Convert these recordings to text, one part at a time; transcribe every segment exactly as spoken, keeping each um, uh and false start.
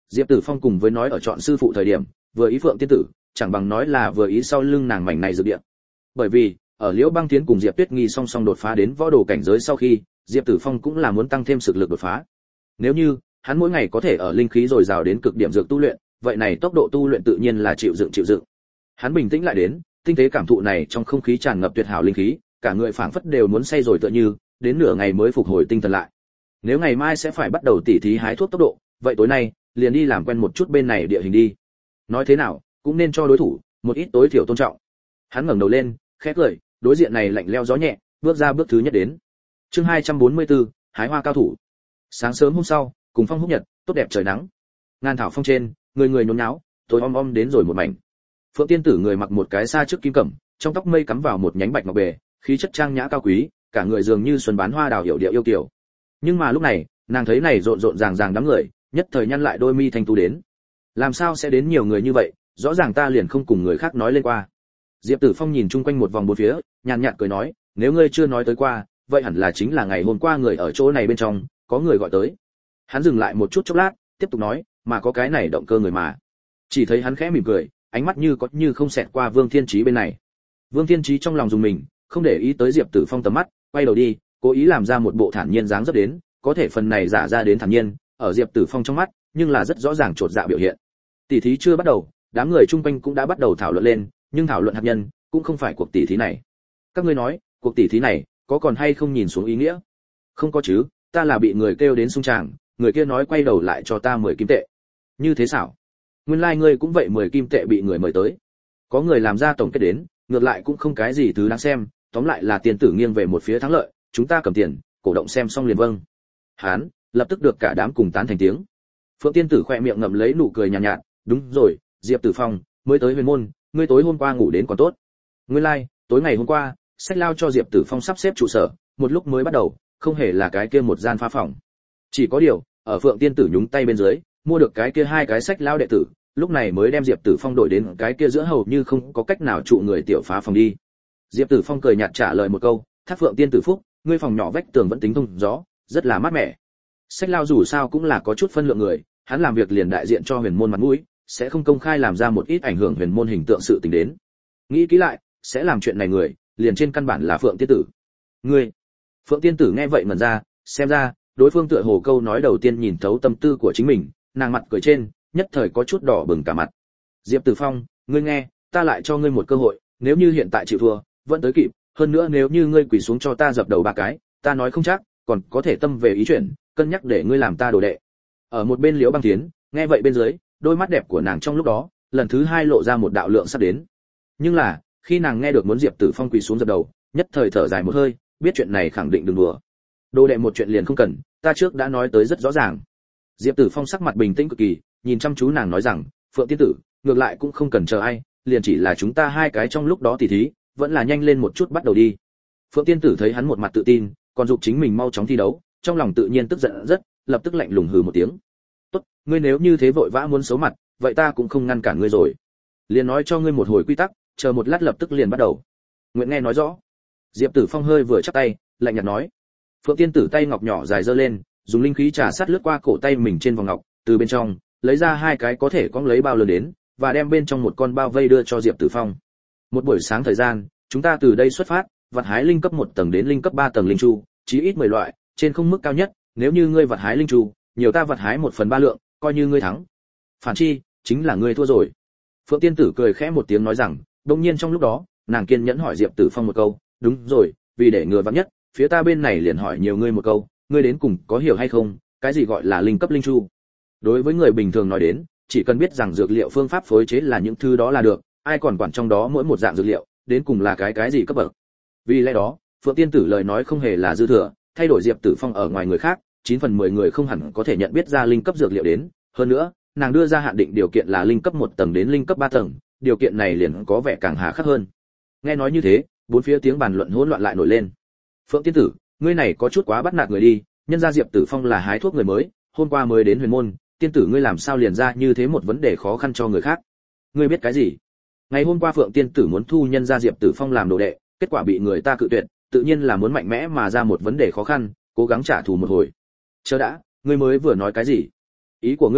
Diệp Tử Phong cùng với nói ở chọn sư phụ thời điểm, vừa ý Phượng tiên tử, chẳng bằng nói là vừa ý sau lưng nàng mảnh này dược địa. Bởi vì, ở Liễu Băng Tiến cùng Diệp Tuyết Nghi song song đột phá đến võ đồ cảnh giới sau khi, Diệp Tử Phong cũng là muốn tăng thêm thực lực đột phá. Nếu như hắn mỗi ngày có thể ở linh khí dồi dào đến cực điểm dược tu luyện, vậy này tốc độ tu luyện tự nhiên là chịu dựng chịu dựng. Hắn bình tĩnh lại đến, tinh tế cảm thụ này trong không khí tràn ngập tuyệt hảo linh khí, cả người phảng phất đều muốn say rồi tựa như, đến nửa ngày mới phục hồi tinh thần lại. Nếu ngày mai sẽ phải bắt đầu tỉ thí hái thuốc tốc độ, vậy tối nay liền đi làm quen một chút bên này địa hình đi. Nói thế nào, cũng nên cho đối thủ một ít tối thiểu tôn trọng. Hắn ngẩng đầu lên, khẽ cười, đối diện này lạnh lẽo gió nhẹ, bước ra bước thứ nhất đến. Chương hai trăm bốn mươi tư, hái hoa cao thủ. Sáng sớm hôm sau, cùng phong húc nhật, tốt đẹp trời nắng. Ngàn thảo phong trên, người người nhốn nháo, tối om om đến rồi một mảnh. Phượng tiên tử người mặc một cái sa trước kim cẩm, trong tóc mây cắm vào một nhánh bạch ngọc bề, khí chất trang nhã cao quý, cả người dường như xuân bán hoa đào hiểu điệu yêu kiều. Nhưng mà lúc này, nàng thấy này rộn rộn ràng ràng đám người, nhất thời nhăn lại đôi mi thanh tú đến. Làm sao sẽ đến nhiều người như vậy, rõ ràng ta liền không cùng người khác nói lên qua. Diệp Tử Phong nhìn chung quanh một vòng bốn phía, nhàn nhạt cười nói, nếu ngươi chưa nói tới qua, vậy hẳn là chính là ngày hôm qua người ở chỗ này bên trong, có người gọi tới. Hắn dừng lại một chút chốc lát, tiếp tục nói, mà có cái này động cơ người mà. Chỉ thấy hắn khẽ mỉm cười, ánh mắt như có như không xẹt qua Vương Thiên Chí bên này. Vương Thiên Chí trong lòng dùng mình, không để ý tới Diệp Tử Phong tầm mắt, quay đầu đi, cố ý làm ra một bộ thản nhiên dáng dấp đến, có thể phần này giả ra đến thản nhiên, ở Diệp Tử Phong trong mắt, nhưng là rất rõ ràng chột dạ biểu hiện. Tỷ thí chưa bắt đầu, đám người chung quanh cũng đã bắt đầu thảo luận lên, nhưng thảo luận hạt nhân cũng không phải cuộc tỷ thí này. Các ngươi nói, cuộc tỷ thí này có còn hay không nhìn xuống ý nghĩa? Không có chứ, ta là bị người kêu đến xung tràng, người kia nói quay đầu lại cho ta mười kim tệ. Như thế sao? Nguyên lai like ngươi cũng vậy mười kim tệ bị người mời tới. Có người làm ra tổng kết đến, ngược lại cũng không cái gì thứ đáng xem, tóm lại là tiền tử nghiêng về một phía thắng lợi, chúng ta cầm tiền, cổ động xem xong liền vâng. Hán, lập tức được cả đám cùng tán thành tiếng. Phượng tiên tử khẽ miệng ngậm lấy nụ cười nhàn nhạt, nhạt, đúng rồi, Diệp Tử Phong, mới tới Huyền Môn, ngươi tối hôm qua ngủ đến còn tốt. Nguyên lai, like, tối ngày hôm qua, sách lao cho Diệp Tử Phong sắp xếp trụ sở, một lúc mới bắt đầu, không hề là cái kia một gian phá phòng. Chỉ có điều, ở Phượng tiên tử nhúng tay bên dưới, mua được cái kia hai cái sách lao đệ tử, lúc này mới đem Diệp Tử Phong đổi đến cái kia giữa hầu như không có cách nào trụ người tiểu phá phòng đi. Diệp Tử Phong cười nhạt trả lời một câu, "Thác Phượng tiên tử phúc, ngươi phòng nhỏ vách tường vẫn tính thông gió, rất là mát mẻ." Sách lao dù sao cũng là có chút phân lượng người, hắn làm việc liền đại diện cho Huyền Môn mặt mũi, sẽ không công khai làm ra một ít ảnh hưởng Huyền Môn hình tượng sự tình đến. Nghĩ kỹ lại, sẽ làm chuyện này người, liền trên căn bản là Phượng tiên tử. Ngươi? Phượng tiên tử nghe vậy ngẩn ra, xem ra, đối phương tựa hồ câu nói đầu tiên nhìn thấu tâm tư của chính mình, nàng mặt cười trên, nhất thời có chút đỏ bừng cả mặt. Diệp Tử Phong, ngươi nghe, ta lại cho ngươi một cơ hội, nếu như hiện tại chịu thua, vẫn tới kịp, hơn nữa nếu như ngươi quỳ xuống cho ta dập đầu ba cái, ta nói không chắc, còn có thể tâm về ý chuyển, cân nhắc để ngươi làm ta đồ đệ. Ở một bên Liễu Băng Tiến, nghe vậy bên dưới, đôi mắt đẹp của nàng trong lúc đó, lần thứ hai lộ ra một đạo lượng sắp đến. Nhưng là, khi nàng nghe được muốn Diệp Tử Phong quỳ xuống dập đầu, nhất thời thở dài một hơi, biết chuyện này khẳng định đừng đùa. Đồ đệ một chuyện liền không cần, ta trước đã nói tới rất rõ ràng. Diệp Tử Phong sắc mặt bình tĩnh cực kỳ, nhìn chăm chú nàng nói rằng, Phượng tiên tử, ngược lại cũng không cần chờ ai, liền chỉ là chúng ta hai cái trong lúc đó tỉ thí, vẫn là nhanh lên một chút bắt đầu đi. Phượng tiên tử thấy hắn một mặt tự tin, còn dục chính mình mau chóng thi đấu, trong lòng tự nhiên tức giận rất, lập tức lạnh lùng hừ một tiếng. Tốt, ngươi nếu như thế vội vã muốn xấu mặt, vậy ta cũng không ngăn cản ngươi rồi. Liền nói cho ngươi một hồi quy tắc, chờ một lát lập tức liền bắt đầu. Nguyện nghe nói rõ. Diệp Tử Phong hơi vừa chắp tay, lạnh nhạt nói. Phượng tiên tử tay ngọc nhỏ dài giơ lên, dùng linh khí trà sát lướt qua cổ tay mình trên vòng ngọc, từ bên trong lấy ra hai cái có thể cong lấy bao lớn đến, và đem bên trong một con bao vây đưa cho Diệp Tử Phong. Một buổi sáng thời gian, chúng ta từ đây xuất phát, vặt hái linh cấp một tầng đến linh cấp ba tầng linh chu, chí ít mười loại, trên không mức cao nhất, nếu như ngươi vặt hái linh chu, nhiều ta vặt hái một phần ba lượng, coi như ngươi thắng. Phản chi, chính là ngươi thua rồi. Phượng tiên tử cười khẽ một tiếng nói rằng, đương nhiên trong lúc đó, nàng kiên nhẫn hỏi Diệp Tử Phong một câu, đúng rồi, vì để ngừa vắng nhất, phía ta bên này liền hỏi nhiều ngươi một câu, ngươi đến cùng có hiểu hay không, cái gì gọi là linh cấp linh chu? Đối với người bình thường nói đến, chỉ cần biết rằng dược liệu phương pháp phối chế là những thứ đó là được, ai còn quản trong đó mỗi một dạng dược liệu, đến cùng là cái cái gì cấp bậc. Vì lẽ đó, Phượng tiên tử lời nói không hề là dư thừa, thay đổi Diệp Tử Phong ở ngoài người khác, chín phần mười người không hẳn có thể nhận biết ra linh cấp dược liệu đến, hơn nữa, nàng đưa ra hạn định điều kiện là linh cấp một tầng đến linh cấp ba tầng, điều kiện này liền có vẻ càng hà khắc hơn. Nghe nói như thế, bốn phía tiếng bàn luận hỗn loạn lại nổi lên. Phượng tiên tử, ngươi này có chút quá bắt nạt người đi, nhân gia Diệp Tử Phong là hái thuốc người mới, hôm qua mới đến Huyền Môn, tiên tử ngươi làm sao liền ra như thế một vấn đề khó khăn cho người khác? Ngươi biết cái gì? Ngày hôm qua Phượng tiên tử muốn thu nhân gia Diệp Tử Phong làm đồ đệ, kết quả bị người ta cự tuyệt, tự nhiên là muốn mạnh mẽ mà ra một vấn đề khó khăn, cố gắng trả thù một hồi. Chờ đã, ngươi mới vừa nói cái gì? Ý của ngươi là,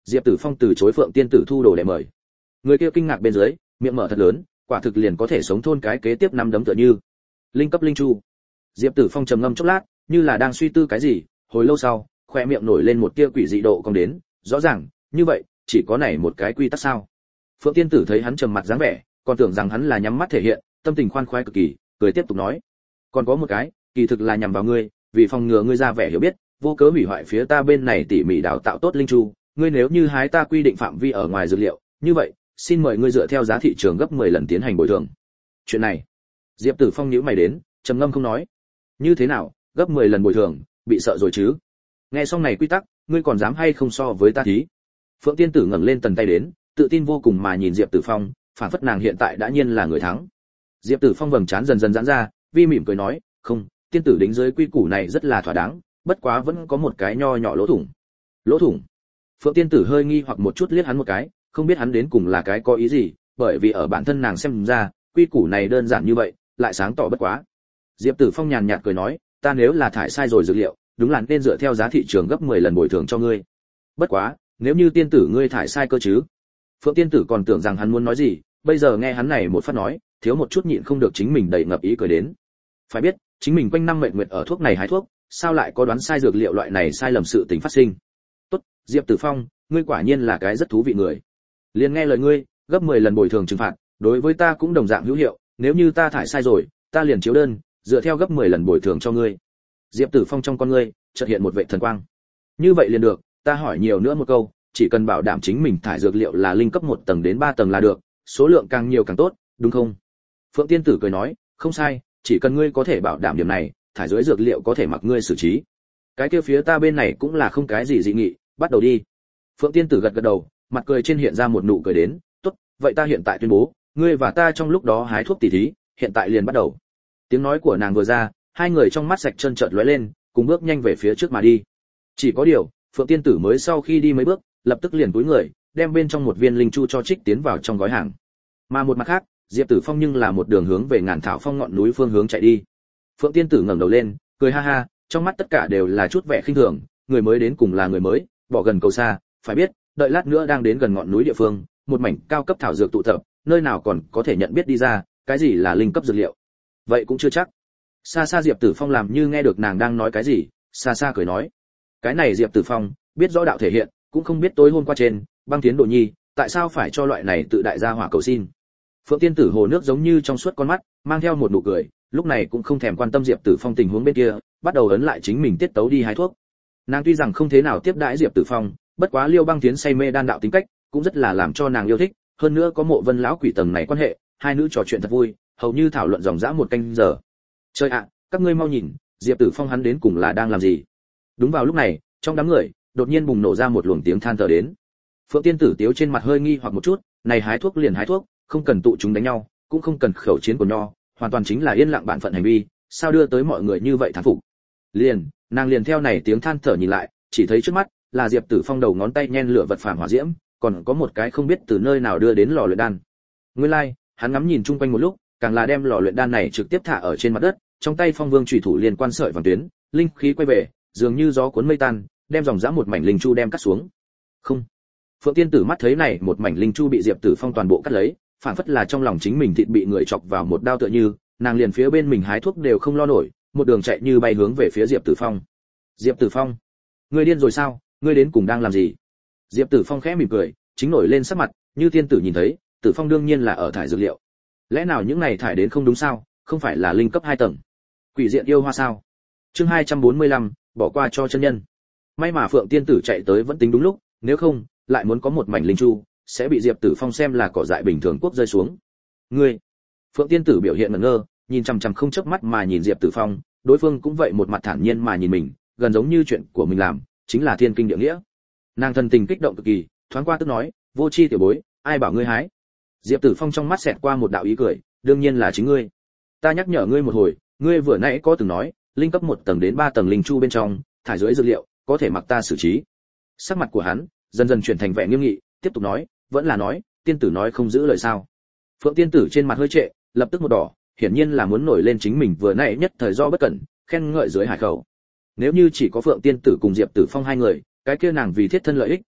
Diệp Tử Phong từ chối Phượng Tiên Tử thu đồ để mời. Người kia kinh ngạc bên dưới, miệng mở thật lớn, quả thực liền có thể sống thôn cái kế tiếp năm đấm tựa như. Linh cấp linh chu. Diệp Tử Phong trầm ngâm chốc lát, như là đang suy tư cái gì, hồi lâu sau, khoe miệng nổi lên một tia quỷ dị độ cong đến, rõ ràng, như vậy, chỉ có này một cái quy tắc sao? Phượng Tiên Tử thấy hắn trầm mặt dáng vẻ, còn tưởng rằng hắn là nhắm mắt thể hiện, tâm tình khoan khoái cực kỳ, cười tiếp tục nói: "Còn có một cái, kỳ thực là nhằm vào ngươi, vì phòng ngừa ngươi ra vẻ hiểu biết, vô cớ hủy hoại phía ta bên này tỉ mỉ đào tạo tốt linh chu, ngươi nếu như hái ta quy định phạm vi ở ngoài dược liệu, như vậy, xin mời ngươi dựa theo giá thị trường gấp mười lần tiến hành bồi thường." Chuyện này, Diệp Tử Phong nhíu mày đến, trầm ngâm không nói. Như thế nào, gấp mười lần bồi thường, bị sợ rồi chứ? Nghe xong này quy tắc, ngươi còn dám hay không so với ta thí? Phượng Tiên Tử ngẩng lên tần tay đến, tự tin vô cùng mà nhìn Diệp Tử Phong, phản phất nàng hiện tại đã nhiên là người thắng. Diệp Tử Phong vầng trán dần dần giãn ra, vi mỉm cười nói, "Không, tiên tử đính dưới quy củ này rất là thỏa đáng, bất quá vẫn có một cái nho nhỏ lỗ thủng." Lỗ thủng? Phượng Tiên Tử hơi nghi hoặc một chút liếc hắn một cái, không biết hắn đến cùng là cái có ý gì, bởi vì ở bản thân nàng xem ra, quy củ này đơn giản như vậy, lại sáng tỏ bất quá. Diệp Tử Phong nhàn nhạt cười nói, "Ta nếu là thải sai rồi dược liệu, đúng là nên dựa theo giá thị trường gấp mười lần bồi thường cho ngươi. Bất quá, nếu như tiên tử ngươi thải sai cơ chứ?" Phượng Tiên Tử còn tưởng rằng hắn muốn nói gì, bây giờ nghe hắn này một phát nói, thiếu một chút nhịn không được chính mình đầy ngập ý cười đến. Phải biết, chính mình quanh năm mệt nguyệt ở thuốc này hái thuốc, sao lại có đoán sai dược liệu loại này sai lầm sự tình phát sinh. "Tốt, Diệp Tử Phong, ngươi quả nhiên là cái rất thú vị người. Liền nghe lời ngươi, gấp mười lần bồi thường trừng phạt, đối với ta cũng đồng dạng hữu hiệu, nếu như ta thải sai rồi, ta liền chiếu đơn, dựa theo gấp mười lần bồi thường cho ngươi." Diệp Tử Phong trong con ngươi chợt hiện một vệt thần quang. "Như vậy liền được, ta hỏi nhiều nữa một câu, chỉ cần bảo đảm chính mình thải dược liệu là linh cấp một tầng đến ba tầng là được, số lượng càng nhiều càng tốt, đúng không?" Phượng Tiên Tử cười nói, "Không sai, chỉ cần ngươi có thể bảo đảm điểm này, thải dưới dược liệu có thể mặc ngươi xử trí. Cái kia phía ta bên này cũng là không cái gì dị nghị, bắt đầu đi." Phượng Tiên Tử gật gật đầu, mặt cười trên hiện ra một nụ cười đến, "Tốt, vậy ta hiện tại tuyên bố, ngươi và ta trong lúc đó hái thuốc tỉ thí, hiện tại liền bắt đầu." Tiếng nói của nàng vừa ra, hai người trong mắt sạch chân chợt lóe lên, cùng bước nhanh về phía trước mà đi. Chỉ có điều, Phượng Tiên Tử mới sau khi đi mấy bước, lập tức liền cúi người, đem bên trong một viên linh chu cho trích tiến vào trong gói hàng. Mà một mặt khác, Diệp Tử Phong nhưng là một đường hướng về Ngàn Thảo Phong ngọn núi phương hướng chạy đi. Phượng Tiên Tử ngẩng đầu lên, cười ha ha, trong mắt tất cả đều là chút vẻ khinh thường, người mới đến cùng là người mới, bỏ gần cầu xa, phải biết, đợi lát nữa đang đến gần ngọn núi địa phương, một mảnh cao cấp thảo dược tụ tập, nơi nào còn có thể nhận biết đi ra, cái gì là linh cấp dược liệu. Vậy cũng chưa chắc. Xa xa Diệp Tử Phong làm như nghe được nàng đang nói cái gì, xa xa cười nói, cái này Diệp Tử Phong, biết rõ đạo thể hiện, cũng không biết tối hôm qua trên Băng Tiến Đồ Nhi, tại sao phải cho loại này tự đại gia hỏa cầu xin. Phượng Tiên Tử hồ nước giống như trong suốt con mắt, mang theo một nụ cười, lúc này cũng không thèm quan tâm Diệp Tử Phong tình huống bên kia, bắt đầu ấn lại chính mình tiết tấu đi hái thuốc. Nàng tuy rằng không thế nào tiếp đãi Diệp Tử Phong, bất quá Liêu Băng Tiến say mê đan đạo tính cách, cũng rất là làm cho nàng yêu thích, hơn nữa có Mộ Vân lão quỷ tầng này quan hệ, hai nữ trò chuyện thật vui, hầu như thảo luận ròng rã một canh giờ. Trời ạ, các ngươi mau nhìn, Diệp Tử Phong hắn đến cùng là đang làm gì? Đúng vào lúc này, trong đám người, đột nhiên bùng nổ ra một luồng tiếng than thở đến. Phượng Tiên Tử tiếu trên mặt hơi nghi hoặc một chút, này hái thuốc liền hái thuốc, không cần tụ chúng đánh nhau, cũng không cần khẩu chiến của nho, hoàn toàn chính là yên lặng bản phận hành vi, sao đưa tới mọi người như vậy thán phục. Liền, nàng liền theo này tiếng than thở nhìn lại, chỉ thấy trước mắt là Diệp Tử Phong đầu ngón tay nhen lửa vật phàm hỏa diễm, còn có một cái không biết từ nơi nào đưa đến lò luyện đan. Nguyên lai, like, hắn ngắm nhìn chung quanh một lúc, càng là đem lò luyện đan này trực tiếp thả ở trên mặt đất, trong tay Phong Vương chủy thủ liên quan sợi vàng tuyến, linh khí quay về, dường như gió cuốn mây tan, đem dòng dã một mảnh linh chu đem cắt xuống. Không. Phượng Tiên Tử mắt thấy này, một mảnh linh chu bị Diệp Tử Phong toàn bộ cắt lấy, phản phất là trong lòng chính mình thịt bị người chọc vào một đao tựa như, nàng liền phía bên mình hái thuốc đều không lo nổi, một đường chạy như bay hướng về phía Diệp Tử Phong. Diệp Tử Phong, ngươi điên rồi sao? Ngươi đến cùng đang làm gì? Diệp Tử Phong khẽ mỉm cười, chính nổi lên sắc mặt, như tiên tử nhìn thấy, Tử Phong đương nhiên là ở thải dược liệu. Lẽ nào những này thải đến không đúng sao? Không phải là linh cấp hai tầng? Quỷ diện yêu hoa sao? Chương hai trăm bốn mươi lăm, bỏ qua cho chân nhân. May mà Phượng Tiên Tử chạy tới vẫn tính đúng lúc, nếu không, lại muốn có một mảnh linh chu, sẽ bị Diệp Tử Phong xem là cỏ dại bình thường quốc rơi xuống. Ngươi! Phượng Tiên Tử biểu hiện ngẩn ngơ, nhìn chằm chằm không chớp mắt mà nhìn Diệp Tử Phong, đối phương cũng vậy một mặt thản nhiên mà nhìn mình, gần giống như chuyện của mình làm chính là thiên kinh địa nghĩa. Nàng thần tình kích động cực kỳ, thoáng qua tức nói, vô chi tiểu bối, ai bảo ngươi hái? Diệp Tử Phong trong mắt xẹt qua một đạo ý cười, đương nhiên là chính ngươi. Ta nhắc nhở ngươi một hồi, ngươi vừa nãy có từng nói, linh cấp một tầng đến ba tầng linh chu bên trong, thải dưới dược liệu, có thể mặc ta xử trí. Sắc mặt của hắn dần dần chuyển thành vẻ nghiêm nghị, tiếp tục nói, vẫn là nói, tiên tử nói không giữ lời sao? Phượng Tiên Tử trên mặt hơi trệ, lập tức một đỏ, hiển nhiên là muốn nổi lên chính mình vừa nãy nhất thời do bất cẩn, khen ngợi dưới hải khẩu. Nếu như chỉ có Phượng Tiên Tử cùng Diệp Tử Phong hai người, cái kia nàng vì thiết thân lợi ích,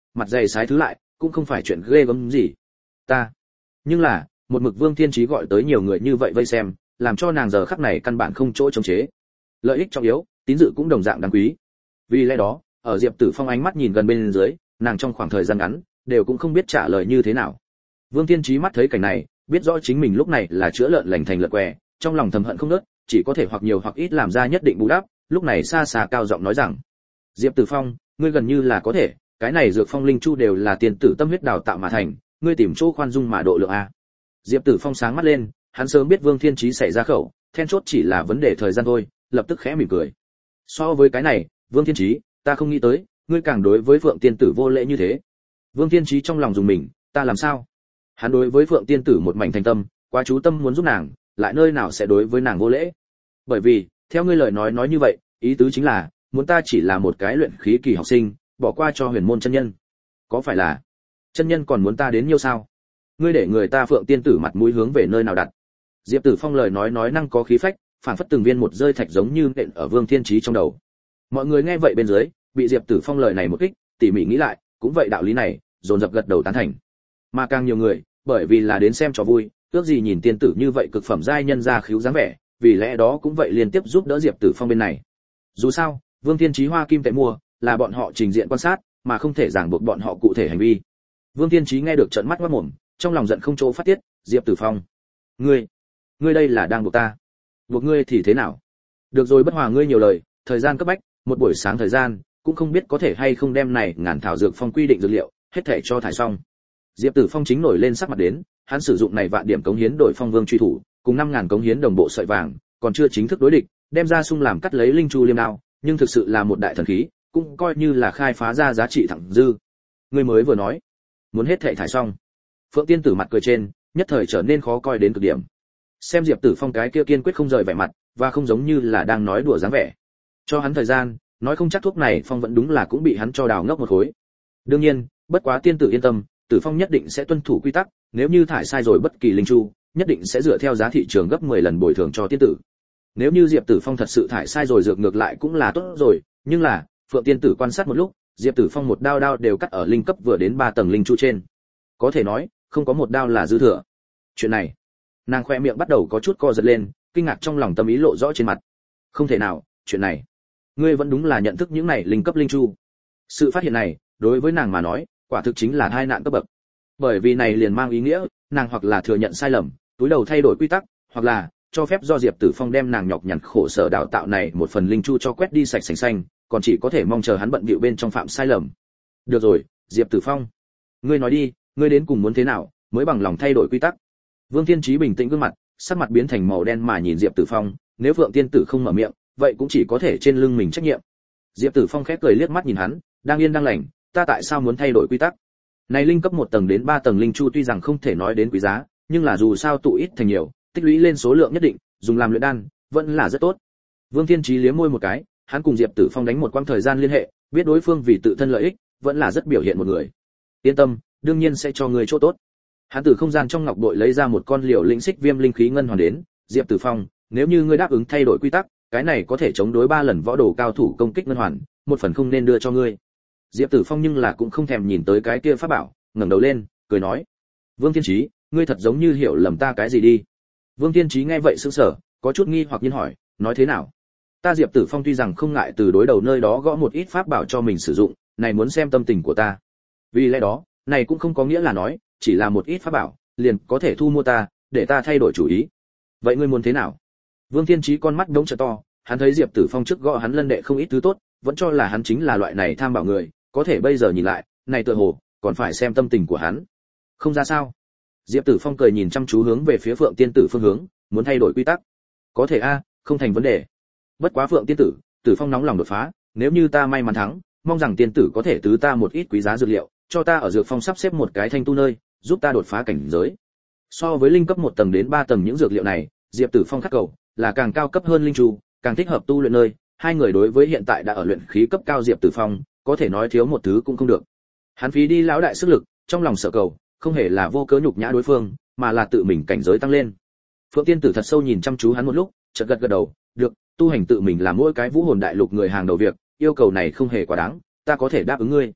mặt dày sái thứ lại cũng không phải chuyện ghê gớm gì. Ta nhưng là một mực Vương Thiên Chí gọi tới nhiều người như vậy vây xem, làm cho nàng giờ khắc này căn bản không chỗ chống chế. Lợi ích trọng yếu, tín dự cũng đồng dạng đáng quý. Vì lẽ đó, ở Diệp Tử Phong ánh mắt nhìn gần bên dưới, nàng trong khoảng thời gian ngắn đều cũng không biết trả lời như thế nào. Vương Thiên Chí mắt thấy cảnh này, biết rõ chính mình lúc này là chữa lợn lành thành lợn què, trong lòng thầm hận không ngớt, chỉ có thể hoặc nhiều hoặc ít làm ra nhất định bù đắp, lúc này xa xa cao giọng nói rằng: "Diệp Tử Phong, ngươi gần như là có thể, cái này dược phong linh chu đều là tiền tử tâm huyết đào tạo mà thành, ngươi tìm chỗ khoan dung mà độ lượng a." Diệp Tử Phong sáng mắt lên, hắn sớm biết Vương Thiên Chí xảy ra khẩu, then chốt chỉ là vấn đề thời gian thôi, lập tức khẽ mỉm cười. So với cái này, Vương Thiên Chí, ta không nghĩ tới, ngươi càng đối với Phượng Tiên tử vô lễ như thế. Vương Thiên Chí trong lòng dùng mình, ta làm sao? Hắn đối với Phượng Tiên tử một mảnh thành tâm, quá chú tâm muốn giúp nàng, lại nơi nào sẽ đối với nàng vô lễ? Bởi vì, theo ngươi lời nói nói như vậy, ý tứ chính là, muốn ta chỉ là một cái luyện khí kỳ học sinh, bỏ qua cho huyền môn chân nhân. Có phải là, chân nhân còn muốn ta đến nhiêu sao? Ngươi để người ta Phượng Tiên tử mặt mũi hướng về nơi nào đặt? Diệp Tử Phong lời nói nói năng có khí phách, phảng phất từng viên một rơi thạch giống như nện ở Vương Thiên Chí trong đầu. Mọi người nghe vậy bên dưới, bị Diệp Tử Phong lời này một kích, tỉ mỉ nghĩ lại, cũng vậy đạo lý này, dồn dập gật đầu tán thành. Mà càng nhiều người, bởi vì là đến xem trò vui, ước gì nhìn tiên tử như vậy cực phẩm giai nhân ra khiếu dáng vẻ, vì lẽ đó cũng vậy liên tiếp giúp đỡ Diệp Tử Phong bên này. Dù sao, Vương Thiên Chí hoa kim tệ mua, là bọn họ trình diện quan sát, mà không thể ràng buộc bọn họ cụ thể hành vi. Vương Thiên Chí nghe được trợn mắt ngoác mồm, trong lòng giận không chỗ phát tiết, Diệp Tử Phong, ngươi, ngươi đây là đang buộc ta? Buộc ngươi thì thế nào? Được rồi, bất hòa ngươi nhiều lời, thời gian cấp bách, một buổi sáng thời gian, cũng không biết có thể hay không đem này ngàn thảo dược phong quy định dược liệu, hết thảy cho thải xong. Diệp Tử Phong chính nổi lên sắc mặt đến, hắn sử dụng này vạn điểm cống hiến đổi Phong Vương truy thủ, cùng năm ngàn cống hiến đồng bộ sợi vàng, còn chưa chính thức đối địch, đem ra sung làm cắt lấy linh chu liêm đao, nhưng thực sự là một đại thần khí, cũng coi như là khai phá ra giá trị thẳng dư. Ngươi mới vừa nói, muốn hết thảy thải xong. Phượng Tiên tử mặt cười trên, nhất thời trở nên khó coi đến cực điểm. Xem Diệp Tử Phong cái kia kiên quyết không rời vẻ mặt, và không giống như là đang nói đùa dáng vẻ. Cho hắn thời gian, nói không chắc thuốc này Phong vẫn đúng là cũng bị hắn cho đào ngốc một khối. Đương nhiên, bất quá tiên tử yên tâm, Tử Phong nhất định sẽ tuân thủ quy tắc, nếu như thải sai rồi bất kỳ linh chu, nhất định sẽ dựa theo giá thị trường gấp mười lần bồi thường cho tiên tử. Nếu như Diệp Tử Phong thật sự thải sai rồi dược ngược lại cũng là tốt rồi, nhưng là, Phượng tiên tử quan sát một lúc, Diệp Tử Phong một đao đao đều cắt ở linh cấp vừa đến ba tầng linh chu trên. Có thể nói, không có một đao là dư thừa. Chuyện này, nàng khoe miệng bắt đầu có chút co giật lên, kinh ngạc trong lòng tâm ý lộ rõ trên mặt. Không thể nào, chuyện này, ngươi vẫn đúng là nhận thức những này linh cấp linh chu. Sự phát hiện này, đối với nàng mà nói, quả thực chính là tai nạn cấp bậc. Bởi vì này liền mang ý nghĩa, nàng hoặc là thừa nhận sai lầm, túi đầu thay đổi quy tắc, hoặc là cho phép do Diệp Tử Phong đem nàng nhọc nhằn khổ sở đào tạo này một phần linh chu cho quét đi sạch sành xanh, còn chỉ có thể mong chờ hắn bận bịu bên trong phạm sai lầm. Được rồi, Diệp Tử Phong, ngươi nói đi, ngươi đến cùng muốn thế nào, mới bằng lòng thay đổi quy tắc? Vương Thiên Chí bình tĩnh gương mặt, sắc mặt biến thành màu đen mà nhìn Diệp Tử Phong, nếu Phượng tiên tử không mở miệng, vậy cũng chỉ có thể trên lưng mình trách nhiệm. Diệp Tử Phong khẽ cười liếc mắt nhìn hắn, đang yên đang lành, ta tại sao muốn thay đổi quy tắc? Này linh cấp một tầng đến ba tầng linh chu tuy rằng không thể nói đến quý giá, nhưng là dù sao tụ ít thành nhiều, tích lũy lên số lượng nhất định, dùng làm luyện đan, vẫn là rất tốt. Vương Thiên Chí liếm môi một cái, hắn cùng Diệp Tử Phong đánh một quãng thời gian liên hệ, biết đối phương vì tự thân lợi ích, vẫn là rất biểu hiện một người. Yên tâm, đương nhiên sẽ cho người chỗ tốt. Hắn từ không gian trong ngọc bội lấy ra một con liều lĩnh xích viêm linh khí ngân hoàn đến, Diệp Tử Phong, nếu như ngươi đáp ứng thay đổi quy tắc, cái này có thể chống đối ba lần võ đồ cao thủ công kích ngân hoàn, một phần không nên đưa cho ngươi. Diệp Tử Phong nhưng là cũng không thèm nhìn tới cái kia pháp bảo, ngẩng đầu lên, cười nói: Vương Thiên Chí, ngươi thật giống như hiểu lầm ta cái gì đi. Vương Thiên Chí nghe vậy sững sờ, có chút nghi hoặc nhiên hỏi: nói thế nào? Ta Diệp Tử Phong tuy rằng không ngại từ đối đầu nơi đó gõ một ít pháp bảo cho mình sử dụng, này muốn xem tâm tình của ta. Vì lẽ đó, này cũng không có nghĩa là nói, chỉ là một ít pháp bảo, liền có thể thu mua ta, để ta thay đổi chủ ý. Vậy ngươi muốn thế nào? Vương Thiên Chí con mắt đống trợ to, hắn thấy Diệp Tử Phong trước gõ hắn lân đệ không ít thứ tốt, vẫn cho là hắn chính là loại này tham bảo người, có thể bây giờ nhìn lại, này tựa hồ còn phải xem tâm tình của hắn. Không ra sao? Diệp Tử Phong cười nhìn chăm chú hướng về phía Phượng tiên tử phương hướng, muốn thay đổi quy tắc. Có thể a, không thành vấn đề. Bất quá Phượng tiên tử, Tử Phong nóng lòng đột phá, nếu như ta may mắn thắng, mong rằng tiên tử có thể tứ ta một ít quý giá dược liệu, cho ta ở dược phong sắp xếp một cái thanh tu nơi, giúp ta đột phá cảnh giới. So với linh cấp một tầng đến ba tầng những dược liệu này, Diệp Tử Phong khắc cầu là càng cao cấp hơn linh chu, càng thích hợp tu luyện nơi, hai người đối với hiện tại đã ở luyện khí cấp cao Diệp Tử Phong, có thể nói thiếu một thứ cũng không được. Hắn phí đi lão đại sức lực, trong lòng sợ cầu, không hề là vô cớ nhục nhã đối phương, mà là tự mình cảnh giới tăng lên. Phượng tiên tử thật sâu nhìn chăm chú hắn một lúc, chợt gật gật đầu, được, tu hành tự mình là mỗi cái vũ hồn đại lục người hàng đầu việc, yêu cầu này không hề quá đáng, ta có thể đáp ứng ngươi.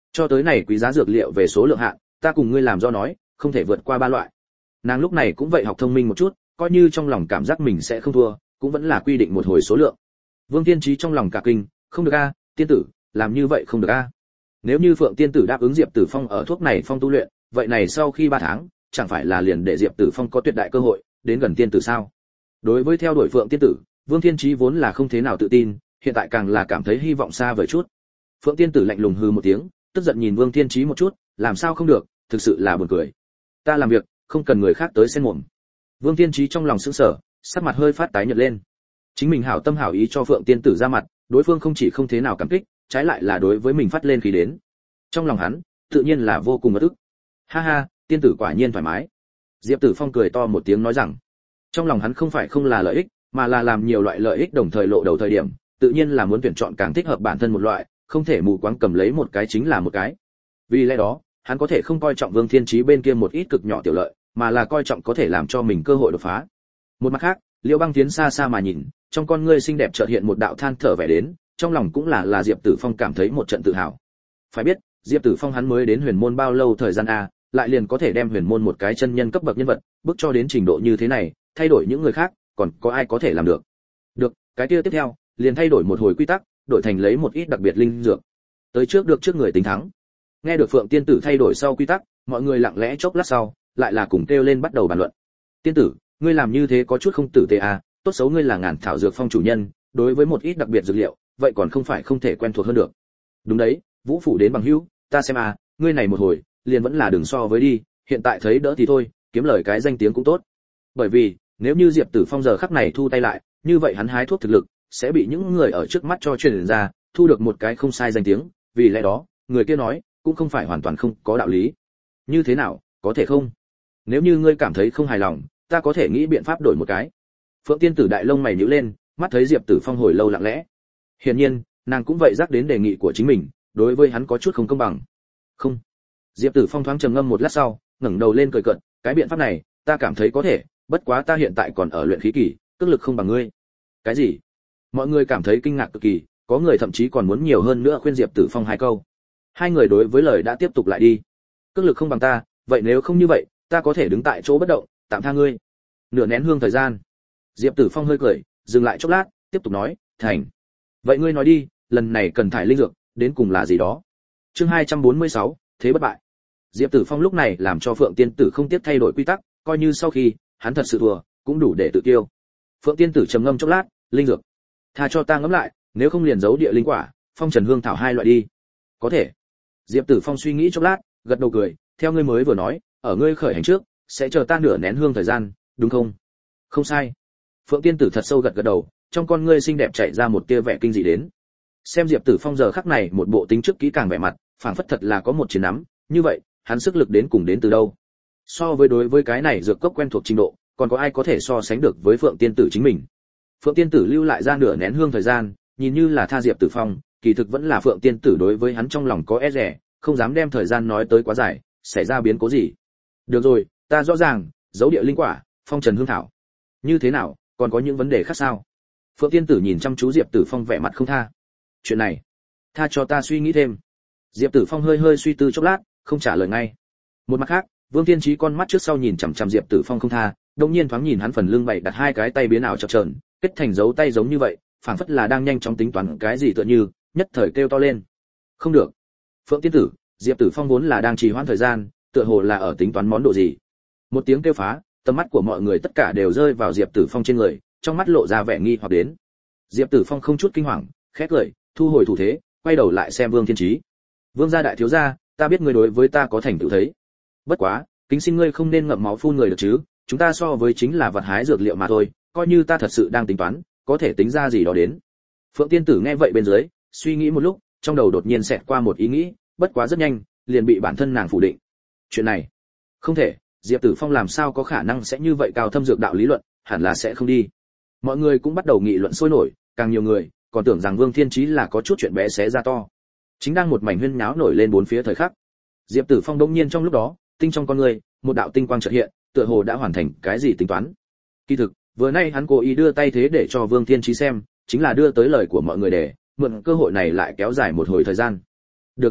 Cho tới này quý giá dược liệu về số lượng hạn, ta cùng ngươi làm do nói, không thể vượt qua ba loại. Nàng lúc này cũng vậy học thông minh một chút, coi như trong lòng cảm giác mình sẽ không thua, cũng vẫn là quy định một hồi số lượng. Vương Tiên Trí trong lòng cả kinh, không được a, tiên tử, làm như vậy không được a. Nếu như Phượng tiên tử đáp ứng Diệp Tử Phong ở thuốc này phong tu luyện, vậy này sau khi ba tháng, chẳng phải là liền để Diệp Tử Phong có tuyệt đại cơ hội đến gần tiên tử sao? Đối với theo đuổi Phượng tiên tử, Vương Thiên Chí vốn là không thế nào tự tin, hiện tại càng là cảm thấy hy vọng xa vời chút. Phượng tiên tử lạnh lùng hừ một tiếng, tức giận nhìn Vương Thiên Chí một chút, làm sao không được, thực sự là buồn cười. Ta làm việc, không cần người khác tới xen mồm. Vương Thiên Chí trong lòng sững sờ, sắc mặt hơi phát tái nhợt lên. Chính mình hảo tâm hảo ý cho Phượng tiên tử ra mặt, đối phương không chỉ không thế nào cảm kích, trái lại là đối với mình phát lên khí đến. Trong lòng hắn, tự nhiên là vô cùng bất ức. Ha ha, tiên tử quả nhiên thoải mái. Diệp Tử Phong cười to một tiếng nói rằng, trong lòng hắn không phải không là lợi ích, mà là làm nhiều loại lợi ích đồng thời lộ đầu thời điểm, tự nhiên là muốn tuyển chọn càng thích hợp bản thân một loại, không thể mù quáng cầm lấy một cái chính là một cái. Vì lẽ đó, hắn có thể không coi trọng Vương Thiên Chí bên kia một ít cực nhỏ tiểu lợi, mà là coi trọng có thể làm cho mình cơ hội đột phá. Một mặt khác, Liễu Băng Tiến xa xa mà nhìn, trong con ngươi xinh đẹp chợt hiện một đạo than thở vẻ đến, trong lòng cũng là là Diệp Tử Phong cảm thấy một trận tự hào. Phải biết, Diệp Tử Phong hắn mới đến Huyền Môn bao lâu thời gian a, lại liền có thể đem Huyền Môn một cái chân nhân cấp bậc nhân vật, bước cho đến trình độ như thế này, thay đổi những người khác, còn có ai có thể làm được. Được, cái kia tiếp theo, liền thay đổi một hồi quy tắc, đổi thành lấy một ít đặc biệt linh dược. Tới trước được trước người tính thắng. Nghe được Phượng tiên tử thay đổi sau quy tắc, mọi người lặng lẽ chốc lát sau, lại là cùng kêu lên bắt đầu bàn luận. Tiên tử, ngươi làm như thế có chút không tử tế à, tốt xấu ngươi là ngàn thảo dược phong chủ nhân, đối với một ít đặc biệt dược liệu, vậy còn không phải không thể quen thuộc hơn được. Đúng đấy, Vũ phủ đến bằng hữu, ta xem à, ngươi này một hồi, liền vẫn là đừng so với đi, hiện tại thấy đỡ thì thôi, kiếm lời cái danh tiếng cũng tốt. Bởi vì, nếu như Diệp Tử Phong giờ khắc này thu tay lại, như vậy hắn hái thuốc thực lực sẽ bị những người ở trước mắt cho truyền ra, thu được một cái không sai danh tiếng, vì lẽ đó, người kia nói, cũng không phải hoàn toàn không có đạo lý. Như thế nào, có thể không? Nếu như ngươi cảm thấy không hài lòng, ta có thể nghĩ biện pháp đổi một cái. Phượng tiên tử đại lông mày nhíu lên, mắt thấy Diệp Tử Phong hồi lâu lặng lẽ. Hiển nhiên, nàng cũng vậy giác đến đề nghị của chính mình, đối với hắn có chút không công bằng. Không. Diệp Tử Phong thoáng trầm ngâm một lát sau, ngẩng đầu lên cười cợt, cái biện pháp này, ta cảm thấy có thể, bất quá ta hiện tại còn ở luyện khí kỳ, cước lực không bằng ngươi. Cái gì? Mọi người cảm thấy kinh ngạc cực kỳ, có người thậm chí còn muốn nhiều hơn nữa khuyên Diệp Tử Phong hai câu. Hai người đối với lời đã tiếp tục lại đi. Cước lực không bằng ta, vậy nếu không như vậy, ta có thể đứng tại chỗ bất động, tạm tha ngươi. Nửa nén hương thời gian. Diệp Tử Phong hơi cười, dừng lại chốc lát, tiếp tục nói, thành. Vậy ngươi nói đi, lần này cần thải linh dược, đến cùng là gì đó? Chương hai trăm bốn mươi sáu, thế bất bại. Diệp Tử Phong lúc này làm cho Phượng tiên tử không tiếp thay đổi quy tắc, coi như sau khi hắn thật sự thua, cũng đủ để tự tiêu. Phượng tiên tử trầm ngâm chốc lát, linh dược, tha cho ta ngẫm lại, nếu không liền giấu địa linh quả, phong trần hương thảo hai loại đi. Có thể. Diệp Tử Phong suy nghĩ chốc lát, gật đầu cười, theo ngươi mới vừa nói, ở ngươi khởi hành trước, sẽ chờ ta nửa nén hương thời gian, đúng không? Không sai. Phượng tiên tử thật sâu gật gật đầu, trong con ngươi xinh đẹp chảy ra một tia vẻ kinh dị đến. Xem Diệp Tử Phong giờ khắc này một bộ tính trước kỹ càng vẻ mặt, phảng phất thật là có một chiến nắm, như vậy, hắn sức lực đến cùng đến từ đâu? So với đối với cái này dược cốc quen thuộc trình độ, còn có ai có thể so sánh được với Phượng tiên tử chính mình? Phượng tiên tử lưu lại ra nửa nén hương thời gian, nhìn như là tha Diệp Tử Phong, kỳ thực vẫn là Phượng tiên tử đối với hắn trong lòng có e dè, không dám đem thời gian nói tới quá dài, xảy ra biến cố gì. Được rồi, ta rõ ràng, dấu địa linh quả, phong trần hương thảo. Như thế nào, còn có những vấn đề khác sao? Phượng tiên tử nhìn chăm chú Diệp Tử Phong vẻ mặt không tha. Chuyện này, tha cho ta suy nghĩ thêm. Diệp Tử Phong hơi hơi suy tư chốc lát, không trả lời ngay. Một mặt khác, Vương Thiên Chí con mắt trước sau nhìn chằm chằm Diệp Tử Phong không tha, đột nhiên thoáng nhìn hắn phần lưng bày đặt hai cái tay biến ảo chập chờn, kết thành dấu tay giống như vậy, phảng phất là đang nhanh chóng tính toán cái gì tựa như, nhất thời kêu to lên. Không được. Phượng tiên tử, Diệp Tử Phong vốn là đang trì hoãn thời gian, tựa hồ là ở tính toán món đồ gì. Một tiếng kêu phá, tầm mắt của mọi người tất cả đều rơi vào Diệp Tử Phong trên người, trong mắt lộ ra vẻ nghi hoặc đến. Diệp Tử Phong không chút kinh hoàng, khẽ cười, thu hồi thủ thế, quay đầu lại xem Vương Thiên Chí. Vương gia đại thiếu gia, ta biết ngươi đối với ta có thành tựu thấy. Bất quá, kính xin ngươi không nên ngậm máu phun người được chứ, chúng ta so với chính là vật hái dược liệu mà thôi, coi như ta thật sự đang tính toán, có thể tính ra gì đó đến. Phượng tiên tử nghe vậy bên dưới, suy nghĩ một lúc, trong đầu đột nhiên xẹt qua một ý nghĩ, bất quá rất nhanh, liền bị bản thân nàng phủ định. Chuyện này, không thể, Diệp Tử Phong làm sao có khả năng sẽ như vậy cao thâm dược đạo lý luận, hẳn là sẽ không đi. Mọi người cũng bắt đầu nghị luận sôi nổi, càng nhiều người còn tưởng rằng Vương Thiên Chí là có chút chuyện bé xé ra to. Chính đang một mảnh huyên náo nổi lên bốn phía thời khắc. Diệp Tử Phong đột nhiên trong lúc đó, tinh trong con người, một đạo tinh quang chợt hiện, tựa hồ đã hoàn thành cái gì tính toán. Kỳ thực, vừa nay hắn cố ý đưa tay thế để cho Vương Thiên Chí xem, chính là đưa tới lời của mọi người để mượn cơ hội này lại kéo dài một hồi thời gian. Được rồi,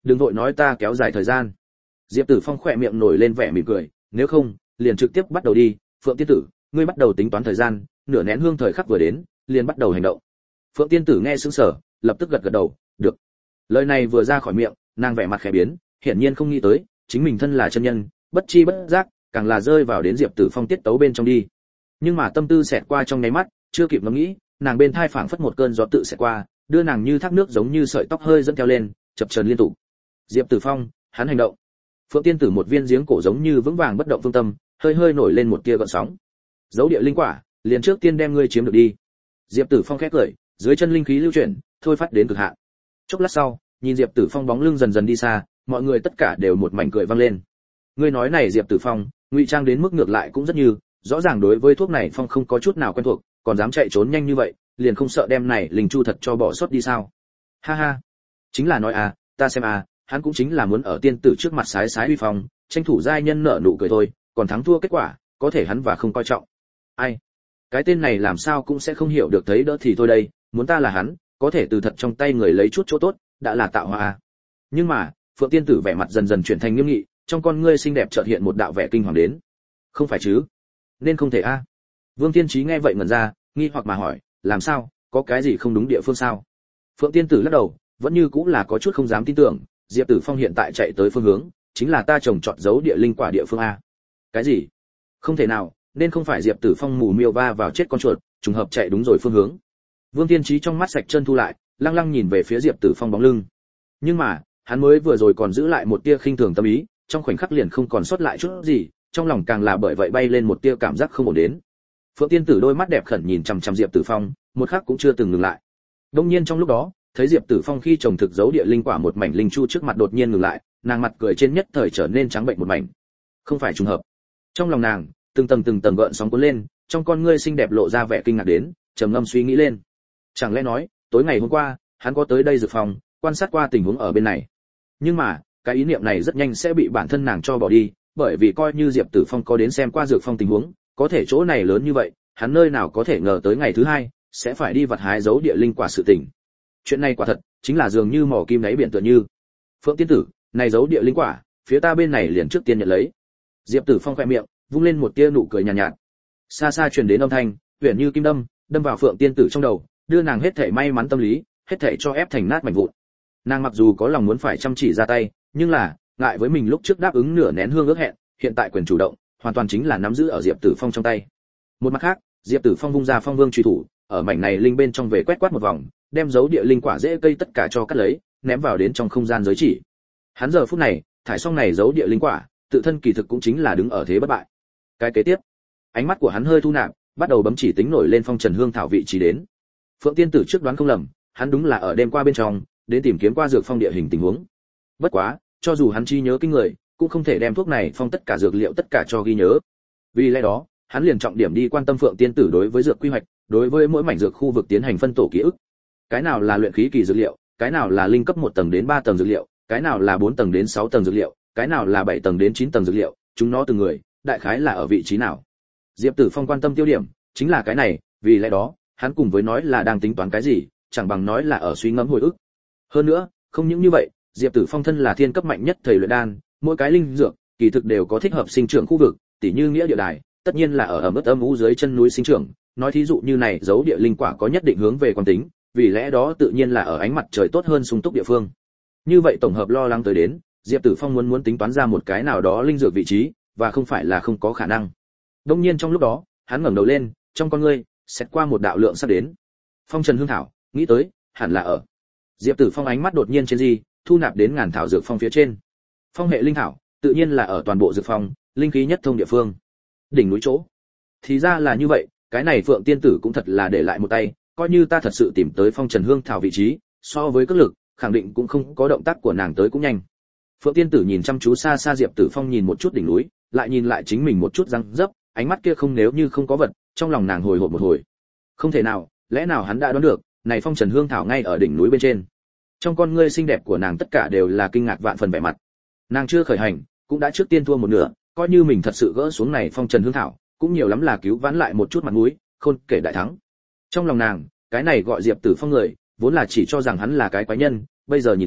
đừng vội nói ta kéo dài thời gian. Diệp Tử Phong khỏe miệng nổi lên vẻ mỉm cười, nếu không, liền trực tiếp bắt đầu đi, Phượng tiên tử, ngươi bắt đầu tính toán thời gian, nửa nén hương thời khắc vừa đến, liền bắt đầu hành động. Phượng tiên tử nghe sững sờ, lập tức gật gật đầu, được. Lời này vừa ra khỏi miệng, nàng vẻ mặt khẽ biến, hiển nhiên không nghĩ tới, chính mình thân là chân nhân, bất chi bất giác, càng là rơi vào đến Diệp Tử Phong tiết tấu bên trong đi. Nhưng mà tâm tư xẹt qua trong nháy mắt, chưa kịp ngẫm nghĩ, nàng bên thai phảng phất một cơn gió tự xẹt qua, đưa nàng như thác nước giống như sợi tóc hơi dẫn theo lên, chập chờn liên tục. Diệp Tử Phong, hắn hành động. Phượng tiên tử một viên giếng cổ giống như vững vàng bất động phương tâm, hơi hơi nổi lên một tia gợn sóng. Dấu địa linh quả, liền trước tiên đem ngươi chiếm được đi. Diệp Tử Phong khẽ cười, dưới chân linh khí lưu chuyển, thôi phát đến cực hạn. Chốc lát sau, nhìn Diệp Tử Phong bóng lưng dần dần đi xa, mọi người tất cả đều một mảnh cười vang lên. Ngươi nói này Diệp Tử Phong, ngụy trang đến mức ngược lại cũng rất như, rõ ràng đối với thuốc này Phong không có chút nào quen thuộc, còn dám chạy trốn nhanh như vậy, liền không sợ đem này linh chu thật cho bỏ sót đi sao? Ha ha, chính là nói à, ta xem à, hắn cũng chính là muốn ở tiên tử trước mặt sái sái uy phong, tranh thủ giai nhân nợ nụ cười thôi, còn thắng thua kết quả, có thể hắn và không coi trọng. Ai? Cái tên này làm sao cũng sẽ không hiểu được thấy đỡ thì thôi đây, muốn ta là hắn, có thể từ thật trong tay người lấy chút chỗ tốt, đã là tạo hóa à. Nhưng mà, Phượng tiên tử vẻ mặt dần dần chuyển thành nghiêm nghị, trong con ngươi xinh đẹp chợt hiện một đạo vẻ kinh hoàng đến. Không phải chứ? Nên không thể a. À. Vương Tiên Chí nghe vậy ngẩn ra, nghi hoặc mà hỏi, làm sao, có cái gì không đúng địa phương sao? Phượng tiên tử lắc đầu, vẫn như cũng là có chút không dám tin tưởng, Diệp Tử Phong hiện tại chạy tới phương hướng, chính là ta trồng trọt dấu địa linh quả địa phương a. Cái gì? Không thể nào, nên không phải Diệp Tử Phong mù miêu va vào chết con chuột, trùng hợp chạy đúng rồi phương hướng. Vương Tiên Chí trong mắt sạch chân thu lại, lăng lăng nhìn về phía Diệp Tử Phong bóng lưng. Nhưng mà, hắn mới vừa rồi còn giữ lại một tia khinh thường tâm ý, trong khoảnh khắc liền không còn sót lại chút gì, trong lòng càng là bởi vậy bay lên một tia cảm giác không ổn đến. Phượng tiên tử đôi mắt đẹp khẩn nhìn chằm chằm Diệp Tử Phong, một khắc cũng chưa từng ngừng lại. Đương nhiên trong lúc đó, thấy Diệp Tử Phong khi trồng thực dấu địa linh quả một mảnh linh chu trước mặt đột nhiên ngừng lại, nàng mặt cười trên nhất thời trở nên trắng bệnh một mảnh. Không phải trùng hợp. Trong lòng nàng, từng tầng từng tầng gợn sóng cuốn lên, trong con ngươi xinh đẹp lộ ra vẻ kinh ngạc đến, trầm ngâm suy nghĩ lên. Chẳng lẽ nói, tối ngày hôm qua, hắn có tới đây dược phòng, quan sát qua tình huống ở bên này. Nhưng mà, cái ý niệm này rất nhanh sẽ bị bản thân nàng cho bỏ đi, bởi vì coi như Diệp Tử Phong có đến xem qua dược phong tình huống, có thể chỗ này lớn như vậy, hắn nơi nào có thể ngờ tới ngày thứ hai sẽ phải đi vặt hái dấu địa linh quả sự tình. Chuyện này quả thật chính là dường như mỏ kim đáy biển tựa như. Phượng tiên tử, này dấu địa linh quả, phía ta bên này liền trước tiên nhận lấy. Diệp Tử Phong khẽ miệng, vung lên một tia nụ cười nhàn nhạt, nhạt. Xa xa truyền đến âm thanh, huyền như kim đâm, đâm vào Phượng tiên tử trong đầu, đưa nàng hết thảy may mắn tâm lý, hết thảy cho ép thành nát mảnh vụn. Nàng mặc dù có lòng muốn phải chăm chỉ ra tay, nhưng là ngại với mình lúc trước đáp ứng nửa nén hương ước hẹn, hiện tại quyền chủ động hoàn toàn chính là nắm giữ ở Diệp Tử Phong trong tay. Một mặt khác, Diệp Tử Phong vung ra Phong Vương truy thủ, ở mảnh này linh bên trong về quét quát một vòng, đem dấu địa linh quả dễ cây tất cả cho cắt lấy, ném vào đến trong không gian giới chỉ. Hắn giờ phút này, thải xong này dấu địa linh quả, tự thân kỳ thực cũng chính là đứng ở thế bất bại. Cái kế tiếp, ánh mắt của hắn hơi thu nạp, bắt đầu bấm chỉ tính nổi lên phong trần hương thảo vị trí đến. Phượng tiên tử trước đoán không lầm, hắn đúng là ở đêm qua bên trong, đến tìm kiếm qua dược phong địa hình tình huống. Bất quá, cho dù hắn chi nhớ kinh người, cũng không thể đem thuốc này phong tất cả dược liệu tất cả cho ghi nhớ. Vì lẽ đó, hắn liền trọng điểm đi quan tâm Phượng tiên tử đối với dược quy hoạch, đối với mỗi mảnh dược khu vực tiến hành phân tổ ký ức. Cái nào là luyện khí kỳ dược liệu, cái nào là linh cấp một tầng đến ba tầng dược liệu, cái nào là bốn tầng đến sáu tầng dược liệu, cái nào là bảy tầng đến chín tầng dược liệu, chúng nó từng người, đại khái là ở vị trí nào. Diệp Tử Phong quan tâm tiêu điểm chính là cái này, vì lẽ đó, hắn cùng với nói là đang tính toán cái gì, chẳng bằng nói là ở suy ngẫm hồi ức. Hơn nữa, không những như vậy, Diệp Tử Phong thân là thiên cấp mạnh nhất thầy luyện đan, mỗi cái linh dược kỳ thực đều có thích hợp sinh trưởng khu vực, tỉ như nghĩa địa đài, tất nhiên là ở ẩm ướt âm u dưới chân núi sinh trưởng, nói thí dụ như này dấu địa linh quả có nhất định hướng về quang tính, vì lẽ đó tự nhiên là ở ánh mặt trời tốt hơn sung túc địa phương. Như vậy tổng hợp lo lắng tới đến, Diệp Tử Phong muốn muốn tính toán ra một cái nào đó linh dược vị trí, và không phải là không có khả năng. Đương nhiên trong lúc đó, hắn ngẩng đầu lên, trong con ngươi xét qua một đạo lượng sắp đến. Phong Trần Hương Thảo, nghĩ tới, hẳn là ở. Diệp Tử Phong ánh mắt đột nhiên trên gì, thu nạp đến ngàn thảo dược phong phía trên. Phong hệ linh thảo, tự nhiên là ở toàn bộ dược phong, linh khí nhất thông địa phương. Đỉnh núi chỗ. Thì ra là như vậy, cái này Phượng tiên tử cũng thật là để lại một tay, coi như ta thật sự tìm tới Phong Trần Hương Thảo vị trí, so với cước lực, khẳng định cũng không có động tác của nàng tới cũng nhanh. Phượng tiên tử nhìn chăm chú xa xa Diệp Tử Phong nhìn một chút đỉnh núi, lại nhìn lại chính mình một chút răng dấp, ánh mắt kia không nếu như không có vật, trong lòng nàng hồi hộp một hồi. Không thể nào, lẽ nào hắn đã đoán được, này Phong Trần Hương Thảo ngay ở đỉnh núi bên trên. Trong con ngươi xinh đẹp của nàng tất cả đều là kinh ngạc vạn phần vẻ mặt. Nàng chưa khởi hành, cũng đã trước tiên thua một nửa, coi như mình thật sự gỡ xuống này Phong Trần Hương Thảo, cũng nhiều lắm là cứu vãn lại một chút mặt mũi, khôn kể đại thắng. Trong lòng nàng, cái này gọi Diệp Tử Phong người, vốn là chỉ cho rằng hắn là cái quái nhân, bây giờ nhìn lại,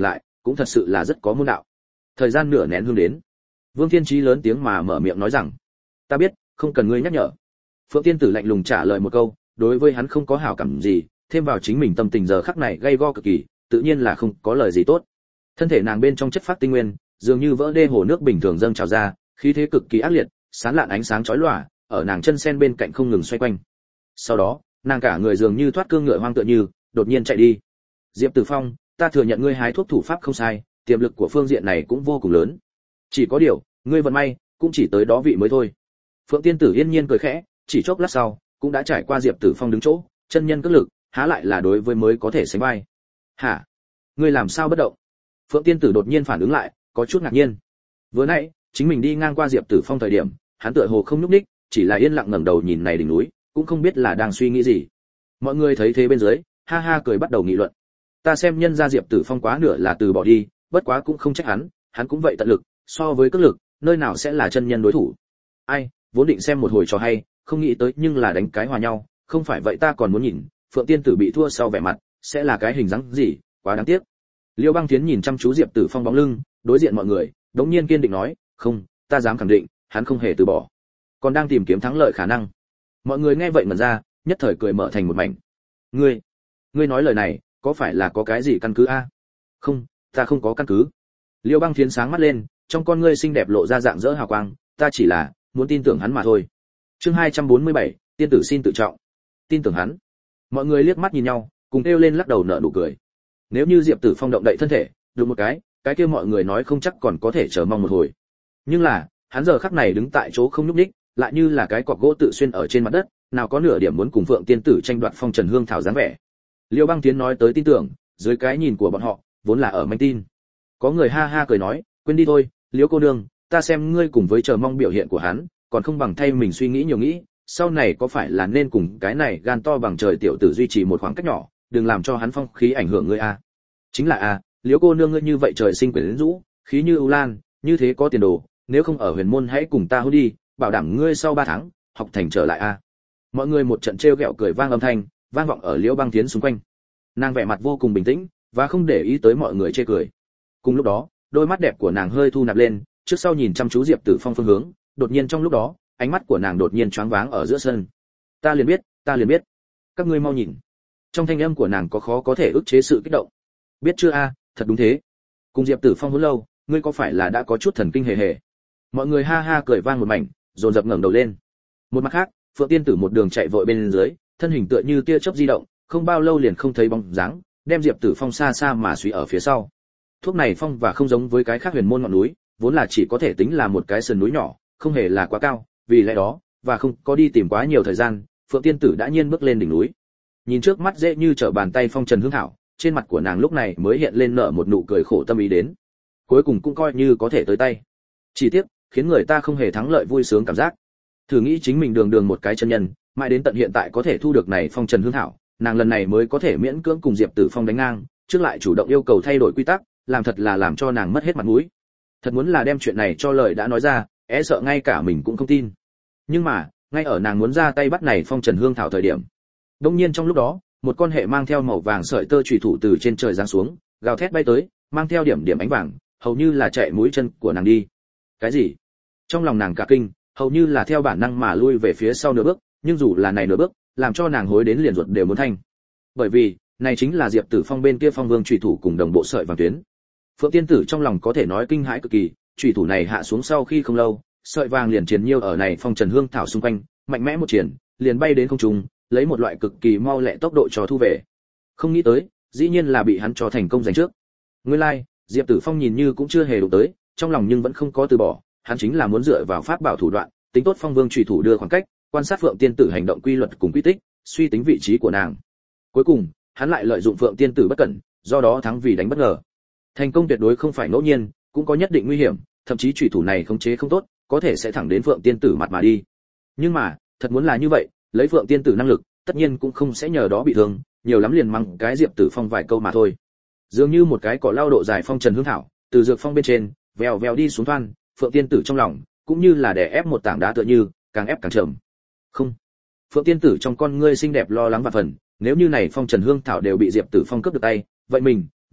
cũng thật sự là rất có môn đạo. Thời gian nửa nén hương đến, Vương Thiên Chí lớn tiếng mà mở miệng nói rằng, ta biết, không cần ngươi nhắc nhở. Phượng Tiên Tử lạnh lùng trả lời một câu, đối với hắn không có hảo cảm gì, thêm vào chính mình tâm tình giờ khắc này gay go cực kỳ, tự nhiên là không có lời gì tốt. Thân thể nàng bên trong chất phát tinh nguyên, dường như vỡ đê hồ nước bình thường dâng trào ra, khí thế cực kỳ ác liệt, sáng lạn ánh sáng chói lòa, ở nàng chân sen bên cạnh không ngừng xoay quanh. Sau đó, nàng cả người dường như thoát cương ngựa hoang tựa như, đột nhiên chạy đi. Diệp Tử Phong, ta thừa nhận ngươi hái thuốc thủ pháp không sai, tiềm lực của phương diện này cũng vô cùng lớn. Chỉ có điều, ngươi vận may cũng chỉ tới đó vị mới thôi. Phượng Tiên Tử yên nhiên cười khẽ, chỉ chốc lát sau, cũng đã trải qua Diệp Tử Phong đứng chỗ, chân nhân cước lực, há lại là đối với mới có thể sánh vai. Hả? Ngươi làm sao bất động? Phượng Tiên Tử đột nhiên phản ứng lại, có chút ngạc nhiên. Vừa nãy, chính mình đi ngang qua Diệp Tử Phong thời điểm, hắn tựa hồ không nhúc nhích, chỉ là yên lặng ngẩng đầu nhìn này đỉnh núi, cũng không biết là đang suy nghĩ gì. Mọi người thấy thế bên dưới, ha ha cười bắt đầu nghị luận. Ta xem nhân gia Diệp Tử Phong quá nửa là từ bỏ đi, bất quá cũng không trách hắn, hắn cũng vậy tận lực, so với cước lực, nơi nào sẽ là chân nhân đối thủ. Ai, vốn định xem một hồi trò hay, không nghĩ tới nhưng là đánh cái hòa nhau, không phải vậy ta còn muốn nhìn, Phượng Tiên Tử bị thua sau vẻ mặt, sẽ là cái hình dáng gì, quá đáng tiếc. Liêu Băng Thiến nhìn chăm chú Diệp Tử Phong bóng lưng, đối diện mọi người, đống nhiên kiên định nói, không, ta dám khẳng định, hắn không hề từ bỏ, còn đang tìm kiếm thắng lợi khả năng. Mọi người nghe vậy mà ra, nhất thời cười mở thành một mảnh. Ngươi, ngươi nói lời này, có phải là có cái gì căn cứ a? Không, ta không có căn cứ. Liêu Băng Thiến sáng mắt lên, trong con ngươi xinh đẹp lộ ra dạng dỡ hào quang, ta chỉ là muốn tin tưởng hắn mà thôi. Chương hai trăm bốn mươi bảy, tiên tử xin tự trọng. Tin tưởng hắn. Mọi người liếc mắt nhìn nhau, cùng kêu lên lắc đầu nở nụ cười. Nếu như Diệp Tử Phong động đậy thân thể, được một cái, cái kia mọi người nói không chắc còn có thể chờ mong một hồi. Nhưng là, hắn giờ khắc này đứng tại chỗ không nhúc nhích, lại như là cái cọc gỗ tự xuyên ở trên mặt đất, nào có nửa điểm muốn cùng Phượng Tiên Tử tranh đoạt phong trần hương thảo dáng vẻ. Liêu Băng Tiến nói tới tin tưởng, dưới cái nhìn của bọn họ, vốn là ở manh tin. Có người ha ha cười nói, quên đi thôi, Liêu cô nương, ta xem ngươi cùng với chờ mong biểu hiện của hắn, còn không bằng thay mình suy nghĩ nhiều nghĩ, sau này có phải là nên cùng cái này gan to bằng trời tiểu tử duy trì một khoảng cách nhỏ, đừng làm cho hắn phong khí ảnh hưởng ngươi a. Chính là a, Liêu cô nương ngươi như vậy trời sinh quyến rũ, khí như ưu lan, như thế có tiền đồ, nếu không ở huyền môn hãy cùng ta hôn đi, bảo đảm ngươi sau ba tháng học thành trở lại a. Mọi người một trận trêu ghẹo cười vang âm thanh, vang vọng ở Liễu Băng Tiến xung quanh. Nàng vẻ mặt vô cùng bình tĩnh và không để ý tới mọi người chê cười. Cùng lúc đó, đôi mắt đẹp của nàng hơi thu nạp lên, trước sau nhìn chăm chú Diệp Tử Phong phương hướng, đột nhiên trong lúc đó, ánh mắt của nàng đột nhiên choáng váng ở giữa sân. Ta liền biết, ta liền biết. Các ngươi mau nhìn. Trong thanh âm của nàng có khó có thể ức chế sự kích động. Biết chưa a, thật đúng thế. Cùng Diệp Tử Phong hôn lâu, ngươi có phải là đã có chút thần kinh hề hề? Mọi người ha ha cười vang một mảnh, dồn dập ngẩng đầu lên. Một mặt khác, Phượng Tiên Tử một đường chạy vội bên dưới, thân hình tựa như tia chớp di động, không bao lâu liền không thấy bóng dáng, đem Diệp Tử Phong xa xa mà suy ở phía sau. Thuốc này phong và không giống với cái khác huyền môn ngọn núi, vốn là chỉ có thể tính là một cái sườn núi nhỏ, không hề là quá cao, vì lẽ đó, và không có đi tìm quá nhiều thời gian, Phượng Tiên Tử đã nhiên bước lên đỉnh núi. Nhìn trước mắt dễ như trở bàn tay phong trần hương thảo, trên mặt của nàng lúc này mới hiện lên nở một nụ cười khổ tâm ý đến. Cuối cùng cũng coi như có thể tới tay. Chỉ tiếc, khiến người ta không hề thắng lợi vui sướng cảm giác. Thử nghĩ chính mình đường đường một cái chân nhân, mãi đến tận hiện tại có thể thu được này phong trần hương thảo, nàng lần này mới có thể miễn cưỡng cùng Diệp Tử Phong đánh ngang, trước lại chủ động yêu cầu thay đổi quy tắc, làm thật là làm cho nàng mất hết mặt mũi. Thật muốn là đem chuyện này cho lời đã nói ra, e sợ ngay cả mình cũng không tin. Nhưng mà, ngay ở nàng muốn ra tay bắt này phong trần hương thảo thời điểm, đột nhiên trong lúc đó, một con hệ mang theo màu vàng sợi tơ chủy thủ từ trên trời giáng xuống, gào thét bay tới, mang theo điểm điểm ánh vàng, hầu như là chạy mũi chân của nàng đi. Cái gì? Trong lòng nàng cả kinh, hầu như là theo bản năng mà lui về phía sau nửa bước, nhưng dù là này nửa bước, làm cho nàng hối đến liền ruột đều muốn thanh. Bởi vì, này chính là Diệp Tử Phong bên kia phong vương chủy thủ cùng đồng bộ sợi vàng tuyến. Phượng Tiên Tử trong lòng có thể nói kinh hãi cực kỳ, chủy thủ này hạ xuống sau khi không lâu, sợi vàng liền triền nhiêu ở này phong trần hương thảo xung quanh, mạnh mẽ một triển, liền bay đến không trung, lấy một loại cực kỳ mau lẹ tốc độ cho thu về. Không nghĩ tới, dĩ nhiên là bị hắn cho thành công giành trước. Nguyên lai, like, Diệp Tử Phong nhìn như cũng chưa hề đụng tới, trong lòng nhưng vẫn không có từ bỏ, hắn chính là muốn dựa vào pháp bảo thủ đoạn, tính tốt phong vương chủy thủ đưa khoảng cách, quan sát Phượng Tiên Tử hành động quy luật cùng quy tích, suy tính vị trí của nàng. Cuối cùng, hắn lại lợi dụng Phượng Tiên Tử bất cẩn, do đó thắng vì đánh bất ngờ. Thành công tuyệt đối không phải ngẫu nhiên, cũng có nhất định nguy hiểm, thậm chí chủy thủ này khống chế không tốt, có thể sẽ thẳng đến Phượng Tiên Tử mặt mà đi. Nhưng mà, thật muốn là như vậy, lấy Phượng Tiên Tử năng lực, tất nhiên cũng không sẽ nhờ đó bị thương, nhiều lắm liền mắng cái Diệp Tử Phong vài câu mà thôi. Dường như một cái cỏ lao độ dài phong trần hương thảo, từ dược phong bên trên, vèo vèo đi xuống thoăn, Phượng Tiên Tử trong lòng, cũng như là đè ép một tảng đá tựa như, càng ép càng trầm. Không. Phượng Tiên Tử trong con ngươi xinh đẹp lo lắng và phần, nếu như này phong trần hương thảo đều bị Diệp Tử Phong cướp được tay, vậy mình,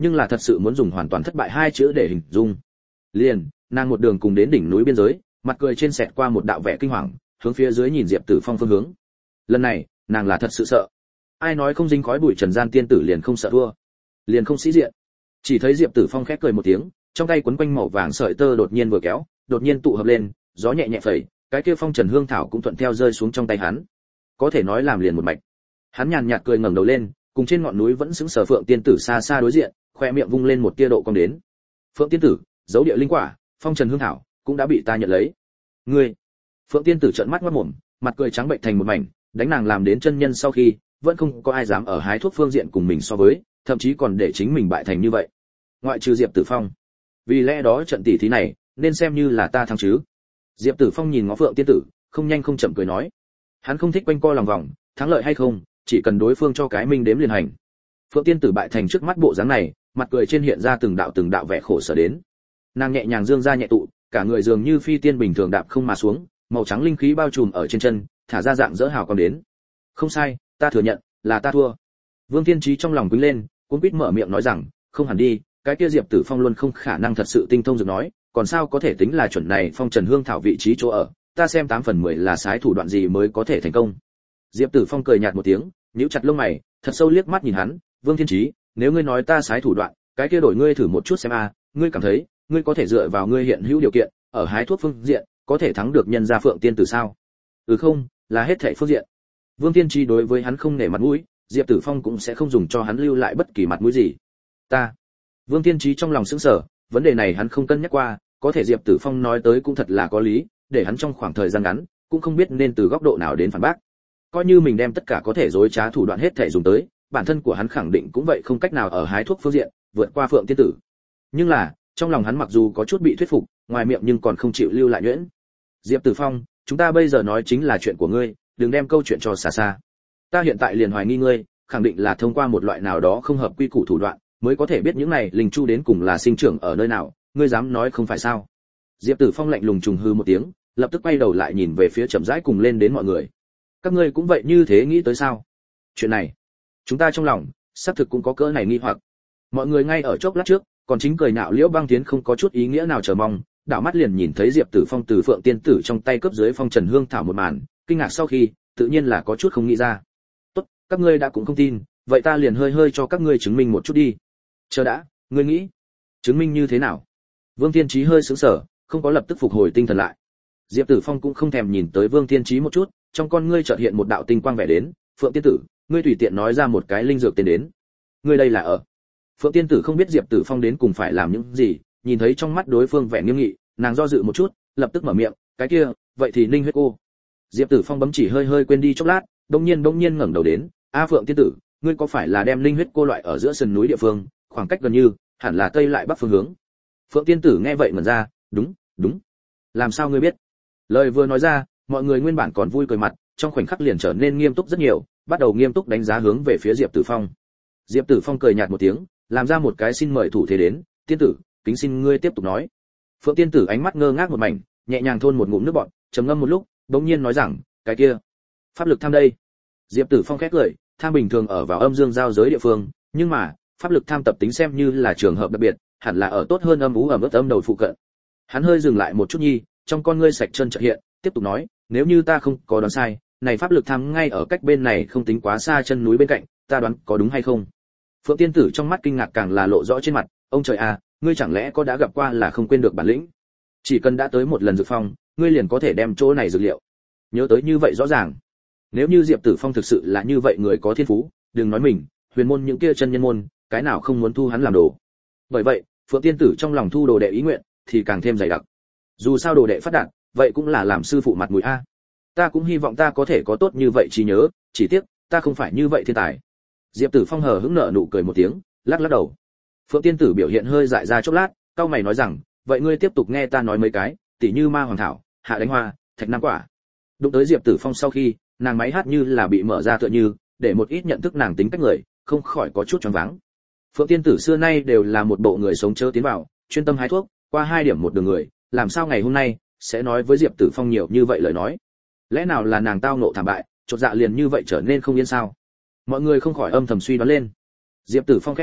nhưng là thật sự muốn dùng hoàn toàn thất bại hai chữ để hình dung. Liền, nàng một đường cùng đến đỉnh núi biên giới, mặt cười trên xẹt qua một đạo vẻ kinh hoàng, hướng phía dưới nhìn Diệp Tử Phong phương hướng. Lần này, nàng là thật sự sợ. Ai nói không dính khói bụi trần gian tiên tử liền không sợ thua, liền không sĩ diện. Chỉ thấy Diệp Tử Phong khẽ cười một tiếng, trong tay quấn quanh màu vàng sợi tơ đột nhiên vừa kéo, đột nhiên tụ hợp lên, gió nhẹ nhẹ phẩy, cái kia phong trần hương thảo cũng thuận theo rơi xuống trong tay hắn. Có thể nói làm liền một mạch. Hắn nhàn nhạt cười ngẩng đầu lên, cùng trên ngọn núi vẫn sững sờ Phượng tiên tử xa xa đối diện, khoe miệng vung lên một tia độ cong đến. Phượng tiên tử, dấu địa linh quả, phong trần hương thảo cũng đã bị ta nhận lấy. Ngươi? Phượng tiên tử trợn mắt ngoác mồm, mặt cười trắng bệnh thành một mảnh, đánh nàng làm đến chân nhân sau khi, vẫn không có ai dám ở hái thuốc phương diện cùng mình so với, thậm chí còn để chính mình bại thành như vậy. Ngoại trừ Diệp Tử Phong. Vì lẽ đó trận tỷ thí này, nên xem như là ta thắng chứ. Diệp Tử Phong nhìn ngó Phượng tiên tử, không nhanh không chậm cười nói. Hắn không thích quanh co lòng vòng, thắng lợi hay không, chỉ cần đối phương cho cái minh đếm liền hành. Phượng tiên tử bại thành trước mắt bộ dáng này, mặt cười trên hiện ra từng đạo từng đạo vẻ khổ sở đến. Nàng nhẹ nhàng dương ra nhẹ tụ, cả người dường như phi tiên bình thường đạp không mà xuống, màu trắng linh khí bao trùm ở trên chân, thả ra dạng dỡ hào quang đến. Không sai, ta thừa nhận, là ta thua. Vương Thiên Chí trong lòng quýnh lên, cuống quýt mở miệng nói rằng, không hẳn đi, cái kia Diệp Tử Phong luôn không khả năng thật sự tinh thông được nói, còn sao có thể tính là chuẩn này phong trần hương thảo vị trí chỗ ở, ta xem tám phần mười là sái thủ đoạn gì mới có thể thành công. Diệp Tử Phong cười nhạt một tiếng, nhíu chặt lông mày, thật sâu liếc mắt nhìn hắn, Vương Thiên Chí, nếu ngươi nói ta sái thủ đoạn, cái kia đổi ngươi thử một chút xem a, ngươi cảm thấy, ngươi có thể dựa vào ngươi hiện hữu điều kiện, ở hái thuốc phương diện, có thể thắng được nhân gia Phượng tiên tử sao? Ừ không, là hết thảy phương diện. Vương Thiên Chí đối với hắn không nể mặt mũi, Diệp Tử Phong cũng sẽ không dùng cho hắn lưu lại bất kỳ mặt mũi gì. Ta. Vương Thiên Chí trong lòng sững sờ, vấn đề này hắn không cân nhắc qua, có thể Diệp Tử Phong nói tới cũng thật là có lý, để hắn trong khoảng thời gian ngắn cũng không biết nên từ góc độ nào đến phản bác. Coi như mình đem tất cả có thể dối trá thủ đoạn hết thể dùng tới, bản thân của hắn khẳng định cũng vậy không cách nào ở hái thuốc phương diện vượt qua Phượng tiên tử. Nhưng là, trong lòng hắn mặc dù có chút bị thuyết phục, ngoài miệng nhưng còn không chịu lưu lại nhuyễn. Diệp Tử Phong, chúng ta bây giờ nói chính là chuyện của ngươi, đừng đem câu chuyện cho xa xa. Ta hiện tại liền hoài nghi ngươi, khẳng định là thông qua một loại nào đó không hợp quy củ thủ đoạn, mới có thể biết những này linh chu đến cùng là sinh trưởng ở nơi nào, ngươi dám nói không phải sao? Diệp Tử Phong lạnh lùng trùng hư một tiếng, lập tức quay đầu lại nhìn về phía chậm rãi cùng lên đến mọi người. Các ngươi cũng vậy như thế nghĩ tới sao? Chuyện này, chúng ta trong lòng xác thực cũng có cỡ này nghi hoặc. Mọi người ngay ở chốc lát trước, còn chính cười nhạo Liễu Băng Tiến không có chút ý nghĩa nào chờ mong, đảo mắt liền nhìn thấy Diệp Tử Phong từ Phượng tiên tử trong tay cướp dưới phong trần hương thảo một màn, kinh ngạc sau khi, tự nhiên là có chút không nghĩ ra. Tốt, các ngươi đã cũng không tin, vậy ta liền hơi hơi cho các ngươi chứng minh một chút đi. Chờ đã, ngươi nghĩ, chứng minh như thế nào? Vương Thiên Chí hơi sững sờ, không có lập tức phục hồi tinh thần lại. Diệp Tử Phong cũng không thèm nhìn tới Vương Thiên Chí một chút, trong con ngươi chợt hiện một đạo tinh quang vẻ đến, Phượng tiên tử, ngươi tùy tiện nói ra một cái linh dược tên đến. Ngươi đây là ở? Phượng tiên tử không biết Diệp Tử Phong đến cùng phải làm những gì, nhìn thấy trong mắt đối phương vẻ nghiêm nghị, nàng do dự một chút, lập tức mở miệng, cái kia, vậy thì linh huyết cô. Diệp Tử Phong bấm chỉ hơi hơi quên đi chốc lát, đột nhiên đột nhiên ngẩng đầu đến, a Phượng tiên tử, ngươi có phải là đem linh huyết cô loại ở giữa sườn núi địa phương, khoảng cách gần như, hẳn là tây lại bắc phương hướng. Phượng tiên tử nghe vậy mẩn ra, đúng, đúng. Làm sao ngươi biết? Lời vừa nói ra, mọi người nguyên bản còn vui cười mặt, trong khoảnh khắc liền trở nên nghiêm túc rất nhiều, bắt đầu nghiêm túc đánh giá hướng về phía Diệp Tử Phong. Diệp Tử Phong cười nhạt một tiếng, làm ra một cái xin mời thủ thế đến, tiên tử, kính xin ngươi tiếp tục nói. Phượng tiên tử ánh mắt ngơ ngác một mảnh, nhẹ nhàng thôn một ngụm nước bọt, trầm ngâm một lúc, bỗng nhiên nói rằng, cái kia, pháp lực tham đây. Diệp Tử Phong khét lời, tham bình thường ở vào âm dương giao giới địa phương, nhưng mà, pháp lực tham tập tính xem như là trường hợp đặc biệt, hẳn là ở tốt hơn âm ú ở mức âm đầu phụ cận. Hắn hơi dừng lại một chút nhi, trong con ngươi sạch chân chợt hiện, tiếp tục nói, nếu như ta không có đoán sai, này pháp lực tham ngay ở cách bên này không tính quá xa chân núi bên cạnh, ta đoán có đúng hay không? Phượng tiên tử trong mắt kinh ngạc càng là lộ rõ trên mặt, ông trời à, ngươi chẳng lẽ có đã gặp qua là không quên được bản lĩnh? Chỉ cần đã tới một lần dược phong, ngươi liền có thể đem chỗ này dược liệu. Nhớ tới như vậy rõ ràng. Nếu như Diệp Tử Phong thực sự là như vậy người có thiên phú, đừng nói mình, huyền môn những kia chân nhân môn, cái nào không muốn thu hắn làm đồ. Bởi vậy, Phượng tiên tử trong lòng thu đồ đệ ý nguyện thì càng thêm dày đặc. Dù sao đồ đệ phát đạt, vậy cũng là làm sư phụ mặt mũi a. Ta cũng hy vọng ta có thể có tốt như vậy trí nhớ, chỉ tiếc, ta không phải như vậy thiên tài. Diệp Tử Phong hờ hững nở nụ cười một tiếng, lắc lắc đầu. Phượng tiên tử biểu hiện hơi dại ra chốc lát, cau mày nói rằng, vậy ngươi tiếp tục nghe ta nói mấy cái, tỉ như ma hoàng thảo, hạ đánh hoa, thạch nam quả. Đụng tới Diệp Tử Phong sau khi, nàng máy hát như là bị mở ra tựa như, để một ít nhận thức nàng tính cách người, không khỏi có chút choáng váng. Phượng tiên tử xưa nay đều là một bộ người sống chớ tiến vào, chuyên tâm hái thuốc, qua hai điểm một đường người, làm sao ngày hôm nay sẽ nói với Diệp Tử Phong nhiều như vậy lời nói? Lẽ nào là nàng tao nộ thảm bại, chột dạ liền như vậy trở nên không yên sao? Mọi người không khỏi âm thầm suy đoán lên. Diệp Tử Phong khẽ cười,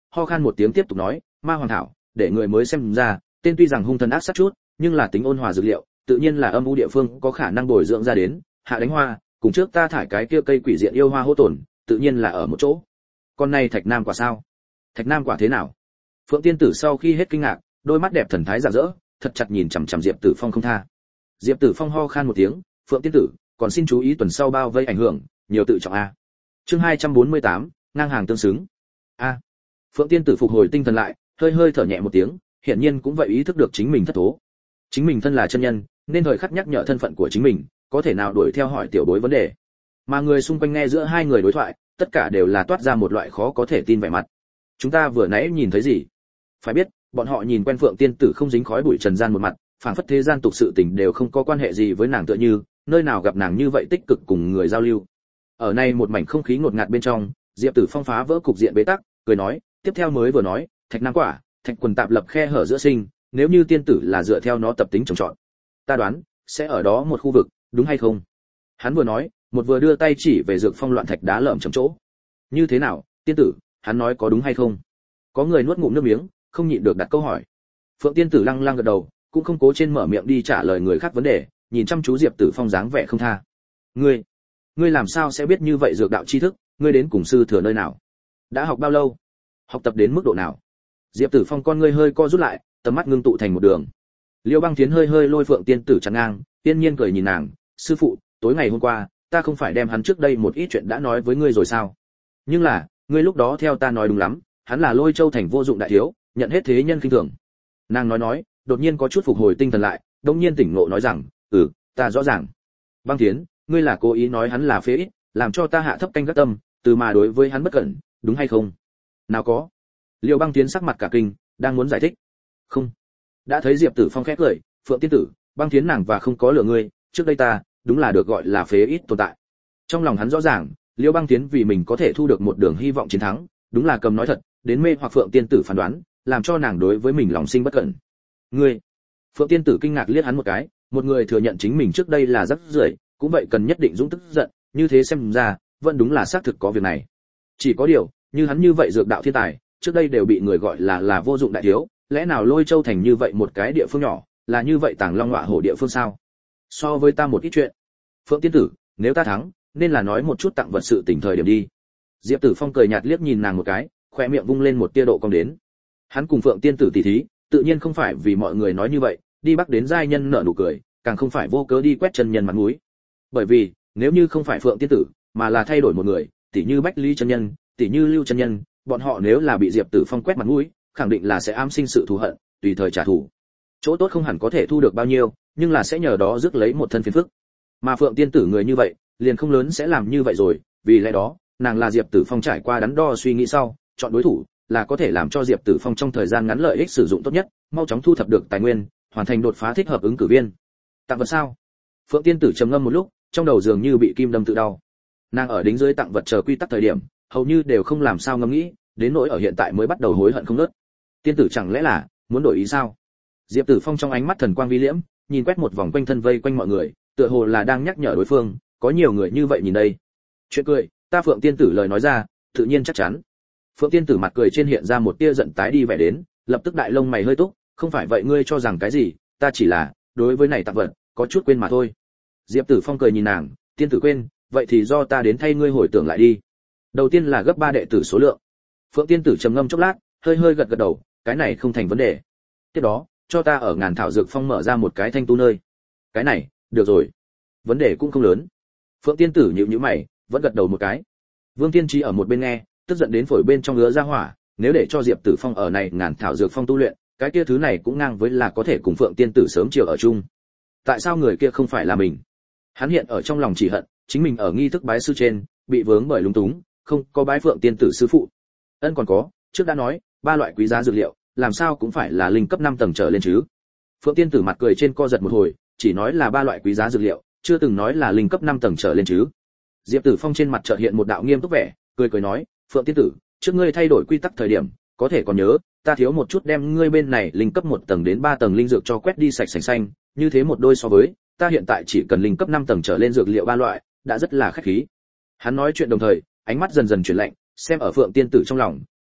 ho khan một tiếng tiếp tục nói, ma hoàng thảo, để người mới xem ra, tên tuy rằng hung thần ác sát chút, nhưng là tính ôn hòa dược liệu, tự nhiên là âm u địa phương có khả năng bồi dưỡng ra đến, hạ đánh hoa, cùng trước ta thải cái kia cây quỷ diện yêu hoa hô tổn, tự nhiên là ở một chỗ. Con này thạch nam quả sao? Thạch nam quả thế nào? Phượng tiên tử sau khi hết kinh ngạc, đôi mắt đẹp thần thái rạng rỡ, thật chặt nhìn chằm chằm Diệp Tử Phong không tha. Diệp Tử Phong ho khan một tiếng, Phượng tiên tử, còn xin chú ý tuần sau bao vây ảnh hưởng, nhiều tự trọng a. Chương hai trăm bốn mươi tám, ngang hàng tương xứng. A. Phượng tiên tử phục hồi tinh thần lại, hơi hơi thở nhẹ một tiếng, hiển nhiên cũng vậy ý thức được chính mình thất thố. Chính mình thân là chân nhân, nên thời khắc nhắc nhở thân phận của chính mình, có thể nào đuổi theo hỏi tiểu bối vấn đề. Mà người xung quanh nghe giữa hai người đối thoại, tất cả đều là toát ra một loại khó có thể tin vẻ mặt. Chúng ta vừa nãy nhìn thấy gì? Phải biết, bọn họ nhìn quen Phượng tiên tử không dính khói bụi trần gian một mặt, phảng phất thế gian tục sự tình đều không có quan hệ gì với nàng tựa như, nơi nào gặp nàng như vậy tích cực cùng người giao lưu. Ở này một mảnh không khí ngột ngạt bên trong, Diệp Tử Phong phá vỡ cục diện bế tắc, cười nói, tiếp theo mới vừa nói, thạch nam quả, thạch quần tạp lập khe hở giữa sinh, nếu như tiên tử là dựa theo nó tập tính trồng trọt, ta đoán sẽ ở đó một khu vực, đúng hay không? Hắn vừa nói, một vừa đưa tay chỉ về dược phong loạn thạch đá lởm chởm chỗ. Như thế nào, tiên tử, hắn nói có đúng hay không? Có người nuốt ngụm nước miếng, không nhịn được đặt câu hỏi. Phượng tiên tử lăng lăng gật đầu, cũng không cố trên mở miệng đi trả lời người khác vấn đề, nhìn chăm chú Diệp Tử Phong dáng vẻ không tha. Ngươi, ngươi làm sao sẽ biết như vậy dược đạo tri thức, ngươi đến cùng sư thừa nơi nào? Đã học bao lâu? Học tập đến mức độ nào? Diệp Tử Phong con ngươi hơi co rút lại, tầm mắt ngưng tụ thành một đường. Liêu Băng Thiến hơi hơi lôi Phượng tiên tử chặn ngang, tiên nhiên cười nhìn nàng, sư phụ, tối ngày hôm qua, ta không phải đem hắn trước đây một ít chuyện đã nói với ngươi rồi sao? Nhưng là, ngươi lúc đó theo ta nói đúng lắm, hắn là Lôi Châu thành vô dụng đại thiếu, nhận hết thế nhân khinh thường. Nàng nói nói, đột nhiên có chút phục hồi tinh thần lại, đống nhiên tỉnh ngộ nói rằng, ừ, ta rõ ràng. Băng Thiến, ngươi là cố ý nói hắn là phế ích, làm cho ta hạ thấp canh gác tâm, từ mà đối với hắn bất cẩn, đúng hay không? Nào có. Liêu Băng Thiến sắc mặt cả kinh, đang muốn giải thích. Không. Đã thấy Diệp Tử Phong khẽ cười, Phượng tiên tử, Băng Thiến nàng và không có lựa ngươi, trước đây ta, đúng là được gọi là phế ít tồn tại. Trong lòng hắn rõ ràng, Liêu Băng Thiến vì mình có thể thu được một đường hy vọng chiến thắng, đúng là cầm nói thật, đến mê hoặc Phượng tiên tử phán đoán, làm cho nàng đối với mình lòng sinh bất cẩn. Ngươi. Phượng tiên tử kinh ngạc liếc hắn một cái, một người thừa nhận chính mình trước đây là rất rưởi, cũng vậy cần nhất định dũng tức giận, như thế xem ra, vẫn đúng là xác thực có việc này. Chỉ có điều, như hắn như vậy dược đạo thiên tài, trước đây đều bị người gọi là là vô dụng đại thiếu, lẽ nào Lôi Châu thành như vậy một cái địa phương nhỏ, là như vậy tàng long ngọa hổ địa phương sao? So với ta một ít chuyện. Phượng tiên tử, nếu ta thắng, nên là nói một chút tặng vật sự tỉnh thời điểm đi. Diệp Tử Phong cười nhạt liếc nhìn nàng một cái, khóe miệng vung lên một tia độ cong đến. Hắn cùng Phượng tiên tử tỉ thí, tự nhiên không phải vì mọi người nói như vậy, đi bắc đến giai nhân nở nụ cười, càng không phải vô cớ đi quét chân nhân mặt mũi. Bởi vì, nếu như không phải Phượng tiên tử, mà là thay đổi một người, tỉ như Bách Lý chân nhân, tỉ như Lưu chân nhân, bọn họ nếu là bị Diệp Tử Phong quét mặt mũi, khẳng định là sẽ ám sinh sự thù hận, tùy thời trả thù. Chỗ tốt không hẳn có thể thu được bao nhiêu, nhưng là sẽ nhờ đó rước lấy một thân phiền phức. Mà Phượng tiên tử người như vậy, liền không lớn sẽ làm như vậy rồi, vì lẽ đó, nàng là Diệp Tử Phong trải qua đắn đo suy nghĩ sau, chọn đối thủ, là có thể làm cho Diệp Tử Phong trong thời gian ngắn lợi ích sử dụng tốt nhất, mau chóng thu thập được tài nguyên, hoàn thành đột phá thích hợp ứng cử viên. Tặng vật sao? Phượng tiên tử trầm ngâm một lúc, trong đầu dường như bị kim đâm tự đau. Nàng ở đính dưới tặng vật chờ quy tắc thời điểm, hầu như đều không làm sao ngẫm nghĩ, đến nỗi ở hiện tại mới bắt đầu hối hận không ngớt. Tiên tử chẳng lẽ là muốn đổi ý sao? Diệp Tử Phong trong ánh mắt thần quang vi liễm, nhìn quét một vòng quanh thân vây quanh mọi người, tựa hồ là đang nhắc nhở đối phương, có nhiều người như vậy nhìn đây. Chuyện cười, ta Phượng tiên tử lời nói ra, tự nhiên chắc chắn. Phượng tiên tử mặt cười trên hiện ra một tia giận tái đi vẻ đến, lập tức đại lông mày hơi túc, không phải vậy ngươi cho rằng cái gì, ta chỉ là, đối với này tặng vật, có chút quên mà thôi. Diệp Tử Phong cười nhìn nàng, tiên tử quên, vậy thì do ta đến thay ngươi hồi tưởng lại đi. Đầu tiên là gấp ba đệ tử số lượng. Phượng tiên tử trầm ngâm chốc lát, hơi hơi gật gật đầu, cái này không thành vấn đề. Tiếp đó, cho ta ở ngàn thảo dược phong mở ra một cái thanh tu nơi. Cái này, được rồi. Vấn đề cũng không lớn. Phượng tiên tử nhíu nhíu mày, vẫn gật đầu một cái. Vương Tiên Trí ở một bên nghe, tức giận đến phổi bên trong ngứa ra hỏa, nếu để cho Diệp Tử Phong ở này ngàn thảo dược phong tu luyện, cái kia thứ này cũng ngang với là có thể cùng Phượng tiên tử sớm chiều ở chung. Tại sao người kia không phải là mình? Hắn hiện ở trong lòng chỉ hận, chính mình ở nghi thức bái sư trên, bị vướng bởi lúng túng, không có bái Phượng tiên tử sư phụ. Ân còn có, trước đã nói, ba loại quý giá dược liệu, làm sao cũng phải là linh cấp năm tầng trở lên chứ? Phượng tiên tử mặt cười trên co giật một hồi, chỉ nói là ba loại quý giá dược liệu, chưa từng nói là linh cấp năm tầng trở lên chứ. Diệp Tử Phong trên mặt chợt hiện một đạo nghiêm túc vẻ, cười cười nói, Phượng tiên tử, trước ngươi thay đổi quy tắc thời điểm, có thể còn nhớ, ta thiếu một chút đem ngươi bên này linh cấp một tầng đến ba tầng linh dược cho quét đi sạch sành xanh, như thế một đôi so với, ta hiện tại chỉ cần linh cấp năm tầng trở lên dược liệu ba loại, đã rất là khách khí. Hắn nói chuyện đồng thời, ánh mắt dần dần chuyển lạnh, xem ở Phượng tiên tử trong lòng,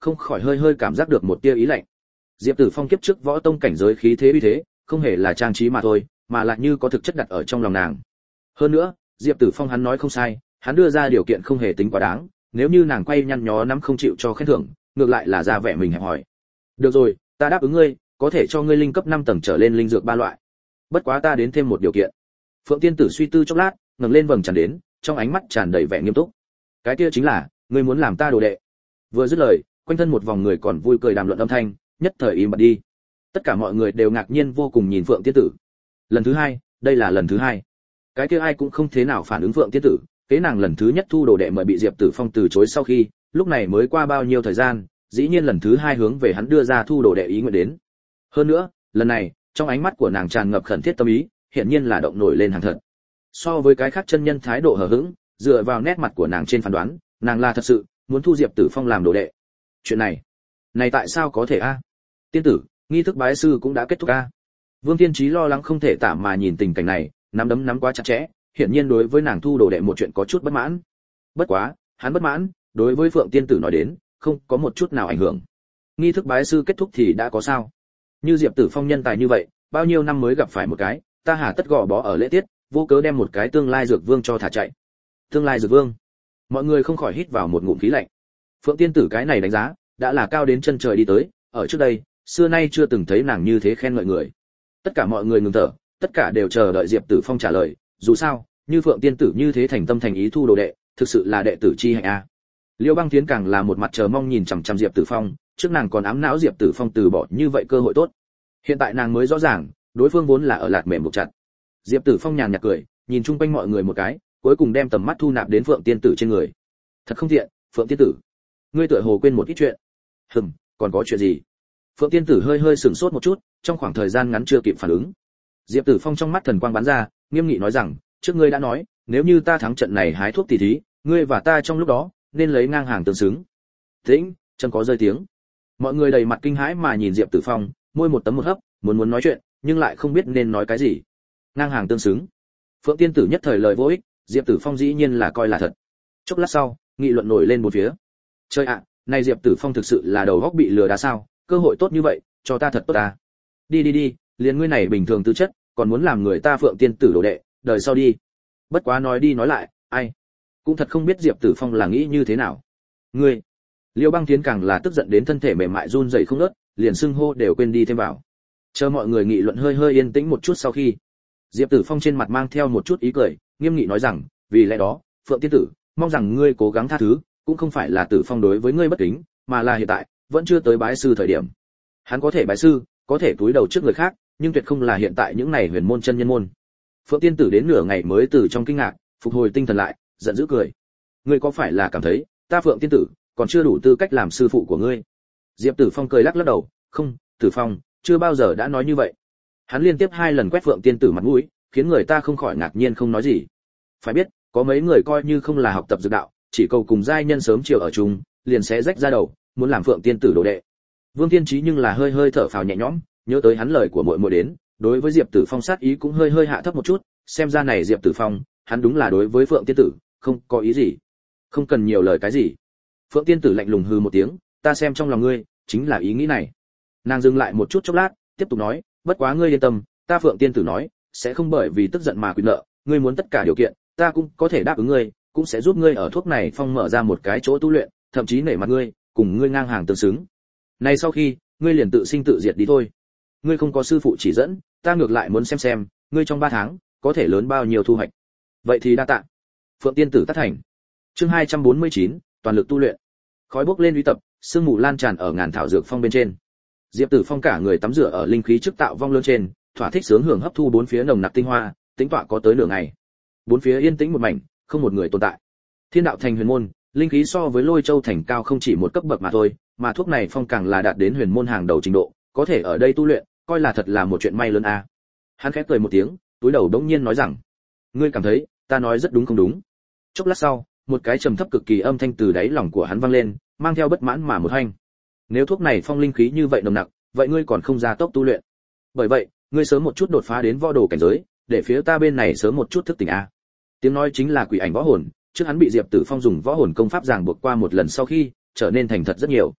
không khỏi hơi hơi cảm giác được một tia ý lạnh. Diệp Tử Phong kiếp trước võ tông cảnh giới khí thế uy thế, không hề là trang trí mà thôi, mà lại như có thực chất đặt ở trong lòng nàng. Hơn nữa, Diệp Tử Phong hắn nói không sai, hắn đưa ra điều kiện không hề tính quá đáng, nếu như nàng quay nhăn nhó nắm không chịu cho khen thưởng, ngược lại là ra vẻ mình hẹp hỏi. Được rồi, ta đáp ứng ngươi, có thể cho ngươi linh cấp năm tầng trở lên linh dược ba loại. Bất quá ta đến thêm một điều kiện. Phượng Tiên Tử suy tư chốc lát, ngẩng lên vầng tràn đến, trong ánh mắt tràn đầy vẻ nghiêm túc. Cái kia chính là, ngươi muốn làm ta đồ đệ. Vừa dứt lời, quanh thân một vòng người còn vui cười đàm luận âm thanh, nhất thời im bặt đi. Tất cả mọi người đều ngạc nhiên vô cùng nhìn Phượng Tiên Tử. Lần thứ hai, đây là lần thứ hai. Cái kia ai cũng không thế nào phản ứng Phượng Tiên Tử, kế nàng lần thứ nhất thu đồ đệ mời bị Diệp Tử Phong từ chối sau khi, lúc này mới qua bao nhiêu thời gian, dĩ nhiên lần thứ hai hướng về hắn đưa ra thu đồ đệ ý nguyện đến. Hơn nữa, lần này, trong ánh mắt của nàng tràn ngập khẩn thiết tâm ý, hiển nhiên là động nổi lên hàng thật. So với cái khác chân nhân thái độ hờ hững, dựa vào nét mặt của nàng trên phán đoán, nàng là thật sự muốn thu Diệp Tử Phong làm đồ đệ. Chuyện này, này tại sao có thể a? Tiên tử, nghi thức bái sư cũng đã kết thúc a. Vương Tiên Chí lo lắng không thể tả mà nhìn tình cảnh này, nắm đấm nắm quá chặt chẽ, hiển nhiên đối với nàng thu đồ đệ một chuyện có chút bất mãn. Bất quá, hắn bất mãn, đối với Phượng Tiên tử nói đến, không có một chút nào ảnh hưởng. Nghi thức bái sư kết thúc thì đã có sao? Như Diệp Tử Phong nhân tài như vậy, bao nhiêu năm mới gặp phải một cái, ta hà tất gò bó ở lễ tiết, vô cớ đem một cái tương lai dược vương cho thả chạy. Tương lai dược vương? Mọi người không khỏi hít vào một ngụm khí lạnh. Phượng Tiên tử cái này đánh giá, đã là cao đến chân trời đi tới, ở trước đây, xưa nay chưa từng thấy nàng như thế khen ngợi người. Tất cả mọi người ngừng thở, tất cả đều chờ đợi Diệp Tử Phong trả lời, dù sao, như Phượng Tiên tử như thế thành tâm thành ý thu đồ đệ, thực sự là đệ tử chi hạnh a. Liêu Băng Tiến càng là một mặt chờ mong nhìn chằm chằm Diệp Tử Phong, trước nàng còn ám não Diệp Tử Phong từ bỏ như vậy cơ hội tốt. Hiện tại nàng mới rõ ràng, đối phương vốn là ở lạt mềm buộc chặt. Diệp Tử Phong nhàn nhạt cười, nhìn chung quanh mọi người một cái, cuối cùng đem tầm mắt thu nạp đến Phượng Tiên tử trên người. Thật không tiện, Phượng Tiên tử, ngươi tựa hồ quên một ít chuyện. Hừm, còn có chuyện gì? Phượng Tiên tử hơi hơi sửng sốt một chút, trong khoảng thời gian ngắn chưa kịp phản ứng. Diệp Tử Phong trong mắt thần quang bắn ra, nghiêm nghị nói rằng, trước ngươi đã nói, nếu như ta thắng trận này hái thuốc tỷ thí, ngươi và ta trong lúc đó nên lấy ngang hàng tương xứng. Tĩnh, chân có rơi tiếng. Mọi người đầy mặt kinh hãi mà nhìn Diệp Tử Phong, môi một tấm một hấp, muốn muốn nói chuyện, nhưng lại không biết nên nói cái gì. Ngang hàng tương xứng. Phượng Tiên tử nhất thời lời vô ích, Diệp Tử Phong dĩ nhiên là coi là thật. Chốc lát sau, nghị luận nổi lên một phía. Chơi ạ, này Diệp Tử Phong thực sự là đầu óc bị lừa đá sao? Cơ hội tốt như vậy, cho ta thật tốt ta. Đi đi đi, liền ngươi này bình thường tư chất, còn muốn làm người ta Phượng Tiên tử đồ đệ, đời sau đi. Bất quá nói đi nói lại, ai cũng thật không biết Diệp Tử Phong là nghĩ như thế nào. Ngươi, Liêu Băng Tiến càng là tức giận đến thân thể mềm mại run rẩy không ngớt, liền xưng hô đều quên đi thêm vào. Chờ mọi người nghị luận hơi hơi yên tĩnh một chút sau khi, Diệp Tử Phong trên mặt mang theo một chút ý cười, nghiêm nghị nói rằng, vì lẽ đó, Phượng Tiên tử, mong rằng ngươi cố gắng tha thứ, cũng không phải là Tử Phong đối với ngươi bất kính, mà là hiện tại vẫn chưa tới bái sư thời điểm. Hắn có thể bái sư, có thể túi đầu trước người khác, nhưng tuyệt không là hiện tại những này huyền môn chân nhân môn. Phượng Tiên tử đến nửa ngày mới từ trong kinh ngạc phục hồi tinh thần lại, giận dữ cười. Ngươi có phải là cảm thấy ta Phượng Tiên tử còn chưa đủ tư cách làm sư phụ của ngươi? Diệp Tử Phong cười lắc lắc đầu, không, Tử Phong chưa bao giờ đã nói như vậy. Hắn liên tiếp hai lần quét Phượng Tiên tử mặt mũi, khiến người ta không khỏi ngạc nhiên không nói gì. Phải biết, có mấy người coi như không là học tập dược đạo, chỉ cầu cùng giai nhân sớm chiều ở chung, liền sẽ rách ra đầu, muốn làm Phượng Tiên tử đồ đệ. Vương Tiên Chí nhưng là hơi hơi thở phào nhẹ nhõm, nhớ tới hắn lời của muội muội đến, đối với Diệp Tử Phong sát ý cũng hơi hơi hạ thấp một chút, xem ra này Diệp Tử Phong, hắn đúng là đối với Phượng Tiên tử không có ý gì. Không cần nhiều lời cái gì. Phượng Tiên tử lạnh lùng hừ một tiếng, ta xem trong lòng ngươi chính là ý nghĩ này. Nàng dừng lại một chút chốc lát, tiếp tục nói, bất quá ngươi yên tâm, ta Phượng Tiên tử nói, sẽ không bởi vì tức giận mà quyền nợ, ngươi muốn tất cả điều kiện, ta cũng có thể đáp ứng ngươi, cũng sẽ giúp ngươi ở thuốc này phong mở ra một cái chỗ tu luyện, thậm chí nể mặt ngươi, cùng ngươi ngang hàng tương xứng. Này sau khi, ngươi liền tự sinh tự diệt đi thôi. Ngươi không có sư phụ chỉ dẫn, ta ngược lại muốn xem xem, ngươi trong ba tháng có thể lớn bao nhiêu thu hoạch. Vậy thì đa tạ. Phượng Tiên tử tác thành. Chương hai trăm bốn mươi chín, toàn lực tu luyện. Khói bốc lên uy tập, sương mù lan tràn ở ngàn thảo dược phong bên trên. Diệp Tử Phong cả người tắm rửa ở linh khí trước tạo vong lớn trên, thỏa thích sướng hưởng hấp thu bốn phía nồng nặc tinh hoa, tính tọa có tới nửa ngày. Bốn phía yên tĩnh một mảnh, không một người tồn tại. Thiên đạo thành huyền môn, linh khí so với Lôi Châu thành cao không chỉ một cấp bậc mà thôi, mà thuốc này phong càng là đạt đến huyền môn hàng đầu trình độ, có thể ở đây tu luyện, coi là thật là một chuyện may lớn a. Hắn khẽ cười một tiếng, túi đầu đống nhiên nói rằng, ngươi cảm thấy ta nói rất đúng không đúng? Chốc lát sau, một cái trầm thấp cực kỳ âm thanh từ đáy lòng của hắn vang lên, mang theo bất mãn mà một hành. Nếu thuốc này phong linh khí như vậy nồng nặc, vậy ngươi còn không ra tốc tu luyện. Bởi vậy, ngươi sớm một chút đột phá đến võ đồ cảnh giới, để phía ta bên này sớm một chút thức tỉnh a. Tiếng nói chính là Quỷ Ảnh võ hồn, trước hắn bị Diệp Tử Phong dùng võ hồn công pháp ràng buộc qua một lần sau khi, trở nên thành thật rất nhiều.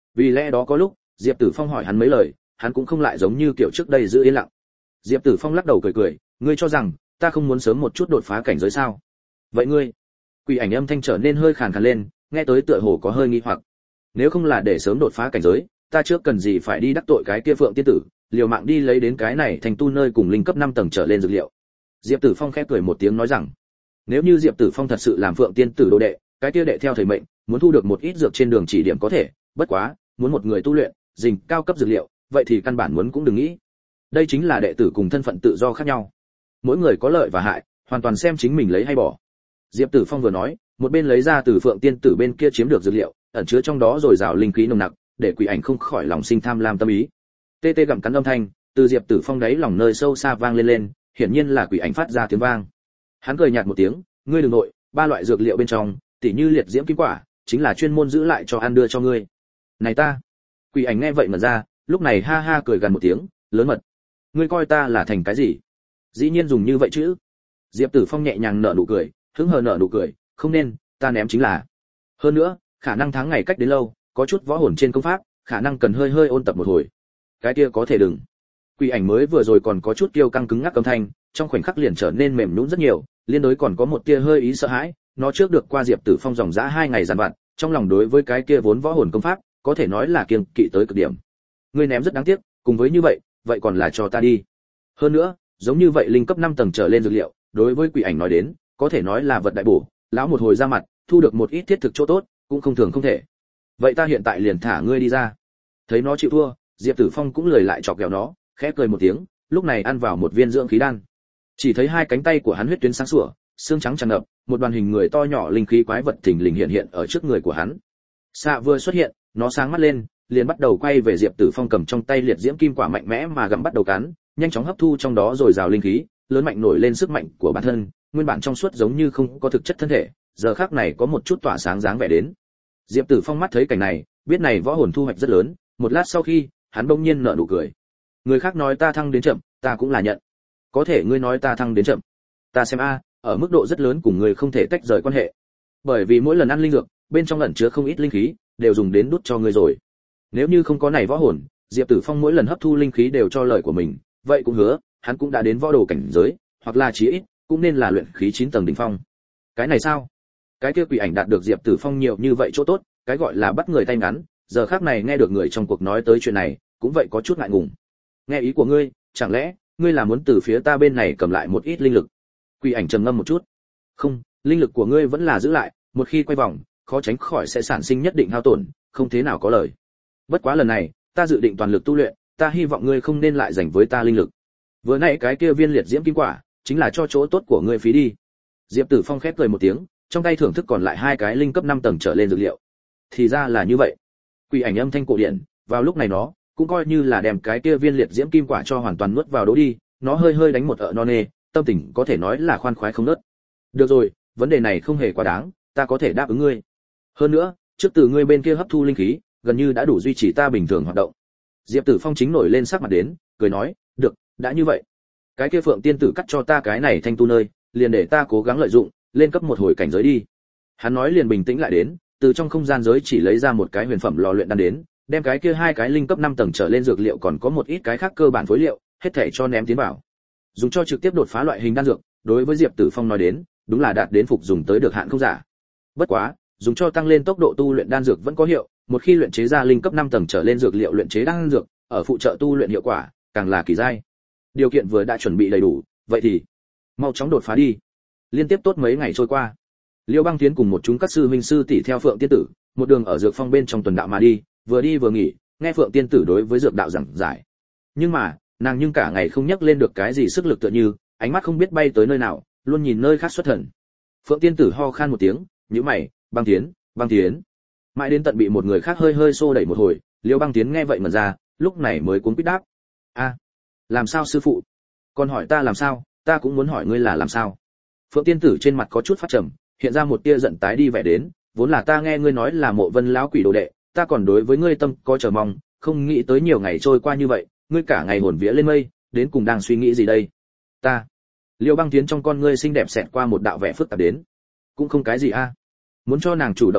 Vì lẽ đó có lúc Diệp Tử Phong hỏi hắn mấy lời, hắn cũng không lại giống như kiểu trước đây giữ yên lặng. Diệp Tử Phong lắc đầu cười cười, ngươi cho rằng ta không muốn sớm một chút đột phá cảnh giới sao? Vậy ngươi? Quỷ ảnh âm thanh trở nên hơi khàn khàn lên, nghe tới tựa hồ có hơi nghi hoặc. Nếu không là để sớm đột phá cảnh giới, ta trước cần gì phải đi đắc tội cái kia Phượng tiên tử, liều mạng đi lấy đến cái này thành tu nơi cùng linh cấp năm tầng trở lên dược liệu. Diệp Tử Phong khẽ cười một tiếng nói rằng, nếu như Diệp Tử Phong thật sự làm Phượng tiên tử đồ đệ, cái kia đệ theo thầy mệnh, muốn thu được một ít dược trên đường chỉ điểm có thể, bất quá, muốn một người tu luyện, dình cao cấp dược liệu, vậy thì căn bản muốn cũng đừng nghĩ. Đây chính là đệ tử cùng thân phận tự do khác nhau. Mỗi người có lợi và hại, hoàn toàn xem chính mình lấy hay bỏ. Diệp Tử Phong vừa nói, một bên lấy ra từ Phượng tiên tử bên kia chiếm được dược liệu, ẩn chứa trong đó rồi rào linh khí nồng nặc, để quỷ ảnh không khỏi lòng sinh tham lam tâm ý. Tê tê gặm cắn âm thanh, từ Diệp Tử Phong đáy lòng nơi sâu xa vang lên lên, hiển nhiên là quỷ ảnh phát ra tiếng vang. Hắn cười nhạt một tiếng, ngươi đừng nội, ba loại dược liệu bên trong, tỉ như liệt diễm kim quả, chính là chuyên môn giữ lại cho ăn đưa cho ngươi. Này ta. Quỷ ảnh nghe vậy mà ra, lúc này ha ha cười gần một tiếng, lớn mật. Ngươi coi ta là thành cái gì? Dĩ nhiên dùng như vậy chứ? Diệp Tử Phong nhẹ nhàng nở nụ cười, hứng hờ nở nụ cười, không nên, ta ném chính là. Hơn nữa, khả năng tháng ngày cách đến lâu, có chút võ hồn trên công pháp, khả năng cần hơi hơi ôn tập một hồi. Cái kia có thể đừng. Quỷ ảnh mới vừa rồi còn có chút kiêu căng cứng ngắc âm thanh, trong khoảnh khắc liền trở nên mềm nhũn rất nhiều, liên đối còn có một tia hơi ý sợ hãi, nó trước được qua Diệp Tử Phong dòng dã hai ngày giàn vặt, trong lòng đối với cái kia vốn võ hồn công pháp, có thể nói là kiêng kỵ tới cực điểm. Ngươi ném rất đáng tiếc, cùng với như vậy, vậy còn là cho ta đi. Hơn nữa, giống như vậy linh cấp năm tầng trở lên dược liệu, đối với quỷ ảnh nói đến, có thể nói là vật đại bổ, lão một hồi ra mặt, thu được một ít thiết thực chỗ tốt, cũng không thường không thể. Vậy ta hiện tại liền thả ngươi đi ra. Thấy nó chịu thua, Diệp Tử Phong cũng lười lại chọc ghẹo nó, khẽ cười một tiếng, lúc này ăn vào một viên dưỡng khí đan. Chỉ thấy hai cánh tay của hắn huyết tuyến sáng sủa, xương trắng tràn ngập, một đoàn hình người to nhỏ linh khí quái vật thình lình hiện hiện ở trước người của hắn. Xạ vừa xuất hiện, nó sáng mắt lên, liền bắt đầu quay về Diệp Tử Phong cầm trong tay liệt diễm kim quả mạnh mẽ mà gặm bắt đầu cắn, nhanh chóng hấp thu trong đó rồi rào linh khí, lớn mạnh nổi lên sức mạnh của bản thân, nguyên bản trong suốt giống như không có thực chất thân thể, giờ khắc này có một chút tỏa sáng dáng vẻ đến. Diệp Tử Phong mắt thấy cảnh này, biết này võ hồn thu hoạch rất lớn, một lát sau khi, hắn bỗng nhiên nở nụ cười. Người khác nói ta thăng đến chậm, ta cũng là nhận. Có thể ngươi nói ta thăng đến chậm, ta xem a, ở mức độ rất lớn cùng người không thể tách rời quan hệ. Bởi vì mỗi lần ăn linh dược, bên trong ẩn chứa không ít linh khí, đều dùng đến đút cho ngươi rồi. Nếu như không có này võ hồn, Diệp Tử Phong mỗi lần hấp thu linh khí đều cho lời của mình, vậy cũng hứa, hắn cũng đã đến võ đồ cảnh giới, hoặc là chí ít cũng nên là luyện khí chín tầng đỉnh phong. Cái này sao? Cái kia quỷ ảnh đạt được Diệp Tử Phong nhiều như vậy chỗ tốt, cái gọi là bắt người tay ngắn, giờ khắc này nghe được người trong cuộc nói tới chuyện này, cũng vậy có chút ngại ngùng. Nghe ý của ngươi, chẳng lẽ ngươi là muốn từ phía ta bên này cầm lại một ít linh lực? Quỷ ảnh trầm ngâm một chút. Không, linh lực của ngươi vẫn là giữ lại, một khi quay vòng, khó tránh khỏi sẽ sản sinh nhất định hao tổn, không thế nào có lời. Bất quá lần này, ta dự định toàn lực tu luyện, ta hy vọng ngươi không nên lại dành với ta linh lực. Vừa nãy cái kia viên liệt diễm kim quả, chính là cho chỗ tốt của ngươi phí đi. Diệp Tử Phong khép cười một tiếng, trong tay thưởng thức còn lại hai cái linh cấp năm tầng trở lên dược liệu. Thì ra là như vậy. Quỷ ảnh âm thanh cổ điển, vào lúc này nó cũng coi như là đem cái kia viên liệt diễm kim quả cho hoàn toàn nuốt vào đố đi, nó hơi hơi đánh một ợ non nê, tâm tình có thể nói là khoan khoái không nớt. Được rồi, vấn đề này không hề quá đáng, ta có thể đáp ứng ngươi. Hơn nữa, trước từ ngươi bên kia hấp thu linh khí, gần như đã đủ duy trì ta bình thường hoạt động. Diệp Tử Phong chính nổi lên sắc mặt đến, cười nói, được, đã như vậy, cái kia Phượng tiên tử cắt cho ta cái này thanh tu nơi, liền để ta cố gắng lợi dụng, lên cấp một hồi cảnh giới đi. Hắn nói liền bình tĩnh lại đến, từ trong không gian giới chỉ lấy ra một cái huyền phẩm lò luyện đan đến, đem cái kia hai cái linh cấp năm tầng trở lên dược liệu còn có một ít cái khác cơ bản phối liệu, hết thảy cho ném tiến vào. Dùng cho trực tiếp đột phá loại hình đan dược, đối với Diệp Tử Phong nói đến, đúng là đạt đến phục dùng tới được hạn không giả. Bất quá, dùng cho tăng lên tốc độ tu luyện đan dược vẫn có hiệu, một khi luyện chế ra linh cấp năm tầng trở lên dược liệu luyện chế đan dược, ở phụ trợ tu luyện hiệu quả, càng là kỳ giai. Điều kiện vừa đã chuẩn bị đầy đủ, vậy thì mau chóng đột phá đi. Liên tiếp tốt mấy ngày trôi qua, Liêu Băng Tiến cùng một chúng các sư huynh sư tỷ theo Phượng tiên tử, một đường ở dược phong bên trong tuần đạo mà đi, vừa đi vừa nghỉ, nghe Phượng tiên tử đối với dược đạo giảng giải. Nhưng mà, nàng nhưng cả ngày không nhắc lên được cái gì sức lực tựa như, ánh mắt không biết bay tới nơi nào, luôn nhìn nơi khác xuất thần. Phượng tiên tử ho khan một tiếng, nhíu mày, "Băng Tiến, Băng Tiến." Mãi đến tận bị một người khác hơi hơi xô đẩy một hồi, Liêu Băng Tiến nghe vậy mà ra, lúc này mới cuống quýt đáp, "A, làm sao sư phụ? Còn hỏi ta làm sao, ta cũng muốn hỏi ngươi là làm sao?" Phượng tiên tử trên mặt có chút phát trầm, hiện ra một tia giận tái đi vẻ đến, "Vốn là ta nghe ngươi nói là Mộ Vân lão quỷ đồ đệ, ta còn đối với ngươi tâm có chờ mong, không nghĩ tới nhiều ngày trôi qua như vậy, ngươi cả ngày hồn vía lên mây, đến cùng đang suy nghĩ gì đây?" "Ta." Liêu Băng Tiến trong con ngươi xinh đẹp xẹt qua một đạo vẻ phức tạp đến. "Cũng không cái gì a. Muốn cho nàng chủ động nói,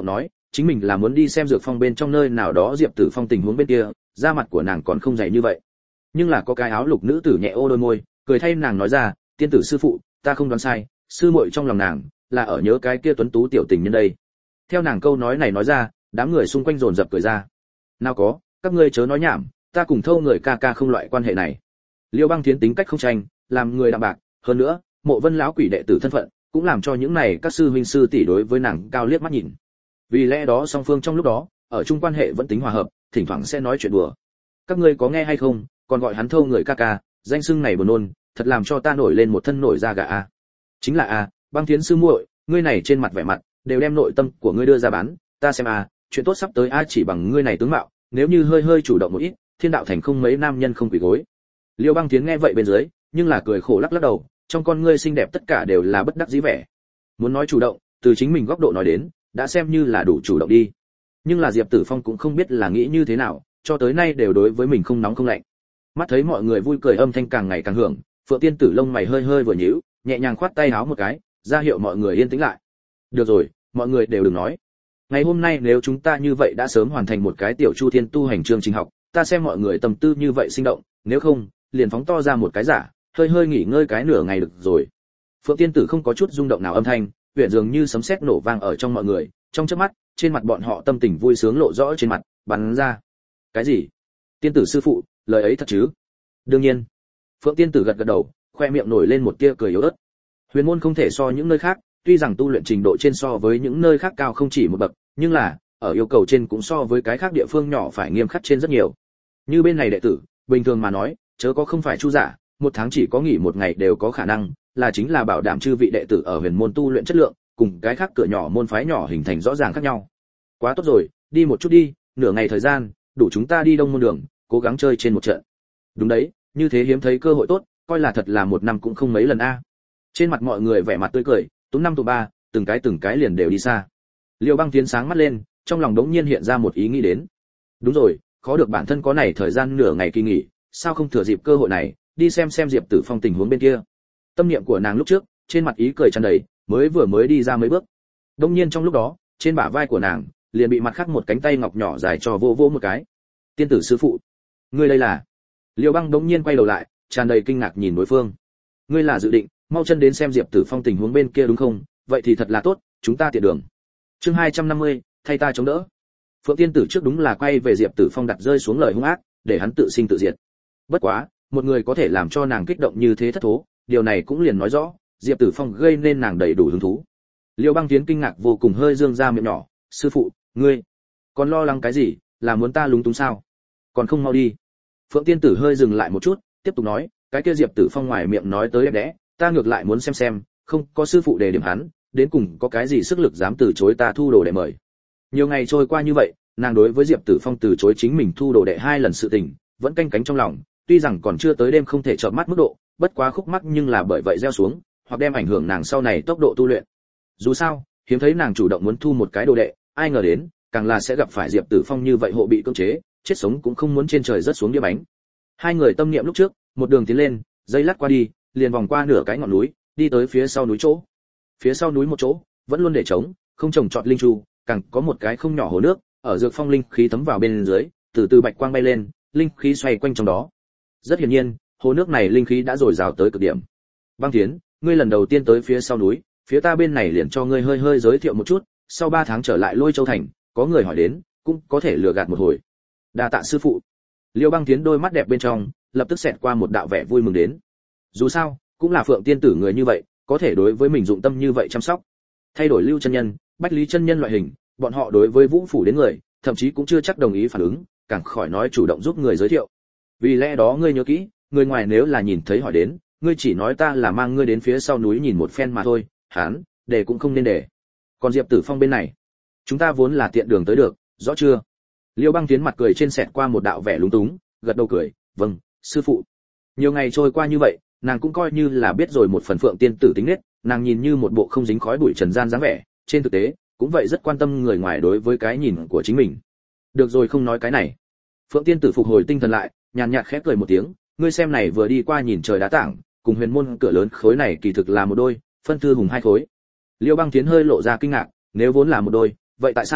chính mình là muốn đi xem Dược Phong bên trong nơi nào đó Diệp Tử Phong tình huống bên kia, da mặt của nàng còn không dày như vậy. Nhưng là có cái áo lục nữ tử nhẹ ô đôi môi, cười thay nàng nói ra, tiên tử sư phụ, ta không đoán sai, sư muội trong lòng nàng là ở nhớ cái kia tuấn tú tiểu tình nhân đây. Theo nàng câu nói này nói ra, đám người xung quanh rồn rập cười ra. Nào có, các ngươi chớ nói nhảm, ta cùng thâu người ca ca không loại quan hệ này. Liêu Băng Thiến tính cách không tranh, làm người đạm bạc, hơn nữa, Mộ Vân lão quỷ đệ tử thân phận, cũng làm cho những này các sư huynh sư tỷ đối với nàng cao liếc mắt nhìn. Vì lẽ đó song phương trong lúc đó, ở chung quan hệ vẫn tính hòa hợp, thỉnh thoảng sẽ nói chuyện đùa. Các ngươi có nghe hay không, còn gọi hắn thâu người ca ca, danh xưng này buồn nôn, thật làm cho ta nổi lên một thân nổi da gà a. Chính là a, Băng Thiến sư muội, ngươi này trên mặt vẻ mặt, đều đem nội tâm của ngươi đưa ra bán, ta xem a, chuyện tốt sắp tới a, chỉ bằng ngươi này tướng mạo, nếu như hơi hơi chủ động một ít, thiên đạo thành không mấy nam nhân không quỳ gối. Liêu Băng Thiến nghe vậy bên dưới, nhưng là cười khổ lắc lắc đầu, trong con ngươi xinh đẹp tất cả đều là bất đắc dĩ vẻ. Muốn nói chủ động, từ chính mình góc độ nói đến, đã xem như là đủ chủ động đi. Nhưng là Diệp Tử Phong cũng không biết là nghĩ như thế nào, cho tới nay đều đối với mình không nóng không lạnh. Mắt thấy mọi người vui cười âm thanh càng ngày càng hưởng, Phượng Tiên Tử lông mày hơi hơi vừa nhíu, nhẹ nhàng khoát tay áo một cái, ra hiệu mọi người yên tĩnh lại. Được rồi, mọi người đều đừng nói. Ngày hôm nay nếu chúng ta như vậy đã sớm hoàn thành một cái tiểu Chu Thiên tu hành chương trình học, ta xem mọi người tâm tư như vậy sinh động, nếu không, liền phóng to ra một cái giả, hơi hơi nghỉ ngơi cái nửa ngày được rồi. Phượng Tiên Tử không có chút rung động nào âm thanh, huyền dường như sấm sét nổ vang ở trong mọi người, trong chớp mắt, trên mặt bọn họ tâm tình vui sướng lộ rõ trên mặt, bắn ra. Cái gì? Tiên tử sư phụ, lời ấy thật chứ? Đương nhiên. Phượng Tiên Tử gật gật đầu, khoe miệng nổi lên một tia cười yếu ớt. Huyền môn không thể so những nơi khác, tuy rằng tu luyện trình độ trên so với những nơi khác cao không chỉ một bậc, nhưng là ở yêu cầu trên cũng so với cái khác địa phương nhỏ phải nghiêm khắc trên rất nhiều. Như bên này đệ tử, bình thường mà nói, chớ có không phải chu giả, một tháng chỉ có nghỉ một ngày đều có khả năng, là chính là bảo đảm chư vị đệ tử ở huyền môn tu luyện chất lượng, cùng cái khác cửa nhỏ môn phái nhỏ hình thành rõ ràng khác nhau. Quá tốt rồi, đi một chút đi, nửa ngày thời gian, đủ chúng ta đi Đông Môn Đường, cố gắng chơi trên một trận. Đúng đấy, như thế hiếm thấy cơ hội tốt, coi là thật là một năm cũng không mấy lần a. Trên mặt mọi người vẻ mặt tươi cười, túm năm tụ ba, từng cái từng cái liền đều đi xa. Liêu Băng Tiến sáng mắt lên, trong lòng đống nhiên hiện ra một ý nghĩ đến. Đúng rồi, khó được bản thân có này thời gian nửa ngày kỳ nghỉ, sao không thừa dịp cơ hội này, đi xem xem Diệp Tử Phong tình huống bên kia. Tâm niệm của nàng lúc trước, trên mặt ý cười tràn đầy, mới vừa mới đi ra mấy bước. Đống nhiên trong lúc đó, trên bả vai của nàng liền bị mặt khác một cánh tay ngọc nhỏ dài cho vô vô một cái. Tiên tử sư phụ, ngươi đây là? Liêu Băng đống nhiên quay đầu lại, tràn đầy kinh ngạc nhìn đối phương. Ngươi là dự định mau chân đến xem Diệp Tử Phong tình huống bên kia đúng không? Vậy thì thật là tốt, chúng ta tiện đường. Chương hai trăm năm mươi, thay ta chống đỡ. Phượng Tiên Tử trước đúng là quay về Diệp Tử Phong đặt rơi xuống lời hung ác, để hắn tự sinh tự diệt. Bất quá, một người có thể làm cho nàng kích động như thế thất thố, điều này cũng liền nói rõ, Diệp Tử Phong gây nên nàng đầy đủ hứng thú. Liêu Băng Tiến kinh ngạc vô cùng hơi dương ra miệng nhỏ, sư phụ, ngươi còn lo lắng cái gì, là muốn ta lúng túng sao? Còn không mau đi. Phượng Tiên Tử hơi dừng lại một chút, tiếp tục nói, cái kia Diệp Tử Phong ngoài miệng nói tới đẹp đẽ, ta ngược lại muốn xem xem, không có sư phụ đề điểm hắn, đến cùng có cái gì sức lực dám từ chối ta thu đồ đệ mời. Nhiều ngày trôi qua như vậy, nàng đối với Diệp Tử Phong từ chối chính mình thu đồ đệ hai lần sự tình, vẫn canh cánh trong lòng, tuy rằng còn chưa tới đêm không thể chợp mắt mức độ, bất quá khúc mắc nhưng là bởi vậy gieo xuống, hoặc đem ảnh hưởng nàng sau này tốc độ tu luyện. Dù sao, hiếm thấy nàng chủ động muốn thu một cái đồ đệ, ai ngờ đến, càng là sẽ gặp phải Diệp Tử Phong như vậy hộ bị cưỡng chế, chết sống cũng không muốn trên trời rớt xuống đĩa bánh. Hai người tâm niệm lúc trước, một đường tiến lên, dây lát qua đi, liền vòng qua nửa cái ngọn núi, đi tới phía sau núi chỗ. Phía sau núi một chỗ, vẫn luôn để trống, không trồng trọt linh chu, càng có một cái không nhỏ hồ nước, ở dược phong linh khí thấm vào bên dưới, từ từ bạch quang bay lên, linh khí xoay quanh trong đó. Rất hiển nhiên, hồ nước này linh khí đã dồi dào tới cực điểm. Băng Thiến, ngươi lần đầu tiên tới phía sau núi, phía ta bên này liền cho ngươi hơi hơi giới thiệu một chút, sau ba tháng trở lại Lôi Châu thành, có người hỏi đến, cũng có thể lừa gạt một hồi. Đa tạ sư phụ. Liêu Băng Thiến đôi mắt đẹp bên trong, lập tức xẹt qua một đạo vẻ vui mừng đến. Dù sao, cũng là Phượng Tiên Tử người như vậy, có thể đối với mình dụng tâm như vậy chăm sóc. Thay đổi Lưu chân nhân, Bách Lý chân nhân loại hình, bọn họ đối với Vũ phủ đến người, thậm chí cũng chưa chắc đồng ý phản ứng, càng khỏi nói chủ động giúp người giới thiệu. Vì lẽ đó ngươi nhớ kỹ, người ngoài nếu là nhìn thấy hỏi đến, ngươi chỉ nói ta là mang ngươi đến phía sau núi nhìn một phen mà thôi, hán, để cũng không nên để. Còn Diệp Tử Phong bên này, chúng ta vốn là tiện đường tới được, rõ chưa? Liêu Băng Tiến mặt cười trên sẹt qua một đạo vẻ lúng túng, gật đầu cười, vâng, sư phụ. Nhiều ngày trôi qua như vậy, nàng cũng coi như là biết rồi một phần Phượng Tiên Tử tính nết, nàng nhìn như một bộ không dính khói bụi trần gian dáng vẻ, trên thực tế, cũng vậy rất quan tâm người ngoài đối với cái nhìn của chính mình. Được rồi, không nói cái này. Phượng Tiên Tử phục hồi tinh thần lại, nhàn nhạt khẽ cười một tiếng, ngươi xem này vừa đi qua nhìn trời đá tảng, cùng huyền môn cửa lớn khối này kỳ thực là một đôi, phân thư hùng hai khối. Liêu Băng Tiến hơi lộ ra kinh ngạc, nếu vốn là một đôi, vậy tại sao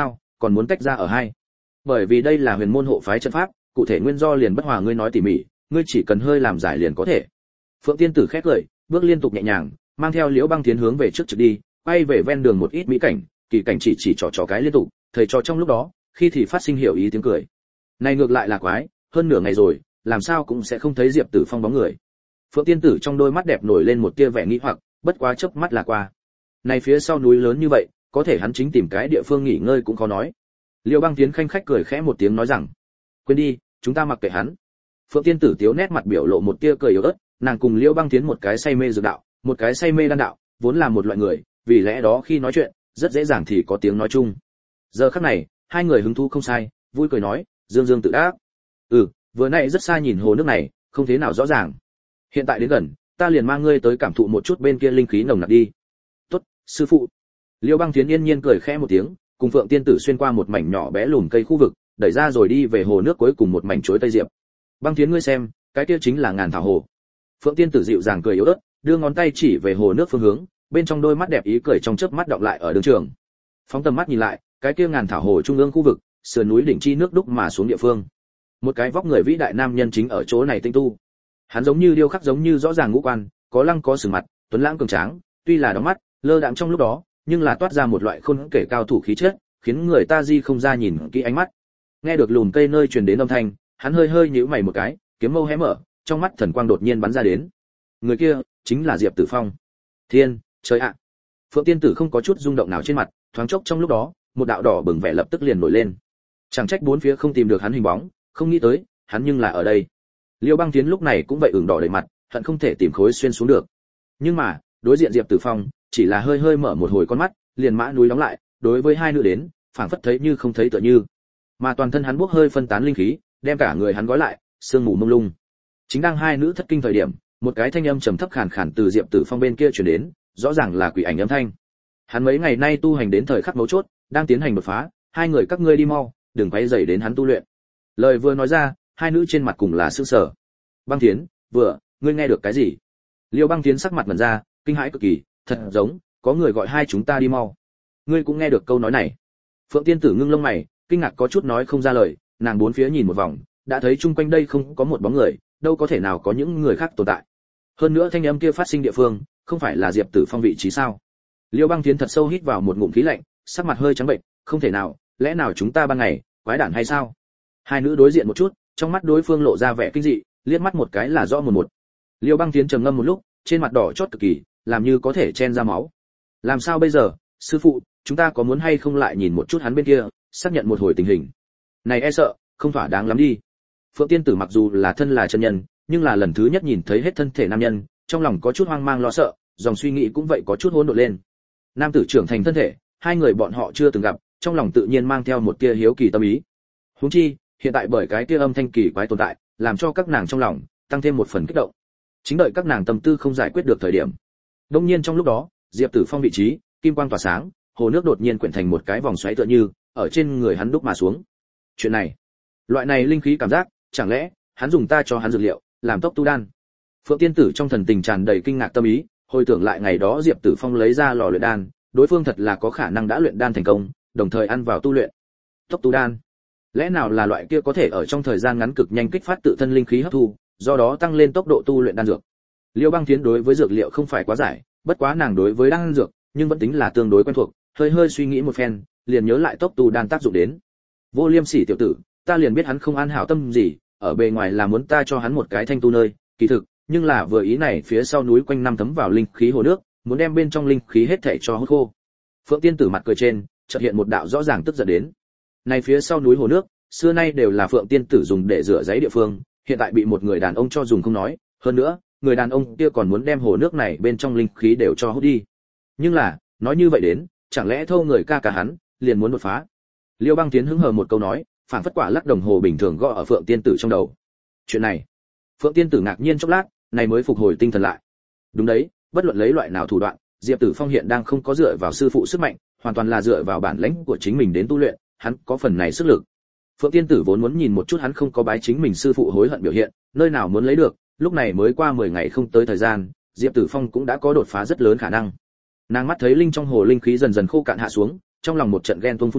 còn muốn tách ra ở hai. Bởi vì đây là huyền môn hộ phái trận pháp, cụ thể nguyên do liền bất hòa ngươi nói tỉ mỉ, ngươi chỉ cần hơi làm giải liền có thể. Phượng tiên tử khét cười, bước liên tục nhẹ nhàng, mang theo Liễu Băng Tiến hướng về trước trực đi, quay về ven đường một ít mỹ cảnh, kỳ cảnh chỉ chỉ trò trò cái liên tục, thầy trò trong lúc đó, khi thì phát sinh hiểu ý tiếng cười. Này ngược lại là quái, hơn nửa ngày rồi, làm sao cũng sẽ không thấy Diệp Tử Phong bóng người. Phượng tiên tử trong đôi mắt đẹp nổi lên một tia vẻ nghi hoặc, bất quá chớp mắt là qua. Này phía sau núi lớn như vậy, có thể hắn chính tìm cái địa phương nghỉ ngơi cũng khó nói. Liễu Băng Tiến khanh khách cười khẽ một tiếng nói rằng, quên đi, chúng ta mặc kệ hắn. Phượng tiên tử tiếu nét mặt biểu lộ một tia cười yếu ớt, nàng cùng Liễu Băng Tiến một cái say mê dược đạo, một cái say mê đan đạo, vốn là một loại người, vì lẽ đó khi nói chuyện, rất dễ dàng thì có tiếng nói chung. Giờ khắc này, hai người hứng thú không sai, vui cười nói, dương dương tự đắc. Ừ, vừa nãy rất xa nhìn hồ nước này, không thế nào rõ ràng. Hiện tại đến gần, ta liền mang ngươi tới cảm thụ một chút bên kia linh khí nồng nặc đi. Tốt, sư phụ. Liễu Băng Tiến yên nhiên cười khẽ một tiếng, cùng Phượng tiên tử xuyên qua một mảnh nhỏ bé lùm cây khu vực, đẩy ra rồi đi về hồ nước cuối cùng một mảnh chuối tây diệp. Băng Tiến ngươi xem, cái kia chính là ngàn thảo hồ. Phượng tiên tử dịu dàng cười yếu ớt, đưa ngón tay chỉ về hồ nước phương hướng, bên trong đôi mắt đẹp ý cười trong chớp mắt đọng lại ở đường trường. Phóng tầm mắt nhìn lại, cái kia ngàn thảo hồ trung ương khu vực, sườn núi đỉnh chi nước đúc mà xuống địa phương. Một cái vóc người vĩ đại nam nhân chính ở chỗ này tinh tu. Hắn giống như điêu khắc giống như rõ ràng ngũ quan, có lăng có sừng mặt, tuấn lãng cường tráng, tuy là đóng mắt, lơ đãng trong lúc đó, nhưng là toát ra một loại khôn kể cao thủ khí chất, khiến người ta di không ra nhìn kỹ ánh mắt. Nghe được lùm cây nơi truyền đến âm thanh, hắn hơi hơi nhíu mày một cái, kiếm mâu hé mở, trong mắt thần quang đột nhiên bắn ra đến. Người kia chính là Diệp Tử Phong. Thiên, trời ạ. Phượng tiên tử không có chút rung động nào trên mặt, thoáng chốc trong lúc đó, một đạo đỏ bừng vẻ lập tức liền nổi lên. Chẳng trách bốn phía không tìm được hắn hình bóng, không nghĩ tới, hắn nhưng là ở đây. Liêu Băng Tiến lúc này cũng vậy ửng đỏ đầy mặt, hận không thể tìm khối xuyên xuống được. Nhưng mà, đối diện Diệp Tử Phong, chỉ là hơi hơi mở một hồi con mắt, liền mã núi đóng lại, đối với hai nữ đến, phảng phất thấy như không thấy tựa như. Mà toàn thân hắn bốc hơi phân tán linh khí, đem cả người hắn gói lại, sương mù mông lung. Chính đang hai nữ thất kinh thời điểm, một cái thanh âm trầm thấp khàn khàn từ Diệp Tử Phong bên kia truyền đến, rõ ràng là quỷ ảnh âm thanh. Hắn mấy ngày nay tu hành đến thời khắc mấu chốt, đang tiến hành đột phá, hai người các ngươi đi mau, đừng quấy rầy đến hắn tu luyện. Lời vừa nói ra, hai nữ trên mặt cùng là sững sờ. Băng Tiến, vừa, ngươi nghe được cái gì? Liêu Băng Tiến sắc mặt mẩn ra, kinh hãi cực kỳ, thật giống có người gọi hai chúng ta đi mau. Ngươi cũng nghe được câu nói này? Phượng tiên tử ngưng lông mày, kinh ngạc có chút nói không ra lời, nàng bốn phía nhìn một vòng, đã thấy chung quanh đây không có một bóng người, đâu có thể nào có những người khác tồn tại. Hơn nữa thanh âm kia phát sinh địa phương, không phải là Diệp Tử Phong vị trí sao? Liêu Băng Tiến thật sâu hít vào một ngụm khí lạnh, sắc mặt hơi trắng bệnh, không thể nào, lẽ nào chúng ta ban ngày quái đản hay sao? Hai nữ đối diện một chút, trong mắt đối phương lộ ra vẻ kinh dị, liếc mắt một cái là rõ một một. Liêu Băng Tiến trầm ngâm một lúc, trên mặt đỏ chót cực kỳ, làm như có thể chen ra máu. Làm sao bây giờ, sư phụ, chúng ta có muốn hay không lại nhìn một chút hắn bên kia, xác nhận một hồi tình hình. Này e sợ, không thỏa đáng lắm đi. Phượng tiên tử mặc dù là thân là chân nhân, nhưng là lần thứ nhất nhìn thấy hết thân thể nam nhân, trong lòng có chút hoang mang lo sợ, dòng suy nghĩ cũng vậy có chút hỗn độn lên. Nam tử trưởng thành thân thể, hai người bọn họ chưa từng gặp, trong lòng tự nhiên mang theo một tia hiếu kỳ tâm ý. Huống chi, hiện tại bởi cái tia âm thanh kỳ quái tồn tại, làm cho các nàng trong lòng tăng thêm một phần kích động. Chính đợi các nàng tâm tư không giải quyết được thời điểm. Đương nhiên trong lúc đó, Diệp Tử Phong vị trí, kim quang tỏa sáng, hồ nước đột nhiên quyển thành một cái vòng xoáy tựa như ở trên người hắn đúc mà xuống. Chuyện này, loại này linh khí cảm giác, chẳng lẽ hắn dùng ta cho hắn dược liệu, làm tốc tu đan? Phượng tiên tử trong thần tình tràn đầy kinh ngạc tâm ý, hồi tưởng lại ngày đó Diệp Tử Phong lấy ra lò luyện đan, đối phương thật là có khả năng đã luyện đan thành công, đồng thời ăn vào tu luyện. Tốc tu đan, lẽ nào là loại kia có thể ở trong thời gian ngắn cực nhanh kích phát tự thân linh khí hấp thu, do đó tăng lên tốc độ tu luyện đan dược. Liêu Băng Tiến đối với dược liệu không phải quá giải, bất quá nàng đối với đan dược, nhưng vẫn tính là tương đối quen thuộc, hơi hơi suy nghĩ một phen, liền nhớ lại tốc tu đan tác dụng đến. Vô Liêm Sỉ tiểu tử, ta liền biết hắn không an hảo tâm gì, ở bề ngoài là muốn ta cho hắn một cái thanh tu nơi, kỳ thực, nhưng là vừa ý này phía sau núi quanh năm thấm vào linh khí hồ nước, muốn đem bên trong linh khí hết thảy cho hút khô. Phượng tiên tử mặt cười trên, chợt hiện một đạo rõ ràng tức giận đến. Này phía sau núi hồ nước, xưa nay đều là Phượng tiên tử dùng để rửa giấy địa phương, hiện tại bị một người đàn ông cho dùng không nói, hơn nữa, người đàn ông kia còn muốn đem hồ nước này bên trong linh khí đều cho hút đi. Nhưng là, nói như vậy đến, chẳng lẽ thâu người ca ca hắn, liền muốn đột phá? Liêu Băng Tiến hứng hờ một câu nói, phảng phất quả lắc đồng hồ bình thường gõ ở Phượng tiên tử trong đầu. Chuyện này, Phượng tiên tử ngạc nhiên chốc lát, này mới phục hồi tinh thần lại. Đúng đấy, bất luận lấy loại nào thủ đoạn, Diệp Tử Phong hiện đang không có dựa vào sư phụ sức mạnh, hoàn toàn là dựa vào bản lĩnh của chính mình đến tu luyện, hắn có phần này sức lực. Phượng tiên tử vốn muốn nhìn một chút hắn không có bái chính mình sư phụ hối hận biểu hiện, nơi nào muốn lấy được, lúc này mới qua mười ngày không tới thời gian, Diệp Tử Phong cũng đã có đột phá rất lớn khả năng. Nàng mắt thấy linh trong hồ linh khí dần dần khô cạn hạ xuống, trong lòng một trận ghen tuông phun trào,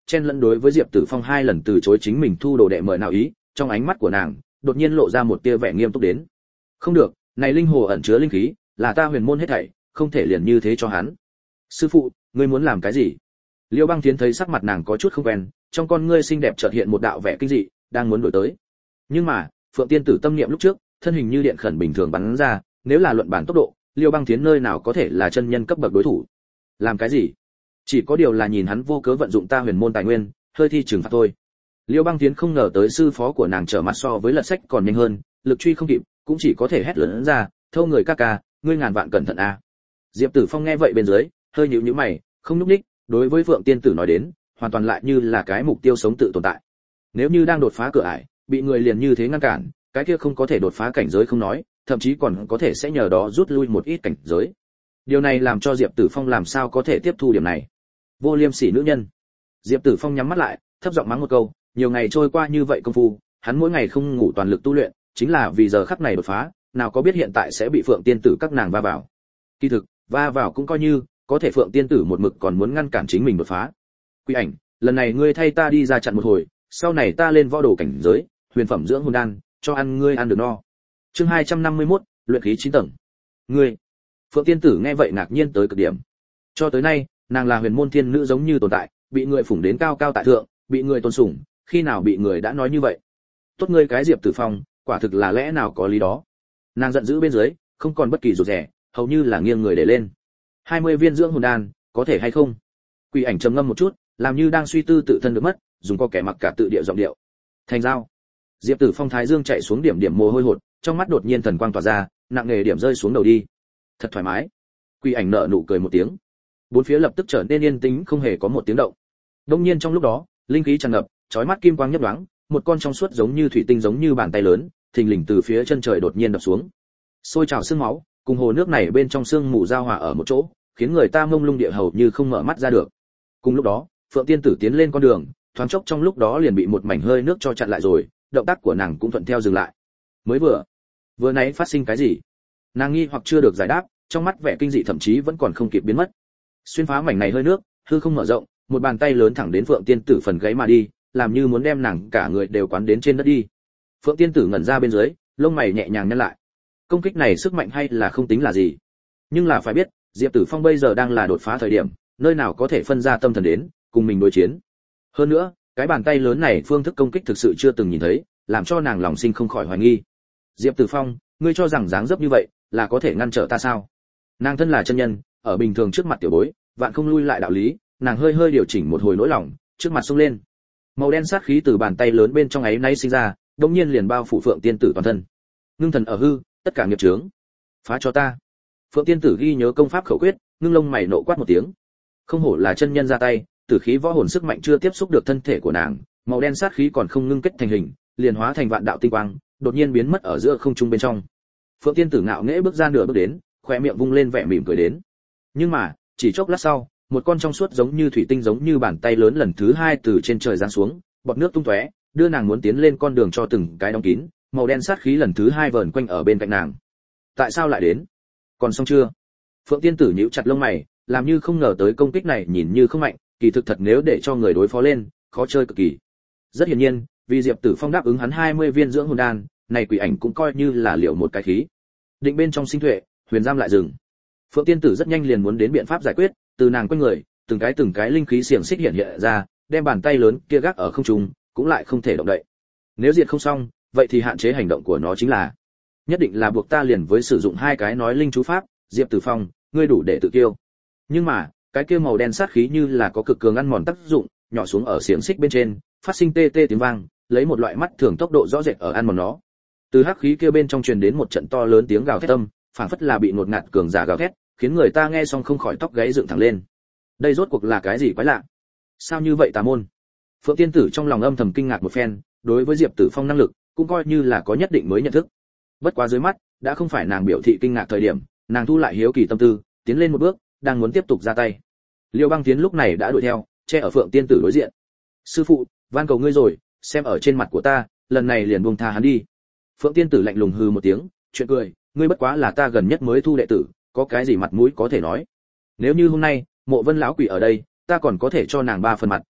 chen lẫn đối với Diệp Tử Phong hai lần từ chối chính mình thu đồ đệ mời nào ý, trong ánh mắt của nàng đột nhiên lộ ra một tia vẻ nghiêm túc đến. Không được, này linh hồ ẩn chứa linh khí, là ta huyền môn hết thảy, không thể liền như thế cho hắn. Sư phụ, ngươi muốn làm cái gì? Liêu Băng Tiến thấy sắc mặt nàng có chút không quen, trong con ngươi xinh đẹp chợt hiện một đạo vẻ kinh dị, đang muốn đổi tới. Nhưng mà, Phượng Tiên Tử tâm niệm lúc trước, thân hình như điện khẩn bình thường bắn ra, nếu là luận bản tốc độ, Liêu Băng Tiến nơi nào có thể là chân nhân cấp bậc đối thủ. Làm cái gì? Chỉ có điều là nhìn hắn vô cớ vận dụng ta huyền môn tài nguyên, hơi thi trừng phạt thôi. Liêu Băng Tiến không ngờ tới sư phó của nàng trở mặt so với lật sách còn nhanh hơn, lực truy không kịp, cũng chỉ có thể hét lớn ra, thâu người ca ca, ngươi ngàn vạn cẩn thận a. Diệp Tử Phong nghe vậy bên dưới, hơi nhíu nhíu mày, không nhúc nhích, đối với Phượng Tiên Tử nói đến, hoàn toàn lại như là cái mục tiêu sống tự tồn tại. Nếu như đang đột phá cửa ải, bị người liền như thế ngăn cản, cái kia không có thể đột phá cảnh giới không nói, thậm chí còn có thể sẽ nhờ đó rút lui một ít cảnh giới. Điều này làm cho Diệp Tử Phong làm sao có thể tiếp thu điểm này. Vô liêm sỉ nữ nhân. Diệp Tử Phong nhắm mắt lại, thấp giọng mắng một câu, nhiều ngày trôi qua như vậy công phu, hắn mỗi ngày không ngủ toàn lực tu luyện, chính là vì giờ khắc này đột phá, nào có biết hiện tại sẽ bị Phượng Tiên Tử các nàng va vào. Kỳ thực, va vào cũng coi như, có thể Phượng Tiên Tử một mực còn muốn ngăn cản chính mình đột phá. Quy Ảnh, lần này ngươi thay ta đi ra chặn một hồi, sau này ta lên võ đồ cảnh giới, huyền phẩm dưỡng hồn đan, cho ăn ngươi ăn được no. Chương hai trăm năm mươi mốt, luyện khí chín tầng. Ngươi. Phượng Tiên Tử nghe vậy ngạc nhiên tới cực điểm. Cho tới nay, nàng là huyền môn thiên nữ giống như tồn tại, bị người phủng đến cao cao tại thượng, bị người tôn sủng, khi nào bị người đã nói như vậy? Tốt ngươi cái Diệp Tử Phong, quả thực là lẽ nào có lý đó. Nàng giận dữ bên dưới, không còn bất kỳ rụt rè, hầu như là nghiêng người để lên. hai mươi viên dưỡng hồn đan, có thể hay không? Quỷ Ảnh trầm ngâm một chút, làm như đang suy tư tự thân được mất, dùng co kẻ mặc cả tự địa giọng điệu. Thành giao. Diệp Tử Phong thái dương chạy xuống điểm điểm mồ hôi hột, trong mắt đột nhiên thần quang tỏa ra, nặng nề điểm rơi xuống đầu đi. Thật thoải mái. Quỷ Ảnh nở nụ cười một tiếng. Bốn phía lập tức trở nên yên tĩnh, không hề có một tiếng động. Đương nhiên trong lúc đó, linh khí tràn ngập, chói mắt kim quang nhấp nhoáng, một con trong suốt giống như thủy tinh giống như bàn tay lớn, thình lình từ phía chân trời đột nhiên đập xuống. Sôi trào sương máu, cùng hồ nước này bên trong sương mù giao hòa ở một chỗ, khiến người ta mông lung địa hầu như không mở mắt ra được. Cùng lúc đó, Phượng Tiên Tử tiến lên con đường, thoáng chốc trong lúc đó liền bị một mảnh hơi nước cho chặn lại rồi, động tác của nàng cũng thuận theo dừng lại. Mới vừa, vừa nãy phát sinh cái gì? Nàng nghi hoặc chưa được giải đáp, trong mắt vẻ kinh dị thậm chí vẫn còn không kịp biến mất. Xuyên phá mảnh này hơi nước, hư không mở rộng, một bàn tay lớn thẳng đến Phượng Tiên Tử phần gáy mà đi, làm như muốn đem nàng cả người đều quán đến trên đất đi. Phượng Tiên Tử ngẩn ra bên dưới, lông mày nhẹ nhàng nhăn lại. Công kích này sức mạnh hay là không tính là gì, nhưng là phải biết, Diệp Tử Phong bây giờ đang là đột phá thời điểm, nơi nào có thể phân ra tâm thần đến cùng mình đối chiến. Hơn nữa, cái bàn tay lớn này phương thức công kích thực sự chưa từng nhìn thấy, làm cho nàng lòng sinh không khỏi hoài nghi. Diệp Tử Phong, ngươi cho rằng dáng dấp như vậy là có thể ngăn trở ta sao? Nàng thân là chân nhân, ở bình thường trước mặt tiểu bối, vạn không lui lại đạo lý, nàng hơi hơi điều chỉnh một hồi nỗi lòng, trước mặt xông lên. Màu đen sát khí từ bàn tay lớn bên trong ấy nay sinh ra, đột nhiên liền bao phủ Phượng Tiên Tử toàn thân. Ngưng thần ở hư, tất cả nghiệp chướng, phá cho ta. Phượng Tiên Tử ghi nhớ công pháp khẩu quyết, ngưng lông mày nộ quát một tiếng. Không hổ là chân nhân ra tay, tử khí võ hồn sức mạnh chưa tiếp xúc được thân thể của nàng, màu đen sát khí còn không ngưng kết thành hình, liền hóa thành vạn đạo tinh quang, đột nhiên biến mất ở giữa không trung bên trong. Phượng Tiên Tử ngạo nghễ bước ra nửa bước đến, khóe miệng vung lên vẻ mỉm cười đến. Nhưng mà, chỉ chốc lát sau, một con trong suốt giống như thủy tinh giống như bàn tay lớn lần thứ hai từ trên trời giáng xuống, bọt nước tung tóe, đưa nàng muốn tiến lên con đường cho từng cái đóng kín, màu đen sát khí lần thứ hai vờn quanh ở bên cạnh nàng. Tại sao lại đến? Còn xong chưa? Phượng Tiên Tử nhíu chặt lông mày, làm như không ngờ tới công kích này nhìn như không mạnh, kỳ thực thật nếu để cho người đối phó lên, khó chơi cực kỳ. Rất hiển nhiên, vì Diệp Tử Phong đáp ứng hắn hai mươi viên dưỡng hồn đan, này Quỷ Ảnh cũng coi như là liệu một cái khí. Định bên trong sinh tuệ, huyền giam lại dừng. Phượng Tiên Tử rất nhanh liền muốn đến biện pháp giải quyết, từ nàng quanh người, từng cái từng cái linh khí xiềng xích hiện hiện ra, đem bàn tay lớn kia gác ở không trung, cũng lại không thể động đậy. Nếu diệt không xong, vậy thì hạn chế hành động của nó chính là, nhất định là buộc ta liền với sử dụng hai cái nói linh chú pháp. Diệp Tử Phong, ngươi đủ để tự kiêu. Nhưng mà, cái kia màu đen sát khí như là có cực cường ăn mòn tác dụng, nhỏ xuống ở xiềng xích bên trên, phát sinh tê tê tiếng vang, lấy một loại mắt thường tốc độ rõ rệt ở ăn mòn nó. Từ hắc khí kia bên trong truyền đến một trận to lớn tiếng gào thét âm, phảng phất là bị ngột ngạt cường giả gào thét, khiến người ta nghe xong không khỏi tóc gáy dựng thẳng lên. Đây rốt cuộc là cái gì quái lạ? Sao như vậy tà môn? Phượng Tiên Tử trong lòng âm thầm kinh ngạc một phen, đối với Diệp Tử Phong năng lực, cũng coi như là có nhất định mới nhận thức. Bất quá dưới mắt, đã không phải nàng biểu thị kinh ngạc thời điểm, nàng thu lại hiếu kỳ tâm tư, tiến lên một bước, đang muốn tiếp tục ra tay. Liêu Băng Tiến lúc này đã đuổi theo, che ở Phượng Tiên Tử đối diện. "Sư phụ, van cầu ngươi rồi, xem ở trên mặt của ta, lần này liền buông tha hắn đi." Phượng Tiên Tử lạnh lùng hừ một tiếng, chuyện cười, "Ngươi bất quá là ta gần nhất mới thu đệ tử, có cái gì mặt mũi có thể nói? Nếu như hôm nay, Mộ Vân lão quỷ ở đây, ta còn có thể cho nàng ba phần mặt,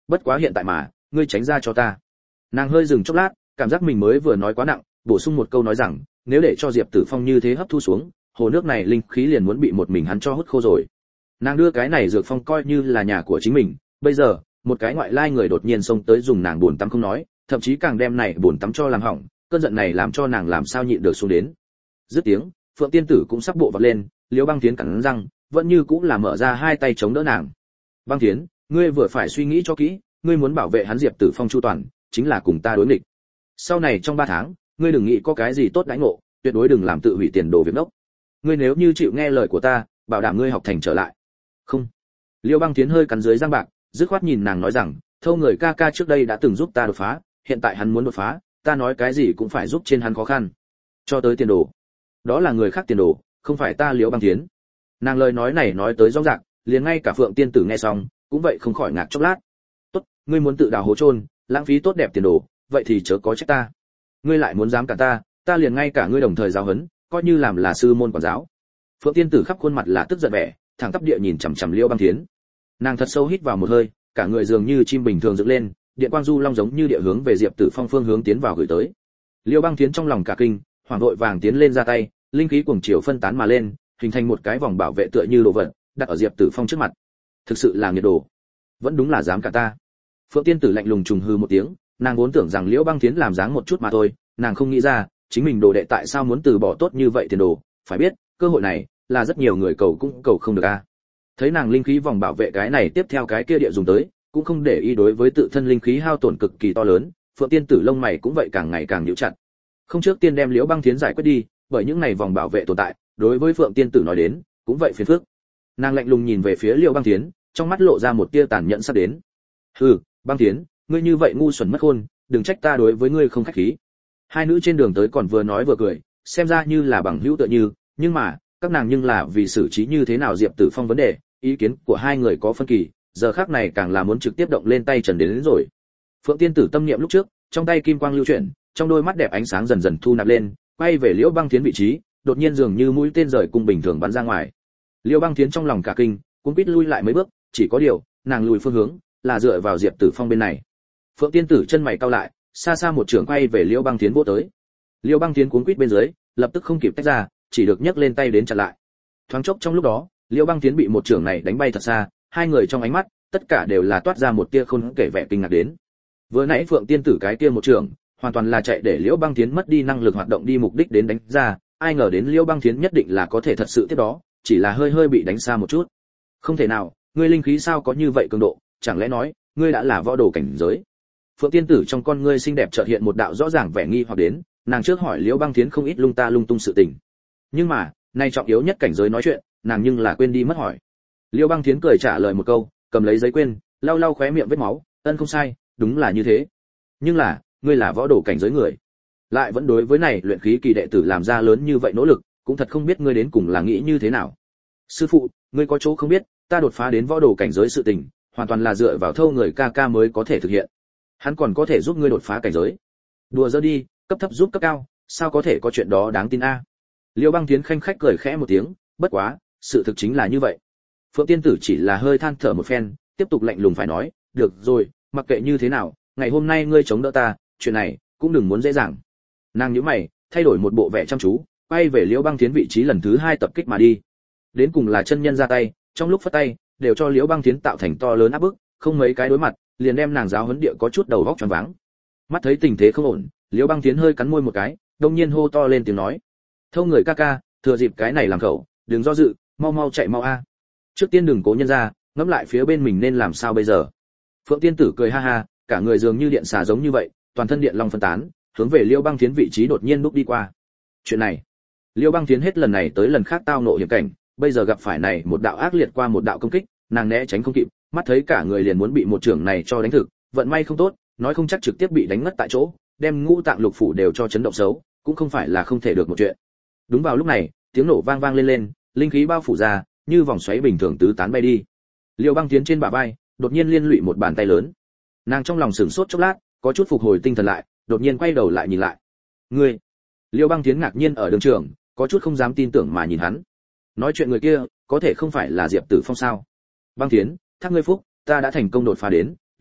bất quá hiện tại mà ngươi tránh ra cho ta. Nàng hơi dừng chốc lát, cảm giác mình mới vừa nói quá nặng, bổ sung một câu nói rằng, nếu để cho Diệp Tử Phong như thế hấp thu xuống, hồ nước này linh khí liền muốn bị một mình hắn cho hút khô rồi. Nàng đưa cái này dược phong coi như là nhà của chính mình, bây giờ, một cái ngoại lai người đột nhiên xông tới dùng nàng buồn tắm không nói, thậm chí càng đem này buồn tắm cho làm hỏng, cơn giận này làm cho nàng làm sao nhịn được xuống đến. Dứt tiếng, Phượng Tiên Tử cũng sắp bộ vọt lên, Liễu Băng Thiến cắn răng, vẫn như cũng là mở ra hai tay chống đỡ nàng. Băng Thiến, ngươi vừa phải suy nghĩ cho kỹ, ngươi muốn bảo vệ hắn Diệp Tử Phong chu toàn, chính là cùng ta đối nghịch. Sau này trong ba tháng, ngươi đừng nghĩ có cái gì tốt đãi ngộ, tuyệt đối đừng làm tự hủy tiền đồ việc ngốc. Ngươi nếu như chịu nghe lời của ta, bảo đảm ngươi học thành trở lại. Không. Liễu Băng Thiến hơi cắn dưới răng bạc, dứt khoát nhìn nàng nói rằng, thâu người ca ca trước đây đã từng giúp ta đột phá, hiện tại hắn muốn đột phá, ta nói cái gì cũng phải giúp trên hắn khó khăn. Cho tới tiền đồ, đó là người khác tiền đồ, không phải ta Liễu Băng Thiến. Nàng lời nói này nói tới rõ ràng, liền ngay cả Phượng Tiên Tử nghe xong, cũng vậy không khỏi ngạc chốc lát. Tốt, ngươi muốn tự đào hố chôn, lãng phí tốt đẹp tiền đồ, vậy thì chớ có trách ta. Ngươi lại muốn dám cả ta, ta liền ngay cả ngươi đồng thời giáo huấn, coi như làm là sư môn quản giáo. Phượng Tiên Tử khắp khuôn mặt là tức giận vẻ, thẳng tắp địa nhìn chằm chằm Liễu Băng Thiến. Nàng thật sâu hít vào một hơi, cả người dường như chim bình thường dựng lên, điện quang du long giống như địa hướng về Diệp Tử Phong phương hướng tiến vào gửi tới. Liễu Băng Thiến trong lòng cả kinh, hoảng vội vàng tiến lên ra tay, linh khí cuồng chiều phân tán mà lên, hình thành một cái vòng bảo vệ tựa như đồ vật, đặt ở Diệp Tử Phong trước mặt. Thực sự là nghiệt đồ, vẫn đúng là dám cả ta. Phượng Tiên Tử lạnh lùng trùng hư một tiếng, nàng vốn tưởng rằng Liễu Băng Thiến làm dáng một chút mà thôi, nàng không nghĩ ra, chính mình đồ đệ tại sao muốn từ bỏ tốt như vậy tiền đồ, phải biết, cơ hội này là rất nhiều người cầu cũng cầu không được a. Thấy nàng linh khí vòng bảo vệ cái này tiếp theo cái kia địa dùng tới, cũng không để ý đối với tự thân linh khí hao tổn cực kỳ to lớn, Phượng Tiên Tử lông mày cũng vậy càng ngày càng nhíu chặt. Không trước tiên đem Liễu Băng Thiến giải quyết đi, bởi những này vòng bảo vệ tồn tại, đối với Phượng Tiên Tử nói đến, cũng vậy phiền phức. Nàng lạnh lùng nhìn về phía Liễu Băng Thiến, trong mắt lộ ra một tia tàn nhẫn sắp đến. "Hừ, Băng Thiến, ngươi như vậy ngu xuẩn mất khôn, đừng trách ta đối với ngươi không khách khí." Hai nữ trên đường tới còn vừa nói vừa cười, xem ra như là bằng hữu tựa như, nhưng mà, các nàng nhưng là vì xử trí như thế nào Diệp Tử Phong vấn đề, ý kiến của hai người có phân kỳ, giờ khắc này càng là muốn trực tiếp động lên tay trần đến, đến rồi. Phượng Tiên Tử tâm niệm lúc trước, trong tay kim quang lưu chuyển, trong đôi mắt đẹp ánh sáng dần dần thu nạp lên, quay về Liễu Băng Thiến vị trí, đột nhiên dường như mũi tên rời cung bình thường bắn ra ngoài. Liễu Băng Thiến trong lòng cả kinh, cuống quýt lui lại mấy bước, chỉ có điều, nàng lùi phương hướng là dựa vào Diệp Tử Phong bên này. Phượng Tiên Tử chân mày cau lại, xa xa một trường quay về Liễu Băng Thiến vỗ tới. Liễu Băng Thiến cuống quýt bên dưới, lập tức không kịp tách ra, chỉ được nhấc lên tay đến chặn lại. Thoáng chốc trong lúc đó, Liễu Băng Thiến bị một trường này đánh bay thật xa, hai người trong ánh mắt, tất cả đều là toát ra một tia khôn kể vẻ kinh ngạc đến. Vừa nãy Phượng Tiên Tử cái kia một trường, hoàn toàn là chạy để Liễu Băng Thiến mất đi năng lực hoạt động đi mục đích đến đánh ra, ai ngờ đến Liễu Băng Thiến nhất định là có thể thật sự tiếp đó, chỉ là hơi hơi bị đánh xa một chút. Không thể nào, ngươi linh khí sao có như vậy cường độ, chẳng lẽ nói, ngươi đã là võ đồ cảnh giới? Phượng Tiên Tử trong con ngươi xinh đẹp chợt hiện một đạo rõ ràng vẻ nghi hoặc đến, nàng trước hỏi Liễu Băng Thiến không ít lung ta lung tung sự tình. Nhưng mà, nay trọng yếu nhất cảnh giới nói chuyện, nàng nhưng là quên đi mất hỏi. Liễu Băng Thiến cười trả lời một câu, cầm lấy giấy quên, lau lau khóe miệng vết máu, ân không sai, đúng là như thế. Nhưng là, ngươi là võ đồ cảnh giới người, lại vẫn đối với này luyện khí kỳ đệ tử làm ra lớn như vậy nỗ lực, cũng thật không biết ngươi đến cùng là nghĩ như thế nào. Sư phụ, ngươi có chỗ không biết, ta đột phá đến võ đồ cảnh giới sự tình, hoàn toàn là dựa vào thâu người ca ca mới có thể thực hiện. Hắn còn có thể giúp ngươi đột phá cảnh giới. Đùa giỡn đi, cấp thấp giúp cấp cao, sao có thể có chuyện đó đáng tin a? Liễu Băng Thiến khanh khách cười khẽ một tiếng, bất quá, sự thực chính là như vậy. Phượng Tiên Tử chỉ là hơi than thở một phen, tiếp tục lạnh lùng phải nói, được rồi, mặc kệ như thế nào, ngày hôm nay ngươi chống đỡ ta, chuyện này cũng đừng muốn dễ dàng. Nàng nhíu mày, thay đổi một bộ vẻ chăm chú, quay về Liễu Băng Thiến vị trí lần thứ hai tập kích mà đi. Đến cùng là chân nhân ra tay, trong lúc phất tay, đều cho Liễu Băng Thiến tạo thành to lớn áp bức, không mấy cái đối mặt, liền đem nàng giáo huấn địa có chút đầu óc choáng váng. Mắt thấy tình thế không ổn, Liễu Băng Thiến hơi cắn môi một cái, đông nhiên hô to lên tiếng nói: "Thâu người ca ca, thừa dịp cái này làm khẩu, đừng do dự, mau mau chạy mau a. Trước tiên đừng cố nhân ra, ngẫm lại phía bên mình nên làm sao bây giờ." Phượng Tiên Tử cười ha ha, cả người dường như điện xà giống như vậy, toàn thân điện long phân tán, hướng về Liễu Băng Thiến vị trí đột nhiên núp đi qua. Chuyện này, Liễu Băng Thiến hết lần này tới lần khác tao ngộ hiểm cảnh, bây giờ gặp phải này một đạo ác liệt qua một đạo công kích, nàng né tránh không kịp, mắt thấy cả người liền muốn bị một trưởng này cho đánh thực, vận may không tốt, nói không chắc trực tiếp bị đánh ngất tại chỗ, đem ngũ tạng lục phủ đều cho chấn động xấu, cũng không phải là không thể được một chuyện. Đúng vào lúc này, tiếng nổ vang vang lên lên, linh khí bao phủ ra, như vòng xoáy bình thường tứ tán bay đi. Liễu Băng Thiến trên bả vai, đột nhiên liên lụy một bàn tay lớn. Nàng trong lòng sửng sốt chốc lát, có chút phục hồi tinh thần lại, đột nhiên quay đầu lại nhìn lại. "Ngươi?" Liễu Băng Thiến ngạc nhiên ở đường trường, có chút không dám tin tưởng mà nhìn hắn. Nói chuyện người kia, có thể không phải là Diệp Tử Phong sao? "Băng Thiến, thác ngươi phúc, ta đã thành công đột phá đến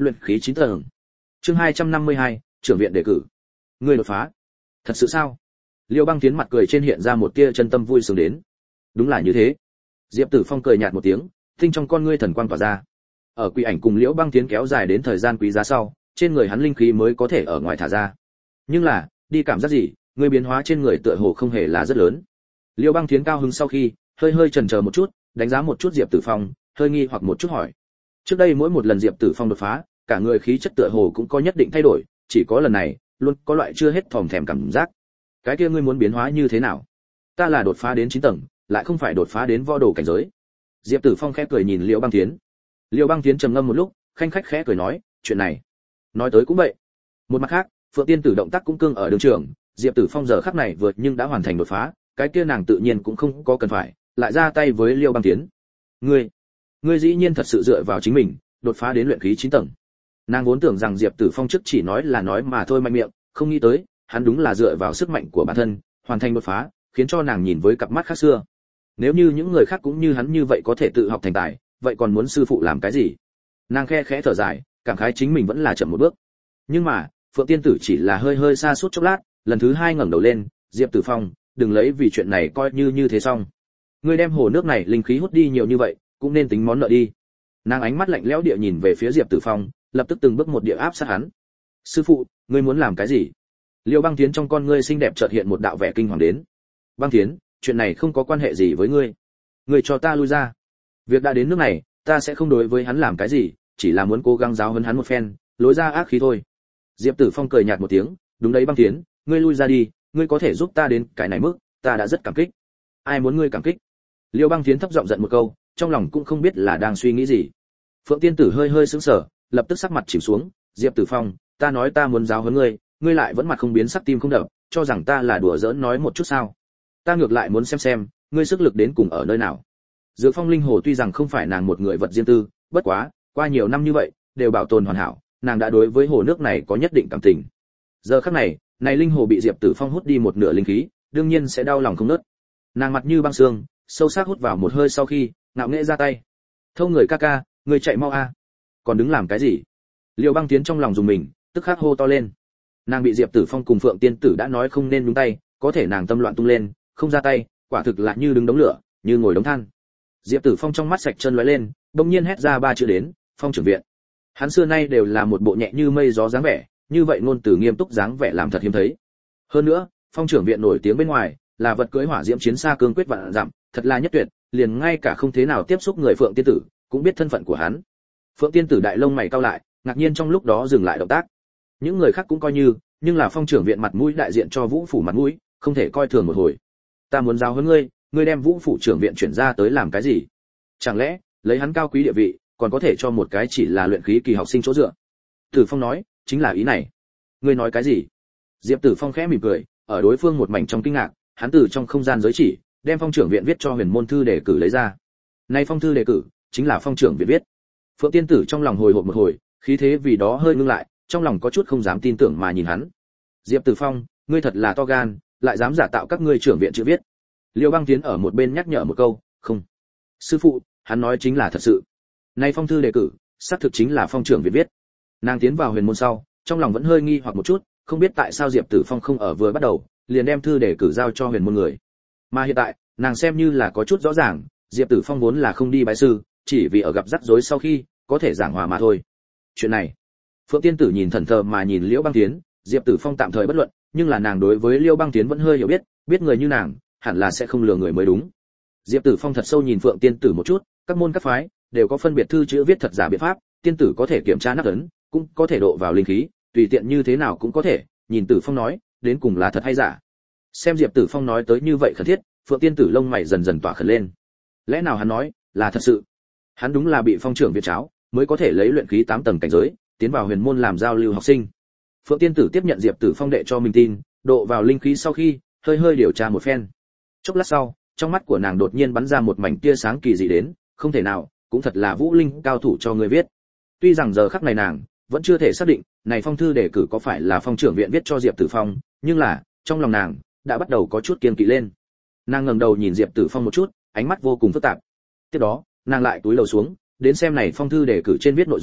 luyện khí chín tầng. Chương hai trăm năm mươi hai, trưởng viện đề cử. Ngươi đột phá? Thật sự sao? Liêu Băng Tiến mặt cười trên hiện ra một tia chân tâm vui sướng đến. Đúng là như thế. Diệp Tử Phong cười nhạt một tiếng, tinh trong con ngươi thần quang tỏa ra. Ở Quỷ Ảnh cùng Liễu Băng Tiến kéo dài đến thời gian quý giá sau, trên người hắn linh khí mới có thể ở ngoài thả ra. Nhưng là, đi cảm giác gì, ngươi biến hóa trên người tựa hồ không hề là rất lớn. Liêu Băng Tiến cao hứng sau khi, hơi hơi chần chờ một chút, đánh giá một chút Diệp Tử Phong, hơi nghi hoặc một chút hỏi. Trước đây mỗi một lần Diệp Tử Phong đột phá, cả người khí chất tựa hồ cũng có nhất định thay đổi, chỉ có lần này, luôn có loại chưa hết thòm thèm cảm giác. Cái kia ngươi muốn biến hóa như thế nào? Ta là đột phá đến chín tầng, lại không phải đột phá đến võ đồ cảnh giới. Diệp Tử Phong khẽ cười nhìn Liêu Băng Tiến. Liêu Băng Tiến trầm ngâm một lúc, khanh khách khẽ cười nói, chuyện này, nói tới cũng vậy. Một mặt khác, Phượng Tiên Tử động tác cũng cương ở đường trường, Diệp Tử Phong giờ khắc này vượt nhưng đã hoàn thành đột phá, cái kia nàng tự nhiên cũng không có cần phải lại ra tay với Liêu Băng Tiến. Ngươi, ngươi dĩ nhiên thật sự dựa vào chính mình, đột phá đến luyện khí chín tầng. Nàng vốn tưởng rằng Diệp Tử Phong trước chỉ nói là nói mà thôi mạnh miệng, không nghĩ tới, hắn đúng là dựa vào sức mạnh của bản thân, hoàn thành đột phá, khiến cho nàng nhìn với cặp mắt khác xưa. Nếu như những người khác cũng như hắn như vậy có thể tự học thành tài, vậy còn muốn sư phụ làm cái gì? Nàng khe khẽ thở dài, cảm khái chính mình vẫn là chậm một bước. Nhưng mà, Phượng Tiên Tử chỉ là hơi hơi sa sút chốc lát, lần thứ hai ngẩng đầu lên, Diệp Tử Phong, đừng lấy vì chuyện này coi như như thế xong. Ngươi đem hồ nước này linh khí hút đi nhiều như vậy, cũng nên tính món nợ đi. Nàng ánh mắt lạnh lẽo địa nhìn về phía Diệp Tử Phong, lập tức từng bước một địa áp sát hắn. Sư phụ, ngươi muốn làm cái gì? Liêu Băng Tiến trong con ngươi xinh đẹp chợt hiện một đạo vẻ kinh hoàng đến. Băng Tiến, chuyện này không có quan hệ gì với ngươi. Ngươi cho ta lui ra. Việc đã đến nước này, ta sẽ không đối với hắn làm cái gì, chỉ là muốn cố gắng giáo huấn hắn một phen, lối ra ác khí thôi. Diệp Tử Phong cười nhạt một tiếng, đúng đấy Băng Tiến, ngươi lui ra đi, ngươi có thể giúp ta đến cái này mức, ta đã rất cảm kích. Ai muốn ngươi cảm kích? Liêu Băng Tiến thấp giọng giận một câu, trong lòng cũng không biết là đang suy nghĩ gì. Phượng Tiên Tử hơi hơi sững sờ, lập tức sắc mặt chìm xuống, Diệp Tử Phong, ta nói ta muốn giáo huấn ngươi, ngươi lại vẫn mặt không biến sắc tim không đập, cho rằng ta là đùa giỡn nói một chút sao? Ta ngược lại muốn xem xem, ngươi sức lực đến cùng ở nơi nào. Dược Phong linh hồ tuy rằng không phải nàng một người vật riêng tư, bất quá, qua nhiều năm như vậy, đều bảo tồn hoàn hảo, nàng đã đối với hồ nước này có nhất định cảm tình. Giờ khắc này, này linh hồ bị Diệp Tử Phong hút đi một nửa linh khí, đương nhiên sẽ đau lòng không nớt. Nàng mặt như băng xương, sâu sắc hút vào một hơi sau khi, ngạo nghễ ra tay. Thâu người ca ca, người chạy mau a. Còn đứng làm cái gì? Liêu Băng Tiến trong lòng dùng mình, tức khắc hô to lên. Nàng bị Diệp Tử Phong cùng Phượng Tiên Tử đã nói không nên nhúng tay, có thể nàng tâm loạn tung lên, không ra tay, quả thực là như đứng đống lửa, như ngồi đống than. Diệp Tử Phong trong mắt sạch chân lóe lên, bỗng nhiên hét ra ba chữ đến, Phong trưởng viện. Hắn xưa nay đều là một bộ nhẹ như mây gió dáng vẻ, như vậy ngôn từ nghiêm túc dáng vẻ làm thật hiếm thấy. Hơn nữa, Phong trưởng viện nổi tiếng bên ngoài, là vật cưỡi hỏa diễm chiến xa cương quyết vạn dặm, thật là nhất tuyệt, liền ngay cả không thế nào tiếp xúc người Phượng Tiên Tử, cũng biết thân phận của hắn. Phượng Tiên Tử đại lông mày cau lại, ngạc nhiên trong lúc đó dừng lại động tác. Những người khác cũng coi như, nhưng là Phong trưởng viện mặt mũi đại diện cho Vũ phủ mặt mũi, không thể coi thường một hồi. Ta muốn giáo huấn ngươi, ngươi đem Vũ phủ trưởng viện chuyển ra tới làm cái gì? Chẳng lẽ, lấy hắn cao quý địa vị, còn có thể cho một cái chỉ là luyện khí kỳ học sinh chỗ dựa? Tử Phong nói, chính là ý này. Ngươi nói cái gì? Diệp Tử Phong khẽ mỉm cười, ở đối phương một mảnh trong kinh ngạc, hắn từ trong không gian giới chỉ, đem Phong trưởng viện viết cho Huyền môn thư đề cử lấy ra. Nay phong thư đề cử, chính là Phong trưởng viện viết. Phượng Tiên Tử trong lòng hồi hộp một hồi, khí thế vì đó hơi ngưng lại, trong lòng có chút không dám tin tưởng mà nhìn hắn. Diệp Tử Phong, ngươi thật là to gan, lại dám giả tạo các ngươi trưởng viện chữ viết. Liêu Băng Tiến ở một bên nhắc nhở một câu, không. Sư phụ, hắn nói chính là thật sự. Nay phong thư đề cử, xác thực chính là Phong trưởng viện viết. Nàng tiến vào Huyền môn sau, trong lòng vẫn hơi nghi hoặc một chút, không biết tại sao Diệp Tử Phong không ở vừa bắt đầu, liền đem thư đề cử giao cho Huyền môn người. Mà hiện tại, nàng xem như là có chút rõ ràng, Diệp Tử Phong vốn là không đi bái sư, chỉ vì ở gặp rắc rối sau khi, có thể giảng hòa mà thôi. Chuyện này, Phượng Tiên Tử nhìn thần thờ mà nhìn Liễu Băng Tiến, Diệp Tử Phong tạm thời bất luận, nhưng là nàng đối với Liễu Băng Tiến vẫn hơi hiểu biết, biết người như nàng, hẳn là sẽ không lừa người mới đúng. Diệp Tử Phong thật sâu nhìn Phượng Tiên Tử một chút, các môn các phái đều có phân biệt thư chữ viết thật giả biện pháp, tiên tử có thể kiểm tra nắp ấn, cũng có thể độ vào linh khí, tùy tiện như thế nào cũng có thể, nhìn Tử Phong nói, đến cùng là thật hay giả. Xem Diệp Tử Phong nói tới như vậy khẩn thiết, Phượng Tiên Tử lông mày dần dần tỏa khẩn lên. Lẽ nào hắn nói là thật sự? Hắn đúng là bị Phong trưởng viện cháo, mới có thể lấy luyện khí tám tầng cảnh giới, tiến vào Huyền môn làm giao lưu học sinh. Phượng Tiên Tử tiếp nhận Diệp Tử Phong đệ cho mình tin, độ vào linh khí sau khi, hơi hơi điều tra một phen. Chốc lát sau, trong mắt của nàng đột nhiên bắn ra một mảnh tia sáng kỳ dị đến, không thể nào, cũng thật là Vũ Linh cao thủ cho người viết. Tuy rằng giờ khắc này nàng vẫn chưa thể xác định, này phong thư đề cử có phải là Phong trưởng viện viết cho Diệp Tử Phong, nhưng là, trong lòng nàng đã bắt đầu có chút kiêng kỵ lên. Nàng ngẩng đầu nhìn Diệp Tử Phong một chút, ánh mắt vô cùng phức tạp. Tiếp đó, nàng lại cúi đầu xuống, đến xem này phong thư đề cử trên viết nội dung,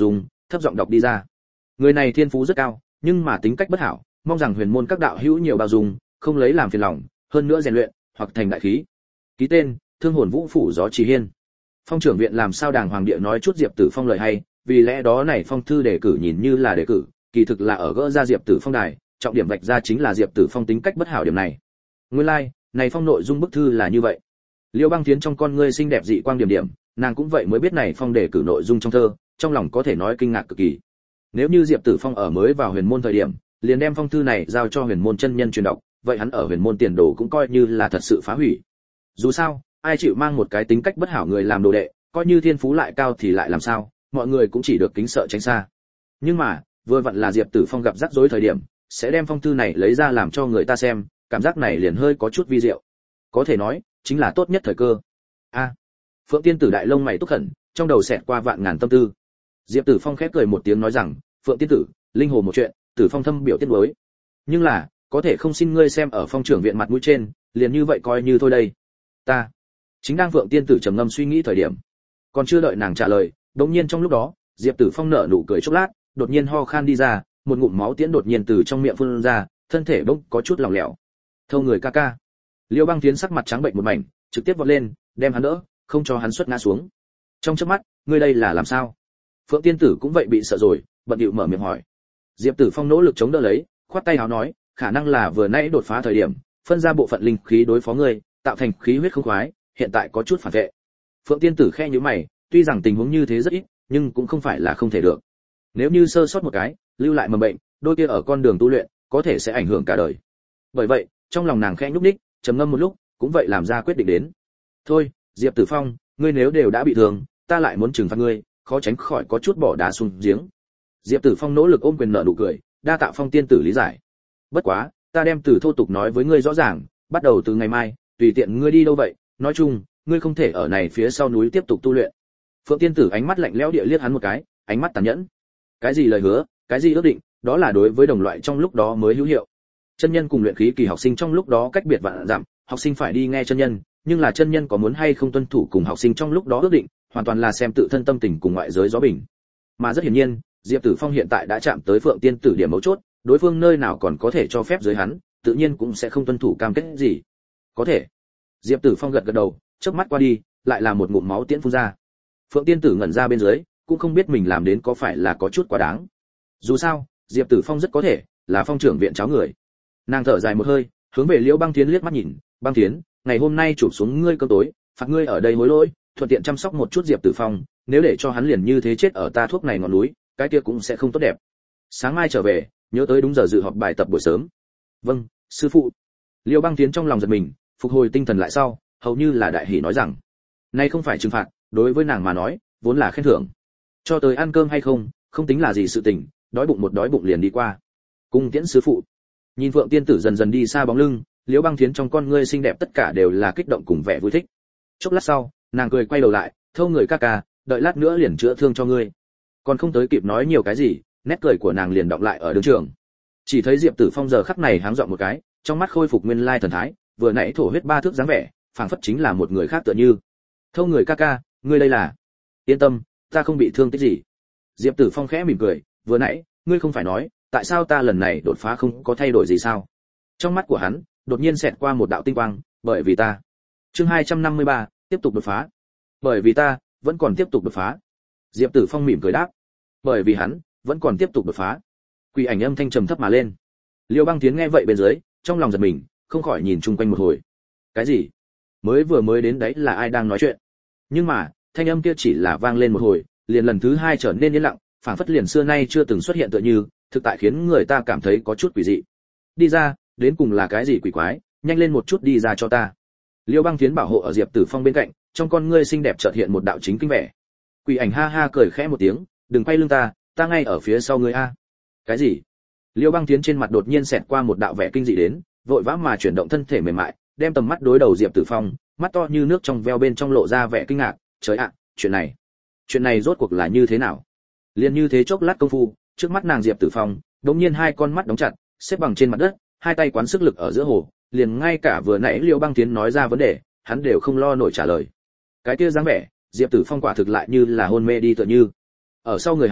thấp giọng đọc đi ra. Người này thiên phú rất cao, nhưng mà tính cách bất hảo, mong rằng huyền môn các đạo hữu nhiều bao dung, không lấy làm phiền lòng, hơn nữa rèn luyện, hoặc thành đại khí. Ký tên, Thương Hồn Vũ phủ Gió Trì Hiên. Phong trưởng viện làm sao đàng hoàng địa nói chút Diệp Tử Phong lời hay, vì lẽ đó này phong thư đề cử nhìn như là đề cử, kỳ thực là ở gỡ ra Diệp Tử Phong đài, trọng điểm vạch ra chính là Diệp Tử Phong tính cách bất hảo điểm này. Nguyên lai, like, này phong nội dung bức thư là như vậy. Liêu Băng Thiến trong con ngươi xinh đẹp dị quang điểm điểm, nàng cũng vậy mới biết này phong đề cử nội dung trong thơ, trong lòng có thể nói kinh ngạc cực kỳ. Nếu như Diệp Tử Phong ở mới vào huyền môn thời điểm, liền đem phong thư này giao cho huyền môn chân nhân truyền đọc, vậy hắn ở huyền môn tiền đồ cũng coi như là thật sự phá hủy. Dù sao, ai chịu mang một cái tính cách bất hảo người làm đồ đệ, coi như thiên phú lại cao thì lại làm sao, mọi người cũng chỉ được kính sợ tránh xa. Nhưng mà, vừa vặn là Diệp Tử Phong gặp rắc rối thời điểm, sẽ đem phong thư này lấy ra làm cho người ta xem, cảm giác này liền hơi có chút vi diệu. Có thể nói, chính là tốt nhất thời cơ. A. À, Phượng Tiên Tử đại lông mày túc khẩn, trong đầu xẹt qua vạn ngàn tâm tư. Diệp Tử Phong khép cười một tiếng nói rằng, Phượng Tiên Tử, linh hồ một chuyện, Tử Phong thâm biểu tiết đối. Nhưng là, có thể không xin ngươi xem ở phong trưởng viện mặt mũi trên, liền như vậy coi như thôi đây. Ta. Chính đang Phượng Tiên Tử trầm ngâm suy nghĩ thời điểm, còn chưa đợi nàng trả lời, đột nhiên trong lúc đó, Diệp Tử Phong nở nụ cười chốc lát, đột nhiên ho khan đi ra, một ngụm máu tiễn đột nhiên từ trong miệng phun ra, thân thể bỗng có chút lỏng lẻo. Thâu người ca ca. Liêu Băng Thiến sắc mặt trắng bệnh một mảnh, trực tiếp vọt lên, đem hắn đỡ, không cho hắn xuất ngã xuống. Trong chớp mắt, ngươi đây là làm sao? Phượng Tiên Tử cũng vậy bị sợ rồi, bận điệu mở miệng hỏi. Diệp Tử Phong nỗ lực chống đỡ lấy, khoát tay áo nói, khả năng là vừa nãy đột phá thời điểm, phân ra bộ phận linh khí đối phó ngươi, tạo thành khí huyết không khoái, hiện tại có chút phản vệ. Phượng Tiên Tử khẽ nhíu mày, tuy rằng tình huống như thế rất ít, nhưng cũng không phải là không thể được. Nếu như sơ sót một cái, lưu lại mầm bệnh, đôi kia ở con đường tu luyện, có thể sẽ ảnh hưởng cả đời. Bởi vậy, trong lòng nàng khẽ nhúc nhích, trầm ngâm một lúc, cũng vậy làm ra quyết định đến. Thôi, Diệp Tử Phong, ngươi nếu đều đã bị thương, ta lại muốn trừng phạt ngươi, khó tránh khỏi có chút bỏ đá xuống giếng. Diệp Tử Phong nỗ lực ôm quyền nợ nụ cười, đa tạ Phong tiên tử lý giải. Bất quá, ta đem từ thô tục nói với ngươi rõ ràng, bắt đầu từ ngày mai, tùy tiện ngươi đi đâu vậy, nói chung, ngươi không thể ở này phía sau núi tiếp tục tu luyện. Phượng tiên tử ánh mắt lạnh lẽo địa liếc hắn một cái, ánh mắt tàn nhẫn. Cái gì lời hứa, cái gì ước định, đó là đối với đồng loại trong lúc đó mới hữu hiệu. Chân nhân cùng luyện khí kỳ học sinh trong lúc đó cách biệt vạn dặm, học sinh phải đi nghe chân nhân, nhưng là chân nhân có muốn hay không tuân thủ cùng học sinh trong lúc đó ước định, hoàn toàn là xem tự thân tâm tình cùng ngoại giới gió bình. Mà rất hiển nhiên, Diệp Tử Phong hiện tại đã chạm tới Phượng tiên tử điểm mấu chốt, đối phương nơi nào còn có thể cho phép dưới hắn, tự nhiên cũng sẽ không tuân thủ cam kết gì. Có thể. Diệp Tử Phong gật gật đầu, chớp mắt qua đi, lại là một ngụm máu tiễn phun ra. Phượng tiên tử ngẩn ra bên dưới, cũng không biết mình làm đến có phải là có chút quá đáng. Dù sao, Diệp Tử Phong rất có thể là phong trưởng viện cháu người. Nàng thở dài một hơi, hướng về Liễu Băng Thiến liếc mắt nhìn, "Băng Thiến, ngày hôm nay chụp xuống ngươi cơm tối, phạt ngươi ở đây hối lỗi, thuận tiện chăm sóc một chút Diệp Tử Phong, nếu để cho hắn liền như thế chết ở ta thuốc này ngọn núi, cái kia cũng sẽ không tốt đẹp. Sáng mai trở về, nhớ tới đúng giờ dự họp bài tập buổi sớm." "Vâng, sư phụ." Liễu Băng Thiến trong lòng giật mình, phục hồi tinh thần lại sau, hầu như là đại hỉ nói rằng, "Nay không phải trừng phạt, đối với nàng mà nói, vốn là khen thưởng. Cho tới ăn cơm hay không, không tính là gì sự tình, đói bụng một đói bụng liền đi qua. Cung tiễn sư phụ." Nhìn Phượng tiên tử dần dần đi xa bóng lưng, Liễu Băng Thiến trong con ngươi xinh đẹp tất cả đều là kích động cùng vẻ vui thích. Chốc lát sau, nàng cười quay đầu lại, "Thâu người ca ca, đợi lát nữa liền chữa thương cho ngươi." Còn không tới kịp nói nhiều cái gì, nét cười của nàng liền đọng lại ở đường trường. Chỉ thấy Diệp Tử Phong giờ khắc này háng dọn một cái, trong mắt khôi phục nguyên lai thần thái, vừa nãy thổ huyết ba thước dáng vẻ, phảng phất chính là một người khác tựa như. "Thâu người ca ca, ngươi đây là?" "Yên tâm, ta không bị thương tích gì." Diệp Tử Phong khẽ mỉm cười, "Vừa nãy, ngươi không phải nói, tại sao ta lần này đột phá không có thay đổi gì sao?" Trong mắt của hắn đột nhiên xẹt qua một đạo tinh quang, "Bởi vì ta." Chương hai trăm năm mươi ba, tiếp tục đột phá. "Bởi vì ta vẫn còn tiếp tục đột phá." Diệp Tử Phong mỉm cười đáp. Bởi vì hắn vẫn còn tiếp tục đột phá. Quỷ ảnh âm thanh trầm thấp mà lên. Liêu Băng Thiến nghe vậy bên dưới, trong lòng giật mình, không khỏi nhìn chung quanh một hồi. Cái gì? Mới vừa mới đến đấy là ai đang nói chuyện? Nhưng mà, thanh âm kia chỉ là vang lên một hồi, liền lần thứ hai trở nên yên lặng, phảng phất liền xưa nay chưa từng xuất hiện tựa như, thực tại khiến người ta cảm thấy có chút quỷ dị. "Đi ra, đến cùng là cái gì quỷ quái, nhanh lên một chút đi ra cho ta." Liêu Băng Thiến bảo hộ ở Diệp Tử Phong bên cạnh, trong con ngươi xinh đẹp chợt hiện một đạo chính kinh vẻ. Quỷ ảnh ha ha cười khẽ một tiếng, "Đừng quay lưng ta, ta ngay ở phía sau ngươi a." "Cái gì?" Liêu Băng Thiến trên mặt đột nhiên xẹt qua một đạo vẻ kinh dị đến, vội vã mà chuyển động thân thể mềm mại, đem tầm mắt đối đầu Diệp Tử Phong, mắt to như nước trong veo bên trong lộ ra vẻ kinh ngạc, "Trời ạ, chuyện này, chuyện này rốt cuộc là như thế nào?" Liên như thế chốc lát công phu, trước mắt nàng Diệp Tử Phong, đột nhiên hai con mắt đóng chặt, xếp bằng trên mặt đất, hai tay quán sức lực ở giữa hồ, liền ngay cả vừa nãy Liêu Băng Thiến nói ra vấn đề, hắn đều không lo nổi trả lời. Cái kia dáng vẻ, Diệp Tử Phong quả thực lại như là hôn mê đi tựa như. Ở sau người hắn,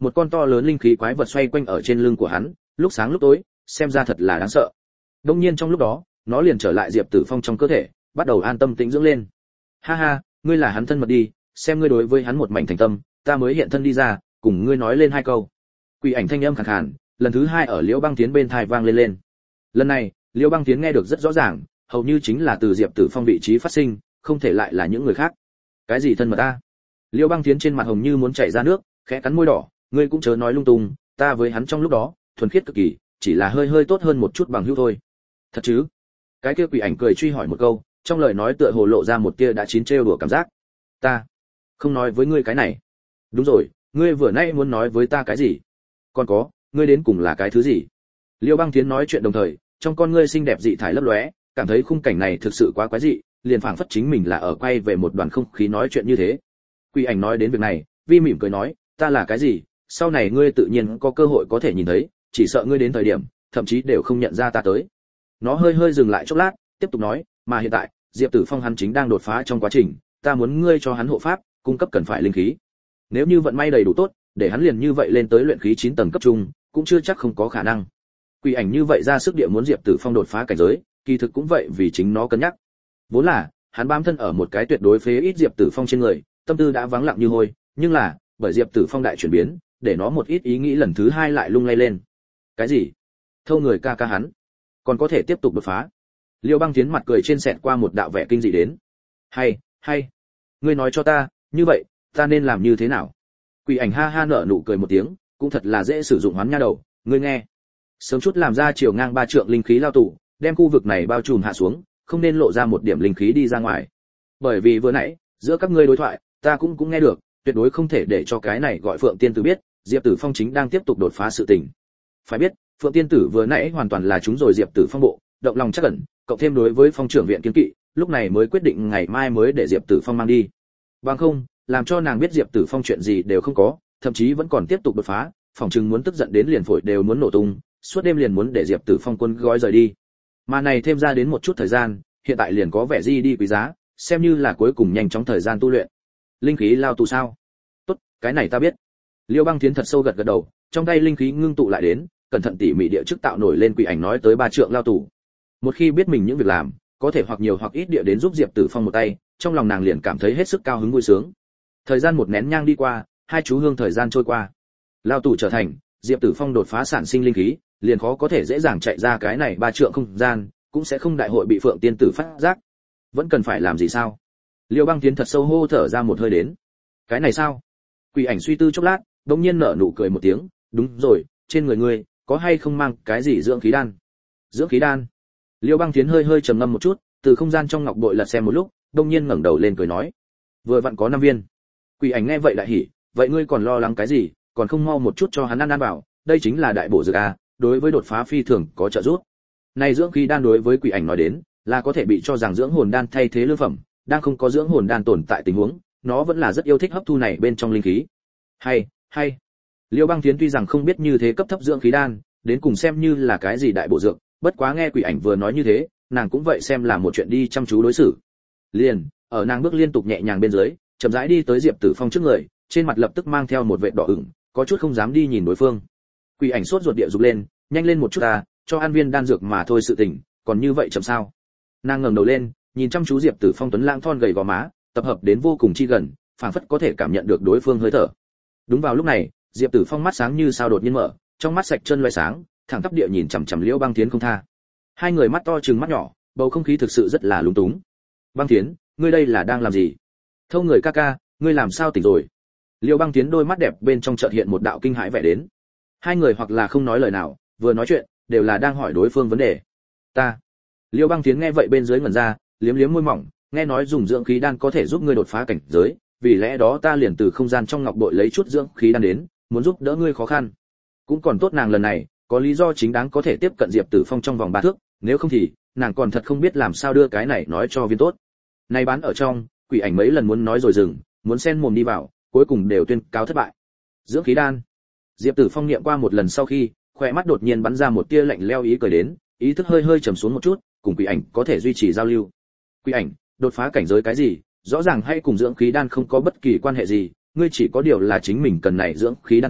một con to lớn linh khí quái vật xoay quanh ở trên lưng của hắn, lúc sáng lúc tối, xem ra thật là đáng sợ. Đương nhiên trong lúc đó, nó liền trở lại Diệp Tử Phong trong cơ thể, bắt đầu an tâm tĩnh dưỡng lên. Ha ha, ngươi là hắn thân mật đi, xem ngươi đối với hắn một mảnh thành tâm, ta mới hiện thân đi ra, cùng ngươi nói lên hai câu. Quỷ ảnh thanh âm khàn khàn, lần thứ hai ở Liễu Băng Tiến bên tai vang lên lên. Lần này, Liễu Băng Tiến nghe được rất rõ ràng, hầu như chính là từ Diệp Tử Phong vị trí phát sinh, không thể lại là những người khác. Cái gì thân mật ta? Liễu Băng Tiến trên mặt hồng như muốn chảy ra nước, khẽ cắn môi đỏ, ngươi cũng chớ nói lung tung, ta với hắn trong lúc đó, thuần khiết cực kỳ, chỉ là hơi hơi tốt hơn một chút bằng hữu thôi. Thật chứ? Cái kia quỷ ảnh cười truy hỏi một câu, trong lời nói tựa hồ lộ ra một tia đã chín trêu đùa cảm giác. Ta không nói với ngươi cái này. Đúng rồi, ngươi vừa nãy muốn nói với ta cái gì? Còn có, ngươi đến cùng là cái thứ gì? Liêu Băng Tiến nói chuyện đồng thời, trong con ngươi xinh đẹp dị thải lấp lóe, cảm thấy khung cảnh này thực sự quá quái dị, liền phảng phất chính mình là ở quay về một đoàn không khí nói chuyện như thế. Quỷ ảnh nói đến việc này, vi mỉm cười nói, ta là cái gì, sau này ngươi tự nhiên có cơ hội có thể nhìn thấy, chỉ sợ ngươi đến thời điểm, thậm chí đều không nhận ra ta tới. Nó hơi hơi dừng lại chốc lát, tiếp tục nói, mà hiện tại, Diệp Tử Phong hắn chính đang đột phá trong quá trình, ta muốn ngươi cho hắn hộ pháp, cung cấp cần phải linh khí. Nếu như vận may đầy đủ tốt, để hắn liền như vậy lên tới luyện khí chín tầng cấp trung, cũng chưa chắc không có khả năng. Quỷ ảnh như vậy ra sức địa muốn Diệp Tử Phong đột phá cảnh giới, kỳ thực cũng vậy vì chính nó cân nhắc. Vốn là, hắn bám thân ở một cái tuyệt đối phế ít Diệp Tử Phong trên người, tâm tư đã vắng lặng như hôi, nhưng là, bởi Diệp Tử Phong đại chuyển biến, để nó một ít ý nghĩ lần thứ hai lại lung lay lên. Cái gì? Thâu người ca ca hắn, còn có thể tiếp tục đột phá? Liêu Băng Tiến mặt cười trên xẹt qua một đạo vẻ kinh dị đến. Hay, hay, ngươi nói cho ta, như vậy, ta nên làm như thế nào? Quỷ ảnh ha ha nở nụ cười một tiếng, cũng thật là dễ sử dụng hoán nha đầu, ngươi nghe. Sớm chút làm ra chiều ngang ba trượng linh khí lao tủ, đem khu vực này bao trùm hạ xuống, không nên lộ ra một điểm linh khí đi ra ngoài. Bởi vì vừa nãy, giữa các ngươi đối thoại, ta cũng cũng nghe được, tuyệt đối không thể để cho cái này gọi Phượng Tiên Tử biết, Diệp Tử Phong chính đang tiếp tục đột phá sự tình. Phải biết, Phượng Tiên Tử vừa nãy hoàn toàn là chúng rồi Diệp Tử Phong bộ, động lòng chắc ẩn, cộng thêm đối với Phong trưởng viện kiến kỵ, lúc này mới quyết định ngày mai mới để Diệp Tử Phong mang đi. Bằng không, làm cho nàng biết Diệp Tử Phong chuyện gì đều không có, thậm chí vẫn còn tiếp tục đột phá, phòng chừng muốn tức giận đến liền phổi đều muốn nổ tung, suốt đêm liền muốn để Diệp Tử Phong quân gói rời đi. Mà này thêm ra đến một chút thời gian, hiện tại liền có vẻ di đi quý giá, xem như là cuối cùng nhanh chóng thời gian tu luyện. Linh khí lao tù sao? Tốt, cái này ta biết. Liêu Băng Tiến thật sâu gật gật đầu, trong tay linh khí ngưng tụ lại đến, cẩn thận tỉ mỉ địa chức tạo nổi lên quỷ ảnh nói tới ba trượng lao tù. Một khi biết mình những việc làm, có thể hoặc nhiều hoặc ít địa đến giúp Diệp Tử Phong một tay, trong lòng nàng liền cảm thấy hết sức cao hứng vui sướng. Thời gian một nén nhang đi qua, hai chú hương thời gian trôi qua. Lao tù trở thành, Diệp Tử Phong đột phá sản sinh linh khí, liền khó có thể dễ dàng chạy ra cái này ba trượng không gian, cũng sẽ không đại hội bị Phượng Tiên Tử phát giác. Vẫn cần phải làm gì sao? Liêu Băng Tiến thật sâu hô thở ra một hơi đến. Cái này sao? Quỷ ảnh suy tư chốc lát, đột nhiên nở nụ cười một tiếng, đúng rồi, trên người ngươi có hay không mang cái gì dưỡng khí đan? Dưỡng khí đan? Liêu Băng Tiến hơi hơi trầm ngâm một chút, từ không gian trong ngọc bội lật xem một lúc, đột nhiên ngẩng đầu lên cười nói, vừa vặn có năm viên. Quỷ ảnh nghe vậy đại hỉ, vậy ngươi còn lo lắng cái gì, còn không mau một chút cho hắn ăn ăn vào, đây chính là đại bổ dược a, đối với đột phá phi thường có trợ giúp. Này dưỡng khí đan đối với quỷ ảnh nói đến, là có thể bị cho rằng dưỡng hồn đan thay thế lương phẩm, đang không có dưỡng hồn đan tồn tại tình huống, nó vẫn là rất yêu thích hấp thu này bên trong linh khí. Hay, hay. Liêu Băng Tiến tuy rằng không biết như thế cấp thấp dưỡng khí đan, đến cùng xem như là cái gì đại bổ dược, bất quá nghe quỷ ảnh vừa nói như thế, nàng cũng vậy xem là một chuyện đi chăm chú đối xử. Liền, ở nàng bước liên tục nhẹ nhàng bên dưới, chậm rãi đi tới Diệp Tử Phong trước người, trên mặt lập tức mang theo một vệt đỏ ửng, có chút không dám đi nhìn đối phương. Quỷ ảnh sốt ruột địa dục lên, nhanh lên một chút ta, cho an viên đan dược mà thôi sự tình, còn như vậy chậm sao? Nàng ngẩng đầu lên, nhìn chăm chú Diệp Tử Phong tuấn lãng thon gầy gò má, tập hợp đến vô cùng chi gần, phảng phất có thể cảm nhận được đối phương hơi thở. Đúng vào lúc này, Diệp Tử Phong mắt sáng như sao đột nhiên mở, trong mắt sạch chân loé sáng, thẳng tắp địa nhìn chằm chằm Liễu Băng Tiến không tha. Hai người mắt to trừng mắt nhỏ, bầu không khí thực sự rất là lúng túng. Băng Tiến, ngươi đây là đang làm gì? Thâu người ca ca, ngươi làm sao tỉnh rồi? Liễu Băng Tiến đôi mắt đẹp bên trong chợt hiện một đạo kinh hãi vẻ đến. Hai người hoặc là không nói lời nào, vừa nói chuyện, đều là đang hỏi đối phương vấn đề. Ta. Liễu Băng Tiến nghe vậy bên dưới ngẩn ra, liếm liếm môi mỏng, nghe nói dùng dưỡng khí đan có thể giúp ngươi đột phá cảnh giới, vì lẽ đó ta liền từ không gian trong ngọc bội lấy chút dưỡng khí đan đến, muốn giúp đỡ ngươi khó khăn. Cũng còn tốt nàng lần này, có lý do chính đáng có thể tiếp cận Diệp Tử Phong trong vòng ba thước, nếu không thì, nàng còn thật không biết làm sao đưa cái này nói cho viên tốt. Này bán ở trong, quỷ ảnh mấy lần muốn nói rồi dừng, muốn xen mồm đi vào, cuối cùng đều tuyên cáo thất bại. Dưỡng khí đan. Diệp Tử Phong niệm qua một lần sau khi, khóe mắt đột nhiên bắn ra một tia lạnh lẽo ý cười đến, ý thức hơi hơi trầm xuống một chút, cùng quỷ ảnh có thể duy trì giao lưu. Quỷ ảnh, đột phá cảnh giới cái gì, rõ ràng hay cùng dưỡng khí đan không có bất kỳ quan hệ gì, ngươi chỉ có điều là chính mình cần này dưỡng khí đan thôi,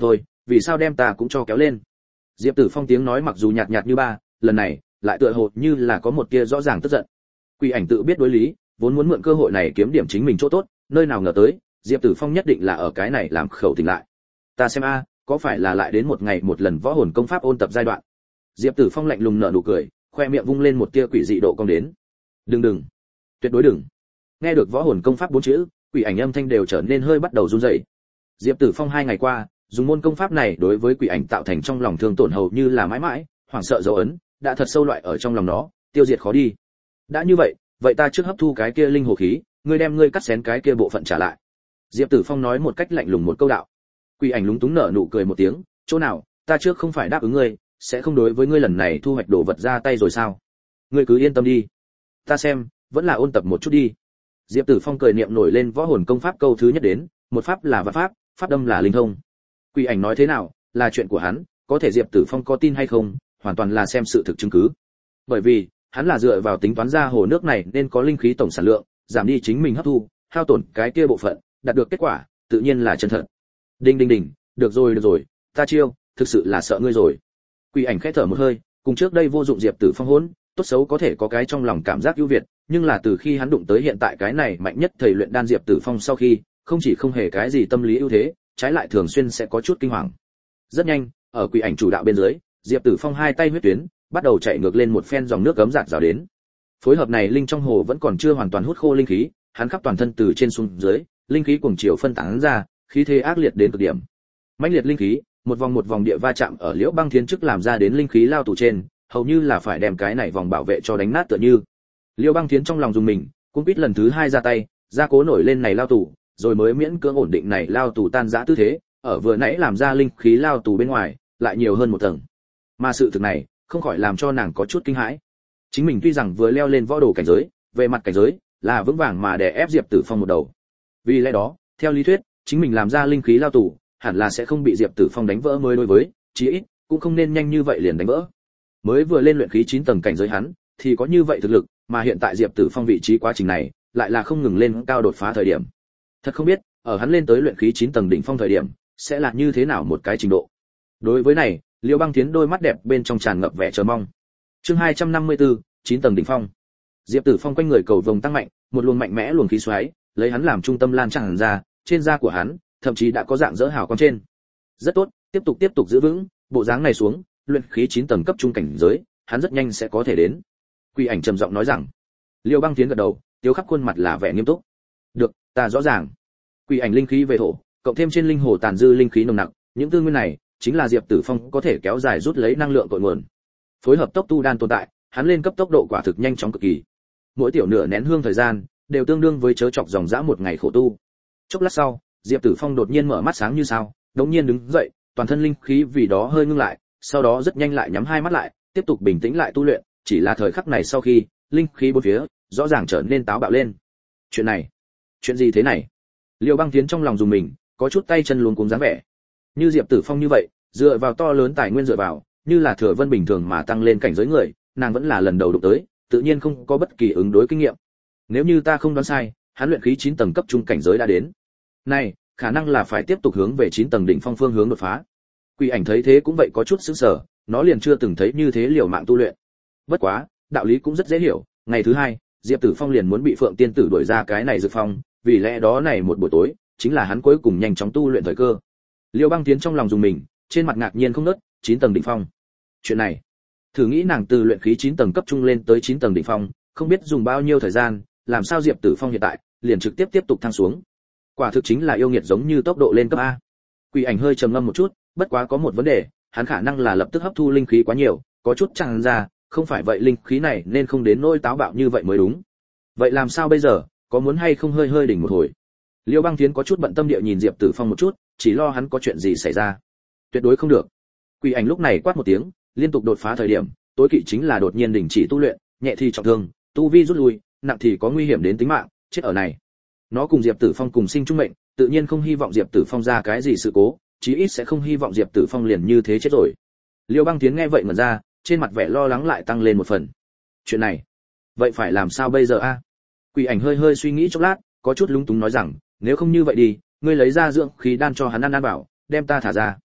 vì sao đem ta cũng cho kéo lên? Diệp Tử Phong tiếng nói mặc dù nhạt nhạt như ba, lần này lại tựa hồ như là có một tia rõ ràng tức giận. Quỷ ảnh tự biết đối lý, vốn muốn mượn cơ hội này kiếm điểm chính mình chỗ tốt, nơi nào ngờ tới, Diệp Tử Phong nhất định là ở cái này làm khẩu tỉnh lại. Ta xem a, có phải là lại đến một ngày một lần võ hồn công pháp ôn tập giai đoạn? Diệp Tử Phong lạnh lùng nở nụ cười, khoe miệng vung lên một tia quỷ dị độ cong đến. Đừng đừng, tuyệt đối đừng. Nghe được võ hồn công pháp bốn chữ, quỷ ảnh âm thanh đều trở nên hơi bắt đầu run rẩy. Diệp Tử Phong hai ngày qua, dùng môn công pháp này đối với quỷ ảnh tạo thành trong lòng thương tổn hầu như là mãi mãi, hoảng sợ dấu ấn đã thật sâu loại ở trong lòng nó, tiêu diệt khó đi. Đã như vậy, vậy ta trước hấp thu cái kia linh hồ khí, ngươi đem ngươi cắt xén cái kia bộ phận trả lại. Diệp Tử Phong nói một cách lạnh lùng một câu đạo. Quỷ ảnh lúng túng nở nụ cười một tiếng, chỗ nào, ta trước không phải đáp ứng ngươi, sẽ không đối với ngươi lần này thu hoạch đồ vật ra tay rồi sao? Ngươi cứ yên tâm đi. Ta xem, vẫn là ôn tập một chút đi. Diệp Tử Phong cười niệm nổi lên võ hồn công pháp câu thứ nhất đến, một pháp là vạn pháp, pháp đâm là linh thông. Quỷ ảnh nói thế nào, là chuyện của hắn, có thể Diệp Tử Phong có tin hay không, hoàn toàn là xem sự thực chứng cứ. Bởi vì, hắn là dựa vào tính toán ra hồ nước này nên có linh khí tổng sản lượng, giảm đi chính mình hấp thu, hao tổn cái kia bộ phận, đạt được kết quả, tự nhiên là chân thật. Đinh đinh đinh, được rồi được rồi, ta chiêu, thực sự là sợ ngươi rồi. Quỷ ảnh khẽ thở một hơi, cùng trước đây vô dụng Diệp Tử Phong hỗn, tốt xấu có thể có cái trong lòng cảm giác ưu việt, nhưng là từ khi hắn đụng tới hiện tại cái này mạnh nhất thầy luyện đan Diệp Tử Phong sau khi, không chỉ không hề cái gì tâm lý ưu thế, trái lại thường xuyên sẽ có chút kinh hoàng. Rất nhanh, ở quỷ ảnh chủ đạo bên dưới, Diệp Tử Phong hai tay huyết tuyến, bắt đầu chạy ngược lên một phen dòng nước gấm giạt rào đến. Phối hợp này linh trong hồ vẫn còn chưa hoàn toàn hút khô linh khí, hắn khắp toàn thân từ trên xuống dưới, linh khí cuồng chiều phân tán ra, khí thế ác liệt đến cực điểm. Mãnh liệt linh khí, một vòng một vòng địa va chạm ở Liễu Băng Thiến trước làm ra đến linh khí lao tù trên, hầu như là phải đem cái này vòng bảo vệ cho đánh nát tựa như. Liễu Băng Thiến trong lòng dùng mình, cũng biết lần thứ hai ra tay, ra cố nổi lên này lao tù, rồi mới miễn cưỡng ổn định này lao tù tan rã tư thế, ở vừa nãy làm ra linh khí lao tù bên ngoài, lại nhiều hơn một tầng. Mà sự thực này, không khỏi làm cho nàng có chút kinh hãi. Chính mình tuy rằng vừa leo lên võ đồ cảnh giới, về mặt cảnh giới là vững vàng mà đè ép Diệp Tử Phong một đầu. Vì lẽ đó, theo lý thuyết, chính mình làm ra linh khí lao tù, hẳn là sẽ không bị Diệp Tử Phong đánh vỡ mới đối với, chí ít cũng không nên nhanh như vậy liền đánh vỡ. Mới vừa lên luyện khí chín tầng cảnh giới hắn, thì có như vậy thực lực, mà hiện tại Diệp Tử Phong vị trí quá trình này, lại là không ngừng lên cao đột phá thời điểm. Thật không biết, ở hắn lên tới luyện khí chín tầng đỉnh phong thời điểm, sẽ là như thế nào một cái trình độ. Đối với này, Liễu Băng Thiến đôi mắt đẹp bên trong tràn ngập vẻ chờ mong. Chương hai trăm năm mươi tư, chín tầng đỉnh phong. Diệp Tử Phong quanh người cầu vồng tăng mạnh, một luồng mạnh mẽ luồng khí xoáy, lấy hắn làm trung tâm lan tràn ra, trên da của hắn, thậm chí đã có dạng dỡ hào quang trên. Rất tốt, tiếp tục tiếp tục giữ vững, bộ dáng này xuống, luyện khí chín tầng cấp trung cảnh giới, hắn rất nhanh sẽ có thể đến. Quỷ ảnh trầm giọng nói rằng. Liễu Băng Thiến gật đầu, tiêu khắp khuôn mặt là vẻ nghiêm túc. Được, ta rõ ràng. Quỷ ảnh linh khí về thổ, cộng thêm trên linh hồ tàn dư linh khí nồng nặc, những tư nguyên này chính là Diệp Tử Phong có thể kéo dài rút lấy năng lượng cội nguồn. Phối hợp tốc tu đan tồn tại, hắn lên cấp tốc độ quả thực nhanh chóng cực kỳ. Mỗi tiểu nửa nén hương thời gian, đều tương đương với chớ chọc dòng dã một ngày khổ tu. Chốc lát sau, Diệp Tử Phong đột nhiên mở mắt sáng như sao, đột nhiên đứng dậy, toàn thân linh khí vì đó hơi ngưng lại, sau đó rất nhanh lại nhắm hai mắt lại, tiếp tục bình tĩnh lại tu luyện, chỉ là thời khắc này sau khi, linh khí bốn phía rõ ràng trở nên táo bạo lên. Chuyện này, chuyện gì thế này? Liễu Băng Thiến trong lòng dùng mình, có chút tay chân luống cuống dáng vẻ. Như Diệp Tử Phong như vậy, dựa vào to lớn tài nguyên dựa vào, như là Thừa Vân bình thường mà tăng lên cảnh giới người, nàng vẫn là lần đầu đụng tới, tự nhiên không có bất kỳ ứng đối kinh nghiệm. Nếu như ta không đoán sai, hắn luyện khí chín tầng cấp trung cảnh giới đã đến. Này, khả năng là phải tiếp tục hướng về chín tầng đỉnh phong phương hướng đột phá. Quỷ ảnh thấy thế cũng vậy có chút sửng sở, nó liền chưa từng thấy như thế liều mạng tu luyện. Bất quá, đạo lý cũng rất dễ hiểu, ngày thứ hai, Diệp Tử Phong liền muốn bị Phượng Tiên tử đuổi ra cái này dược phong, vì lẽ đó này một buổi tối, chính là hắn cuối cùng nhanh chóng tu luyện thời cơ. Liễu Băng Thiến trong lòng dùng mình, trên mặt ngạc nhiên không ngớt, chín tầng đỉnh phong. Chuyện này, thử nghĩ nàng từ luyện khí chín tầng cấp trung lên tới chín tầng đỉnh phong, không biết dùng bao nhiêu thời gian, làm sao Diệp Tử Phong hiện tại liền trực tiếp tiếp tục thăng xuống. Quả thực chính là yêu nghiệt giống như tốc độ lên cấp a. Quỷ ảnh hơi trầm ngâm một chút, bất quá có một vấn đề, hắn khả năng là lập tức hấp thu linh khí quá nhiều, có chút tràn ra, không phải vậy linh khí này nên không đến nỗi táo bạo như vậy mới đúng. Vậy làm sao bây giờ, có muốn hay không hơi hơi đỉnh một hồi? Liễu Băng Thiến có chút bận tâm địa nhìn Diệp Tử Phong một chút, chỉ lo hắn có chuyện gì xảy ra. Tuyệt đối không được. Quỷ ảnh lúc này quát một tiếng, liên tục đột phá thời điểm, tối kỵ chính là đột nhiên đình chỉ tu luyện, nhẹ thì trọng thương, tu vi rút lui, nặng thì có nguy hiểm đến tính mạng, chết ở này. Nó cùng Diệp Tử Phong cùng sinh chung mệnh, tự nhiên không hy vọng Diệp Tử Phong ra cái gì sự cố, chí ít sẽ không hy vọng Diệp Tử Phong liền như thế chết rồi. Liễu Băng Thiến nghe vậy ngẩn ra, trên mặt vẻ lo lắng lại tăng lên một phần. Chuyện này, vậy phải làm sao bây giờ a? Quỷ ảnh hơi hơi suy nghĩ chốc lát, có chút lúng túng nói rằng, nếu không như vậy đi, ngươi lấy ra dưỡng khí đan cho hắn ăn ăn bảo, đem ta thả ra.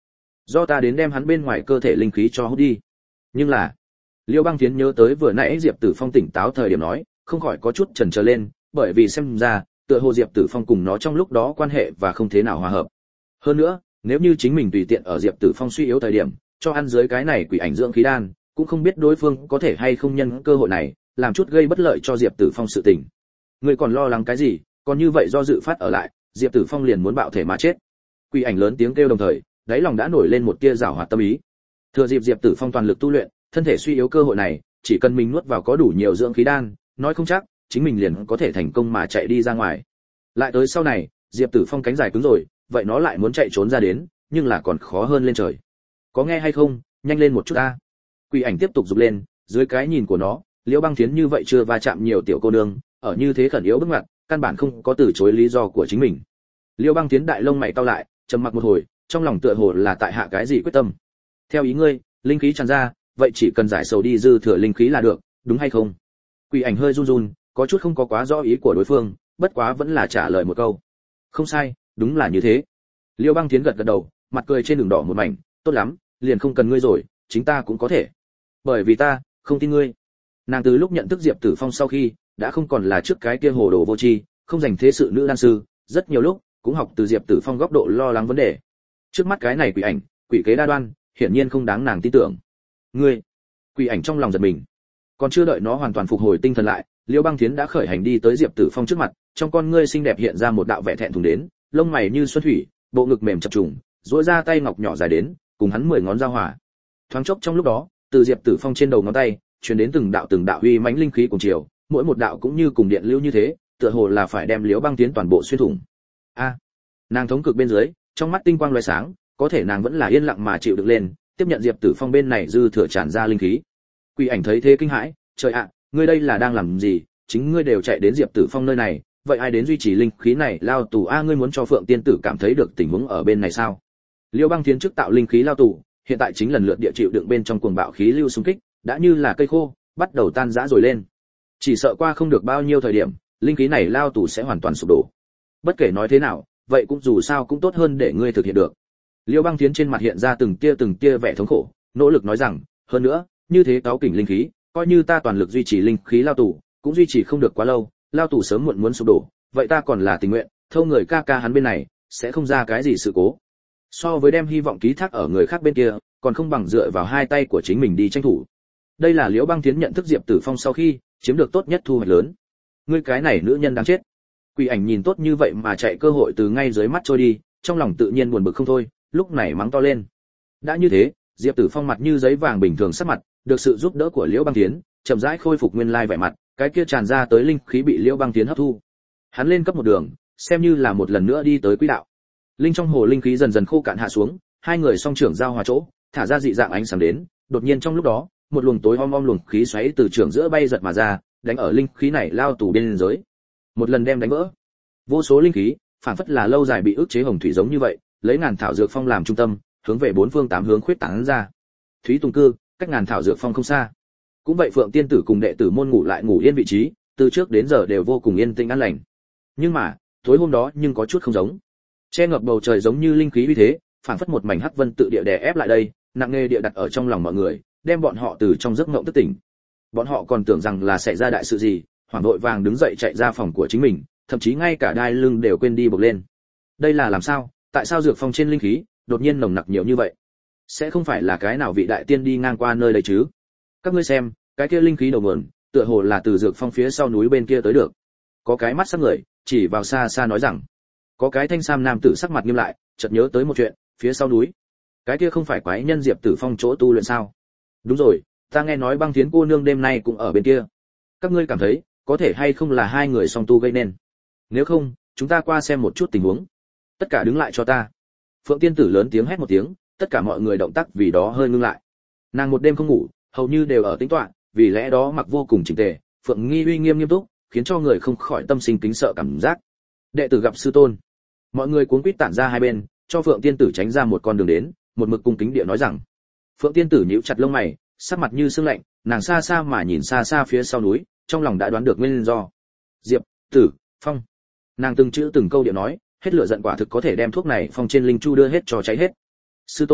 do ta đến đem hắn bên ngoài cơ thể linh khí cho hút đi. Nhưng là Liêu Băng Thiến nhớ tới vừa nãy Diệp Tử Phong tỉnh táo thời điểm nói, không khỏi có chút chần chờ lên, bởi vì xem ra tựa hồ Diệp Tử Phong cùng nó trong lúc đó quan hệ và không thế nào hòa hợp. Hơn nữa, nếu như chính mình tùy tiện ở Diệp Tử Phong suy yếu thời điểm, cho ăn dưới cái này quỷ ảnh dưỡng khí đan, cũng không biết đối phương có thể hay không nhân cơ hội này, làm chút gây bất lợi cho Diệp Tử Phong sự tình. Người còn lo lắng cái gì, còn như vậy do dự phát ở lại, Diệp Tử Phong liền muốn bạo thể mà chết. Quỷ ảnh lớn tiếng kêu đồng thời, đáy lòng đã nổi lên một tia giảo hoạt tâm ý. Thừa dịp Diệp Tử Phong toàn lực tu luyện, thân thể suy yếu cơ hội này, chỉ cần mình nuốt vào có đủ nhiều dưỡng khí đan, nói không chắc chính mình liền có thể thành công mà chạy đi ra ngoài. Lại tới sau này, Diệp Tử Phong cánh dài cứng rồi, vậy nó lại muốn chạy trốn ra đến, nhưng là còn khó hơn lên trời. Có nghe hay không, nhanh lên một chút a. Quỷ ảnh tiếp tục giục lên, dưới cái nhìn của nó, Liễu Băng Thiến như vậy chưa va chạm nhiều tiểu cô nương, ở như thế khẩn yếu bước ngoặt, căn bản không có từ chối lý do của chính mình. Liễu Băng Thiến đại lông mày cau lại, trầm mặc một hồi, trong lòng tựa hồ là tại hạ cái gì quyết tâm. Theo ý ngươi, linh khí tràn ra, vậy chỉ cần giải sầu đi dư thừa linh khí là được, đúng hay không? Quỷ ảnh hơi run run, có chút không có quá rõ ý của đối phương, bất quá vẫn là trả lời một câu. Không sai, đúng là như thế. Liêu Băng Thiến gật gật đầu, mặt cười trên đường đỏ một mảnh, tốt lắm, liền không cần ngươi rồi, chính ta cũng có thể. Bởi vì ta không tin ngươi. Nàng từ lúc nhận thức Diệp Tử Phong sau khi, đã không còn là trước cái kia hồ đồ vô tri, không dành thế sự nữ đan sư, rất nhiều lúc cũng học từ Diệp Tử Phong góc độ lo lắng vấn đề. Trước mắt cái này quỷ ảnh, quỷ kế đa đoan, hiển nhiên không đáng nàng tin tưởng. Ngươi? Quỷ ảnh trong lòng giật mình. Còn chưa đợi nó hoàn toàn phục hồi tinh thần lại, Liễu Băng Thiến đã khởi hành đi tới Diệp Tử Phong trước mặt, trong con ngươi xinh đẹp hiện ra một đạo vẻ thẹn thùng đến, lông mày như xuân thủy, bộ ngực mềm chập trùng, duỗi ra tay ngọc nhỏ dài đến, cùng hắn mười ngón giao hòa. Thoáng chốc trong lúc đó, từ Diệp Tử Phong trên đầu ngón tay, truyền đến từng đạo từng đạo uy mãnh linh khí cùng chiều, mỗi một đạo cũng như cùng điện lưu như thế, tựa hồ là phải đem Liễu Băng Thiến toàn bộ xuyên thủng. A, nàng thống cực bên dưới, trong mắt tinh quang lóe sáng, có thể nàng vẫn là yên lặng mà chịu đựng lên, tiếp nhận Diệp Tử Phong bên này dư thừa tràn ra linh khí. Quỷ ảnh thấy thế kinh hãi, trời ạ, ngươi đây là đang làm gì? Chính ngươi đều chạy đến Diệp Tử Phong nơi này, vậy ai đến duy trì linh khí này lao tù a? Ngươi muốn cho Phượng tiên tử cảm thấy được tình huống ở bên này sao? Liêu Băng Thiến trước tạo linh khí lao tù, hiện tại chính lần lượt địa chịu đựng bên trong cuồng bạo khí lưu xung kích, đã như là cây khô, bắt đầu tan rã rồi lên. Chỉ sợ qua không được bao nhiêu thời điểm, linh khí này lao tù sẽ hoàn toàn sụp đổ. Bất kể nói thế nào, vậy cũng dù sao cũng tốt hơn để ngươi thực hiện được. Liêu Băng Thiến trên mặt hiện ra từng tia từng tia vẻ thống khổ, nỗ lực nói rằng, hơn nữa, như thế cáo kỉnh linh khí, coi như ta toàn lực duy trì linh khí lao tù, cũng duy trì không được quá lâu, lao tù sớm muộn muốn sụp đổ, vậy ta còn là tình nguyện, thâu người ca ca hắn bên này, sẽ không ra cái gì sự cố. So với đem hy vọng ký thác ở người khác bên kia, còn không bằng dựa vào hai tay của chính mình đi tranh thủ. Đây là Liễu Băng Thiến nhận thức Diệp Tử Phong sau khi chiếm được tốt nhất thu hoạch lớn. Ngươi cái này nữ nhân đáng chết. Quỷ ảnh nhìn tốt như vậy mà chạy cơ hội từ ngay dưới mắt trôi đi, trong lòng tự nhiên buồn bực không thôi, lúc này mắng to lên. Đã như thế, Diệp Tử Phong mặt như giấy vàng bình thường sắc mặt, được sự giúp đỡ của Liễu Băng Thiến, chậm rãi khôi phục nguyên lai vẻ mặt, cái kia tràn ra tới linh khí bị Liễu Băng Thiến hấp thu. Hắn lên cấp một đường, xem như là một lần nữa đi tới quỹ đạo. Linh trong hồ linh khí dần dần khô cạn hạ xuống, hai người song trưởng giao hòa chỗ, thả ra dị dạng ánh sáng đến, đột nhiên trong lúc đó, một luồng tối om om luồng khí xoáy từ trưởng giữa bay giật mà ra, đánh ở linh khí này lao tù bên giới. Một lần đem đánh vỡ. Vô số linh khí, phản phất là lâu dài bị ức chế hồng thủy giống như vậy, lấy ngàn thảo dược phong làm trung tâm, hướng về bốn phương tám hướng khuyết tán ra. Thúy Tùng Cư, cách ngàn thảo dược phong không xa. Cũng vậy Phượng tiên tử cùng đệ tử môn ngủ lại ngủ yên vị trí, từ trước đến giờ đều vô cùng yên tĩnh an lành. Nhưng mà, tối hôm đó nhưng có chút không giống. Che ngập bầu trời giống như linh khí uy thế, phản phất một mảnh hắc vân tự địa đè ép lại đây, nặng nề địa đặt ở trong lòng mọi người, đem bọn họ từ trong giấc mộng thức tỉnh. Bọn họ còn tưởng rằng là xảy ra đại sự gì, hoảng vội vàng đứng dậy chạy ra phòng của chính mình, thậm chí ngay cả đai lưng đều quên đi buộc lên. Đây là làm sao? Tại sao dược phong trên linh khí đột nhiên nồng nặc nhiều như vậy? Sẽ không phải là cái nào vị đại tiên đi ngang qua nơi đây chứ? Các ngươi xem, cái kia linh khí đầu nguồn, tựa hồ là từ dược phong phía sau núi bên kia tới được. Có cái mắt sắc người chỉ vào xa xa nói rằng, có cái thanh sam nam tử sắc mặt nghiêm lại, chợt nhớ tới một chuyện, phía sau núi, cái kia không phải quái nhân Diệp Tử Phong chỗ tu luyện sao? Đúng rồi, ta nghe nói Băng Thiến cô nương đêm nay cũng ở bên kia. Các ngươi cảm thấy có thể hay không là hai người song tu gây nên? Nếu không, chúng ta qua xem một chút tình huống. Tất cả đứng lại cho ta. Phượng tiên tử lớn tiếng hét một tiếng, tất cả mọi người động tác vì đó hơi ngưng lại. Nàng một đêm không ngủ, hầu như đều ở tính toán, vì lẽ đó mặc vô cùng chỉnh tề, Phượng nghi uy nghiêm nghiêm túc, khiến cho người không khỏi tâm sinh kính sợ cảm giác. Đệ tử gặp sư tôn. Mọi người cuống quýt tản ra hai bên, cho Phượng tiên tử tránh ra một con đường đến, một mực cung kính địa nói rằng. Phượng tiên tử nhíu chặt lông mày, sắc mặt như sương lạnh, nàng xa xa mà nhìn xa xa phía sau núi, trong lòng đã đoán được nguyên do. Diệp Tử Phong. Nàng từng chữ từng câu địa nói, hết lửa giận quả thực có thể đem thuốc này phong trên linh chu đưa hết cho cháy hết. Sư tôn,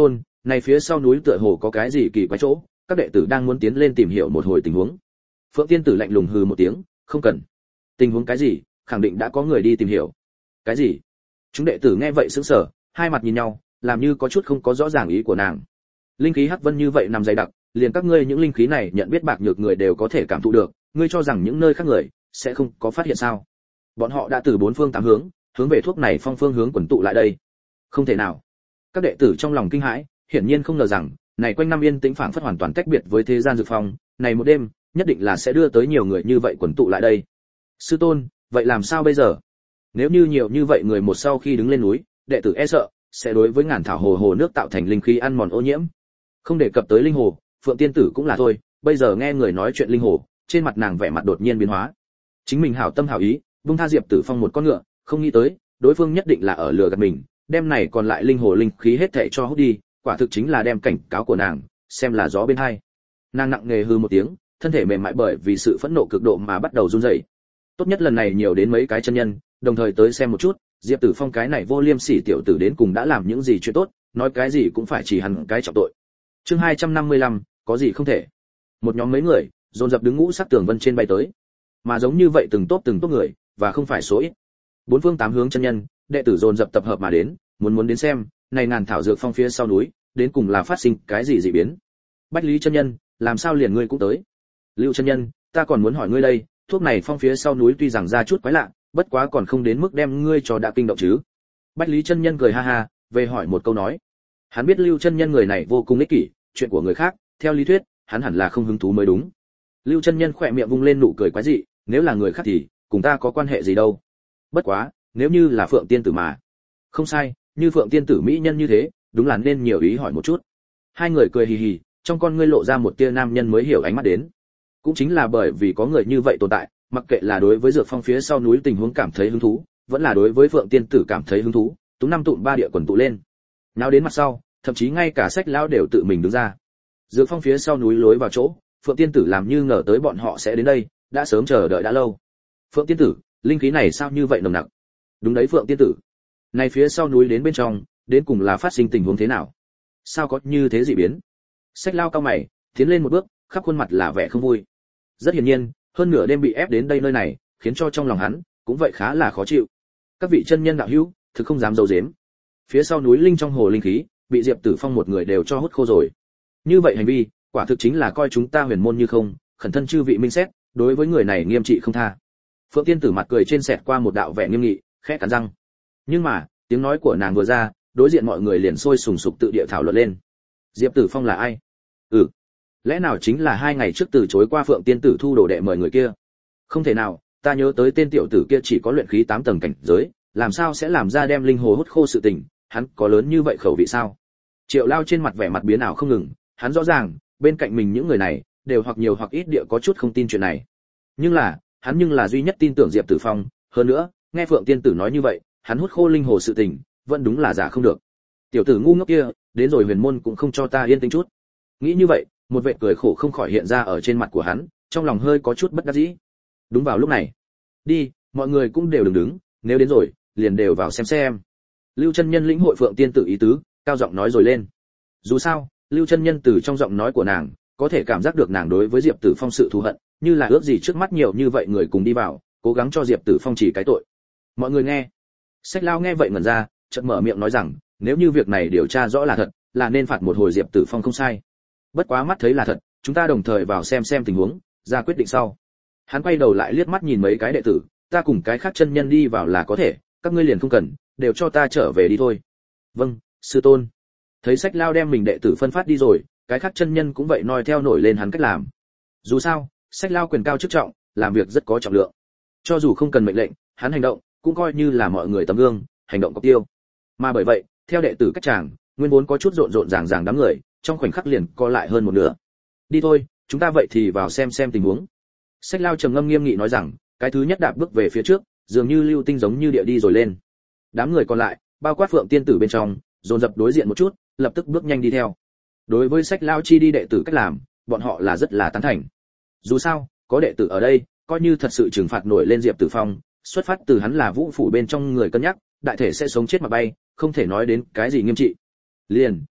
này phía sau núi tựa hồ có cái gì kỳ quái chỗ, các đệ tử đang muốn tiến lên tìm hiểu một hồi tình huống. Phượng Tiên Tử lạnh lùng hừ một tiếng, không cần. Tình huống cái gì, khẳng định đã có người đi tìm hiểu. Cái gì? Chúng đệ tử nghe vậy sững sờ, hai mặt nhìn nhau, làm như có chút không có rõ ràng ý của nàng. Linh khí hắc vân như vậy nằm dày đặc, liền các ngươi những linh khí này nhận biết bạc nhược người đều có thể cảm thụ được, ngươi cho rằng những nơi khác người sẽ không có phát hiện sao? Bọn họ đã từ bốn phương tám hướng, hướng về thuốc này phong phương hướng quần tụ lại đây. Không thể nào. Các đệ tử trong lòng kinh hãi, hiển nhiên không ngờ rằng, này quanh năm yên tĩnh phảng phất hoàn toàn tách biệt với thế gian dược phong, này một đêm, nhất định là sẽ đưa tới nhiều người như vậy quần tụ lại đây. Sư tôn, vậy làm sao bây giờ? Nếu như nhiều như vậy người một sau khi đứng lên núi, đệ tử e sợ sẽ đối với ngàn thảo hồ hồ nước tạo thành linh khí ăn mòn ô nhiễm. Không đề cập tới linh hồ, Phượng Tiên Tử cũng là thôi, bây giờ nghe người nói chuyện linh hồ, trên mặt nàng vẻ mặt đột nhiên biến hóa. Chính mình hảo tâm hảo ý, buông tha Diệp Tử Phong một con ngựa, không nghĩ tới, đối phương nhất định là ở lừa gạt mình, đem này còn lại linh hồ linh khí hết thảy cho hút đi, quả thực chính là đem cảnh cáo của nàng xem là gió bên hai. Nàng nặng nề hừ một tiếng, thân thể mềm mại bởi vì sự phẫn nộ cực độ mà bắt đầu run rẩy. Tốt nhất lần này nhiều đến mấy cái chân nhân, đồng thời tới xem một chút, Diệp Tử Phong cái này vô liêm sỉ tiểu tử đến cùng đã làm những gì chuyện tốt, nói cái gì cũng phải chỉ hẳn cái trọng tội. Chương hai trăm năm mươi lăm, có gì không thể. Một nhóm mấy người, dồn dập đứng ngũ sắc tường vân trên bay tới. Mà giống như vậy từng tốt từng tốt người, và không phải số ít. Bốn phương tám hướng chân nhân, đệ tử dồn dập tập hợp mà đến, muốn muốn đến xem, này ngàn thảo dược phong phía sau núi, đến cùng là phát sinh cái gì dị biến. Bách Lý chân nhân, làm sao liền ngươi cũng tới? Lưu chân nhân, ta còn muốn hỏi ngươi đây, thuốc này phong phía sau núi tuy rằng ra chút quái lạ, bất quá còn không đến mức đem ngươi cho đã kinh động chứ. Bách Lý chân nhân cười ha ha, về hỏi một câu nói. Hắn biết Lưu chân nhân người này vô cùng ích kỷ, chuyện của người khác, theo lý thuyết, hắn hẳn là không hứng thú mới đúng. Lưu chân nhân khỏe miệng vung lên nụ cười quái dị, nếu là người khác thì, cùng ta có quan hệ gì đâu. Bất quá, nếu như là Phượng Tiên Tử mà. Không sai, như Phượng Tiên Tử mỹ nhân như thế, đúng là nên nhiều ý hỏi một chút. Hai người cười hì hì, trong con ngươi lộ ra một tia nam nhân mới hiểu ánh mắt đến. Cũng chính là bởi vì có người như vậy tồn tại, mặc kệ là đối với dược phong phía sau núi tình huống cảm thấy hứng thú, vẫn là đối với Phượng Tiên Tử cảm thấy hứng thú, tú năm tụm ba địa quần tụ lên. Nào đến mặt sau, thậm chí ngay cả Sách lão đều tự mình đứng ra. Dược phong phía sau núi lối vào chỗ, Phượng Tiên Tử làm như ngờ tới bọn họ sẽ đến đây, đã sớm chờ đợi đã lâu. Phượng Tiên Tử, linh khí này sao như vậy nồng nặc? Đúng đấy Phượng Tiên Tử. Này phía sau núi đến bên trong, đến cùng là phát sinh tình huống thế nào? Sao có như thế dị biến? Sách lao cao mày, tiến lên một bước, khắp khuôn mặt là vẻ không vui. Rất hiển nhiên, hơn nửa đêm bị ép đến đây nơi này, khiến cho trong lòng hắn cũng vậy khá là khó chịu. Các vị chân nhân đạo hữu, thực không dám giấu giếm. Phía sau núi linh trong hồ linh khí, bị Diệp Tử Phong một người đều cho hút khô rồi. Như vậy hành vi, quả thực chính là coi chúng ta huyền môn như không, khẩn thân chư vị minh xét, đối với người này nghiêm trị không tha. Phượng Tiên Tử mặt cười trên sẹt qua một đạo vẻ nghiêm nghị, khẽ cắn răng. Nhưng mà, tiếng nói của nàng vừa ra, đối diện mọi người liền sôi sùng sục tự địa thảo luận lên. Diệp Tử Phong là ai? Ừ, lẽ nào chính là hai ngày trước từ chối qua Phượng Tiên Tử thu đồ đệ mời người kia? Không thể nào, ta nhớ tới tên tiểu tử kia chỉ có luyện khí tám tầng cảnh giới, làm sao sẽ làm ra đem linh hồ hút khô sự tình, hắn có lớn như vậy khẩu vị sao? Triệu Lao trên mặt vẻ mặt biến ảo không ngừng, hắn rõ ràng, bên cạnh mình những người này đều hoặc nhiều hoặc ít địa có chút không tin chuyện này. Nhưng là, hắn nhưng là duy nhất tin tưởng Diệp Tử Phong, hơn nữa, nghe Phượng Tiên Tử nói như vậy, hắn hút khô linh hồ sự tình, vẫn đúng là giả không được. Tiểu tử ngu ngốc kia, đến rồi huyền môn cũng không cho ta yên tĩnh chút. Nghĩ như vậy, một vệt cười khổ không khỏi hiện ra ở trên mặt của hắn, trong lòng hơi có chút bất đắc dĩ. Đúng vào lúc này, đi, mọi người cũng đều đừng đứng, nếu đến rồi, liền đều vào xem xem. Lưu chân nhân lĩnh hội Phượng Tiên Tử ý tứ, cao giọng nói rồi lên. Dù sao, Lưu chân nhân từ trong giọng nói của nàng, có thể cảm giác được nàng đối với Diệp Tử Phong sự thù hận, như là ước gì trước mắt nhiều như vậy người cùng đi vào, cố gắng cho Diệp Tử Phong chỉ cái tội. Mọi người nghe. Sách Lao nghe vậy ngẩn ra, chợt mở miệng nói rằng, nếu như việc này điều tra rõ là thật, là nên phạt một hồi Diệp Tử Phong không sai. Bất quá mắt thấy là thật, chúng ta đồng thời vào xem xem tình huống, ra quyết định sau. Hắn quay đầu lại liếc mắt nhìn mấy cái đệ tử, ta cùng cái khác chân nhân đi vào là có thể, các ngươi liền không cần, đều cho ta trở về đi thôi. Vâng, sư tôn. Thấy Sách Lao đem mình đệ tử phân phát đi rồi, cái khác chân nhân cũng vậy noi theo nổi lên hắn cách làm. Dù sao, Sách Lao quyền cao chức trọng, làm việc rất có trọng lượng. Cho dù không cần mệnh lệnh, hắn hành động cũng coi như là mọi người tấm gương, hành động có tiêu. Mà bởi vậy, theo đệ tử cách chàng, nguyên vốn có chút rộn rộn ràng ràng đám người, trong khoảnh khắc liền co lại hơn một nửa. Đi thôi, chúng ta vậy thì vào xem xem tình huống. Sách Lao trầm ngâm nghiêm nghị nói rằng, cái thứ nhất đạp bước về phía trước, dường như lưu tinh giống như địa đi rồi lên. Đám người còn lại, bao quát Phượng Tiên Tử bên trong, dồn dập đối diện một chút, lập tức bước nhanh đi theo. Đối với Sách Lao chi đi đệ tử cách làm, bọn họ là rất là tán thành. Dù sao, có đệ tử ở đây, coi như thật sự trừng phạt nổi lên Diệp Tử Phong, xuất phát từ hắn là Vũ phủ bên trong người cân nhắc, đại thể sẽ sống chết mà bay, không thể nói đến cái gì nghiêm trị. Liền,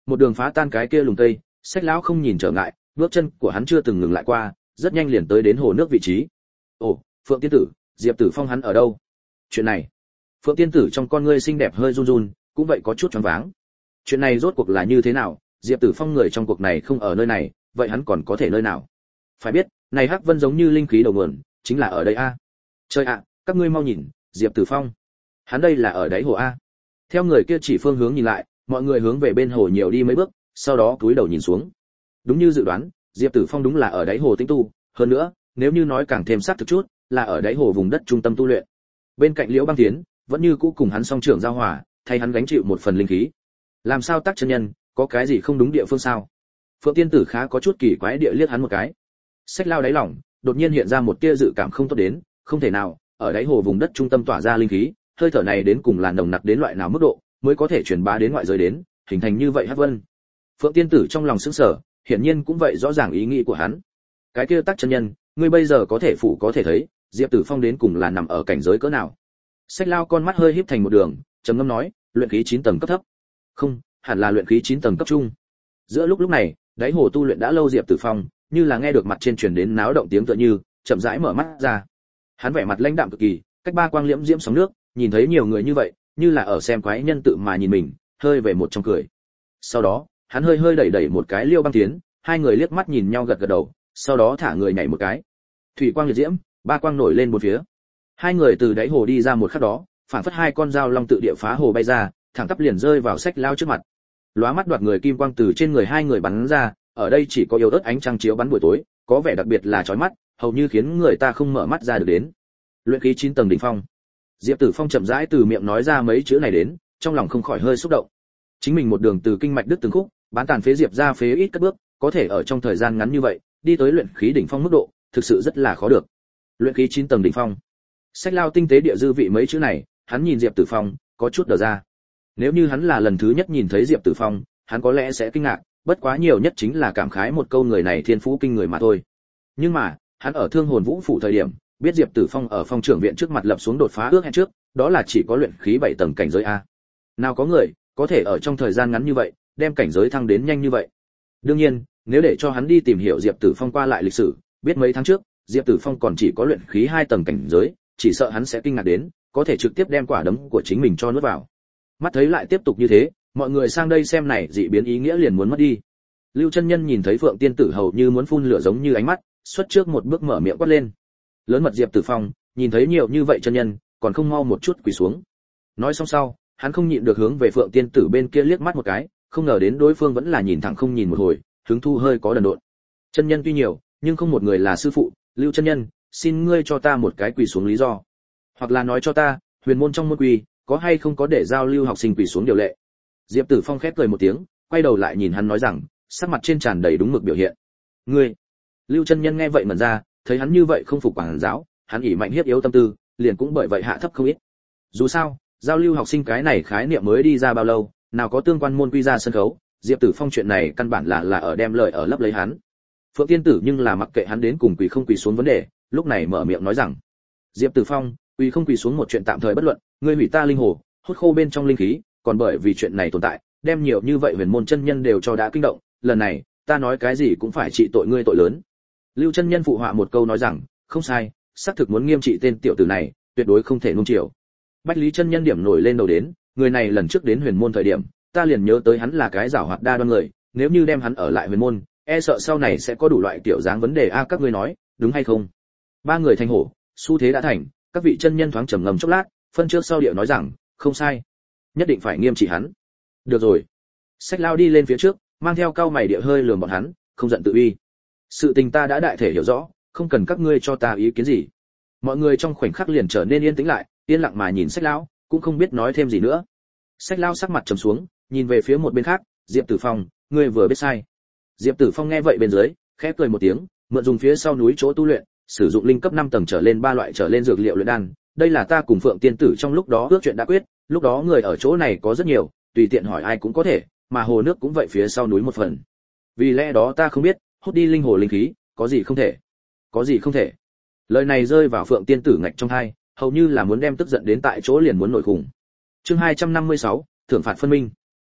một đường phá tan cái kia lùng tây, Sách lão không nhìn trở ngại, bước chân của hắn chưa từng ngừng lại qua, rất nhanh liền tới đến hồ nước vị trí. Ồ, Phượng tiên tử, Diệp Tử Phong hắn ở đâu? Chuyện này, Phượng tiên tử trong con ngươi xinh đẹp hơi run run, cũng vậy có chút choáng váng. Chuyện này rốt cuộc là như thế nào? Diệp Tử Phong người trong cuộc này không ở nơi này, vậy hắn còn có thể nơi nào? Phải biết, này Hắc Vân giống như linh khí đầu nguồn, chính là ở đây a. Trời ạ, các ngươi mau nhìn, Diệp Tử Phong. Hắn đây là ở đáy hồ a. Theo người kia chỉ phương hướng nhìn lại, mọi người hướng về bên hồ nhiều đi mấy bước, sau đó cúi đầu nhìn xuống. Đúng như dự đoán, Diệp Tử Phong đúng là ở đáy hồ tĩnh tu, hơn nữa, nếu như nói càng thêm xác thực chút, là ở đáy hồ vùng đất trung tâm tu luyện. Bên cạnh Liễu Băng Tiến, vẫn như cũ cùng hắn song trưởng giao hòa, thay hắn gánh chịu một phần linh khí. Làm sao tác chân nhân, có cái gì không đúng địa phương sao? Phượng tiên tử khá có chút kỳ quái địa liếc hắn một cái. Sách lao đáy lòng, đột nhiên hiện ra một tia dự cảm không tốt đến, không thể nào, ở đáy hồ vùng đất trung tâm tỏa ra linh khí, hơi thở này đến cùng là nồng nặc đến loại nào mức độ, mới có thể truyền bá đến ngoại giới đến, hình thành như vậy hắc vân. Phượng tiên tử trong lòng sững sờ, hiển nhiên cũng vậy rõ ràng ý nghĩ của hắn. Cái kia tác chân nhân, ngươi bây giờ có thể phủ có thể thấy, Diệp Tử Phong đến cùng là nằm ở cảnh giới cỡ nào? Sách lao con mắt hơi híp thành một đường, trầm ngâm nói, luyện khí chín tầng cấp thấp. Không, hẳn là luyện khí chín tầng cấp trung. Giữa lúc lúc này, đáy hồ tu luyện đã lâu Diệp Tử Phong, như là nghe được mặt trên truyền đến náo động tiếng tựa như, chậm rãi mở mắt ra. Hắn vẻ mặt lãnh đạm cực kỳ, cách ba quang liễm diễm sóng nước, nhìn thấy nhiều người như vậy, như là ở xem quái nhân tự mà nhìn mình, hơi về một trong cười. Sau đó, hắn hơi hơi đẩy đẩy một cái Liêu Băng Tiến, hai người liếc mắt nhìn nhau gật gật đầu, sau đó thả người nhảy một cái. Thủy quang liệt diễm, ba quang nổi lên một phía. Hai người từ đáy hồ đi ra một khắc đó, phản phất hai con dao long tự địa phá hồ bay ra, thẳng tắp liền rơi vào Sách lao trước mặt. Lóa mắt đoạt người kim quang từ trên người hai người bắn ra, ở đây chỉ có yếu ớt ánh trăng chiếu bắn buổi tối, có vẻ đặc biệt là chói mắt, hầu như khiến người ta không mở mắt ra được đến. Luyện khí chín tầng đỉnh phong. Diệp Tử Phong chậm rãi từ miệng nói ra mấy chữ này đến, trong lòng không khỏi hơi xúc động. Chính mình một đường từ kinh mạch đứt từng khúc, bán tàn phế diệp ra phế ít cất bước, có thể ở trong thời gian ngắn như vậy, đi tới luyện khí đỉnh phong mức độ, thực sự rất là khó được. Luyện khí chín tầng đỉnh phong. Sách lao tinh tế địa dư vị mấy chữ này, hắn nhìn Diệp Tử Phong, có chút đờ ra. Nếu như hắn là lần thứ nhất nhìn thấy Diệp Tử Phong, hắn có lẽ sẽ kinh ngạc, bất quá nhiều nhất chính là cảm khái một câu người này thiên phú kinh người mà thôi. Nhưng mà, hắn ở Thương Hồn Vũ phủ thời điểm, biết Diệp Tử Phong ở Phong trưởng viện trước mặt lập xuống đột phá ước hẹn trước, đó là chỉ có luyện khí bảy tầng cảnh giới a. Nào có người có thể ở trong thời gian ngắn như vậy, đem cảnh giới thăng đến nhanh như vậy. Đương nhiên, nếu để cho hắn đi tìm hiểu Diệp Tử Phong qua lại lịch sử, biết mấy tháng trước, Diệp Tử Phong còn chỉ có luyện khí hai tầng cảnh giới, chỉ sợ hắn sẽ kinh ngạc đến, có thể trực tiếp đem quả đấm của chính mình cho nuốt vào. Mắt thấy lại tiếp tục như thế, mọi người sang đây xem này dị biến ý nghĩa liền muốn mất đi. Lưu Chân Nhân nhìn thấy Phượng tiên tử hầu như muốn phun lửa giống như ánh mắt, xuất trước một bước mở miệng quát lên. Lớn mật Diệp Tử Phong, nhìn thấy nhiều như vậy chân nhân, còn không mau một chút quỳ xuống. Nói xong sau, hắn không nhịn được hướng về Phượng tiên tử bên kia liếc mắt một cái, không ngờ đến đối phương vẫn là nhìn thẳng không nhìn một hồi, hứng thu hơi có đần độn. Chân nhân tuy nhiều, nhưng không một người là sư phụ, Lưu Chân Nhân, xin ngươi cho ta một cái quỳ xuống lý do, hoặc là nói cho ta, huyền môn trong môn quy, có hay không có để giao lưu học sinh quỳ xuống điều lệ. Diệp Tử Phong khép cười một tiếng, quay đầu lại nhìn hắn nói rằng, sắc mặt trên tràn đầy đúng mực biểu hiện. Ngươi. Lưu Chân Nhân nghe vậy mẩn ra, thấy hắn như vậy không phục quản giáo, hắn ỉ mạnh hiếp yếu tâm tư, liền cũng bởi vậy hạ thấp không ít. Dù sao, giao lưu học sinh cái này khái niệm mới đi ra bao lâu, nào có tương quan môn quy ra sân khấu, Diệp Tử Phong chuyện này căn bản là là ở đem lợi ở lấp lấy hắn. Phượng tiên tử nhưng là mặc kệ hắn đến cùng quỳ không quỳ xuống vấn đề, lúc này mở miệng nói rằng, Diệp Tử Phong, quỳ không quỳ xuống một chuyện tạm thời bất luận, ngươi hủy ta linh hồ, hút khô bên trong linh khí, còn bởi vì chuyện này tồn tại, đem nhiều như vậy huyền môn chân nhân đều cho đã kinh động, lần này, ta nói cái gì cũng phải trị tội ngươi tội lớn. Lưu Chân Nhân phụ họa một câu nói rằng, không sai, xác thực muốn nghiêm trị tên tiểu tử này, tuyệt đối không thể nuông chiều. Bách Lý Chân Nhân điểm nổi lên đầu đến, người này lần trước đến huyền môn thời điểm, ta liền nhớ tới hắn là cái giảo hoạt đa đoan người, nếu như đem hắn ở lại huyền môn, e sợ sau này sẽ có đủ loại tiểu dáng vấn đề a, các ngươi nói, đúng hay không? Ba người thành hổ, xu thế đã thành, các vị chân nhân thoáng trầm ngâm chốc lát, phân trước sau điệu nói rằng, không sai, nhất định phải nghiêm trị hắn. Được rồi. Sách lao đi lên phía trước, mang theo cao mày địa hơi lườm bọn hắn, không giận tự uy. Sự tình ta đã đại thể hiểu rõ, không cần các ngươi cho ta ý kiến gì. Mọi người trong khoảnh khắc liền trở nên yên tĩnh lại, yên lặng mà nhìn Sách lão, cũng không biết nói thêm gì nữa. Sách lão sắc mặt trầm xuống, nhìn về phía một bên khác, Diệp Tử Phong, ngươi vừa biết sai. Diệp Tử Phong nghe vậy bên dưới, khẽ cười một tiếng, mượn dùng phía sau núi chỗ tu luyện, sử dụng linh cấp năm tầng trở lên ba loại trở lên dược liệu luyện đan, đây là ta cùng Phượng tiên tử trong lúc đó ước chuyện đã quyết, lúc đó người ở chỗ này có rất nhiều, tùy tiện hỏi ai cũng có thể, mà hồ nước cũng vậy phía sau núi một phần. Vì lẽ đó ta không biết, hút đi linh hồ linh khí, có gì không thể? Có gì không thể? Lời này rơi vào Phượng tiên tử ngạch trong tai, hầu như là muốn đem tức giận đến tại chỗ liền muốn nổi khủng. Chương hai trăm năm mươi sáu, thưởng phạt phân minh.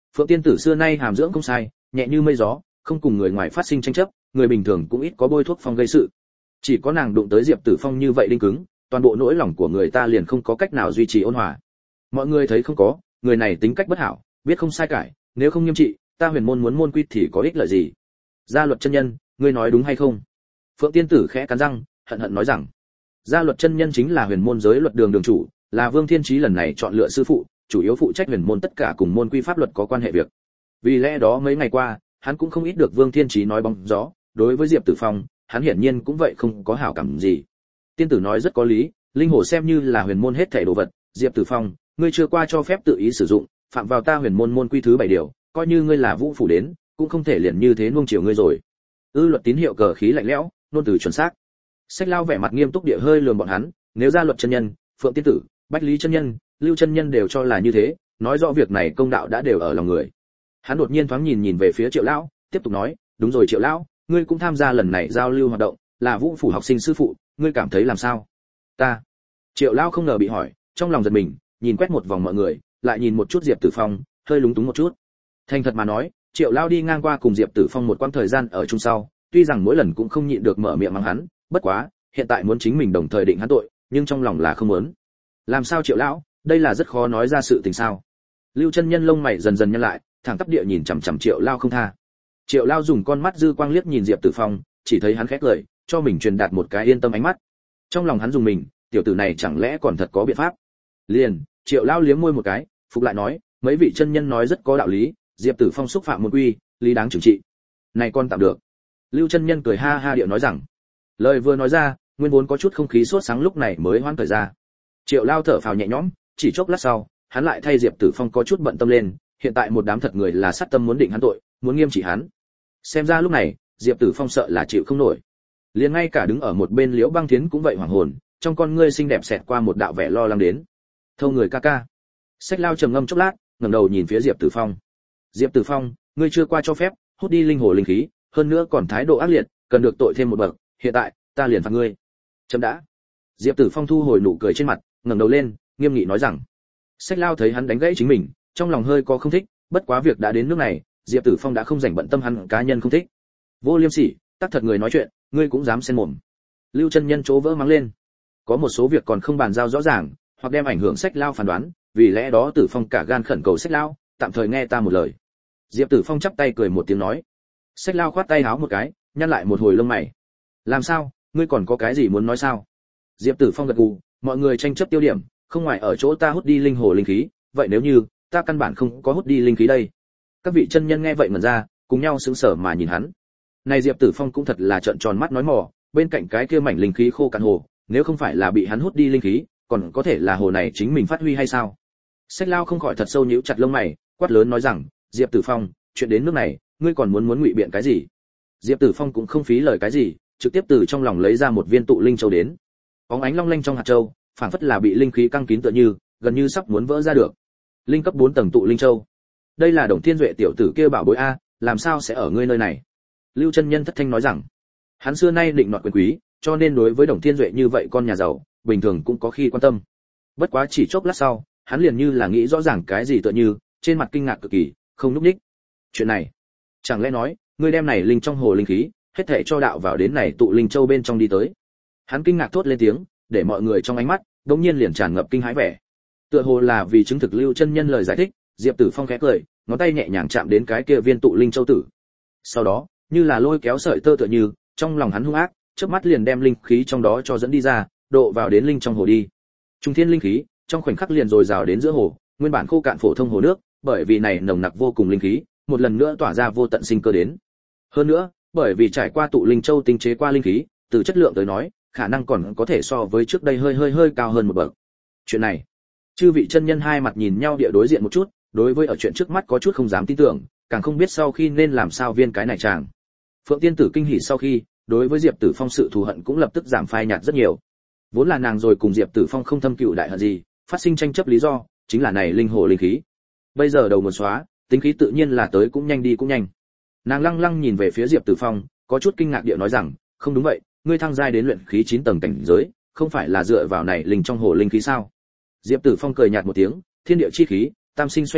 Phượng tiên tử xưa nay hàm dưỡng không sai, nhẹ như mây gió, không cùng người ngoài phát sinh tranh chấp, người bình thường cũng ít có bôi thuốc phong gây sự. Chỉ có nàng đụng tới Diệp Tử Phong như vậy đinh cứng, toàn bộ nỗi lòng của người ta liền không có cách nào duy trì ôn hòa. Mọi người thấy không có, người này tính cách bất hảo, biết không sai cải, nếu không nghiêm trị, ta huyền môn muốn môn quy thì có ích lợi gì? Gia luật chân nhân, ngươi nói đúng hay không? Phượng tiên tử khẽ cắn răng, hận hận nói rằng, Gia luật chân nhân chính là huyền môn giới luật đường đường chủ, là Vương Thiên Chí lần này chọn lựa sư phụ, chủ yếu phụ trách huyền môn tất cả cùng môn quy pháp luật có quan hệ việc. Vì lẽ đó mấy ngày qua, hắn cũng không ít được Vương Thiên Chí nói bóng gió, đối với Diệp Tử Phong, hắn hiển nhiên cũng vậy không có hảo cảm gì. Tiên tử nói rất có lý, linh hồ xem như là huyền môn hết thảy đồ vật, Diệp Tử Phong, ngươi chưa qua cho phép tự ý sử dụng, phạm vào ta huyền môn môn quy thứ bảy điều, coi như ngươi là vũ phủ đến, cũng không thể liền như thế nuông chiều ngươi rồi. Ư luật tín hiệu cờ khí lạnh lẽo, nôn từ chuẩn xác. Sách Lao vẻ mặt nghiêm túc địa hơi lườm bọn hắn, nếu Gia luật chân nhân, Phượng tiên tử, Bách Lý chân nhân, Lưu chân nhân đều cho là như thế, nói rõ việc này công đạo đã đều ở lòng người. Hắn đột nhiên thoáng nhìn nhìn về phía Triệu lão, tiếp tục nói, đúng rồi Triệu lão, ngươi cũng tham gia lần này giao lưu hoạt động, là vũ phủ học sinh sư phụ, ngươi cảm thấy làm sao? Ta. Triệu lão không ngờ bị hỏi, trong lòng giật mình, nhìn quét một vòng mọi người, lại nhìn một chút Diệp Tử Phong, hơi lúng túng một chút. Thành thật mà nói, Triệu lão đi ngang qua cùng Diệp Tử Phong một quãng thời gian ở chung sau, tuy rằng mỗi lần cũng không nhịn được mở miệng mắng hắn, bất quá, hiện tại muốn chính mình đồng thời định hắn tội, nhưng trong lòng là không muốn. Làm sao Triệu lão, đây là rất khó nói ra sự tình sao? Lưu chân nhân lông mày dần dần nhăn lại, thẳng tắp địa nhìn chằm chằm Triệu lão không tha. Triệu lão dùng con mắt dư quang liếc nhìn Diệp Tử Phong, chỉ thấy hắn khẽ cười, cho mình truyền đạt một cái yên tâm ánh mắt. Trong lòng hắn dùng mình, tiểu tử này chẳng lẽ còn thật có biện pháp? Liền, Triệu lão liếm môi một cái, phục lại nói, mấy vị chân nhân nói rất có đạo lý, Diệp Tử Phong xúc phạm môn quy, lý đáng trừng trị. Này con tạm được. Lưu chân nhân cười ha ha điệu nói rằng, lời vừa nói ra, nguyên vốn có chút không khí sốt sáng lúc này mới hoãn thời ra. Triệu lao thở phào nhẹ nhõm, chỉ chốc lát sau, hắn lại thay Diệp Tử Phong có chút bận tâm lên, hiện tại một đám thật người là sát tâm muốn định hắn tội, muốn nghiêm trị hắn. Xem ra lúc này, Diệp Tử Phong sợ là chịu không nổi. Liền ngay cả đứng ở một bên Liễu Băng Thiến cũng vậy hoảng hồn, trong con ngươi xinh đẹp xẹt qua một đạo vẻ lo lắng đến. Thâu người ca ca. Sách lao trầm ngâm chốc lát, ngẩng đầu nhìn phía Diệp Tử Phong. Diệp Tử Phong, ngươi chưa qua cho phép, hút đi linh hồ linh khí, hơn nữa còn thái độ ác liệt, cần được tội thêm một bậc, hiện tại, ta liền phạt ngươi. Chấm đã. Diệp Tử Phong thu hồi nụ cười trên mặt, ngẩng đầu lên, nghiêm nghị nói rằng. Sách lao thấy hắn đánh gãy chính mình, trong lòng hơi có không thích, bất quá việc đã đến nước này, Diệp Tử Phong đã không rảnh bận tâm hắn cá nhân không thích. Vô liêm sỉ, tác thật người nói chuyện, ngươi cũng dám xen mồm. Lưu chân nhân chỗ vỡ mắng lên. Có một số việc còn không bàn giao rõ ràng, hoặc đem ảnh hưởng Sách lao phán đoán, vì lẽ đó Tử Phong cả gan khẩn cầu Sách lao, tạm thời nghe ta một lời. Diệp Tử Phong chắp tay cười một tiếng nói. Sách lao khoát tay háo một cái, nhăn lại một hồi lông mày. Làm sao, ngươi còn có cái gì muốn nói sao? Diệp Tử Phong gật gù, mọi người tranh chấp tiêu điểm, không ngoài ở chỗ ta hút đi linh hồ linh khí, vậy nếu như ta căn bản không có hút đi linh khí đây? Các vị chân nhân nghe vậy ngẩn ra, cùng nhau sững sờ mà nhìn hắn. Này Diệp Tử Phong cũng thật là trợn tròn mắt nói mò, bên cạnh cái kia mảnh linh khí khô cạn hồ, nếu không phải là bị hắn hút đi linh khí, còn có thể là hồ này chính mình phát huy hay sao? Sách lao không khỏi thật sâu nhíu chặt lông mày, quát lớn nói rằng, Diệp Tử Phong, chuyện đến nước này, ngươi còn muốn muốn ngụy biện cái gì? Diệp Tử Phong cũng không phí lời cái gì, trực tiếp từ trong lòng lấy ra một viên tụ linh châu đến. Bóng ánh long lanh trong hạt châu, phảng phất là bị linh khí căng kín tựa như, gần như sắp muốn vỡ ra được. Linh cấp bốn tầng tụ linh châu. Đây là Đồng Thiên Duệ tiểu tử kia bảo bối a, làm sao sẽ ở ngươi nơi này? Lưu chân nhân thất thanh nói rằng, hắn xưa nay định nọt quyền quý, cho nên đối với Đồng Thiên Duệ như vậy con nhà giàu, bình thường cũng có khi quan tâm. Bất quá chỉ chốc lát sau, hắn liền như là nghĩ rõ ràng cái gì tựa như, trên mặt kinh ngạc cực kỳ, không lúc nhích. Chuyện này, chẳng lẽ nói, ngươi đem này linh trong hồ linh khí, hết thảy cho đạo vào đến này tụ linh châu bên trong đi tới. Hắn kinh ngạc thốt lên tiếng, để mọi người trong ánh mắt đột nhiên liền tràn ngập kinh hãi vẻ. Tựa hồ là vì chứng thực Lưu chân nhân lời giải thích, Diệp Tử Phong khẽ cười, ngón tay nhẹ nhàng chạm đến cái kia viên tụ linh châu tử. Sau đó, như là lôi kéo sợi tơ tựa như, trong lòng hắn hung ác, chớp mắt liền đem linh khí trong đó cho dẫn đi ra, độ vào đến linh trong hồ đi. Trung thiên linh khí, trong khoảnh khắc liền dồi dào đến giữa hồ, nguyên bản khô cạn phổ thông hồ nước, bởi vì này nồng nặc vô cùng linh khí, một lần nữa tỏa ra vô tận sinh cơ đến. Hơn nữa, bởi vì trải qua tụ linh châu tinh chế qua linh khí, từ chất lượng tới nói, khả năng còn có thể so với trước đây hơi hơi hơi cao hơn một bậc. Chuyện này, chư vị chân nhân hai mặt nhìn nhau địa đối diện một chút, đối với ở chuyện trước mắt có chút không dám tin tưởng, càng không biết sau khi nên làm sao viên cái này chàng. Phượng tiên tử kinh hỉ sau khi, đối với Diệp Tử Phong sự thù hận cũng lập tức giảm phai nhạt rất nhiều. Vốn là nàng rồi cùng Diệp Tử Phong không thâm cựu đại hận gì, phát sinh tranh chấp lý do chính là này linh hồ linh khí. Bây giờ đầu một xóa, tính khí tự nhiên là tới cũng nhanh đi cũng nhanh. Nàng lăng lăng nhìn về phía Diệp Tử Phong, có chút kinh ngạc địa nói rằng, không đúng vậy, ngươi thăng giai đến luyện khí chín tầng cảnh giới, không phải là dựa vào này linh trong hồ linh khí sao? Diệp Tử Phong cười nhạt một tiếng, thiên địa chi khí, tam sinh xoay chuyển,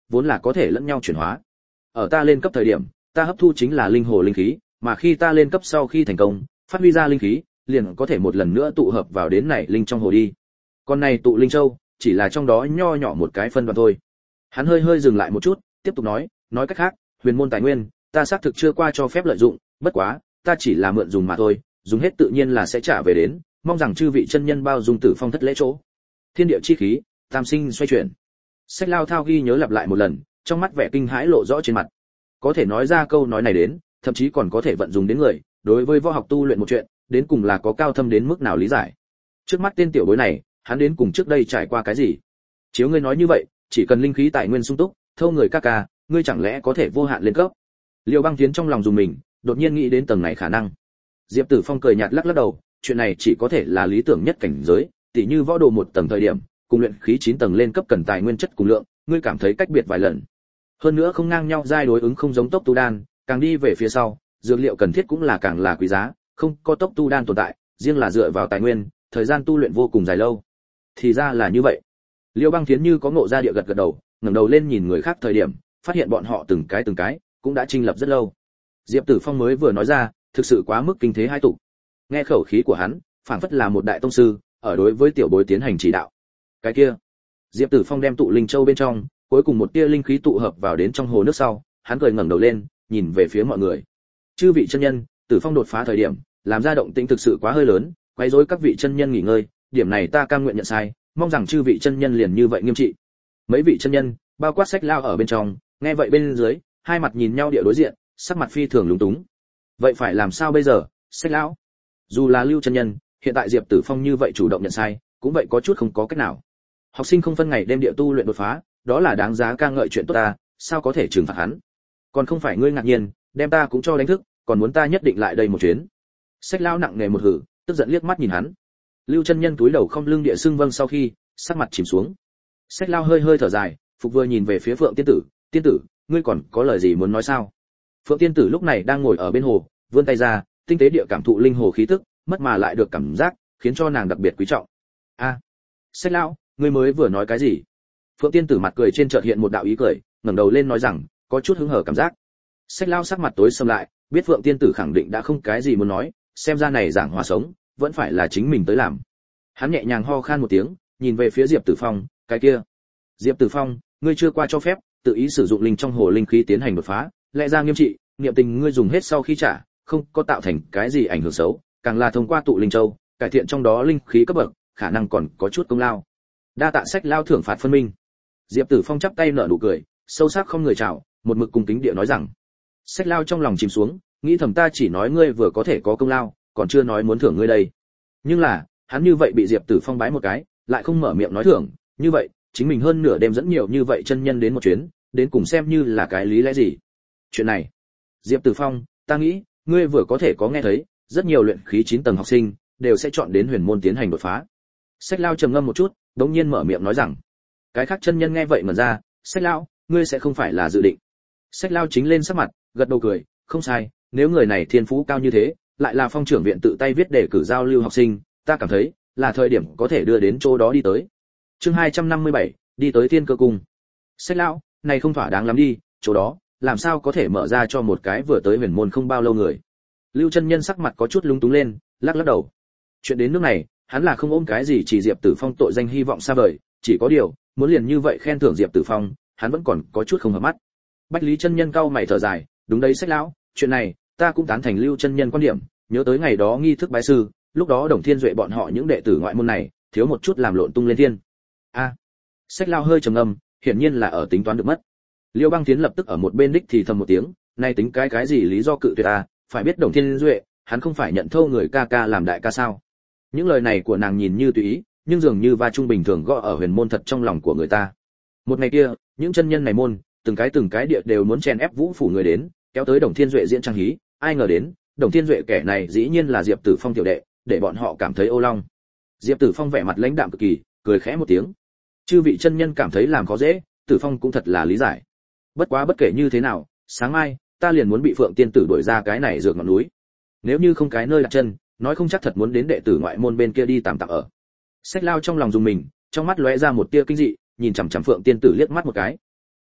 vốn là có thể lẫn nhau chuyển hóa. Ở ta lên cấp thời điểm, ta hấp thu chính là linh hồ linh khí, mà khi ta lên cấp sau khi thành công, phát huy ra linh khí, liền có thể một lần nữa tụ hợp vào đến này linh trong hồ đi. Con này tụ linh châu, chỉ là trong đó nho nhỏ một cái phân đoạn thôi. Hắn hơi hơi dừng lại một chút, tiếp tục nói, nói cách khác, huyền môn tài nguyên, ta xác thực chưa qua cho phép lợi dụng, bất quá, ta chỉ là mượn dùng mà thôi, dùng hết tự nhiên là sẽ trả về đến, mong rằng chư vị chân nhân bao dung Tử Phong thất lễ chỗ. Thiên địa chi khí, tam sinh xoay chuyển. Sách Lao Thao ghi nhớ lặp lại một lần, trong mắt vẻ kinh hãi lộ rõ trên mặt. Có thể nói ra câu nói này đến, thậm chí còn có thể vận dụng đến người, đối với võ học tu luyện một chuyện, đến cùng là có cao thâm đến mức nào lý giải. Trước mắt tên tiểu bối này, hắn đến cùng trước đây trải qua cái gì? Chiếu ngươi nói như vậy, chỉ cần linh khí tài nguyên sung túc, thâu người ca ca, ngươi chẳng lẽ có thể vô hạn lên cấp? Liêu Băng Tiến trong lòng dùng mình, đột nhiên nghĩ đến tầng này khả năng. Diệp Tử Phong cười nhạt lắc lắc đầu, chuyện này chỉ có thể là lý tưởng nhất cảnh giới, tỉ như võ đồ một tầng thời điểm, cùng luyện khí chín tầng lên cấp cần tài nguyên chất cùng lượng, ngươi cảm thấy cách biệt vài lần. Hơn nữa không ngang nhau giai đối ứng không giống tốc tu đan, càng đi về phía sau, dược liệu cần thiết cũng là càng là quý giá, không có tốc tu đan tồn tại, riêng là dựa vào tài nguyên, thời gian tu luyện vô cùng dài lâu. Thì ra là như vậy. Liêu Băng Thiến như có ngộ ra địa gật gật đầu, ngẩng đầu lên nhìn người khác thời điểm, phát hiện bọn họ từng cái từng cái cũng đã chinh lập rất lâu. Diệp Tử Phong mới vừa nói ra, thực sự quá mức kinh thế hai tục. Nghe khẩu khí của hắn, phảng phất là một đại tông sư, ở đối với tiểu bối tiến hành chỉ đạo. Cái kia, Diệp Tử Phong đem tụ linh châu bên trong, cuối cùng một tia linh khí tụ hợp vào đến trong hồ nước sau, hắn cười ngẩng đầu lên, nhìn về phía mọi người. Chư vị chân nhân, Tử Phong đột phá thời điểm, làm ra động tĩnh thực sự quá hơi lớn, quấy rối các vị chân nhân nghỉ ngơi, điểm này ta cam nguyện nhận sai, mong rằng chư vị chân nhân liền như vậy nghiêm trị. Mấy vị chân nhân, bao quát Sách Lao ở bên trong, nghe vậy bên dưới, hai mặt nhìn nhau địa đối diện, sắc mặt phi thường lúng túng. Vậy phải làm sao bây giờ, Sách Lão? Dù là Lưu chân nhân, hiện tại Diệp Tử Phong như vậy chủ động nhận sai, cũng vậy có chút không có cách nào. Học sinh không phân ngày đêm địa tu luyện đột phá, đó là đáng giá ca ngợi chuyện tốt ta, sao có thể trừng phạt hắn? Còn không phải ngươi ngạc nhiên, đem ta cũng cho đánh thức, còn muốn ta nhất định lại đây một chuyến. Sách Lão nặng nề một hử, tức giận liếc mắt nhìn hắn. Lưu chân nhân túi đầu không lưng địa xưng vâng sau khi, sắc mặt chìm xuống. Sách Lão hơi hơi thở dài, phục vừa nhìn về phía Phượng tiên tử, "Tiên tử, ngươi còn có lời gì muốn nói sao?" Phượng tiên tử lúc này đang ngồi ở bên hồ, vươn tay ra, tinh tế địa cảm thụ linh hồ khí tức, mất mà lại được cảm giác, khiến cho nàng đặc biệt quý trọng. "A, à, Sách Lão, ngươi mới vừa nói cái gì?" Phượng tiên tử mặt cười trên chợt hiện một đạo ý cười, ngẩng đầu lên nói rằng, có chút hứng hở cảm giác. Sách Lão sắc mặt tối sầm lại, biết Phượng tiên tử khẳng định đã không cái gì muốn nói, xem ra này giảng hòa sống, vẫn phải là chính mình tới làm. Hắn nhẹ nhàng ho khan một tiếng, nhìn về phía Diệp Tử Phong, "Cái kia, Diệp Tử Phong, ngươi chưa qua cho phép, tự ý sử dụng linh trong hồ linh khí tiến hành đột phá, lẽ ra nghiêm trị, niệm tình ngươi dùng hết sau khi trả, không có tạo thành cái gì ảnh hưởng xấu, càng là thông qua tụ linh châu, cải thiện trong đó linh khí cấp bậc, khả năng còn có chút công lao. Đa tạ Sách Lao thưởng phạt phân minh." Diệp Tử Phong chắp tay nở nụ cười, sâu sắc không người chào, một mực cung kính địa nói rằng. Sách Lao trong lòng chìm xuống, nghĩ thầm ta chỉ nói ngươi vừa có thể có công lao, còn chưa nói muốn thưởng ngươi đây. Nhưng là, hắn như vậy bị Diệp Tử Phong bái một cái, lại không mở miệng nói thưởng, như vậy, chính mình hơn nửa đêm dẫn nhiều như vậy chân nhân đến một chuyến, đến cùng xem như là cái lý lẽ gì. Chuyện này, Diệp Tử Phong, ta nghĩ, ngươi vừa có thể có nghe thấy, rất nhiều luyện khí chín tầng học sinh đều sẽ chọn đến huyền môn tiến hành đột phá. Sách Lao trầm ngâm một chút, đống nhiên mở miệng nói rằng. Cái khác chân nhân nghe vậy mà ra, Sách Lao, ngươi sẽ không phải là dự định. Sách Lao chính lên sắc mặt, gật đầu cười, không sai, nếu người này thiên phú cao như thế, lại là phong trưởng viện tự tay viết để cử giao lưu học sinh, ta cảm thấy là thời điểm có thể đưa đến chỗ đó đi tới. Chương hai trăm năm mươi bảy, đi tới Thiên Cơ cung. Sách Lão, này không thỏa đáng lắm đi, chỗ đó làm sao có thể mở ra cho một cái vừa tới huyền môn không bao lâu người. Lưu chân nhân sắc mặt có chút lúng túng lên, lắc lắc đầu. Chuyện đến nước này, hắn là không ôm cái gì chỉ Diệp Tử Phong tội danh hy vọng xa vời, chỉ có điều, muốn liền như vậy khen thưởng Diệp Tử Phong, hắn vẫn còn có chút không hợp mắt. Bách Lý chân nhân cau mày thở dài, đúng đấy Sách Lão, chuyện này, ta cũng tán thành Lưu chân nhân quan điểm, nhớ tới ngày đó nghi thức bái sư, lúc đó Đồng Thiên Duệ bọn họ những đệ tử ngoại môn này, thiếu một chút làm lộn tung lên thiên. A. À, Sách Lao hơi trầm ngâm, hiển nhiên là ở tính toán được mất. Liêu Băng Tiến lập tức ở một bên đích thì thầm một tiếng, nay tính cái cái gì lý do cự tuyệt ta, phải biết Đồng Thiên Duệ, hắn không phải nhận thâu người ca ca làm đại ca sao? Những lời này của nàng nhìn như tùy ý, nhưng dường như va trung bình thường gõ ở huyền môn thật trong lòng của người ta. Một ngày kia, những chân nhân này môn, từng cái từng cái địa đều muốn chen ép Vũ phủ người đến, kéo tới Đồng Thiên Duệ diễn trang hí, ai ngờ đến, Đồng Thiên Duệ kẻ này dĩ nhiên là Diệp Tử Phong tiểu đệ, để bọn họ cảm thấy ô long. Diệp Tử Phong vẻ mặt lãnh đạm cực kỳ, cười khẽ một tiếng. Chư vị chân nhân cảm thấy làm khó dễ, Tử Phong cũng thật là lý giải. Bất quá bất kể như thế nào, sáng mai ta liền muốn bị Phượng tiên tử đuổi ra cái này dược ngọn núi. Nếu như không cái nơi đặt chân, nói không chắc thật muốn đến đệ tử ngoại môn bên kia đi tạm tạm ở. Sách Lao trong lòng dùng mình, trong mắt lóe ra một tia kinh dị, nhìn chằm chằm Phượng tiên tử liếc mắt một cái.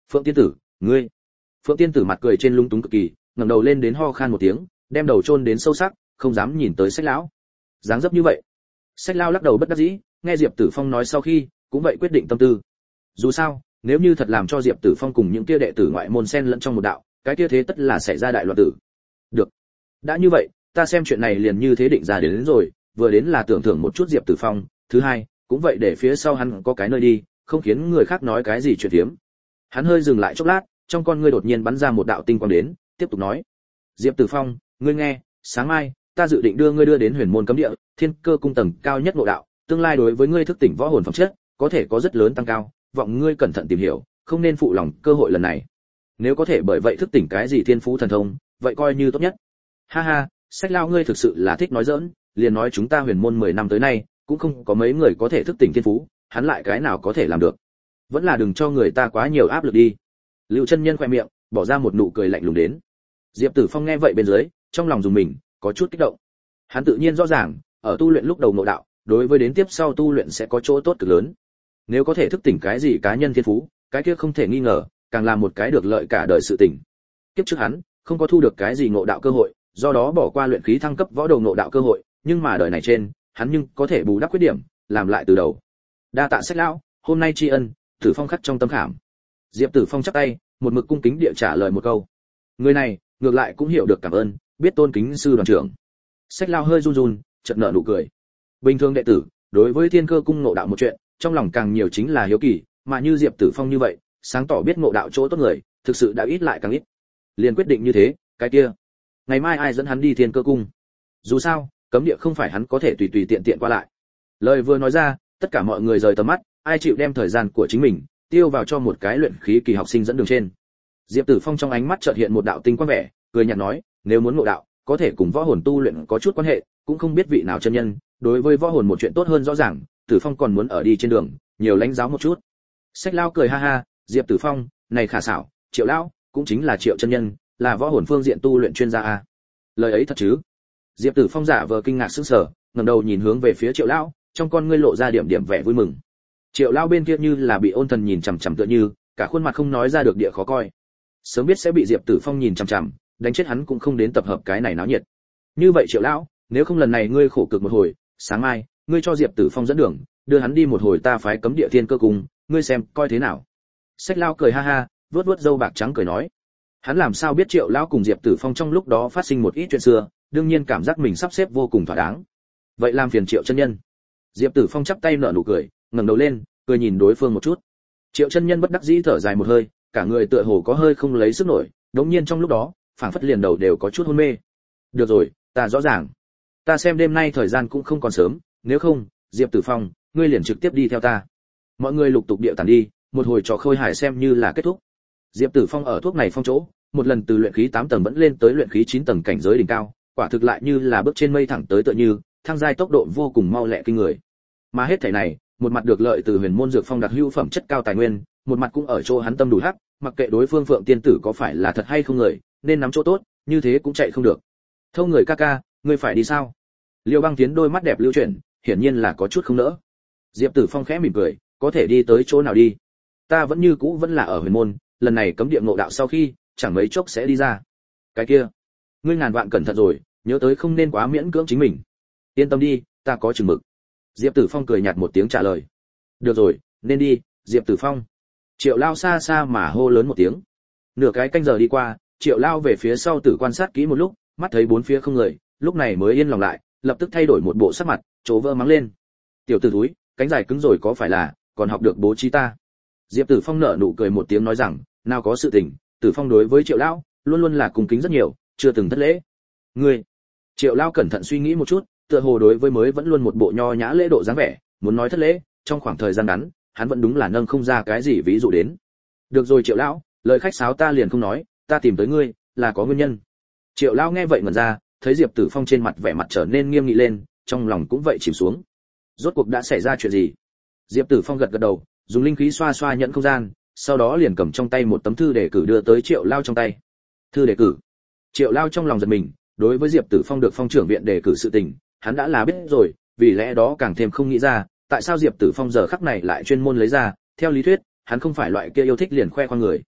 Phượng tiên tử, ngươi. Phượng tiên tử mặt cười trên lung túng cực kỳ, ngẩng đầu lên đến ho khan một tiếng, đem đầu chôn đến sâu sắc, không dám nhìn tới Sách lão. Dáng dấp như vậy. Sách lão lắc đầu bất đắc dĩ, nghe Diệp Tử Phong nói sau khi, cũng vậy quyết định tâm tư. Dù sao, nếu như thật làm cho Diệp Tử Phong cùng những kia đệ tử ngoại môn xen lẫn trong một đạo, cái kia thế tất là xảy ra đại loạn tử. Được. Đã như vậy, ta xem chuyện này liền như thế định ra đến, đến rồi, vừa đến là tưởng thưởng một chút Diệp Tử Phong, thứ hai, cũng vậy để phía sau hắn có cái nơi đi, không khiến người khác nói cái gì chuyện thiếm. Hắn hơi dừng lại chốc lát, trong con ngươi đột nhiên bắn ra một đạo tinh quang đến, tiếp tục nói: "Diệp Tử Phong, ngươi nghe, sáng mai, ta dự định đưa ngươi đưa đến Huyền Môn cấm địa, Thiên Cơ cung tầng cao nhất ngộ đạo, tương lai đối với ngươi thức tỉnh võ hồn phẩm chất, có thể có rất lớn tăng cao, vọng ngươi cẩn thận tìm hiểu, không nên phụ lòng cơ hội lần này. Nếu có thể bởi vậy thức tỉnh cái gì thiên phú thần thông, vậy coi như tốt nhất." Ha ha, Sách lão ngươi thực sự là thích nói giỡn, liền nói chúng ta Huyền Môn mười năm tới nay, cũng không có mấy người có thể thức tỉnh thiên phú, hắn lại cái nào có thể làm được. Vẫn là đừng cho người ta quá nhiều áp lực đi. Lưu chân nhân khẽ miệng, bỏ ra một nụ cười lạnh lùng đến. Diệp Tử Phong nghe vậy bên dưới, trong lòng dùng mình, có chút kích động. Hắn tự nhiên rõ ràng, ở tu luyện lúc đầu ngộ đạo, đối với đến tiếp sau tu luyện sẽ có chỗ tốt cực lớn. Nếu có thể thức tỉnh cái gì cá nhân thiên phú, cái kia không thể nghi ngờ, càng là một cái được lợi cả đời sự tình. Kiếp trước hắn, không có thu được cái gì ngộ đạo cơ hội, do đó bỏ qua luyện khí thăng cấp võ đầu ngộ đạo cơ hội, nhưng mà đời này trên, hắn nhưng có thể bù đắp khuyết điểm, làm lại từ đầu. Đa tạ Sách lão, hôm nay tri ân, Tử Phong khắc trong tâm khảm. Diệp Tử Phong chắp tay, một mực cung kính địa trả lời một câu. Người này, ngược lại cũng hiểu được cảm ơn, biết tôn kính sư đoàn trưởng. Sách lão hơi run run, chợt nở nụ cười. Bình thường đệ tử, đối với Thiên Cơ cung ngộ đạo một chuyện, trong lòng càng nhiều chính là hiếu kỳ, mà như Diệp Tử Phong như vậy, sáng tỏ biết ngộ đạo chỗ tốt người, thực sự đã ít lại càng ít. Liền quyết định như thế, cái kia, ngày mai ai dẫn hắn đi Thiên Cơ cung? Dù sao, cấm địa không phải hắn có thể tùy tùy tiện tiện qua lại. Lời vừa nói ra, tất cả mọi người rời tầm mắt, ai chịu đem thời gian của chính mình tiêu vào cho một cái luyện khí kỳ học sinh dẫn đường trên. Diệp Tử Phong trong ánh mắt chợt hiện một đạo tinh quang vẻ, cười nhạt nói, nếu muốn ngộ đạo, có thể cùng võ hồn tu luyện có chút quan hệ, cũng không biết vị nào chân nhân, đối với võ hồn một chuyện tốt hơn rõ ràng, Tử Phong còn muốn ở đi trên đường, nhiều lãnh giáo một chút. Sách Lao cười ha ha, Diệp Tử Phong, này khả xảo, Triệu lão, cũng chính là Triệu chân nhân, là võ hồn phương diện tu luyện chuyên gia a. Lời ấy thật chứ? Diệp Tử Phong giả vờ kinh ngạc sững sờ, ngẩng đầu nhìn hướng về phía Triệu lão, trong con ngươi lộ ra điểm điểm vẻ vui mừng. Triệu lão bên kia như là bị ôn thần nhìn chằm chằm tựa như, cả khuôn mặt không nói ra được địa khó coi. Sớm biết sẽ bị Diệp Tử Phong nhìn chằm chằm, đánh chết hắn cũng không đến tập hợp cái này náo nhiệt. Như vậy Triệu lão, nếu không lần này ngươi khổ cực một hồi, sáng mai, ngươi cho Diệp Tử Phong dẫn đường, đưa hắn đi một hồi ta phái cấm địa Thiên Cơ cung, ngươi xem coi thế nào. Sách lão cười ha ha, vuốt vuốt râu bạc trắng cười nói. Hắn làm sao biết Triệu lão cùng Diệp Tử Phong trong lúc đó phát sinh một ít chuyện xưa, đương nhiên cảm giác mình sắp xếp vô cùng thỏa đáng. Vậy làm phiền Triệu chân nhân. Diệp Tử Phong chắp tay nở nụ cười, ngẩng đầu lên, cười nhìn đối phương một chút. Triệu chân nhân bất đắc dĩ thở dài một hơi, cả người tựa hồ có hơi không lấy sức nổi, đống nhiên trong lúc đó, phảng phất liền đầu đều có chút hôn mê. Được rồi, ta rõ ràng. Ta xem đêm nay thời gian cũng không còn sớm, nếu không, Diệp Tử Phong, ngươi liền trực tiếp đi theo ta. Mọi người lục tục điệu tản đi, một hồi trò khôi hài xem như là kết thúc. Diệp Tử Phong ở thuốc này phong chỗ, một lần từ luyện khí tám tầng vẫn lên tới luyện khí chín tầng cảnh giới đỉnh cao, quả thực lại như là bước trên mây thẳng tới tựa như, thăng giai tốc độ vô cùng mau lẹ kinh người. Mà hết thảy này, một mặt được lợi từ Huyền Môn dược phong đặc hữu phẩm chất cao tài nguyên, một mặt cũng ở chỗ hắn tâm đủ hắc, mặc kệ đối phương Phượng tiên tử có phải là thật hay không người, nên nắm chỗ tốt, như thế cũng chạy không được. Thâu người ca ca, ngươi phải đi sao? Liêu Băng Tiến đôi mắt đẹp lưu chuyển, hiển nhiên là có chút không nỡ. Diệp Tử Phong khẽ mỉm cười, có thể đi tới chỗ nào đi? Ta vẫn như cũ vẫn là ở Huyền Môn, lần này cấm địa ngộ đạo sau khi, chẳng mấy chốc sẽ đi ra. Cái kia, ngươi ngàn vạn cẩn thận rồi, nhớ tới không nên quá miễn cưỡng chính mình. Yên tâm đi, ta có chừng mực. Diệp Tử Phong cười nhạt một tiếng trả lời. Được rồi, nên đi, Diệp Tử Phong. Triệu Lao xa xa mà hô lớn một tiếng. Nửa cái canh giờ đi qua, Triệu Lao về phía sau tử quan sát kỹ một lúc, mắt thấy bốn phía không người, lúc này mới yên lòng lại, lập tức thay đổi một bộ sắc mặt, trố vơ mắng lên. Tiểu tử thúi, cánh dài cứng rồi có phải là, còn học được bố trí ta. Diệp Tử Phong nở nụ cười một tiếng nói rằng, nào có sự tình, Tử Phong đối với Triệu Lao, luôn luôn là cung kính rất nhiều, chưa từng thất lễ. Ngươi. Triệu Lao cẩn thận suy nghĩ một chút, tựa hồ đối với mới vẫn luôn một bộ nho nhã lễ độ dáng vẻ, muốn nói thất lễ, trong khoảng thời gian ngắn, hắn vẫn đúng là nâng không ra cái gì ví dụ đến. Được rồi Triệu lão, lời khách sáo ta liền không nói, ta tìm tới ngươi, là có nguyên nhân. Triệu lão nghe vậy ngẩn ra, thấy Diệp Tử Phong trên mặt vẻ mặt trở nên nghiêm nghị lên, trong lòng cũng vậy chìm xuống. Rốt cuộc đã xảy ra chuyện gì? Diệp Tử Phong gật gật đầu, dùng linh khí xoa xoa nhận không gian, sau đó liền cầm trong tay một tấm thư đề cử đưa tới Triệu lão trong tay. Thư đề cử. Triệu lão trong lòng giật mình, đối với Diệp Tử Phong được phong trưởng viện đề cử sự tình, hắn đã là biết rồi, vì lẽ đó càng thêm không nghĩ ra, tại sao Diệp Tử Phong giờ khắc này lại chuyên môn lấy ra, theo lý thuyết, hắn không phải loại kia yêu thích liền khoe khoang người,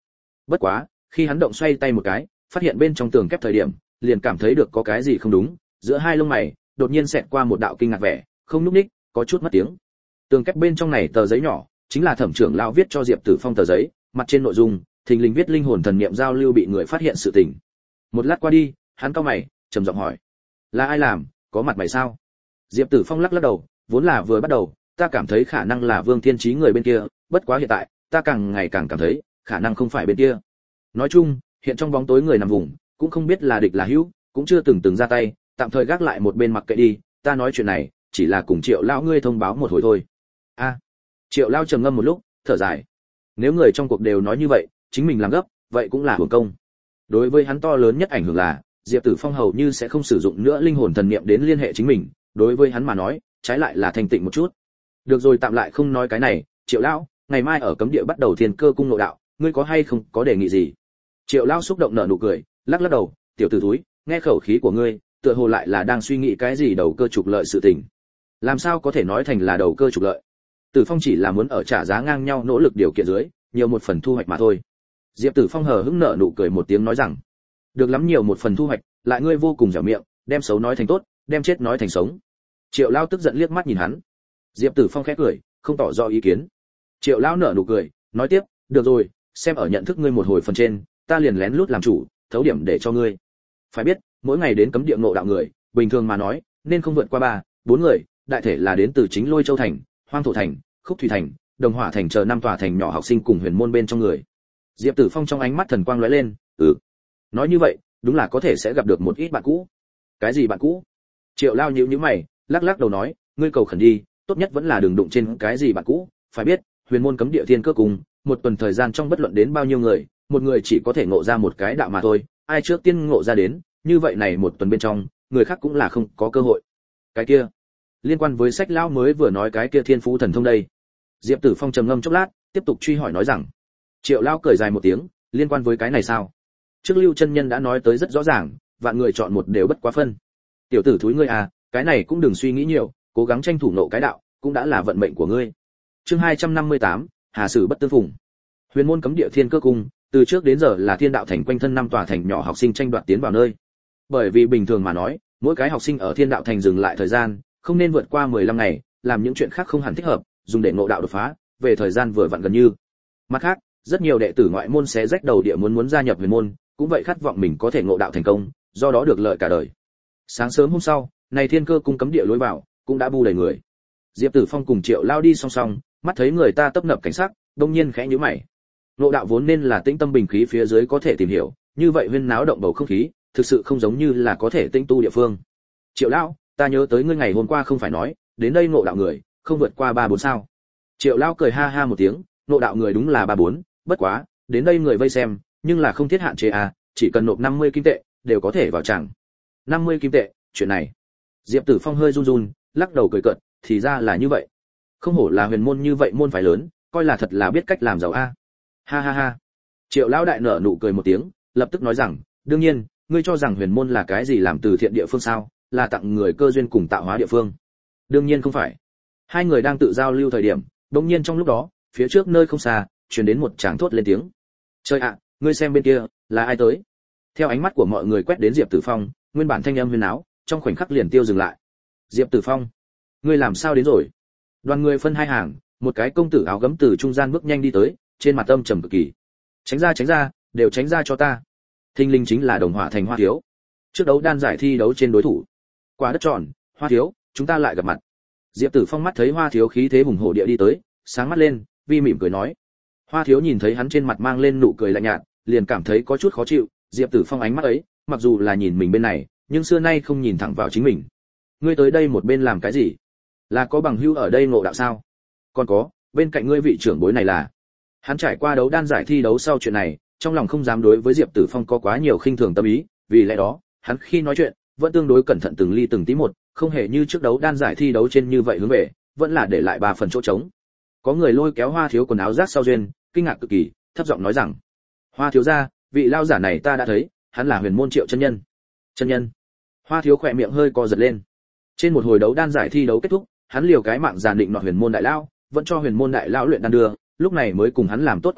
Bất quá, khi hắn động xoay tay một cái, phát hiện bên trong tường kép thời điểm, liền cảm thấy được có cái gì không đúng, giữa hai lông mày đột nhiên xẹt qua một đạo kinh ngạc vẻ, không nhúc nhích, có chút mất tiếng. Tường kép bên trong này tờ giấy nhỏ, chính là Thẩm trưởng lão viết cho Diệp Tử Phong tờ giấy, mặt trên nội dung, thình lình viết linh hồn thần niệm giao lưu bị người phát hiện sự tình. Một lát qua đi, hắn cau mày, trầm giọng hỏi: "Là ai làm, có mặt mày sao?" Diệp Tử Phong lắc lắc đầu, vốn là vừa bắt đầu, ta cảm thấy khả năng là Vương Thiên Chí người bên kia, bất quá hiện tại, ta càng ngày càng cảm thấy, khả năng không phải bên kia. Nói chung, hiện trong bóng tối người nằm vùng, cũng không biết là địch là hữu, cũng chưa từng từng ra tay, tạm thời gác lại một bên mặc kệ đi, ta nói chuyện này, chỉ là cùng Triệu lão ngươi thông báo một hồi thôi. A. À, Triệu lão trầm ngâm một lúc, thở dài. Nếu người trong cuộc đều nói như vậy, chính mình làm gấp, vậy cũng là hưởng công. Đối với hắn to lớn nhất ảnh hưởng là, Diệp Tử Phong hầu như sẽ không sử dụng nữa linh hồn thần niệm đến liên hệ chính mình, đối với hắn mà nói, trái lại là thanh tịnh một chút. Được rồi, tạm lại không nói cái này, Triệu lão, ngày mai ở cấm địa bắt đầu thiên cơ cung nội đạo, ngươi có hay không có đề nghị gì? Triệu lão xúc động nở nụ cười, lắc lắc đầu, tiểu tử thúi, nghe khẩu khí của ngươi, tựa hồ lại là đang suy nghĩ cái gì đầu cơ trục lợi sự tình. Làm sao có thể nói thành là đầu cơ trục lợi? Tử Phong chỉ là muốn ở trả giá ngang nhau nỗ lực điều kiện dưới, nhiều một phần thu hoạch mà thôi. Diệp Tử Phong hờ hững nở nụ cười một tiếng nói rằng, được lắm, nhiều một phần thu hoạch, lại ngươi vô cùng dẻo miệng, đem xấu nói thành tốt, đem chết nói thành sống. Triệu lão tức giận liếc mắt nhìn hắn. Diệp Tử Phong khẽ cười, không tỏ rõ ý kiến. Triệu lão nở nụ cười, nói tiếp, được rồi, xem ở nhận thức ngươi một hồi phần trên, ta liền lén lút làm chủ, thấu điểm để cho ngươi. Phải biết, mỗi ngày đến cấm địa ngộ đạo người, bình thường mà nói, nên không vượt qua ba, bốn người, đại thể là đến từ chính Lôi Châu thành, Hoang Thổ thành, Khúc Thủy thành, Đồng Hỏa thành chờ năm tòa thành nhỏ học sinh cùng huyền môn bên trong người. Diệp Tử Phong trong ánh mắt thần quang lóe lên, ừ. Nói như vậy, đúng là có thể sẽ gặp được một ít bạn cũ. Cái gì bạn cũ? Triệu Lao nhíu nhíu mày, lắc lắc đầu nói, ngươi cầu khẩn đi, tốt nhất vẫn là đừng đụng trên cái gì bạn cũ, phải biết, huyền môn cấm địa thiên cơ cùng, một tuần thời gian trong bất luận đến bao nhiêu người, một người chỉ có thể ngộ ra một cái đạo mà thôi, ai trước tiên ngộ ra đến, như vậy này một tuần bên trong, người khác cũng là không có cơ hội. Cái kia, liên quan với sách lão mới vừa nói cái kia thiên phú thần thông đây. Diệp Tử Phong trầm ngâm chốc lát, tiếp tục truy hỏi nói rằng, Triệu lão cười dài một tiếng, liên quan với cái này sao? Trước Lưu chân nhân đã nói tới rất rõ ràng, vạn người chọn một đều bất quá phân. Tiểu tử thúi ngươi à, cái này cũng đừng suy nghĩ nhiều, cố gắng tranh thủ nộ cái đạo, cũng đã là vận mệnh của ngươi. Chương hai trăm năm mươi tám, Hà Sử bất tương phùng. Huyền môn cấm địa thiên cơ cung, từ trước đến giờ là thiên đạo thành quanh thân năm tòa thành nhỏ học sinh tranh đoạt tiến vào nơi. Bởi vì bình thường mà nói, mỗi cái học sinh ở thiên đạo thành dừng lại thời gian, không nên vượt qua mười lăm ngày, làm những chuyện khác không hẳn thích hợp, dùng để ngộ đạo đột phá, về thời gian vừa vặn gần như. Mặt khác, rất nhiều đệ tử ngoại môn xé rách đầu địa muốn muốn gia nhập huyền môn, cũng vậy khát vọng mình có thể ngộ đạo thành công, do đó được lợi cả đời. Sáng sớm hôm sau, này thiên cơ cung cấm địa lối vào cũng đã bu đầy người. Diệp Tử Phong cùng Triệu lao đi song song, mắt thấy người ta tấp nập cảnh sắc, đông nhiên khẽ nhíu mày. Ngộ đạo vốn nên là tĩnh tâm bình khí phía dưới có thể tìm hiểu, như vậy huyên náo động bầu không khí, thực sự không giống như là có thể tĩnh tu địa phương. Triệu lão, ta nhớ tới ngươi ngày hôm qua không phải nói, đến đây ngộ đạo người, không vượt qua ba bốn sao? Triệu lão cười ha ha một tiếng, ngộ đạo người đúng là ba bốn, bất quá, đến đây người vây xem, nhưng là không thiết hạn chế à, chỉ cần nộp năm mươi kim tệ, đều có thể vào chẳng. năm mươi kim tệ, chuyện này. Diệp Tử Phong hơi run run, lắc đầu cười cợt, thì ra là như vậy. Không hổ là huyền môn như vậy môn phái lớn, coi là thật là biết cách làm giàu a. Ha ha ha. Triệu lão đại nở nụ cười một tiếng, lập tức nói rằng, đương nhiên, ngươi cho rằng huyền môn là cái gì làm từ thiện địa phương sao, là tặng người cơ duyên cùng tạo hóa địa phương. Đương nhiên không phải. Hai người đang tự giao lưu thời điểm, đột nhiên trong lúc đó, phía trước nơi không xa, truyền đến một tràng thốt lên tiếng. Trời ạ, ngươi xem bên kia, là ai tới? Theo ánh mắt của mọi người quét đến Diệp Tử Phong, nguyên bản thanh âm huyền áo, trong khoảnh khắc liền tiêu dừng lại. Diệp Tử Phong, ngươi làm sao đến rồi? Đoàn người phân hai hàng, một cái công tử áo gấm từ trung gian bước nhanh đi tới, trên mặt âm trầm cực kỳ. Tránh ra tránh ra, đều tránh ra cho ta. Thinh linh chính là Đồng Hỏa thành Hoa Thiếu. Trước đấu đan giải thi đấu trên đối thủ. Quả đất tròn, Hoa Thiếu, chúng ta lại gặp mặt. Diệp Tử Phong mắt thấy Hoa Thiếu khí thế hùng hổ địa đi tới, sáng mắt lên, vi mỉm cười nói. Hoa Thiếu nhìn thấy hắn trên mặt mang lên nụ cười lạnh nhạt, liền cảm thấy có chút khó chịu. Diệp Tử Phong ánh mắt ấy, mặc dù là nhìn mình bên này, nhưng xưa nay không nhìn thẳng vào chính mình. Ngươi tới đây một bên làm cái gì? Là có bằng hữu ở đây ngộ đạo sao? Còn có, bên cạnh ngươi vị trưởng bối này là? Hắn trải qua đấu đan giải thi đấu sau chuyện này, trong lòng không dám đối với Diệp Tử Phong có quá nhiều khinh thường tâm ý, vì lẽ đó, hắn khi nói chuyện, vẫn tương đối cẩn thận từng ly từng tí một, không hề như trước đấu đan giải thi đấu trên như vậy hướng về, vẫn là để lại ba phần chỗ trống. Có người lôi kéo Hoa Thiếu quần áo rác sau duyên, kinh ngạc cực kỳ, thấp giọng nói rằng: "Hoa thiếu gia, vị lao giả này ta đã thấy, hắn là huyền môn Triệu chân nhân." Chân nhân? Hoa Thiếu khỏe miệng hơi co giật lên. Trên một hồi đấu đan giải thi đấu kết thúc, hắn liều cái mạng giàn định nọ huyền môn đại lão, vẫn cho huyền môn đại lão luyện đan đưa, lúc này mới cùng hắn làm tốt quan hệ,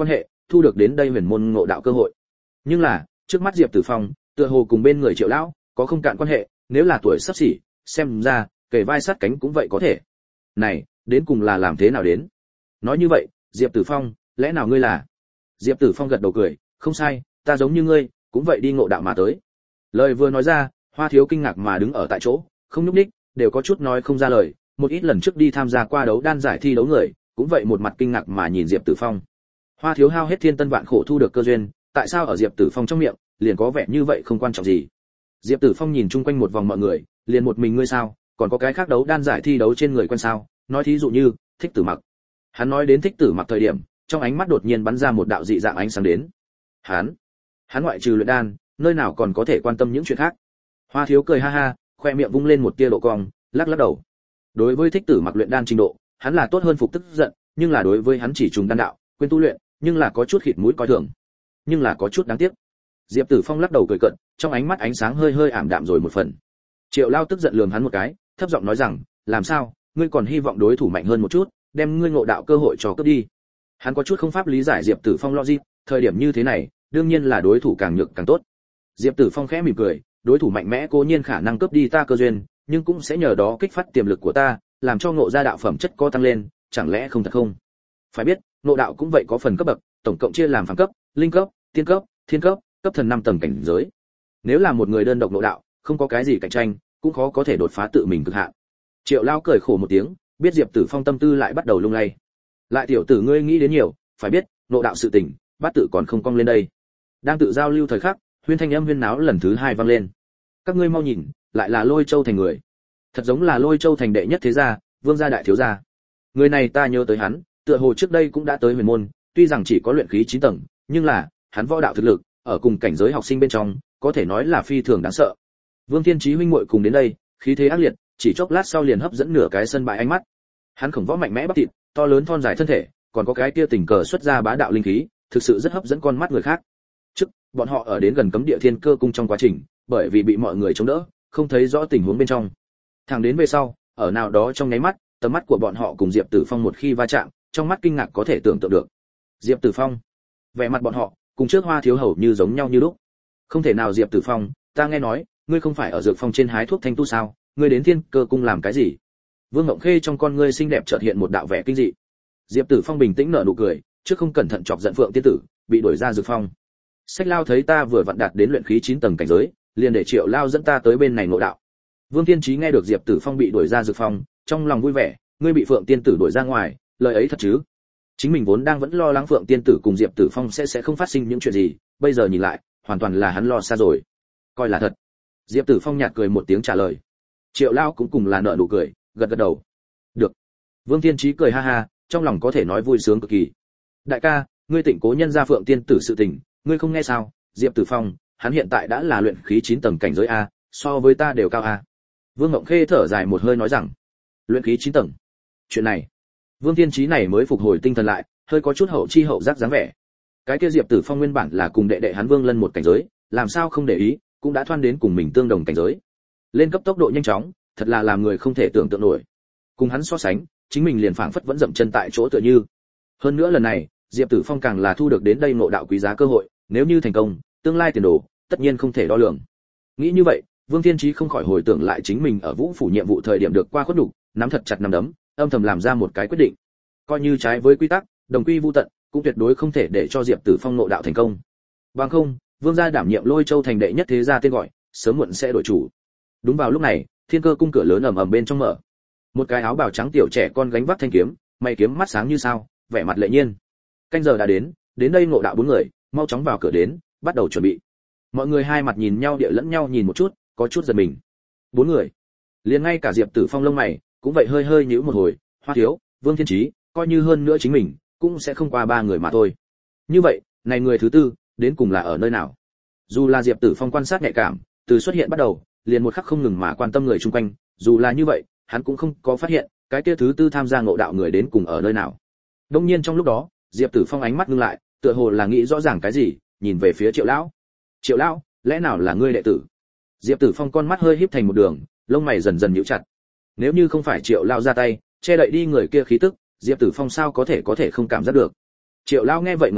thu được đến đây huyền môn ngộ đạo cơ hội. Nhưng là trước mắt Diệp Tử Phong tựa hồ cùng bên người Triệu lão có không cạn quan hệ, nếu là tuổi sắp xỉ, xem ra kề vai sát cánh cũng vậy có thể. Này, đến cùng là làm thế nào đến? Nói như vậy, Diệp Tử Phong, lẽ nào ngươi là? Diệp Tử Phong gật đầu cười, không sai, ta giống như ngươi, cũng vậy đi ngộ đạo mà tới. Lời vừa nói ra, Hoa Thiếu kinh ngạc mà đứng ở tại chỗ, không nhúc nhích, đều có chút nói không ra lời, một ít lần trước đi tham gia qua đấu đan giải thi đấu người, cũng vậy một mặt kinh ngạc mà nhìn Diệp Tử Phong. Hoa Thiếu hao hết thiên tân vạn khổ thu được cơ duyên, tại sao ở Diệp Tử Phong trong miệng, liền có vẻ như vậy không quan trọng gì. Diệp Tử Phong nhìn chung quanh một vòng mọi người, liền một mình ngươi sao, còn có cái khác đấu đan giải thi đấu trên người quen sao, nói thí dụ như, Thích Tử Mặc. Hắn nói đến Thích Tử Mặc thời điểm, trong ánh mắt đột nhiên bắn ra một đạo dị dạng ánh sáng đến. Hắn, hắn ngoại trừ luyện đan, nơi nào còn có thể quan tâm những chuyện khác. Hoa Thiếu cười ha ha, khoe miệng vung lên một tia độ cong, lắc lắc đầu. Đối với Thích Tử Mặc luyện đan trình độ, hắn là tốt hơn phục tức giận, nhưng là đối với hắn chỉ trùng đan đạo, quên tu luyện, nhưng là có chút khịt mũi coi thường, nhưng là có chút đáng tiếc. Diệp Tử Phong lắc đầu cười cợt, trong ánh mắt ánh sáng hơi hơi ảm đạm rồi một phần. Triệu Lao tức giận lườm hắn một cái, thấp giọng nói rằng, làm sao, ngươi còn hy vọng đối thủ mạnh hơn một chút, đem ngươi ngộ đạo cơ hội cho cướp đi. Hắn có chút không pháp lý giải Diệp Tử Phong logic, thời điểm như thế này, đương nhiên là đối thủ càng nhược càng tốt. Diệp Tử Phong khẽ mỉm cười, đối thủ mạnh mẽ cố nhiên khả năng cướp đi ta cơ duyên, nhưng cũng sẽ nhờ đó kích phát tiềm lực của ta, làm cho ngộ ra đạo phẩm chất có tăng lên, chẳng lẽ không thật không? Phải biết, ngộ đạo cũng vậy có phần cấp bậc, tổng cộng chia làm phàm cấp, linh cấp, tiên cấp, thiên cấp, cấp thần năm tầng cảnh giới. Nếu là một người đơn độc ngộ đạo, không có cái gì cạnh tranh, cũng khó có thể đột phá tự mình cực hạn. Triệu Lao cười khổ một tiếng, biết Diệp Tử Phong tâm tư lại bắt đầu lung lay. Lại tiểu tử ngươi nghĩ đến nhiều, phải biết, ngộ đạo sự tình, bát tự còn không cong lên đây. Đang tự giao lưu thời khắc, huyên thanh âm huyên náo lần thứ hai vang lên. Các ngươi mau nhìn, lại là Lôi Châu thành người. Thật giống là Lôi Châu thành đệ nhất thế gia, Vương gia đại thiếu gia. Người này ta nhớ tới hắn, tựa hồ trước đây cũng đã tới huyền môn, tuy rằng chỉ có luyện khí chín tầng, nhưng là, hắn võ đạo thực lực, ở cùng cảnh giới học sinh bên trong, có thể nói là phi thường đáng sợ. Vương Thiên Chí huynh muội cùng đến đây, khí thế ác liệt, chỉ chốc lát sau liền hấp dẫn nửa cái sân bãi ánh mắt. Hắn khổng võ mạnh mẽ bắp thịt, to lớn thon dài thân thể, còn có cái kia tình cờ xuất ra bá đạo linh khí, thực sự rất hấp dẫn con mắt người khác. Trước, bọn họ ở đến gần cấm địa Thiên Cơ cung trong quá trình, bởi vì bị mọi người chống đỡ, không thấy rõ tình huống bên trong. Thẳng đến về sau, ở nào đó trong nháy mắt, tầm mắt của bọn họ cùng Diệp Tử Phong một khi va chạm, trong mắt kinh ngạc có thể tưởng tượng được. Diệp Tử Phong, vẻ mặt bọn họ, cùng trước Hoa Thiếu hầu như giống nhau như lúc. Không thể nào Diệp Tử Phong, ta nghe nói, ngươi không phải ở dược phong trên hái thuốc thanh tu sao, ngươi đến Thiên Cơ cung làm cái gì? Vương Ngộng Khê trong con ngươi xinh đẹp chợt hiện một đạo vẻ kinh dị. Diệp Tử Phong bình tĩnh nở nụ cười, trước không cẩn thận chọc giận Phượng tiên tử, bị đuổi ra dược phong. Sách Lao thấy ta vừa vặn đạt đến luyện khí chín tầng cảnh giới, liền để Triệu Lao dẫn ta tới bên này ngộ đạo. Vương Thiên Chí nghe được Diệp Tử Phong bị đuổi ra dược phong, trong lòng vui vẻ, ngươi bị Phượng tiên tử đuổi ra ngoài, lời ấy thật chứ? Chính mình vốn đang vẫn lo lắng Phượng tiên tử cùng Diệp Tử Phong sẽ sẽ không phát sinh những chuyện gì, bây giờ nhìn lại, hoàn toàn là hắn lo xa rồi. Coi là thật. Diệp Tử Phong nhạt cười một tiếng trả lời. Triệu Lao cũng cùng là nở nụ cười, gật gật đầu. Được. Vương Thiên Chí cười ha ha, trong lòng có thể nói vui sướng cực kỳ. Đại ca, ngươi tỉnh cố nhân gia Phượng tiên tử sự tình, ngươi không nghe sao? Diệp Tử Phong, hắn hiện tại đã là luyện khí chín tầng cảnh giới a, so với ta đều cao a. Vương Ngộng Khê thở dài một hơi nói rằng, luyện khí chín tầng. Chuyện này, Vương Thiên Chí này mới phục hồi tinh thần lại, hơi có chút hậu chi hậu giác dáng vẻ. Cái kia Diệp Tử Phong nguyên bản là cùng đệ đệ hắn Vương Lân một cảnh giới, làm sao không để ý, cũng đã thoan đến cùng mình tương đồng cảnh giới. Lên cấp tốc độ nhanh chóng, thật là làm người không thể tưởng tượng nổi. Cùng hắn so sánh, chính mình liền phảng phất vẫn dậm chân tại chỗ tựa như. Hơn nữa lần này, Diệp Tử Phong càng là thu được đến đây ngộ đạo quý giá cơ hội, nếu như thành công, tương lai tiền đồ tất nhiên không thể đo lường. Nghĩ như vậy, Vương Thiên Chí không khỏi hồi tưởng lại chính mình ở Vũ phủ nhiệm vụ thời điểm được qua khuất nhục, nắm thật chặt nắm đấm, âm thầm làm ra một cái quyết định. Coi như trái với quy tắc, đồng quy vu tận, cũng tuyệt đối không thể để cho Diệp Tử Phong ngộ đạo thành công. Bằng không, Vương gia đảm nhiệm Lôi Châu thành đệ nhất thế gia tên gọi, sớm muộn sẽ đổi chủ. Đúng vào lúc này, Thiên Cơ cung cửa lớn ầm ầm bên trong mở. Một cái áo bào trắng tiểu trẻ con gánh vác thanh kiếm, mày kiếm mắt sáng như sao, vẻ mặt lệ nhiên. Canh giờ đã đến, đến đây ngộ đạo bốn người, mau chóng vào cửa đến, bắt đầu chuẩn bị. Mọi người hai mặt nhìn nhau địa lẫn nhau nhìn một chút, có chút giật mình. Bốn người, liền ngay cả Diệp Tử Phong lông mày cũng vậy hơi hơi nhíu một hồi. Hoa Thiếu, Vương Thiên Chí, coi như hơn nữa chính mình, cũng sẽ không qua ba người mà thôi. Như vậy, này người thứ tư, đến cùng là ở nơi nào? Dù là Diệp Tử Phong quan sát nhạy cảm, từ xuất hiện bắt đầu, liền một khắc không ngừng mà quan tâm người xung quanh, dù là như vậy, hắn cũng không có phát hiện, cái kia thứ tư tham gia ngộ đạo người đến cùng ở nơi nào. Đương nhiên trong lúc đó, Diệp Tử Phong ánh mắt ngưng lại, tựa hồ là nghĩ rõ ràng cái gì, nhìn về phía Triệu lão. Triệu lão, lẽ nào là ngươi đệ tử? Diệp Tử Phong con mắt hơi híp thành một đường, lông mày dần dần nhíu chặt. Nếu như không phải Triệu lão ra tay, che đậy đi người kia khí tức, Diệp Tử Phong sao có thể có thể không cảm giác được. Triệu lão nghe vậy mẩn ra,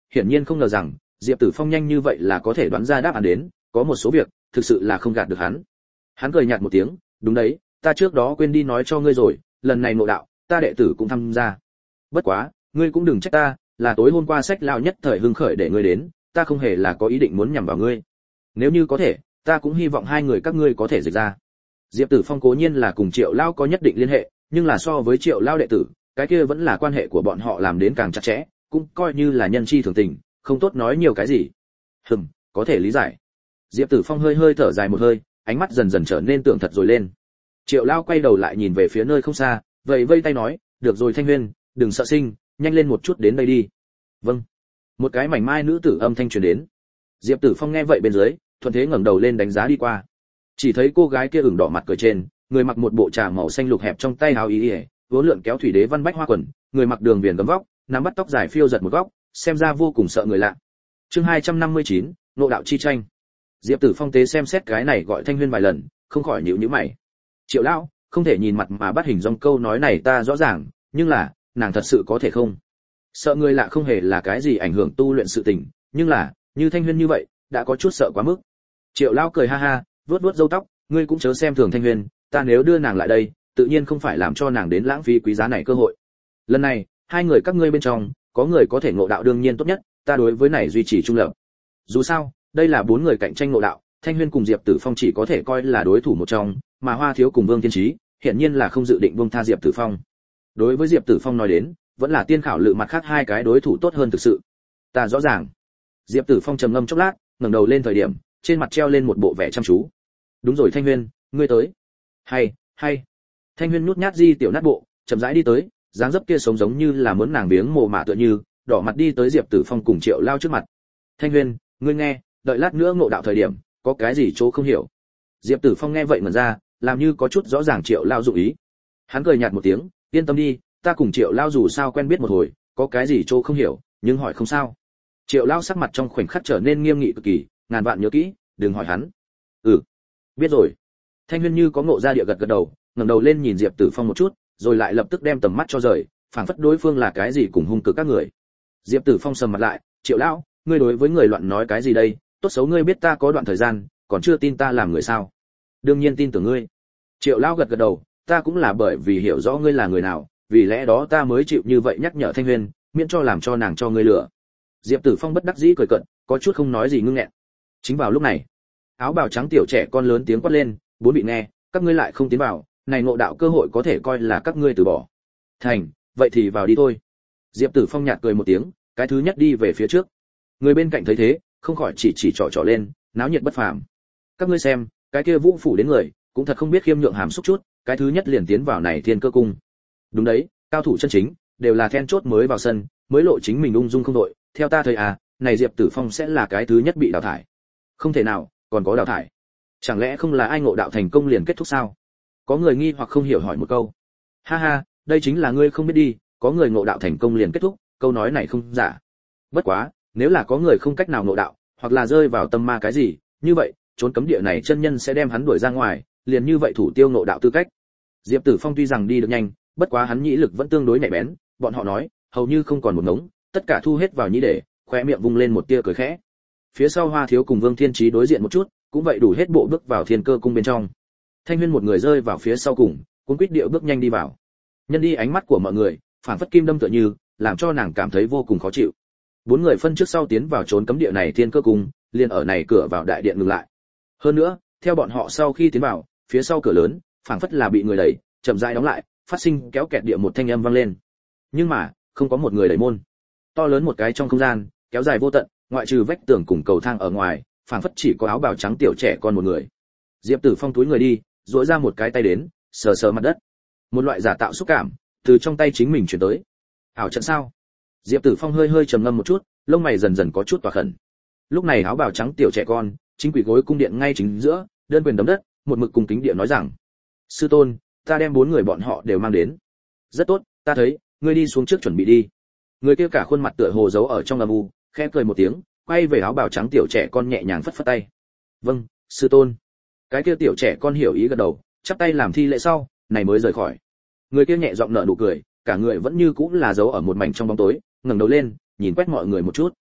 hiển nhiên không ngờ rằng Diệp Tử Phong nhanh như vậy là có thể đoán ra đáp án đến, có một số việc thực sự là không gạt được hắn. Hắn cười nhạt một tiếng, đúng đấy, ta trước đó quên đi nói cho ngươi rồi, lần này ngộ đạo, ta đệ tử cũng tham gia. Bất quá, ngươi cũng đừng trách ta, là tối hôm qua sách lao nhất thời hưng khởi để ngươi đến, ta không hề là có ý định muốn nhằm vào ngươi. Nếu như có thể, ta cũng hy vọng hai người các ngươi có thể dịch ra. Diệp Tử Phong cố nhiên là cùng Triệu Lao có nhất định liên hệ, nhưng là so với Triệu Lao đệ tử, cái kia vẫn là quan hệ của bọn họ làm đến càng chặt chẽ, cũng coi như là nhân chi thường tình, không tốt nói nhiều cái gì. Hừm, có thể lý giải. Diệp Tử Phong hơi hơi thở dài một hơi, ánh mắt dần dần trở nên tưởng thật rồi lên. Triệu Lao quay đầu lại nhìn về phía nơi không xa, vậy vây tay nói, được rồi Thanh Huyên, đừng sợ sinh, nhanh lên một chút đến đây đi. Vâng. Một cái mảnh mai nữ tử âm thanh truyền đến. Diệp Tử Phong nghe vậy bên dưới, thuận thế ngẩng đầu lên đánh giá đi qua. Chỉ thấy cô gái kia ửng đỏ mặt cười trên, người mặc một bộ trà màu xanh lục hẹp trong tay áo y, vốn lượn kéo thủy đế văn bách hoa quần, người mặc đường viền gấm vóc, nắm bắt tóc dài phiêu giật một góc, xem ra vô cùng sợ người lạ. Chương hai trăm năm mươi chín, Ngộ đạo chi tranh. Diệp Tử Phong tế xem xét cái này gọi Thanh Huyên vài lần, không khỏi nhíu nhíu mày. Triệu lão, không thể nhìn mặt mà bắt hình dong, câu nói này ta rõ ràng, nhưng là, nàng thật sự có thể không? Sợ người lạ không hề là cái gì ảnh hưởng tu luyện sự tình, nhưng là, như Thanh Huyên như vậy, đã có chút sợ quá mức. Triệu lão cười ha ha, vuốt vuốt râu tóc, ngươi cũng chớ xem thường Thanh Huyên, ta nếu đưa nàng lại đây, tự nhiên không phải làm cho nàng đến lãng phí quý giá này cơ hội. Lần này, hai người các ngươi bên trong, có người có thể ngộ đạo đương nhiên tốt nhất, ta đối với này duy trì trung lập. Dù sao, đây là bốn người cạnh tranh ngộ đạo, Thanh Huyên cùng Diệp Tử Phong chỉ có thể coi là đối thủ một trong, mà Hoa Thiếu cùng Vương Thiên Chí, hiển nhiên là không dự định buông tha Diệp Tử Phong. Đối với Diệp Tử Phong nói đến, vẫn là tiên khảo lự mặt khác hai cái đối thủ tốt hơn thực sự. Ta rõ ràng. Diệp Tử Phong trầm ngâm chốc lát, ngẩng đầu lên thời điểm, trên mặt treo lên một bộ vẻ chăm chú. Đúng rồi Thanh Huyên, ngươi tới. Hay, hay. Thanh Huyên nhút nhát di tiểu nát bộ, chậm rãi đi tới, dáng dấp kia sống giống như là muốn nàng biếng mồ mả tựa như, đỏ mặt đi tới Diệp Tử Phong cùng Triệu Lao trước mặt. Thanh Huyên, ngươi nghe, đợi lát nữa ngộ đạo thời điểm, có cái gì chỗ không hiểu. Diệp Tử Phong nghe vậy ngẩn ra, làm như có chút rõ ràng Triệu Lao dụng ý. Hắn cười nhạt một tiếng, yên tâm đi, ta cùng Triệu Lao dù sao quen biết một hồi, có cái gì chỗ không hiểu, nhưng hỏi không sao. Triệu Lao sắc mặt trong khoảnh khắc trở nên nghiêm nghị cực kỳ, ngàn vạn nhớ kỹ, đừng hỏi hắn. Ừ, biết rồi. Thanh Huyên như có ngộ ra địa gật gật đầu, ngẩng đầu lên nhìn Diệp Tử Phong một chút, rồi lại lập tức đem tầm mắt cho rời, phảng phất đối phương là cái gì cùng hung cực các người. Diệp Tử Phong sầm mặt lại, Triệu Lão, ngươi đối với người loạn nói cái gì đây? Tốt xấu ngươi biết ta có đoạn thời gian, còn chưa tin ta làm người sao? Đương nhiên tin tưởng ngươi. Triệu Lão gật gật đầu, ta cũng là bởi vì hiểu rõ ngươi là người nào, vì lẽ đó ta mới chịu như vậy nhắc nhở Thanh Huyên, miễn cho làm cho nàng cho ngươi lừa. Diệp Tử Phong bất đắc dĩ cười cợt, có chút không nói gì ngưng nghẹn. Chính vào lúc này, áo bào trắng tiểu trẻ con lớn tiếng quát lên, bốn vị nghe, các ngươi lại không tiến vào, này ngộ đạo cơ hội có thể coi là các ngươi từ bỏ. Thành, vậy thì vào đi thôi. Diệp Tử Phong nhạt cười một tiếng, cái thứ nhất đi về phía trước. Người bên cạnh thấy thế, không khỏi chỉ chỉ trỏ trỏ lên, náo nhiệt bất phàm. Các ngươi xem, cái kia Vũ phủ đến người, cũng thật không biết khiêm nhượng hàm xúc chút, cái thứ nhất liền tiến vào này Thiên Cơ cung. Đúng đấy, cao thủ chân chính đều là then chốt mới vào sân, mới lộ chính mình ung dung không đội, theo ta thấy à, này Diệp Tử Phong sẽ là cái thứ nhất bị đào thải. Không thể nào, còn có đào thải. Chẳng lẽ không là ai ngộ đạo thành công liền kết thúc sao? Có người nghi hoặc không hiểu hỏi một câu. Ha ha, đây chính là ngươi không biết đi, có người ngộ đạo thành công liền kết thúc, câu nói này không giả. Bất quá, nếu là có người không cách nào ngộ đạo, hoặc là rơi vào tâm ma cái gì, như vậy, trốn cấm địa này chân nhân sẽ đem hắn đuổi ra ngoài, liền như vậy thủ tiêu ngộ đạo tư cách. Diệp Tử Phong tuy rằng đi được nhanh, bất quá hắn nhĩ lực vẫn tương đối nhạy bén, bọn họ nói, hầu như không còn một ngống, tất cả thu hết vào nhĩ để, khóe miệng vung lên một tia cười khẽ. Phía sau Hoa Thiếu cùng Vương Thiên Chí đối diện một chút, cũng vậy đủ hết bộ bước vào Thiên Cơ cung bên trong. Thanh Huyên một người rơi vào phía sau cùng, cuống quýt điệu bước nhanh đi vào. Nhân đi ánh mắt của mọi người, phản phất kim đâm tựa như, làm cho nàng cảm thấy vô cùng khó chịu. Bốn người phân trước sau tiến vào trốn cấm địa này Thiên Cơ cung, liền ở này cửa vào đại điện ngừng lại. Hơn nữa, theo bọn họ sau khi tiến vào, phía sau cửa lớn, phản phất là bị người đẩy, chậm rãi đóng lại, phát sinh kéo kẹt địa một thanh âm vang lên. Nhưng mà, không có một người đẩy môn. To lớn một cái trong không gian, kéo dài vô tận, ngoại trừ vách tường cùng cầu thang ở ngoài, phản phất chỉ có áo bào trắng tiểu trẻ con một người. Diệp Tử Phong túi người đi, duỗi ra một cái tay đến, sờ sờ mặt đất. Một loại giả tạo xúc cảm từ trong tay chính mình truyền tới. Ảo trận sao? Diệp Tử Phong hơi hơi trầm ngâm một chút, lông mày dần dần có chút tỏa khẩn. Lúc này áo bào trắng tiểu trẻ con, chính quỷ gối cung điện ngay chính giữa, đơn quyền đấm đất, một mực cùng kính điện nói rằng: "Sư tôn, ta đem bốn người bọn họ đều mang đến." "Rất tốt, ta thấy, ngươi đi xuống trước chuẩn bị đi." Người kia cả khuôn mặt tựa hồ giấu ở trong âm u, khẽ cười một tiếng, quay về áo bào trắng tiểu trẻ con nhẹ nhàng phất phất tay. "Vâng, sư tôn." Cái kia tiểu trẻ con hiểu ý gật đầu, chắp tay làm thi lễ sau, này mới rời khỏi. Người kia nhẹ giọng nở nụ cười, cả người vẫn như cũng là giấu ở một mảnh trong bóng tối, ngẩng đầu lên, nhìn quét mọi người một chút.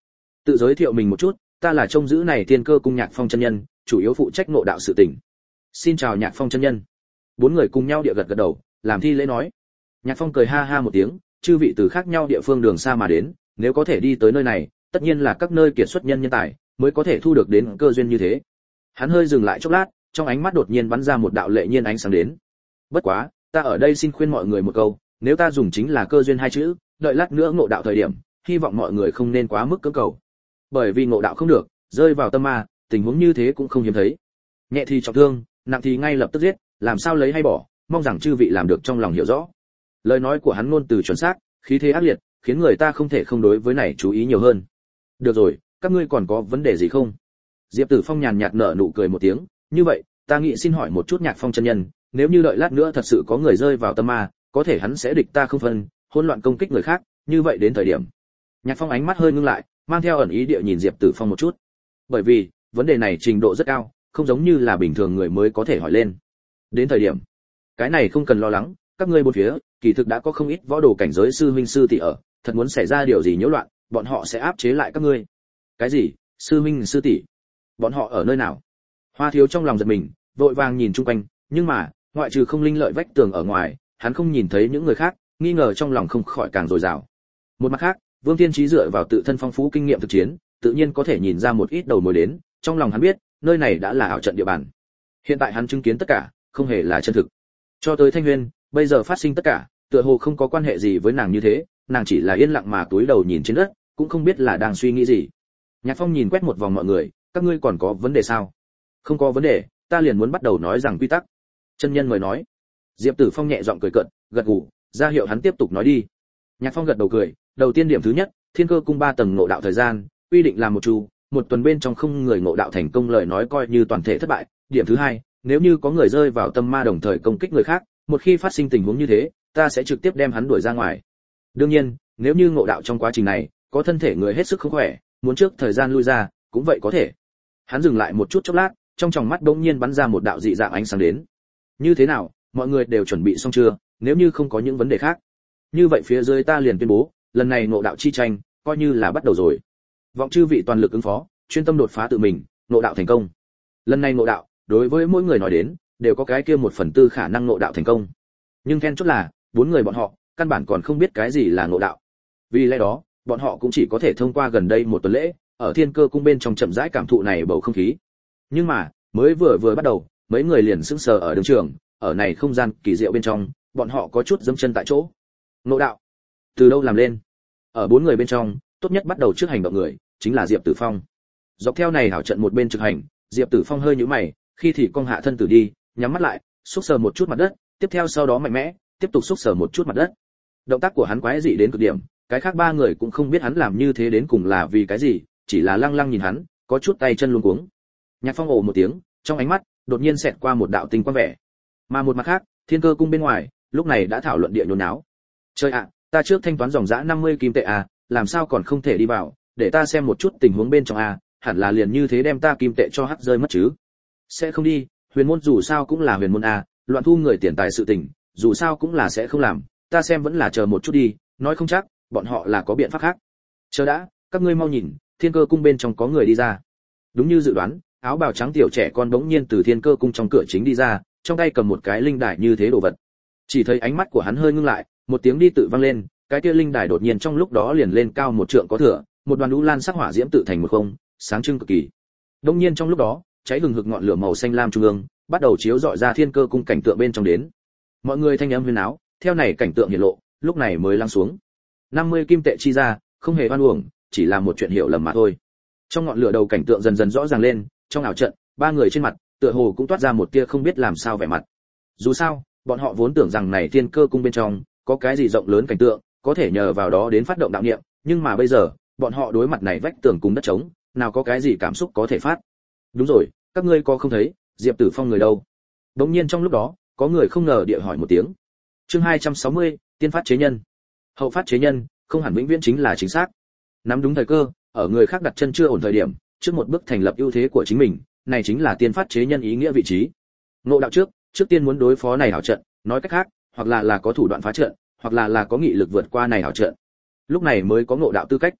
Tự giới thiệu mình một chút, ta là trông giữ này Thiên Cơ cung Nhạc Phong chân nhân, chủ yếu phụ trách ngộ đạo sự tình. Xin chào Nhạc Phong chân nhân. Bốn người cùng nhau địa gật gật đầu, làm thi lễ nói. Nhạc Phong cười ha ha một tiếng, chư vị từ khác nhau địa phương đường xa mà đến, nếu có thể đi tới nơi này, tất nhiên là các nơi kiệt xuất nhân nhân tài, mới có thể thu được đến cơ duyên như thế. Hắn hơi dừng lại chốc lát, trong ánh mắt đột nhiên bắn ra một đạo lệ nhiên ánh sáng đến. Bất quá, ta ở đây xin khuyên mọi người một câu, nếu ta dùng chính là cơ duyên hai chữ, đợi lát nữa ngộ đạo thời điểm, hy vọng mọi người không nên quá mức cưỡng cầu. Bởi vì ngộ đạo không được, rơi vào tâm ma, tình huống như thế cũng không hiếm thấy. Nhẹ thì trọng thương, nặng thì ngay lập tức giết, làm sao lấy hay bỏ, mong rằng chư vị làm được trong lòng hiểu rõ. Lời nói của hắn ngôn từ chuẩn xác, khí thế ác liệt, khiến người ta không thể không đối với này chú ý nhiều hơn. Được rồi, các ngươi còn có vấn đề gì không? Diệp Tử Phong nhàn nhạt nở nụ cười một tiếng, như vậy, ta nghĩ xin hỏi một chút Nhạc Phong chân nhân, nếu như đợi lát nữa thật sự có người rơi vào tâm ma, có thể hắn sẽ địch ta không phân, hỗn loạn công kích người khác, như vậy đến thời điểm. Nhạc Phong ánh mắt hơi ngưng lại, mang theo ẩn ý địa nhìn Diệp Tử Phong một chút. Bởi vì, vấn đề này trình độ rất cao, không giống như là bình thường người mới có thể hỏi lên. Đến thời điểm, cái này không cần lo lắng, các ngươi bốn phía, kỳ thực đã có không ít võ đồ cảnh giới sư huynh sư tỷ ở, thật muốn xảy ra điều gì nhiễu loạn, bọn họ sẽ áp chế lại các ngươi. Cái gì? Sư huynh sư tỷ? Bọn họ ở nơi nào? Hoa Thiếu trong lòng giật mình, vội vàng nhìn chung quanh, nhưng mà, ngoại trừ không linh lợi vách tường ở ngoài, hắn không nhìn thấy những người khác, nghi ngờ trong lòng không khỏi càng dồi dào. Một mặt khác, Vương Thiên Chí dựa vào tự thân phong phú kinh nghiệm thực chiến, tự nhiên có thể nhìn ra một ít đầu mối đến, trong lòng hắn biết, nơi này đã là ảo trận địa bàn. Hiện tại hắn chứng kiến tất cả, không hề là chân thực. Cho tới Thanh Nguyên, bây giờ phát sinh tất cả, tựa hồ không có quan hệ gì với nàng như thế, nàng chỉ là yên lặng mà túi đầu nhìn trên đất, cũng không biết là đang suy nghĩ gì. Nhạc Phong nhìn quét một vòng mọi người, các ngươi còn có vấn đề sao? Không có vấn đề, ta liền muốn bắt đầu nói rằng quy tắc. Chân nhân mời nói. Diệp Tử Phong nhẹ giọng cười cợt, gật gù, ra hiệu hắn tiếp tục nói đi. Nhạc Phong gật đầu cười, đầu tiên điểm thứ nhất, Thiên Cơ cung ba tầng ngộ đạo thời gian, quy định là một chu, một tuần bên trong không người ngộ đạo thành công lời nói coi như toàn thể thất bại. Điểm thứ hai, nếu như có người rơi vào tâm ma đồng thời công kích người khác, một khi phát sinh tình huống như thế, ta sẽ trực tiếp đem hắn đuổi ra ngoài. Đương nhiên, nếu như ngộ đạo trong quá trình này, có thân thể người hết sức không khỏe, muốn trước thời gian lui ra, cũng vậy có thể. Hắn dừng lại một chút chốc lát, trong tròng mắt bỗng nhiên bắn ra một đạo dị dạng ánh sáng đến. Như thế nào, mọi người đều chuẩn bị xong chưa? Nếu như không có những vấn đề khác, như vậy phía dưới ta liền tuyên bố, lần này ngộ đạo chi tranh, coi như là bắt đầu rồi. Vọng chư vị toàn lực ứng phó, chuyên tâm đột phá tự mình, ngộ đạo thành công. Lần này ngộ đạo, đối với mỗi người nói đến, đều có cái kia một phần tư khả năng ngộ đạo thành công. Nhưng then chốt là, bốn người bọn họ, căn bản còn không biết cái gì là ngộ đạo. Vì lẽ đó, bọn họ cũng chỉ có thể thông qua gần đây một tuần lễ, ở Thiên Cơ cung bên trong chậm rãi cảm thụ này bầu không khí. Nhưng mà, mới vừa vừa bắt đầu, mấy người liền sững sờ ở đường trường, ở này không gian kỳ diệu bên trong, bọn họ có chút dẫm chân tại chỗ. Ngộ đạo, từ đâu làm lên? Ở bốn người bên trong, tốt nhất bắt đầu trước hành động người, chính là Diệp Tử Phong. Dọc theo này hảo trận một bên trực hành, Diệp Tử Phong hơi nhíu mày, khi thì cong hạ thân tử đi, nhắm mắt lại, xúc sờ một chút mặt đất, tiếp theo sau đó mạnh mẽ, tiếp tục xúc sờ một chút mặt đất. Động tác của hắn quái dị đến cực điểm, cái khác ba người cũng không biết hắn làm như thế đến cùng là vì cái gì, chỉ là lăng lăng nhìn hắn, có chút tay chân luống cuống. Nhạc Phong ồ một tiếng, trong ánh mắt đột nhiên xẹt qua một đạo tinh quang vẻ. Mà một mặt khác, Thiên Cơ cung bên ngoài, lúc này đã thảo luận địa nhốn náo. Trời ạ, ta trước thanh toán dòng dã năm mươi kim tệ à, làm sao còn không thể đi vào, để ta xem một chút tình huống bên trong à, hẳn là liền như thế đem ta kim tệ cho hắc rơi mất chứ. Sẽ không đi, huyền môn dù sao cũng là huyền môn à, loạn thu người tiền tài sự tình, dù sao cũng là sẽ không làm, ta xem vẫn là chờ một chút đi, nói không chắc, bọn họ là có biện pháp khác. Chờ đã, các ngươi mau nhìn, Thiên Cơ cung bên trong có người đi ra. Đúng như dự đoán, áo bào trắng tiểu trẻ con bỗng nhiên từ Thiên Cơ cung trong cửa chính đi ra, trong tay cầm một cái linh đài như thế đồ vật. Chỉ thấy ánh mắt của hắn hơi ngưng lại, một tiếng đi tự vang lên, cái kia linh đài đột nhiên trong lúc đó liền lên cao một trượng có thừa, một đoàn lũ lan sắc hỏa diễm tự thành một không, sáng trưng cực kỳ. Đột nhiên trong lúc đó, cháy hừng hực ngọn lửa màu xanh lam trung ương, bắt đầu chiếu rọi ra Thiên Cơ cung cảnh tượng bên trong đến. Mọi người thanh âm huyên náo, theo này cảnh tượng hiện lộ, lúc này mới lắng xuống. năm mươi kim tệ chi ra, không hề oan uổng, chỉ là một chuyện hiểu lầm mà thôi. Trong ngọn lửa đầu cảnh tượng dần dần rõ ràng lên, trong ảo trận, ba người trên mặt, tựa hồ cũng toát ra một tia không biết làm sao vẻ mặt. Dù sao, bọn họ vốn tưởng rằng này Thiên Cơ cung bên trong có cái gì rộng lớn cảnh tượng, có thể nhờ vào đó đến phát động đạo niệm, nhưng mà bây giờ, bọn họ đối mặt này vách tường cùng đất trống, nào có cái gì cảm xúc có thể phát. Đúng rồi, các ngươi có không thấy, Diệp Tử Phong người đâu? Đột nhiên trong lúc đó, có người không ngờ địa hỏi một tiếng. Chương hai trăm sáu mươi, tiên phát chế nhân. Hậu phát chế nhân, không hẳn vĩnh viễn chính là chính xác. Nắm đúng thời cơ, ở người khác đặt chân chưa ổn thời điểm, trước một bước thành lập ưu thế của chính mình, này chính là tiên phát chế nhân ý nghĩa vị trí. Ngộ đạo trước, trước tiên muốn đối phó này hảo trận, nói cách khác, hoặc là là có thủ đoạn phá trận, hoặc là là có nghị lực vượt qua này hảo trận. Lúc này mới có ngộ đạo tư cách.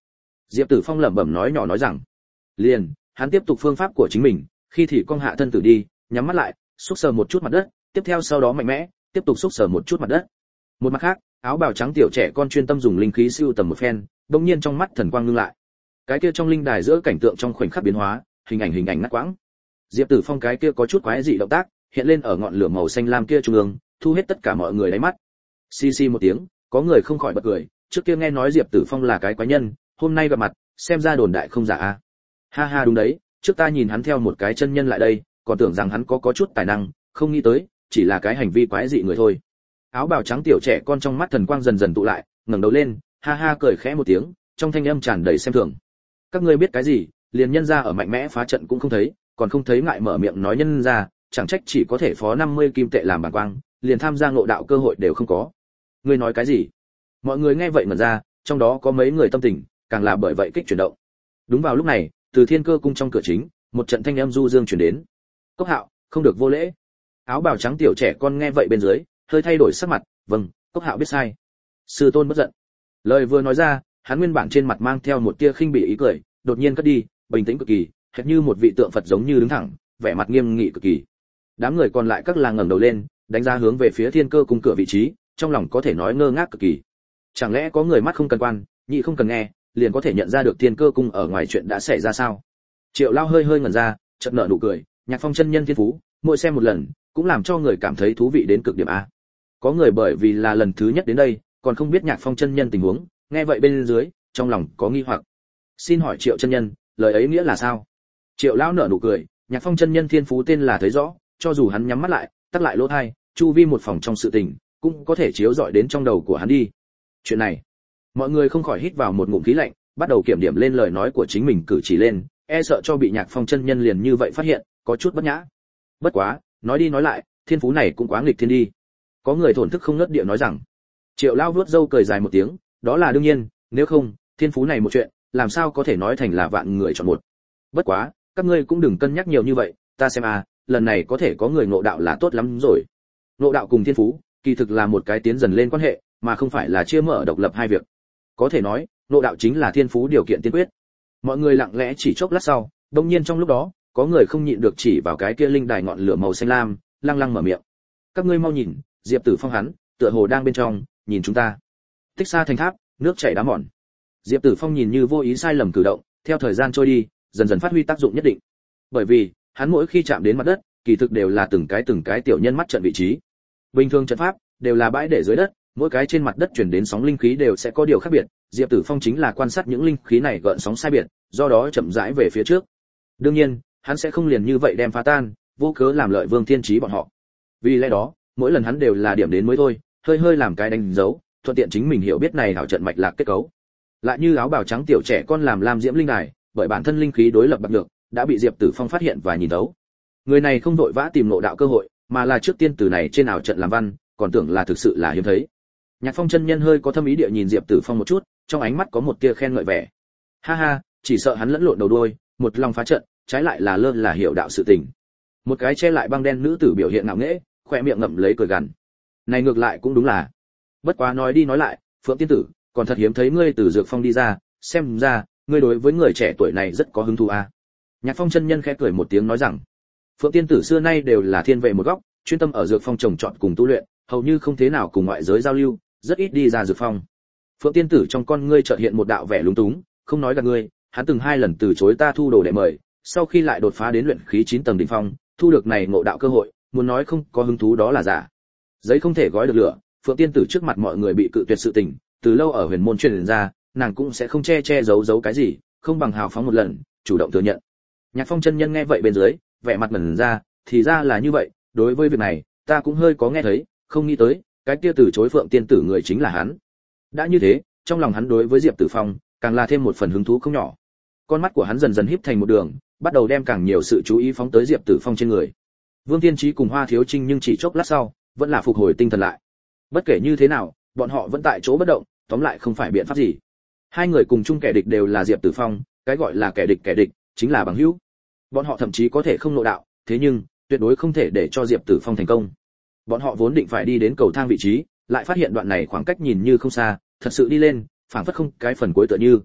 Diệp Tử Phong lẩm bẩm nói nhỏ nói rằng. Liền, hắn tiếp tục phương pháp của chính mình, khi thì cong hạ thân tử đi, nhắm mắt lại, xúc sờ một chút mặt đất, tiếp theo sau đó mạnh mẽ, tiếp tục xúc sờ một chút mặt đất. Một mặt khác, áo bào trắng tiểu trẻ con chuyên tâm dùng linh khí siêu tầm một phen, đột nhiên trong mắt thần quang ngưng lại. Cái kia trong linh đài giữa cảnh tượng trong khoảnh khắc biến hóa, hình ảnh hình ảnh ngắt quãng. Diệp Tử Phong cái kia có chút quái dị động tác, hiện lên ở ngọn lửa màu xanh lam kia trung ương, thu hết tất cả mọi người đáy mắt. Xì xì một tiếng, có người không khỏi bật cười, trước kia nghe nói Diệp Tử Phong là cái quái nhân, hôm nay gặp mặt, xem ra đồn đại không giả a. Ha ha đúng đấy, trước ta nhìn hắn theo một cái chân nhân lại đây, còn tưởng rằng hắn có có chút tài năng, không nghĩ tới, chỉ là cái hành vi quái dị người thôi. Áo bào trắng tiểu trẻ con trong mắt thần quang dần dần tụ lại, ngẩng đầu lên, ha ha cười khẽ một tiếng, trong thanh âm tràn đầy xem thường. Các ngươi biết cái gì, liền nhân gia ở mạnh mẽ phá trận cũng không thấy, còn không thấy ngại mở miệng nói nhân gia, chẳng trách chỉ có thể phó năm mươi kim tệ làm bảng quang, liền tham gia ngộ đạo cơ hội đều không có. Ngươi nói cái gì? Mọi người nghe vậy mà ra, trong đó có mấy người tâm tình, càng là bởi vậy kích chuyển động. Đúng vào lúc này, từ Thiên Cơ cung trong cửa chính, một trận thanh âm du dương truyền đến. Cốc Hạo, không được vô lễ. Áo bào trắng tiểu trẻ con nghe vậy bên dưới, hơi thay đổi sắc mặt, vâng, Cốc Hạo biết sai. Sư tôn bất giận. Lời vừa nói ra, hắn nguyên bản trên mặt mang theo một tia khinh bỉ ý cười, đột nhiên cất đi, bình tĩnh cực kỳ, hệt như một vị tượng Phật giống như đứng thẳng, vẻ mặt nghiêm nghị cực kỳ. Đám người còn lại các làng ngẩng đầu lên, đánh ra hướng về phía Thiên Cơ cung cửa vị trí, trong lòng có thể nói ngơ ngác cực kỳ. Chẳng lẽ có người mắt không cần quan, nhị không cần nghe, liền có thể nhận ra được Thiên Cơ cung ở ngoài chuyện đã xảy ra sao? Triệu Lao hơi hơi ngẩn ra, chợt nở nụ cười, Nhạc Phong chân nhân thiên phú, mỗi xem một lần, cũng làm cho người cảm thấy thú vị đến cực điểm a. Có người bởi vì là lần thứ nhất đến đây, còn không biết Nhạc Phong chân nhân tình huống, nghe vậy bên dưới, trong lòng có nghi hoặc. Xin hỏi Triệu chân nhân, lời ấy nghĩa là sao? Triệu Lão nở nụ cười, Nhạc Phong chân nhân thiên phú tên là thấy rõ, cho dù hắn nhắm mắt lại, tắt lại lỗ tai, chu vi một phòng trong sự tình, cũng có thể chiếu rọi đến trong đầu của hắn đi. Chuyện này, mọi người không khỏi hít vào một ngụm khí lạnh, bắt đầu kiểm điểm lên lời nói của chính mình cử chỉ lên, e sợ cho bị Nhạc Phong chân nhân liền như vậy phát hiện, có chút bất nhã. Bất quá, nói đi nói lại, thiên phú này cũng quá nghịch thiên đi. Có người thổn thức không ngớt địa nói rằng. Triệu Lao vuốt râu cười dài một tiếng, đó là đương nhiên, nếu không, thiên phú này một chuyện, làm sao có thể nói thành là vạn người chọn một. Bất quá, các ngươi cũng đừng cân nhắc nhiều như vậy, ta xem à, lần này có thể có người ngộ đạo là tốt lắm rồi. Ngộ đạo cùng thiên phú, kỳ thực là một cái tiến dần lên quan hệ, mà không phải là chia mở độc lập hai việc. Có thể nói, ngộ đạo chính là thiên phú điều kiện tiên quyết. Mọi người lặng lẽ chỉ chốc lát sau, đột nhiên trong lúc đó, có người không nhịn được chỉ vào cái kia linh đài ngọn lửa màu xanh lam, lăng lăng mở miệng. Các ngươi mau nhìn, Diệp Tử Phong hắn, tựa hồ đang bên trong, nhìn chúng ta. Tích xa thành tháp, nước chảy đá mòn. Diệp Tử Phong nhìn như vô ý sai lầm cử động, theo thời gian trôi đi, dần dần phát huy tác dụng nhất định. Bởi vì, hắn mỗi khi chạm đến mặt đất, kỳ thực đều là từng cái từng cái tiểu nhân mắt trận vị trí. Bình thường trận pháp đều là bãi để dưới đất, mỗi cái trên mặt đất chuyển đến sóng linh khí đều sẽ có điều khác biệt, Diệp Tử Phong chính là quan sát những linh khí này gợn sóng sai biệt, do đó chậm rãi về phía trước. Đương nhiên, hắn sẽ không liền như vậy đem phá tan, vô cớ làm lợi Vương Thiên Chí bọn họ. Vì lẽ đó, mỗi lần hắn đều là điểm đến mới thôi, hơi hơi làm cái đánh dấu, thuận tiện chính mình hiểu biết này hảo trận mạch lạc kết cấu. Lại như áo bào trắng tiểu trẻ con làm lam diễm linh đài, bởi bản thân linh khí đối lập bạc được, đã bị Diệp Tử Phong phát hiện và nhìn thấu. Người này không vội vã tìm ngộ đạo cơ hội, mà là trước tiên từ này trên ảo trận làm văn, còn tưởng là thực sự là hiếm thấy. Nhạc Phong chân nhân hơi có thâm ý địa nhìn Diệp Tử Phong một chút, trong ánh mắt có một tia khen ngợi vẻ. Ha ha, chỉ sợ hắn lẫn lộn đầu đuôi, một lòng phá trận, trái lại là lơ là hiểu đạo sự tình. Một cái che lại băng đen nữ tử biểu hiện ngạo nghễ, khỏe miệng ngậm lấy cười gằn. Này ngược lại cũng đúng là. Bất quá nói đi nói lại, Phượng tiên tử, còn thật hiếm thấy ngươi từ dược phong đi ra, xem ra, ngươi đối với người trẻ tuổi này rất có hứng thú à. Nhạc Phong chân nhân khẽ cười một tiếng nói rằng, Phượng tiên tử xưa nay đều là thiên vệ một góc, chuyên tâm ở dược phong trồng trọt cùng tu luyện, hầu như không thế nào cùng ngoại giới giao lưu, rất ít đi ra dược phong. Phượng tiên tử trong con ngươi chợt hiện một đạo vẻ lúng túng, không nói gạt ngươi, hắn từng hai lần từ chối ta thu đồ để mời, sau khi lại đột phá đến luyện khí chín tầng đỉnh phong, thu được này ngộ đạo cơ hội, muốn nói không có hứng thú đó là giả. Giấy không thể gói được lửa, Phượng tiên tử trước mặt mọi người bị cự tuyệt sự tình, từ lâu ở huyền môn truyền ra, nàng cũng sẽ không che che giấu giấu cái gì, không bằng hào phóng một lần, chủ động thừa nhận. Nhạc Phong chân nhân nghe vậy bên dưới, vẻ mặt mẩn ra, thì ra là như vậy, đối với việc này, ta cũng hơi có nghe thấy, không nghĩ tới, cái kia từ chối Phượng tiên tử người chính là hắn. Đã như thế, trong lòng hắn đối với Diệp Tử Phong, càng là thêm một phần hứng thú không nhỏ. Con mắt của hắn dần dần híp thành một đường, bắt đầu đem càng nhiều sự chú ý phóng tới Diệp Tử Phong trên người. Vương Tiên Chí cùng Hoa Thiếu Trinh nhưng chỉ chốc lát sau, vẫn là phục hồi tinh thần lại. Bất kể như thế nào, bọn họ vẫn tại chỗ bất động, tóm lại không phải biện pháp gì. Hai người cùng chung kẻ địch đều là Diệp Tử Phong, cái gọi là kẻ địch kẻ địch, chính là bằng hữu. Bọn họ thậm chí có thể không nội đạo, thế nhưng tuyệt đối không thể để cho Diệp Tử Phong thành công. Bọn họ vốn định phải đi đến cầu thang vị trí, lại phát hiện đoạn này khoảng cách nhìn như không xa, thật sự đi lên, phảng phất không cái phần cuối tựa như.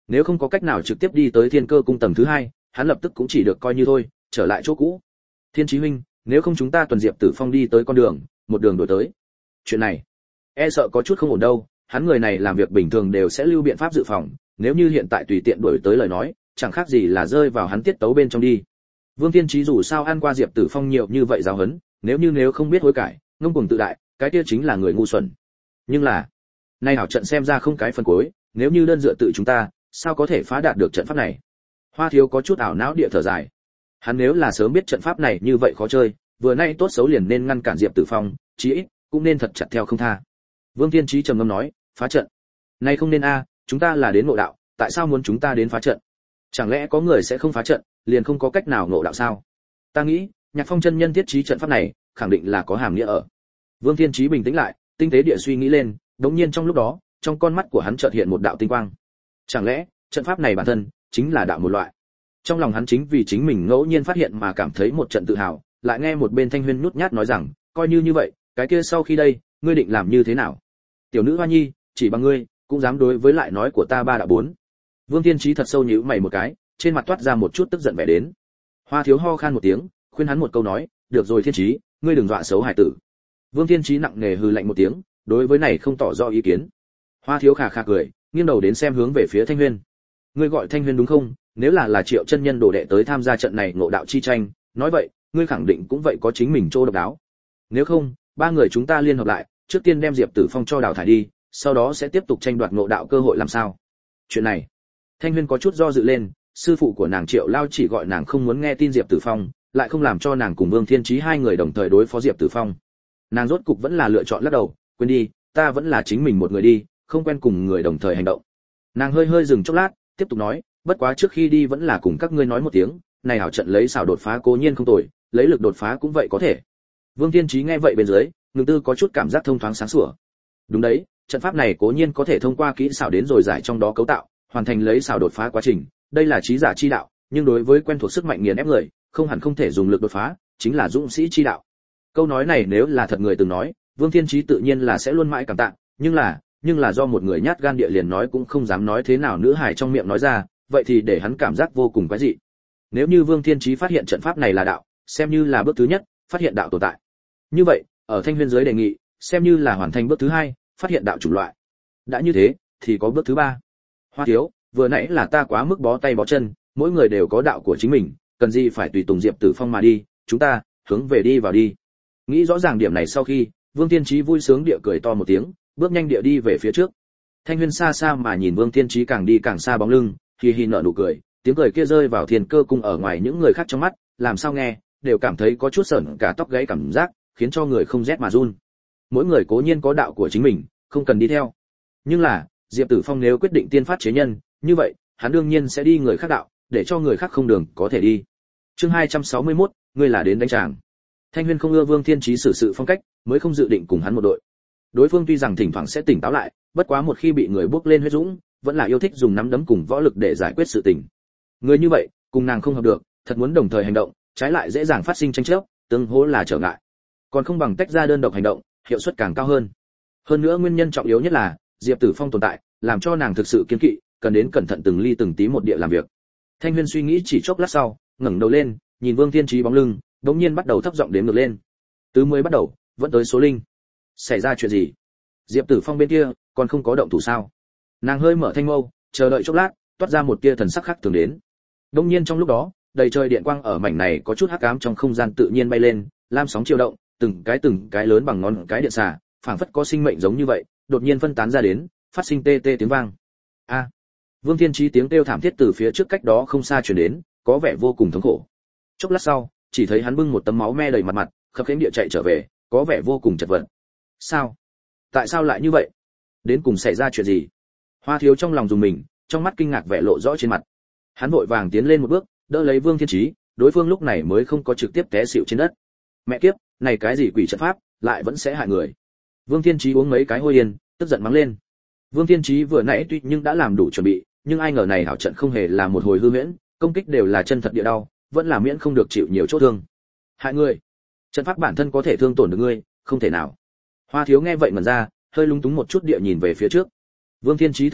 Nếu không có cách nào trực tiếp đi tới Thiên Cơ cung tầng thứ hai, hắn lập tức cũng chỉ được coi như thôi, trở lại chỗ cũ. Thiên Chí huynh, nếu không chúng ta tuần Diệp Tử Phong đi tới con đường, một đường đuổi tới. Chuyện này, e sợ có chút không ổn đâu, hắn người này làm việc bình thường đều sẽ lưu biện pháp dự phòng, nếu như hiện tại tùy tiện đuổi tới lời nói, chẳng khác gì là rơi vào hắn tiết tấu bên trong đi. Vương Thiên Chí dù sao ăn qua Diệp Tử Phong nhiều như vậy giáo huấn, nếu như nếu không biết hối cải, ngông cuồng tự đại, cái kia chính là người ngu xuẩn. Nhưng là, nay hảo trận xem ra không cái phần cuối, nếu như đơn dựa tự chúng ta, sao có thể phá đạt được trận pháp này? Hoa Thiếu có chút ảo não địa thở dài. Hắn nếu là sớm biết trận pháp này như vậy khó chơi, vừa nay tốt xấu liền nên ngăn cản Diệp Tử Phong, chí ít cũng nên thật chặt theo không tha. Vương Thiên Chí trầm ngâm nói, phá trận. Nay không nên a, chúng ta là đến ngộ đạo, tại sao muốn chúng ta đến phá trận? Chẳng lẽ có người sẽ không phá trận, liền không có cách nào ngộ đạo sao? Ta nghĩ, Nhạc Phong chân nhân thiết trí trận pháp này, khẳng định là có hàm nghĩa ở. Vương Thiên Chí bình tĩnh lại, tinh tế địa suy nghĩ lên, đống nhiên trong lúc đó, trong con mắt của hắn chợt hiện một đạo tinh quang. Chẳng lẽ, trận pháp này bản thân chính là đạo một loại? Trong lòng hắn chính vì chính mình ngẫu nhiên phát hiện mà cảm thấy một trận tự hào, lại nghe một bên Thanh Huyên nhút nhát nói rằng, coi như như vậy, cái kia sau khi đây, ngươi định làm như thế nào? Tiểu nữ Hoa Nhi, chỉ bằng ngươi, cũng dám đối với lại nói của ta ba đạo bốn. Vương Thiên Chí thật sâu nhíu mày một cái, trên mặt toát ra một chút tức giận vẻ đến. Hoa Thiếu ho khan một tiếng, khuyên hắn một câu nói, được rồi Thiên Chí, ngươi đừng dọa xấu hải tử. Vương Thiên Chí nặng nề hừ lạnh một tiếng, đối với này không tỏ rõ ý kiến. Hoa Thiếu khà khà cười, nghiêng đầu đến xem hướng về phía Thanh Huyên. Ngươi gọi Thanh Huyên đúng không? Nếu là là Triệu chân nhân đồ đệ tới tham gia trận này ngộ đạo chi tranh, nói vậy, ngươi khẳng định cũng vậy có chính mình chỗ độc đáo. Nếu không, ba người chúng ta liên hợp lại, trước tiên đem Diệp Tử Phong cho đào thải đi, sau đó sẽ tiếp tục tranh đoạt ngộ đạo cơ hội làm sao? Chuyện này, Thanh Huyên có chút do dự lên, sư phụ của nàng Triệu Lao chỉ gọi nàng không muốn nghe tin Diệp Tử Phong, lại không làm cho nàng cùng Vương Thiên Chí hai người đồng thời đối phó Diệp Tử Phong. Nàng rốt cục vẫn là lựa chọn lắc đầu, quên đi, ta vẫn là chính mình một người đi, không quen cùng người đồng thời hành động. Nàng hơi hơi dừng chốc lát, tiếp tục nói, bất quá trước khi đi vẫn là cùng các ngươi nói một tiếng, này hảo trận lấy xảo đột phá cố nhiên không tồi, lấy lực đột phá cũng vậy có thể. Vương Thiên Chí nghe vậy bên dưới, ngừng tư có chút cảm giác thông thoáng sáng sủa. Đúng đấy, trận pháp này cố nhiên có thể thông qua kỹ xảo đến rồi giải trong đó cấu tạo, hoàn thành lấy xảo đột phá quá trình, đây là trí giả chi đạo, nhưng đối với quen thuộc sức mạnh nghiền ép người, không hẳn không thể dùng lực đột phá, chính là dũng sĩ chi đạo. Câu nói này nếu là thật người từng nói, Vương Thiên Chí tự nhiên là sẽ luôn mãi cảm tạ, nhưng là, nhưng là do một người nhát gan địa liền nói cũng không dám nói thế nào nữ hài trong miệng nói ra, vậy thì để hắn cảm giác vô cùng quái dị. Nếu như Vương Thiên Chí phát hiện trận pháp này là đạo, xem như là bước thứ nhất, phát hiện đạo tồn tại. Như vậy, ở Thanh Huyên dưới đề nghị, xem như là hoàn thành bước thứ hai, phát hiện đạo chủng loại. Đã như thế, thì có bước thứ ba. Hoa Thiếu, vừa nãy là ta quá mức bó tay bó chân, mỗi người đều có đạo của chính mình, cần gì phải tùy tùng Diệp Tử Phong mà đi, chúng ta hướng về đi vào đi. Nghĩ rõ ràng điểm này sau khi, Vương Thiên Chí vui sướng địa cười to một tiếng, bước nhanh địa đi về phía trước. Thanh Huyên xa xa mà nhìn Vương Thiên Chí càng đi càng xa bóng lưng, hi hi nở nụ cười, tiếng cười kia rơi vào Thiên Cơ cung ở ngoài những người khác trong mắt, làm sao nghe đều cảm thấy có chút sởn cả tóc gáy cảm giác, khiến cho người không rét mà run. Mỗi người cố nhiên có đạo của chính mình, không cần đi theo. Nhưng là, Diệp Tử Phong nếu quyết định tiên phát chế nhân, như vậy, hắn đương nhiên sẽ đi người khác đạo, để cho người khác không đường có thể đi. Chương hai trăm sáu mươi mốt, ngươi là đến đánh chàng. Thanh Huyên không ưa Vương Thiên Chí xử sự phong cách, mới không dự định cùng hắn một đội. Đối phương tuy rằng thỉnh thoảng sẽ tỉnh táo lại, bất quá một khi bị người bước lên huyết dũng, vẫn là yêu thích dùng nắm đấm cùng võ lực để giải quyết sự tình. Người như vậy, cùng nàng không hợp được, thật muốn đồng thời hành động, trái lại dễ dàng phát sinh tranh chấp, tương hỗ là trở ngại. Còn không bằng tách ra đơn độc hành động, hiệu suất càng cao hơn. Hơn nữa nguyên nhân trọng yếu nhất là, Diệp Tử Phong tồn tại, làm cho nàng thực sự kiên kỵ, cần đến cẩn thận từng ly từng tí một địa làm việc. Thanh Huyên suy nghĩ chỉ chốc lát sau, ngẩng đầu lên, nhìn Vương Thiên Chí bóng lưng, đống nhiên bắt đầu thấp giọng đếm ngược lên. Từ mười bắt đầu, vẫn tới số linh. Xảy ra chuyện gì? Diệp Tử Phong bên kia, còn không có động thủ sao? Nàng hơi mở thanh mâu, chờ đợi chốc lát, toát ra một tia thần sắc khác thường đến. Đống nhiên trong lúc đó, đầy trời điện quang ở mảnh này có chút hắc ám trong không gian tự nhiên bay lên, lam sóng chiều động, từng cái từng cái lớn bằng ngón cái điện xà, phảng phất có sinh mệnh giống như vậy, đột nhiên phân tán ra đến, phát sinh tê tê tiếng vang. A! Vương Thiên Chí tiếng kêu thảm thiết từ phía trước cách đó không xa truyền đến, có vẻ vô cùng thống khổ. Chốc lát sau, chỉ thấy hắn bưng một tấm máu me đầy mặt mặt, khập khiễng địa chạy trở về, có vẻ vô cùng chật vật. Sao? Tại sao lại như vậy? Đến cùng xảy ra chuyện gì? Hoa Thiếu trong lòng dùng mình, trong mắt kinh ngạc vẻ lộ rõ trên mặt. Hắn vội vàng tiến lên một bước, đỡ lấy Vương Thiên Chí, đối phương lúc này mới không có trực tiếp té xỉu trên đất. Mẹ kiếp, này cái gì quỷ trận pháp, lại vẫn sẽ hại người. Vương Thiên Chí uống mấy cái hôi yên, tức giận mắng lên. Vương Thiên Chí vừa nãy tuy nhưng đã làm đủ chuẩn bị, nhưng ai ngờ này hảo trận không hề là một hồi hư huyễn, công kích đều là chân thật địa đau, vẫn là miễn không được chịu nhiều chỗ thương. Hại ngươi? Trận pháp bản thân có thể thương tổn được ngươi, không thể nào. Hoa Thiếu nghe vậy ngẩn ra, hơi lung túng một chút địa nhìn về phía trước. Vương Thiên Chí thực lực,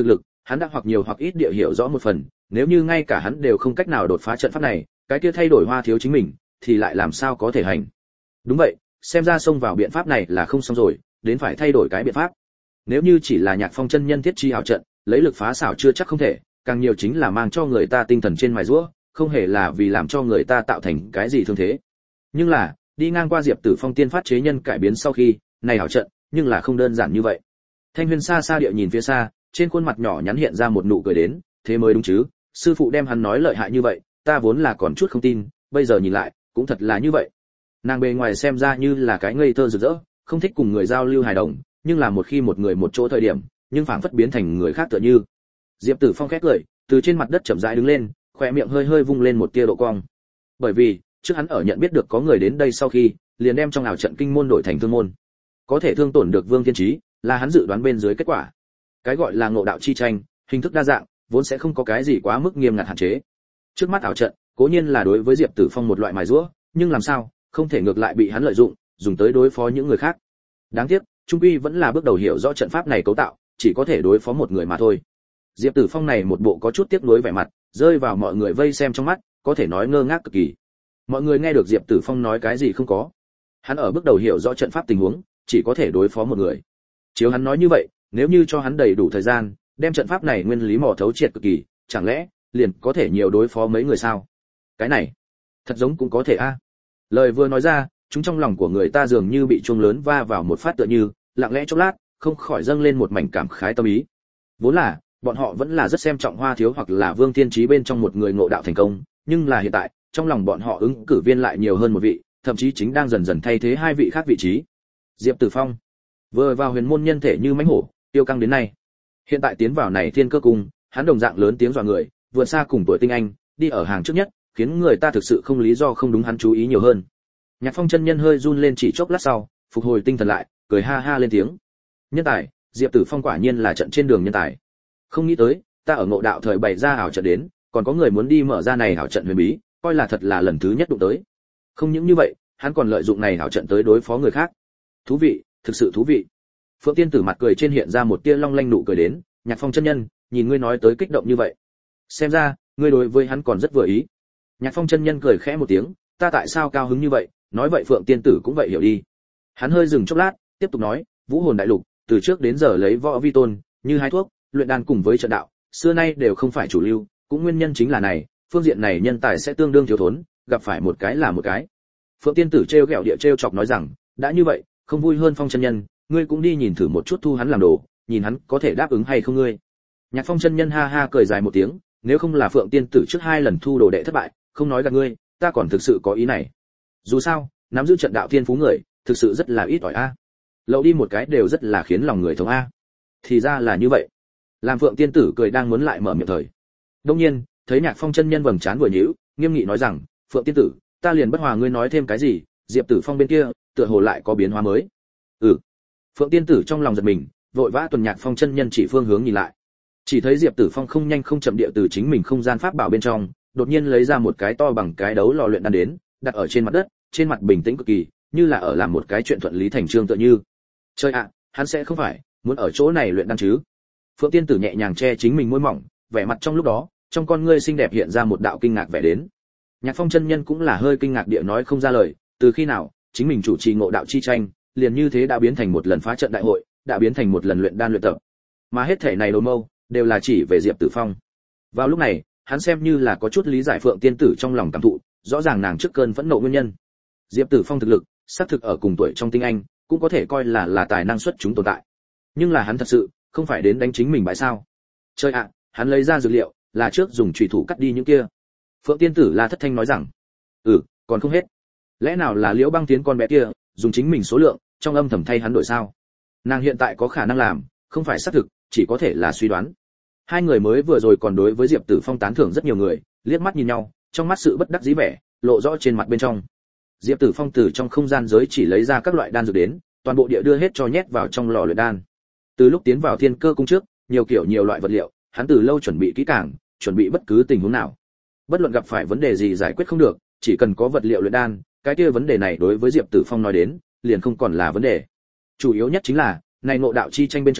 hắn đã hoặc nhiều hoặc ít địa hiểu rõ một phần, nếu như ngay cả hắn đều không cách nào đột phá trận pháp này, cái kia thay đổi Hoa thiếu chính mình thì lại làm sao có thể hành. Đúng vậy, xem ra xông vào biện pháp này là không xong rồi, đến phải thay đổi cái biện pháp. Nếu như chỉ là Nhạc Phong chân nhân thiết chi ảo trận, lấy lực phá xảo chưa chắc không thể, càng nhiều chính là mang cho người ta tinh thần trên mài giũa, không hề là vì làm cho người ta tạo thành cái gì thương thế. Nhưng là, đi ngang qua Diệp Tử Phong tiên phát chế nhân cải biến sau khi, này ảo trận, nhưng là không đơn giản như vậy. Thanh Huyền xa xa địa nhìn phía xa, trên khuôn mặt nhỏ nhắn hiện ra một nụ cười đến, thế mới đúng chứ, sư phụ đem hắn nói lợi hại như vậy, ta vốn là còn chút không tin, bây giờ nhìn lại, cũng thật là như vậy. Nàng bề ngoài xem ra như là cái ngây thơ rực rỡ, không thích cùng người giao lưu hài đồng, nhưng là một khi một người một chỗ thời điểm, nhưng phảng phất biến thành người khác tựa như. Diệp Tử Phong khét cười, từ trên mặt đất chậm rãi đứng lên, khóe miệng hơi hơi vung lên một tia độ cong. Bởi vì, trước hắn ở nhận biết được có người đến đây sau khi, liền đem trong ảo trận kinh môn đổi thành thương môn. Có thể thương tổn được Vương Thiên Chí, là hắn dự đoán bên dưới kết quả. Cái gọi là ngộ đạo chi tranh, hình thức đa dạng, vốn sẽ không có cái gì quá mức nghiêm ngặt hạn chế. Trước mắt ảo trận, cố nhiên là đối với Diệp Tử Phong một loại mài giũa, nhưng làm sao, không thể ngược lại bị hắn lợi dụng, dùng tới đối phó những người khác. Đáng tiếc, trung quy vẫn là bước đầu hiểu rõ trận pháp này cấu tạo, chỉ có thể đối phó một người mà thôi. Diệp Tử Phong này một bộ có chút tiếc nuối vẻ mặt, rơi vào mọi người vây xem trong mắt, có thể nói ngơ ngác cực kỳ. Mọi người nghe được Diệp Tử Phong nói cái gì không có. Hắn ở bước đầu hiểu rõ trận pháp tình huống, chỉ có thể đối phó một người. Chiếu hắn nói như vậy, nếu như cho hắn đầy đủ thời gian, đem trận pháp này nguyên lý mò thấu triệt cực kỳ, chẳng lẽ liền có thể nhiều đối phó mấy người sao? Cái này, thật giống cũng có thể a. À. Lời vừa nói ra, chúng trong lòng của người ta dường như bị chuông lớn va vào một phát tựa như, lặng lẽ chốc lát, không khỏi dâng lên một mảnh cảm khái tâm ý. Vốn là, bọn họ vẫn là rất xem trọng Hoa thiếu hoặc là Vương Thiên Chí bên trong một người ngộ đạo thành công, nhưng là hiện tại, trong lòng bọn họ ứng cử viên lại nhiều hơn một vị, thậm chí chính đang dần dần thay thế hai vị khác vị trí. Diệp Tử Phong, vừa vào huyền môn nhân thể như mãnh hổ, tiêu căng đến nay. Hiện tại tiến vào này Thiên Cơ cung, hắn đồng dạng lớn tiếng dọa người, vượt xa cùng tuổi tinh anh, đi ở hàng trước nhất, khiến người ta thực sự không lý do không đúng hắn chú ý nhiều hơn. Nhạc Phong chân nhân hơi run lên chỉ chốc lát sau, phục hồi tinh thần lại, cười ha ha lên tiếng. Nhân tài, Diệp Tử Phong quả nhiên là trận trên đường nhân tài. Không nghĩ tới, ta ở ngộ đạo thời bày ra ảo trận đến, còn có người muốn đi mở ra này ảo trận huyền bí, coi là thật là lần thứ nhất đụng tới. Không những như vậy, hắn còn lợi dụng này ảo trận tới đối phó người khác. Thú vị, thực sự thú vị. Phượng Tiên Tử mặt cười trên hiện ra một tia long lanh nụ cười đến, Nhạc Phong chân nhân, nhìn ngươi nói tới kích động như vậy, xem ra, ngươi đối với hắn còn rất vừa ý. Nhạc Phong chân nhân cười khẽ một tiếng, ta tại sao cao hứng như vậy, nói vậy Phượng Tiên Tử cũng vậy hiểu đi. Hắn hơi dừng chốc lát, tiếp tục nói, Vũ Hồn Đại Lục, từ trước đến giờ lấy võ vi tôn, như hái thuốc, luyện đan cùng với trận đạo, xưa nay đều không phải chủ lưu, cũng nguyên nhân chính là này, phương diện này nhân tài sẽ tương đương thiếu thốn, gặp phải một cái là một cái. Phượng Tiên Tử trêu ghẹo địa trêu chọc nói rằng, đã như vậy, không vui hơn Phong chân nhân, ngươi cũng đi nhìn thử một chút thu hắn làm đồ, nhìn hắn có thể đáp ứng hay không ngươi. Nhạc Phong chân nhân ha ha cười dài một tiếng, nếu không là Phượng Tiên Tử trước hai lần thu đồ đệ thất bại, không nói gạt ngươi, ta còn thực sự có ý này. Dù sao, nắm giữ trận đạo thiên phú người, thực sự rất là ít ỏi a. Lậu đi một cái đều rất là khiến lòng người thống a. Thì ra là như vậy. Làm Phượng Tiên Tử cười đang muốn lại mở miệng thời. Đương nhiên, thấy Nhạc Phong chân nhân vầng trán vừa nhíu, nghiêm nghị nói rằng, Phượng Tiên Tử, ta liền bất hòa ngươi nói thêm cái gì, Diệp Tử Phong bên kia, tựa hồ lại có biến hóa mới. Ừ. Phượng Tiên Tử trong lòng giật mình, vội vã tuần Nhạc Phong chân nhân chỉ phương hướng nhìn lại. Chỉ thấy Diệp Tử Phong không nhanh không chậm địa từ chính mình không gian pháp bảo bên trong, đột nhiên lấy ra một cái to bằng cái đấu lò luyện đan đến, đặt ở trên mặt đất, trên mặt bình tĩnh cực kỳ, như là ở làm một cái chuyện thuận lý thành trương tựa như. Chơi ạ, hắn sẽ không phải muốn ở chỗ này luyện đan chứ? Phượng Tiên Tử nhẹ nhàng che chính mình môi mỏng, vẻ mặt trong lúc đó, trong con ngươi xinh đẹp hiện ra một đạo kinh ngạc vẻ đến. Nhạc Phong chân nhân cũng là hơi kinh ngạc địa nói không ra lời, từ khi nào, chính mình chủ trì ngộ đạo chi tranh, liền như thế đã biến thành một lần phá trận đại hội, đã biến thành một lần luyện đan luyện tập. Mà hết thể này đồ mâu, đều là chỉ về Diệp Tử Phong. Vào lúc này, hắn xem như là có chút lý giải Phượng Tiên Tử trong lòng cảm thụ, rõ ràng nàng trước cơn phẫn nộ nguyên nhân. Diệp Tử Phong thực lực, xác thực ở cùng tuổi trong tinh anh, cũng có thể coi là là tài năng xuất chúng tồn tại. Nhưng là hắn thật sự không phải đến đánh chính mình bại sao? Chơi ạ, hắn lấy ra dược liệu, là trước dùng chủy thủ cắt đi những kia. Phượng Tiên Tử là thất thanh nói rằng, ừ, còn không hết. Lẽ nào là Liễu Băng Tiến con bé kia, dùng chính mình số lượng, trong âm thầm thay hắn đổi sao? Nàng hiện tại có khả năng làm, không phải xác thực, chỉ có thể là suy đoán. Hai người mới vừa rồi còn đối với Diệp Tử Phong tán thưởng rất nhiều người, liếc mắt nhìn nhau, trong mắt sự bất đắc dĩ vẻ lộ rõ trên mặt bên trong. Diệp Tử Phong từ trong không gian giới chỉ lấy ra các loại đan dược đến, toàn bộ địa đưa hết cho nhét vào trong lò luyện đan. Từ lúc tiến vào Thiên Cơ cung trước, nhiều kiểu nhiều loại vật liệu, hắn từ lâu chuẩn bị kỹ càng, chuẩn bị bất cứ tình huống nào. Bất luận gặp phải vấn đề gì giải quyết không được, chỉ cần có vật liệu luyện đan, cái kia vấn đề này đối với Diệp Tử Phong nói đến, liền không còn là vấn đề. Chủ yếu nhất chính là, này ngộ đạo chi tranh bên trong,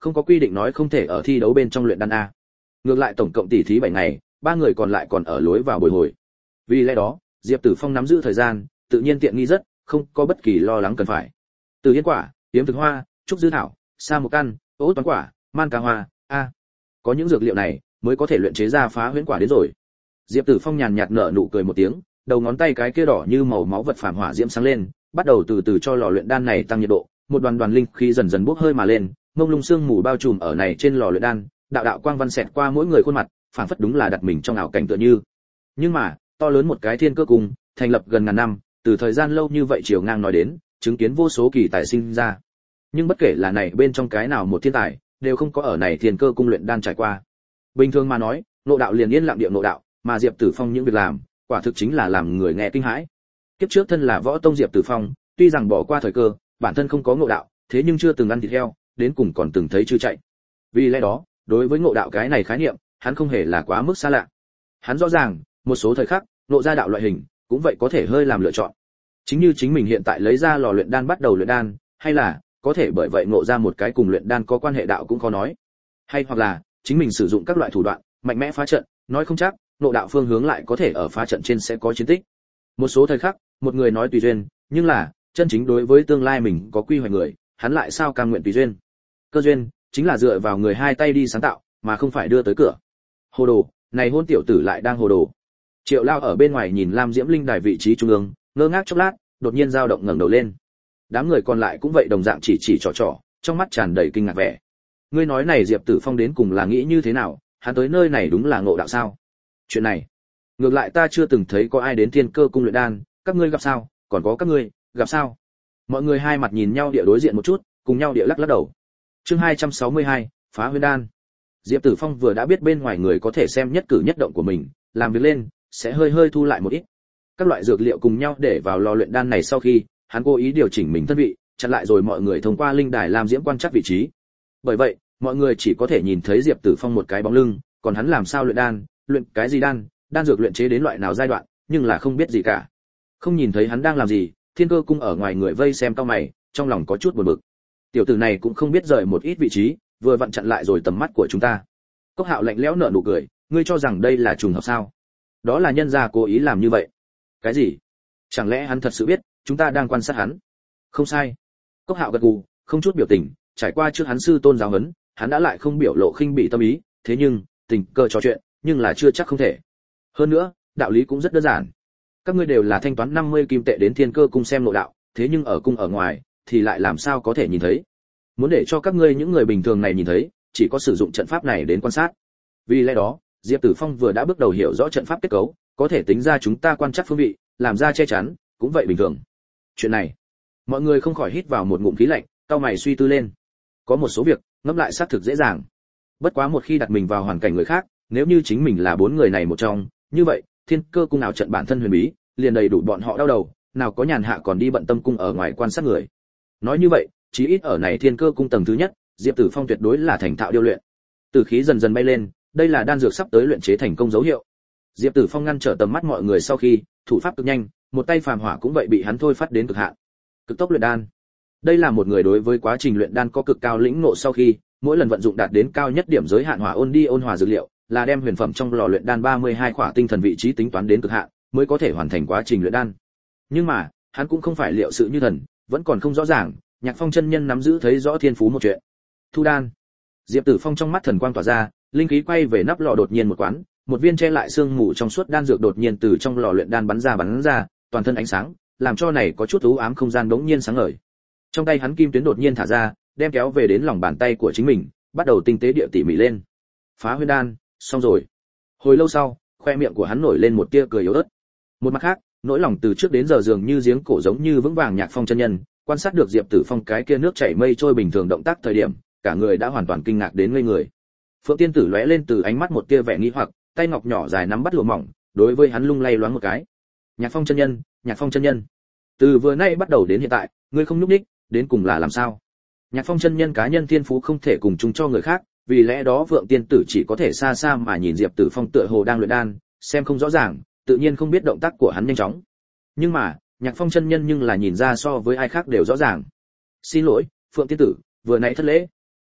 không có quy định nói không thể ở thi đấu bên trong luyện đan a. Ngược lại tổng cộng tỷ thí bảy ngày, ba người còn lại còn ở lối vào bồi hồi. Vì lẽ đó, Diệp Tử Phong nắm giữ thời gian, tự nhiên tiện nghi rất, không có bất kỳ lo lắng cần phải. Từ yên quả, yếm thực hoa, trúc dư thảo, sa một căn, ố toán quả, man ca hoa, a. Có những dược liệu này, mới có thể luyện chế ra phá huyễn quả đến rồi. Diệp Tử Phong nhàn nhạt nở nụ cười một tiếng, đầu ngón tay cái kia đỏ như màu máu vật phàm hỏa diễm sáng lên, bắt đầu từ từ cho lò luyện đan này tăng nhiệt độ, một đoàn đoàn linh khí dần dần bốc hơi mà lên, mông lung sương mù bao trùm ở này trên lò luyện đan, đạo đạo quang văn xẹt qua mỗi người khuôn mặt, phảng phất đúng là đặt mình trong ảo cảnh tựa như. Nhưng mà, to lớn một cái thiên cơ cung, thành lập gần ngàn năm, từ thời gian lâu như vậy chiều ngang nói đến, chứng kiến vô số kỳ tài sinh ra. Nhưng bất kể là này bên trong cái nào một thiên tài, đều không có ở này thiên cơ cung luyện đan trải qua. Bình thường mà nói, ngộ đạo liền yên lặng địa ngộ đạo, mà Diệp Tử Phong những việc làm, quả thực chính là làm người nghe kinh hãi. Kiếp trước thân là võ tông Diệp Tử Phong, tuy rằng bỏ qua thời cơ, bản thân không có ngộ đạo, thế nhưng chưa từng ăn thịt heo, đến cùng còn từng thấy chư chạy. Vì lẽ đó, đối với ngộ đạo cái này khái niệm, hắn không hề là quá mức xa lạ. Hắn rõ ràng, một số thời khắc, ngộ ra đạo loại hình, cũng vậy có thể hơi làm lựa chọn. Chính như chính mình hiện tại lấy ra lò luyện đan bắt đầu luyện đan, hay là có thể bởi vậy ngộ ra một cái cùng luyện đan có quan hệ đạo cũng khó nói. Hay hoặc là chính mình sử dụng các loại thủ đoạn, mạnh mẽ phá trận, nói không chắc, ngộ đạo phương hướng lại có thể ở phá trận trên sẽ có chiến tích. Một số thời khắc, một người nói tùy duyên, nhưng là chân chính đối với tương lai mình có quy hoạch người, hắn lại sao cam nguyện tùy duyên. Cơ duyên chính là dựa vào người hai tay đi sáng tạo, mà không phải đưa tới cửa. Hồ đồ, này hôn tiểu tử lại đang hồ đồ. Triệu Lao ở bên ngoài nhìn Lam Diễm Linh đài vị trí trung ương, ngơ ngác chốc lát, đột nhiên dao động ngẩng đầu lên. Đám người còn lại cũng vậy đồng dạng chỉ chỉ trò trò, trong mắt tràn đầy kinh ngạc vẻ. Ngươi nói này Diệp Tử Phong đến cùng là nghĩ như thế nào, hắn tới nơi này đúng là ngộ đạo sao? Chuyện này, ngược lại ta chưa từng thấy có ai đến Thiên Cơ cung luyện đan, các ngươi gặp sao? Còn có các ngươi, gặp sao? Mọi người hai mặt nhìn nhau địa đối diện một chút, cùng nhau địa lắc lắc đầu. Chương hai trăm sáu mươi hai, phá huyễn đan. Diệp Tử Phong vừa đã biết bên ngoài người có thể xem nhất cử nhất động của mình, làm việc lên sẽ hơi hơi thu lại một ít. Các loại dược liệu cùng nhau để vào lò luyện đan này sau khi, hắn cố ý điều chỉnh mình thân vị, chặn lại rồi mọi người thông qua linh đài làm diễm quan chắc vị trí. Bởi vậy, mọi người chỉ có thể nhìn thấy Diệp Tử Phong một cái bóng lưng, còn hắn làm sao luyện đan, luyện cái gì đan, đan dược luyện chế đến loại nào giai đoạn, nhưng là không biết gì cả. Không nhìn thấy hắn đang làm gì, Thiên Cơ cung ở ngoài người vây xem cao mày, trong lòng có chút buồn bực. Tiểu tử này cũng không biết rời một ít vị trí, vừa vặn chặn lại rồi tầm mắt của chúng ta. Cốc Hạo lạnh lẽo nở nụ cười, ngươi cho rằng đây là trùng hợp sao? Đó là nhân gia cố ý làm như vậy. Cái gì? Chẳng lẽ hắn thật sự biết chúng ta đang quan sát hắn? Không sai. Cốc Hạo gật gù, không chút biểu tình, trải qua trước hắn sư tôn giáo huấn, hắn đã lại không biểu lộ khinh bỉ tâm ý, thế nhưng, tình cờ trò chuyện, nhưng là chưa chắc không thể. Hơn nữa, đạo lý cũng rất đơn giản. Các ngươi đều là thanh toán năm mươi kim tệ đến Thiên Cơ cung xem nội đạo, thế nhưng ở cung ở ngoài thì lại làm sao có thể nhìn thấy? Muốn để cho các ngươi những người bình thường này nhìn thấy, chỉ có sử dụng trận pháp này đến quan sát. Vì lẽ đó, Diệp Tử Phong vừa đã bước đầu hiểu rõ trận pháp kết cấu, có thể tính ra chúng ta quan chắc phương vị, làm ra che chắn, cũng vậy bình thường. Chuyện này, mọi người không khỏi hít vào một ngụm khí lạnh, cau mày suy tư lên. Có một số việc, ngẫm lại xác thực dễ dàng. Bất quá một khi đặt mình vào hoàn cảnh người khác, nếu như chính mình là bốn người này một trong, như vậy, Thiên Cơ cung nào trận bản thân huyền bí, liền đầy đủ bọn họ đau đầu, nào có nhàn hạ còn đi bận tâm cung ở ngoài quan sát người. Nói như vậy, chí ít ở này Thiên Cơ cung tầng thứ nhất, Diệp Tử Phong tuyệt đối là thành thạo điêu luyện. Tử khí dần dần bay lên, đây là đan dược sắp tới luyện chế thành công dấu hiệu. Diệp Tử Phong ngăn trở tầm mắt mọi người sau khi, thủ pháp cực nhanh, một tay phàm hỏa cũng vậy bị hắn thôi phát đến cực hạn. Cực tốc luyện đan. Đây là một người đối với quá trình luyện đan có cực cao lĩnh ngộ sau khi, mỗi lần vận dụng đạt đến cao nhất điểm giới hạn hỏa ôn đi ôn hòa dược liệu, là đem huyền phẩm trong lò luyện đan ba mươi hai khỏa tinh thần vị trí tính toán đến cực hạn, mới có thể hoàn thành quá trình luyện đan. Nhưng mà, hắn cũng không phải liệu sự như thần, vẫn còn không rõ ràng, Nhạc Phong chân nhân nắm giữ thấy rõ thiên phú một chuyện. Thu đan. Diệp Tử Phong trong mắt thần quang tỏa ra, linh khí quay về nắp lò đột nhiên một quán, một viên che lại xương mù trong suốt đan dược đột nhiên từ trong lò luyện đan bắn ra bắn ra, toàn thân ánh sáng, làm cho này có chút u ám không gian đống nhiên sáng ngời. Trong tay hắn kim tuyến đột nhiên thả ra, đem kéo về đến lòng bàn tay của chính mình, bắt đầu tinh tế địa tỉ mỉ lên. Phá huyễn đan, xong rồi. Hồi lâu sau, khoe miệng của hắn nổi lên một tia cười yếu ớt. Một mặt khác, nỗi lòng từ trước đến giờ dường như giếng cổ giống như vững vàng Nhạc Phong chân nhân, quan sát được Diệp Tử Phong cái kia nước chảy mây trôi bình thường động tác thời điểm, cả người đã hoàn toàn kinh ngạc đến ngây người. Phượng Tiên Tử lóe lên từ ánh mắt một tia vẻ nghi hoặc, tay ngọc nhỏ dài nắm bắt lụa mỏng, đối với hắn lung lay loáng một cái. Nhạc Phong chân nhân, Nhạc Phong chân nhân, từ vừa nay bắt đầu đến hiện tại, ngươi không nhúc nhích, đến cùng là làm sao? Nhạc Phong chân nhân cá nhân thiên phú không thể cùng chung cho người khác, vì lẽ đó Phượng Tiên Tử chỉ có thể xa xa mà nhìn Diệp Tử Phong tựa hồ đang luyện đan, xem không rõ ràng, tự nhiên không biết động tác của hắn nhanh chóng. Nhưng mà, Nhạc Phong chân nhân nhưng là nhìn ra so với ai khác đều rõ ràng. Xin lỗi, Phượng Tiên Tử, vừa nãy thất lễ.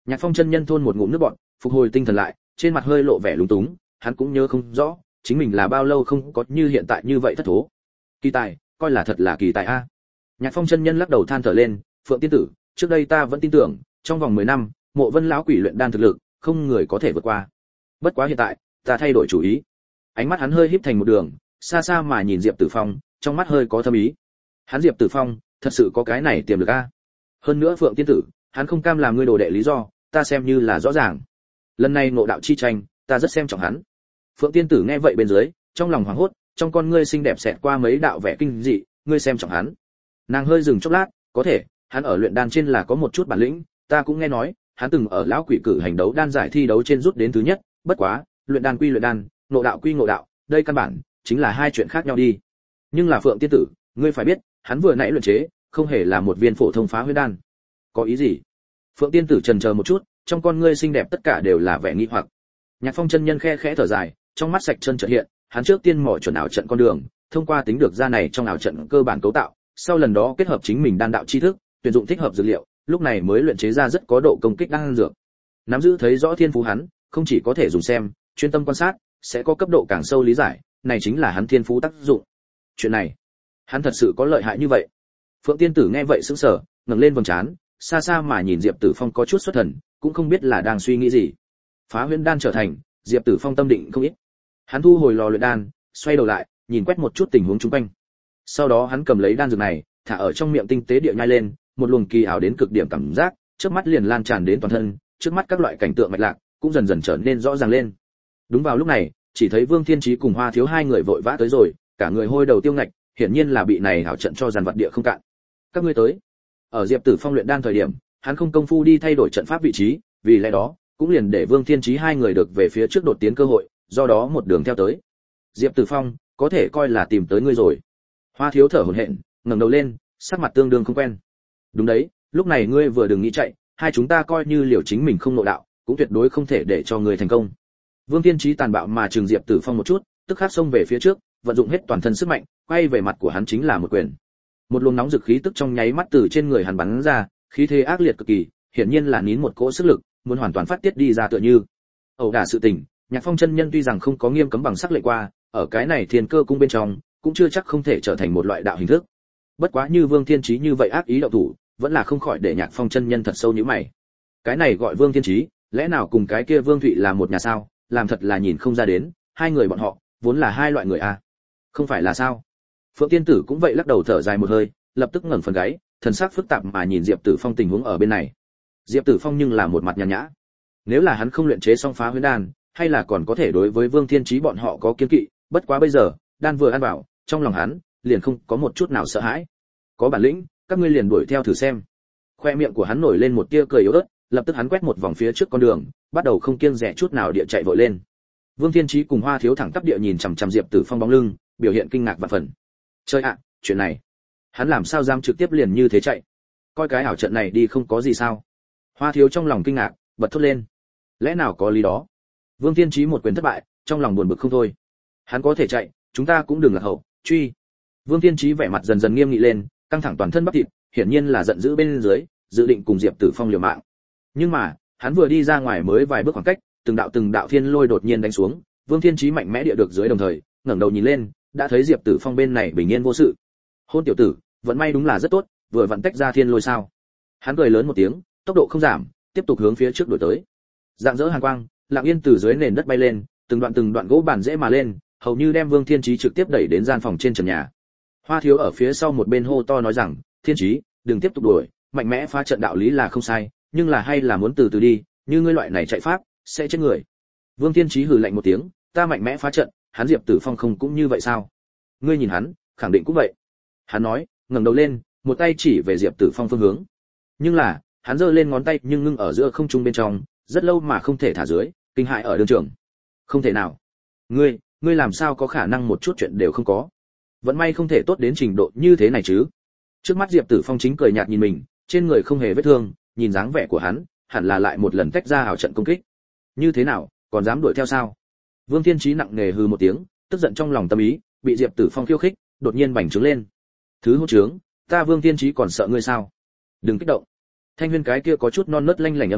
Nhạc Phong chân nhân thôn một ngụm nước bọt, phục hồi tinh thần lại, trên mặt hơi lộ vẻ lúng túng, hắn cũng nhớ không rõ, chính mình là bao lâu không có như hiện tại như vậy thất thố. Kỳ tài, coi là thật là kỳ tài a. Nhạc Phong chân nhân lắc đầu than thở lên, Phượng tiên tử, trước đây ta vẫn tin tưởng, trong vòng mười năm, Mộ Vân lão quỷ luyện đan thực lực, không người có thể vượt qua. Bất quá hiện tại, ta thay đổi chủ ý. Ánh mắt hắn hơi híp thành một đường, xa xa mà nhìn Diệp Tử Phong, trong mắt hơi có thâm ý. Hắn Diệp Tử Phong, thật sự có cái này tiềm lực a. Hơn nữa Phượng tiên tử, hắn không cam làm ngươi đồ đệ lý do, ta xem như là rõ ràng. Lần này ngộ đạo chi tranh, ta rất xem trọng hắn. Phượng tiên tử nghe vậy bên dưới, trong lòng hoảng hốt, trong con ngươi xinh đẹp xẹt qua mấy đạo vẻ kinh dị, ngươi xem trọng hắn. Nàng hơi dừng chốc lát, có thể, hắn ở luyện đan trên là có một chút bản lĩnh, ta cũng nghe nói, hắn từng ở lão quỷ cử hành đấu đan giải thi đấu trên rút đến thứ nhất, bất quá, luyện đan quy luyện đan, ngộ đạo quy ngộ đạo, đây căn bản chính là hai chuyện khác nhau đi. Nhưng là Phượng tiên tử, ngươi phải biết, hắn vừa nãy luyện chế, không hề là một viên phổ thông phá huyết đan. Có ý gì? Phượng tiên tử chần chờ một chút, trong con ngươi xinh đẹp tất cả đều là vẻ nghi hoặc. Nhạc Phong chân nhân khe khẽ thở dài, trong mắt sạch chân chợt hiện, hắn trước tiên mò chuẩn ảo trận con đường, thông qua tính được ra này trong ảo trận cơ bản cấu tạo, sau lần đó kết hợp chính mình đan đạo tri thức, tuyển dụng thích hợp dược liệu, lúc này mới luyện chế ra rất có độ công kích đan dược. Nắm giữ thấy rõ thiên phú hắn, không chỉ có thể dùng xem, chuyên tâm quan sát, sẽ có cấp độ càng sâu lý giải, này chính là hắn thiên phú tác dụng. Chuyện này, hắn thật sự có lợi hại như vậy? Phượng tiên tử nghe vậy sững sờ, ngẩng lên vầng trán, xa xa mà nhìn Diệp Tử Phong có chút xuất thần, cũng không biết là đang suy nghĩ gì. Phá huyễn đan trở thành, Diệp Tử Phong tâm định không ít. Hắn thu hồi lò luyện đan, xoay đầu lại, nhìn quét một chút tình huống xung quanh. Sau đó hắn cầm lấy đan dược này, thả ở trong miệng tinh tế địa nhai lên, một luồng kỳ ảo đến cực điểm cảm giác, trước mắt liền lan tràn đến toàn thân, trước mắt các loại cảnh tượng mạch lạc cũng dần dần trở nên rõ ràng lên. Đúng vào lúc này, chỉ thấy Vương Thiên Chí cùng Hoa Thiếu hai người vội vã tới rồi, cả người hôi đầu tiêu ngạch, hiển nhiên là bị này hảo trận cho dàn vật địa không cạn. Các ngươi tới. Ở Diệp Tử Phong luyện đan thời điểm, hắn không công phu đi thay đổi trận pháp vị trí, vì lẽ đó, cũng liền để Vương Thiên Chí hai người được về phía trước đột tiến cơ hội, do đó một đường theo tới. Diệp Tử Phong, có thể coi là tìm tới ngươi rồi. Hoa Thiếu thở hổn hển, ngẩng đầu lên, sắc mặt tương đương không quen. Đúng đấy, lúc này ngươi vừa đừng nghĩ chạy, hai chúng ta coi như liều chính mình không nội đạo, cũng tuyệt đối không thể để cho ngươi thành công. Vương Thiên Chí tàn bạo mà trừng Diệp Tử Phong một chút, tức khắc xông về phía trước, vận dụng hết toàn thân sức mạnh, quay về mặt của hắn chính là một quyền. Một luồng nóng dực khí tức trong nháy mắt từ trên người hắn bắn ra, khí thế ác liệt cực kỳ, hiển nhiên là nín một cỗ sức lực, muốn hoàn toàn phát tiết đi ra tựa như. Ẩu đả sự tình, Nhạc Phong chân nhân tuy rằng không có nghiêm cấm bằng sắc lệnh qua, ở cái này Thiên Cơ cung bên trong, cũng chưa chắc không thể trở thành một loại đạo hình thức. Bất quá như Vương Thiên Chí như vậy ác ý động thủ, vẫn là không khỏi để Nhạc Phong chân nhân thật sâu nhíu mày. Cái này gọi Vương Thiên Chí, lẽ nào cùng cái kia Vương Thụy là một nhà sao? Làm thật là nhìn không ra đến, hai người bọn họ vốn là hai loại người à? Không phải là sao? Phượng tiên tử cũng vậy lắc đầu thở dài một hơi, lập tức ngẩng phần gáy, thần sắc phức tạp mà nhìn Diệp Tử Phong tình huống ở bên này. Diệp Tử Phong nhưng là một mặt nhàn nhã. Nếu là hắn không luyện chế xong phá huyễn đan, hay là còn có thể đối với Vương Thiên Chí bọn họ có kiêng kỵ, bất quá bây giờ, đan vừa ăn vào, trong lòng hắn liền không có một chút nào sợ hãi. Có bản lĩnh, các ngươi liền đuổi theo thử xem. Khoe miệng của hắn nổi lên một tia cười yếu ớt, lập tức hắn quét một vòng phía trước con đường, bắt đầu không kiêng dè chút nào địa chạy vội lên. Vương Thiên Chí cùng Hoa Thiếu thẳng tắp địa nhìn chằm chằm Diệp Tử Phong bóng lưng, biểu hiện kinh ngạc vạn phần. Chơi ạ, chuyện này, hắn làm sao dám trực tiếp liền như thế chạy? Coi cái ảo trận này đi không có gì sao? Hoa Thiếu trong lòng kinh ngạc, bật thốt lên. Lẽ nào có lý đó? Vương Thiên Chí một quyền thất bại, trong lòng buồn bực không thôi. Hắn có thể chạy, chúng ta cũng đừng lạc hậu, truy. Vương Thiên Chí vẻ mặt dần dần nghiêm nghị lên, căng thẳng toàn thân bắp thịt, hiển nhiên là giận dữ bên dưới, dự định cùng Diệp Tử Phong liều mạng. Nhưng mà, hắn vừa đi ra ngoài mới vài bước khoảng cách, từng đạo từng đạo thiên lôi đột nhiên đánh xuống, Vương Thiên Chí mạnh mẽ địa được dưới đồng thời, ngẩng đầu nhìn lên, đã thấy Diệp Tử Phong bên này bình yên vô sự. Hôn tiểu tử, vận may đúng là rất tốt, vừa vặn tách ra thiên lôi sao? Hắn cười lớn một tiếng, tốc độ không giảm, tiếp tục hướng phía trước đuổi tới. Dạng dỡ hàn quang, lặng yên từ dưới nền đất bay lên, từng đoạn từng đoạn gỗ bản dễ mà lên, hầu như đem Vương Thiên Chí trực tiếp đẩy đến gian phòng trên trần nhà. Hoa Thiếu ở phía sau một bên hô to nói rằng, Thiên Chí, đừng tiếp tục đuổi, mạnh mẽ phá trận đạo lý là không sai, nhưng là hay là muốn từ từ đi, như ngươi loại này chạy pháp, sẽ chết người. Vương Thiên Chí hừ lạnh một tiếng, ta mạnh mẽ phá trận, hắn Diệp Tử Phong không cũng như vậy sao? Ngươi nhìn hắn, khẳng định cũng vậy. Hắn nói, ngẩng đầu lên, một tay chỉ về Diệp Tử Phong phương hướng. Nhưng là, hắn giơ lên ngón tay nhưng ngưng ở giữa không trung bên trong, rất lâu mà không thể thả dưới, kinh hại ở đường trường. Không thể nào. Ngươi, ngươi làm sao có khả năng một chút chuyện đều không có? Vẫn may không thể tốt đến trình độ như thế này chứ. Trước mắt Diệp Tử Phong chính cười nhạt nhìn mình, trên người không hề vết thương, nhìn dáng vẻ của hắn, hẳn là lại một lần tách ra ảo trận công kích. Như thế nào, còn dám đuổi theo sao? Vương Thiên Chí nặng nề hừ một tiếng, tức giận trong lòng tâm ý, bị Diệp Tử Phong khiêu khích, đột nhiên bành trướng lên. Thứ hỗn trướng, ta Vương Thiên Chí còn sợ ngươi sao? Đừng kích động. Thanh Huyên cái kia có chút non nớt lanh lảnh âm thanh,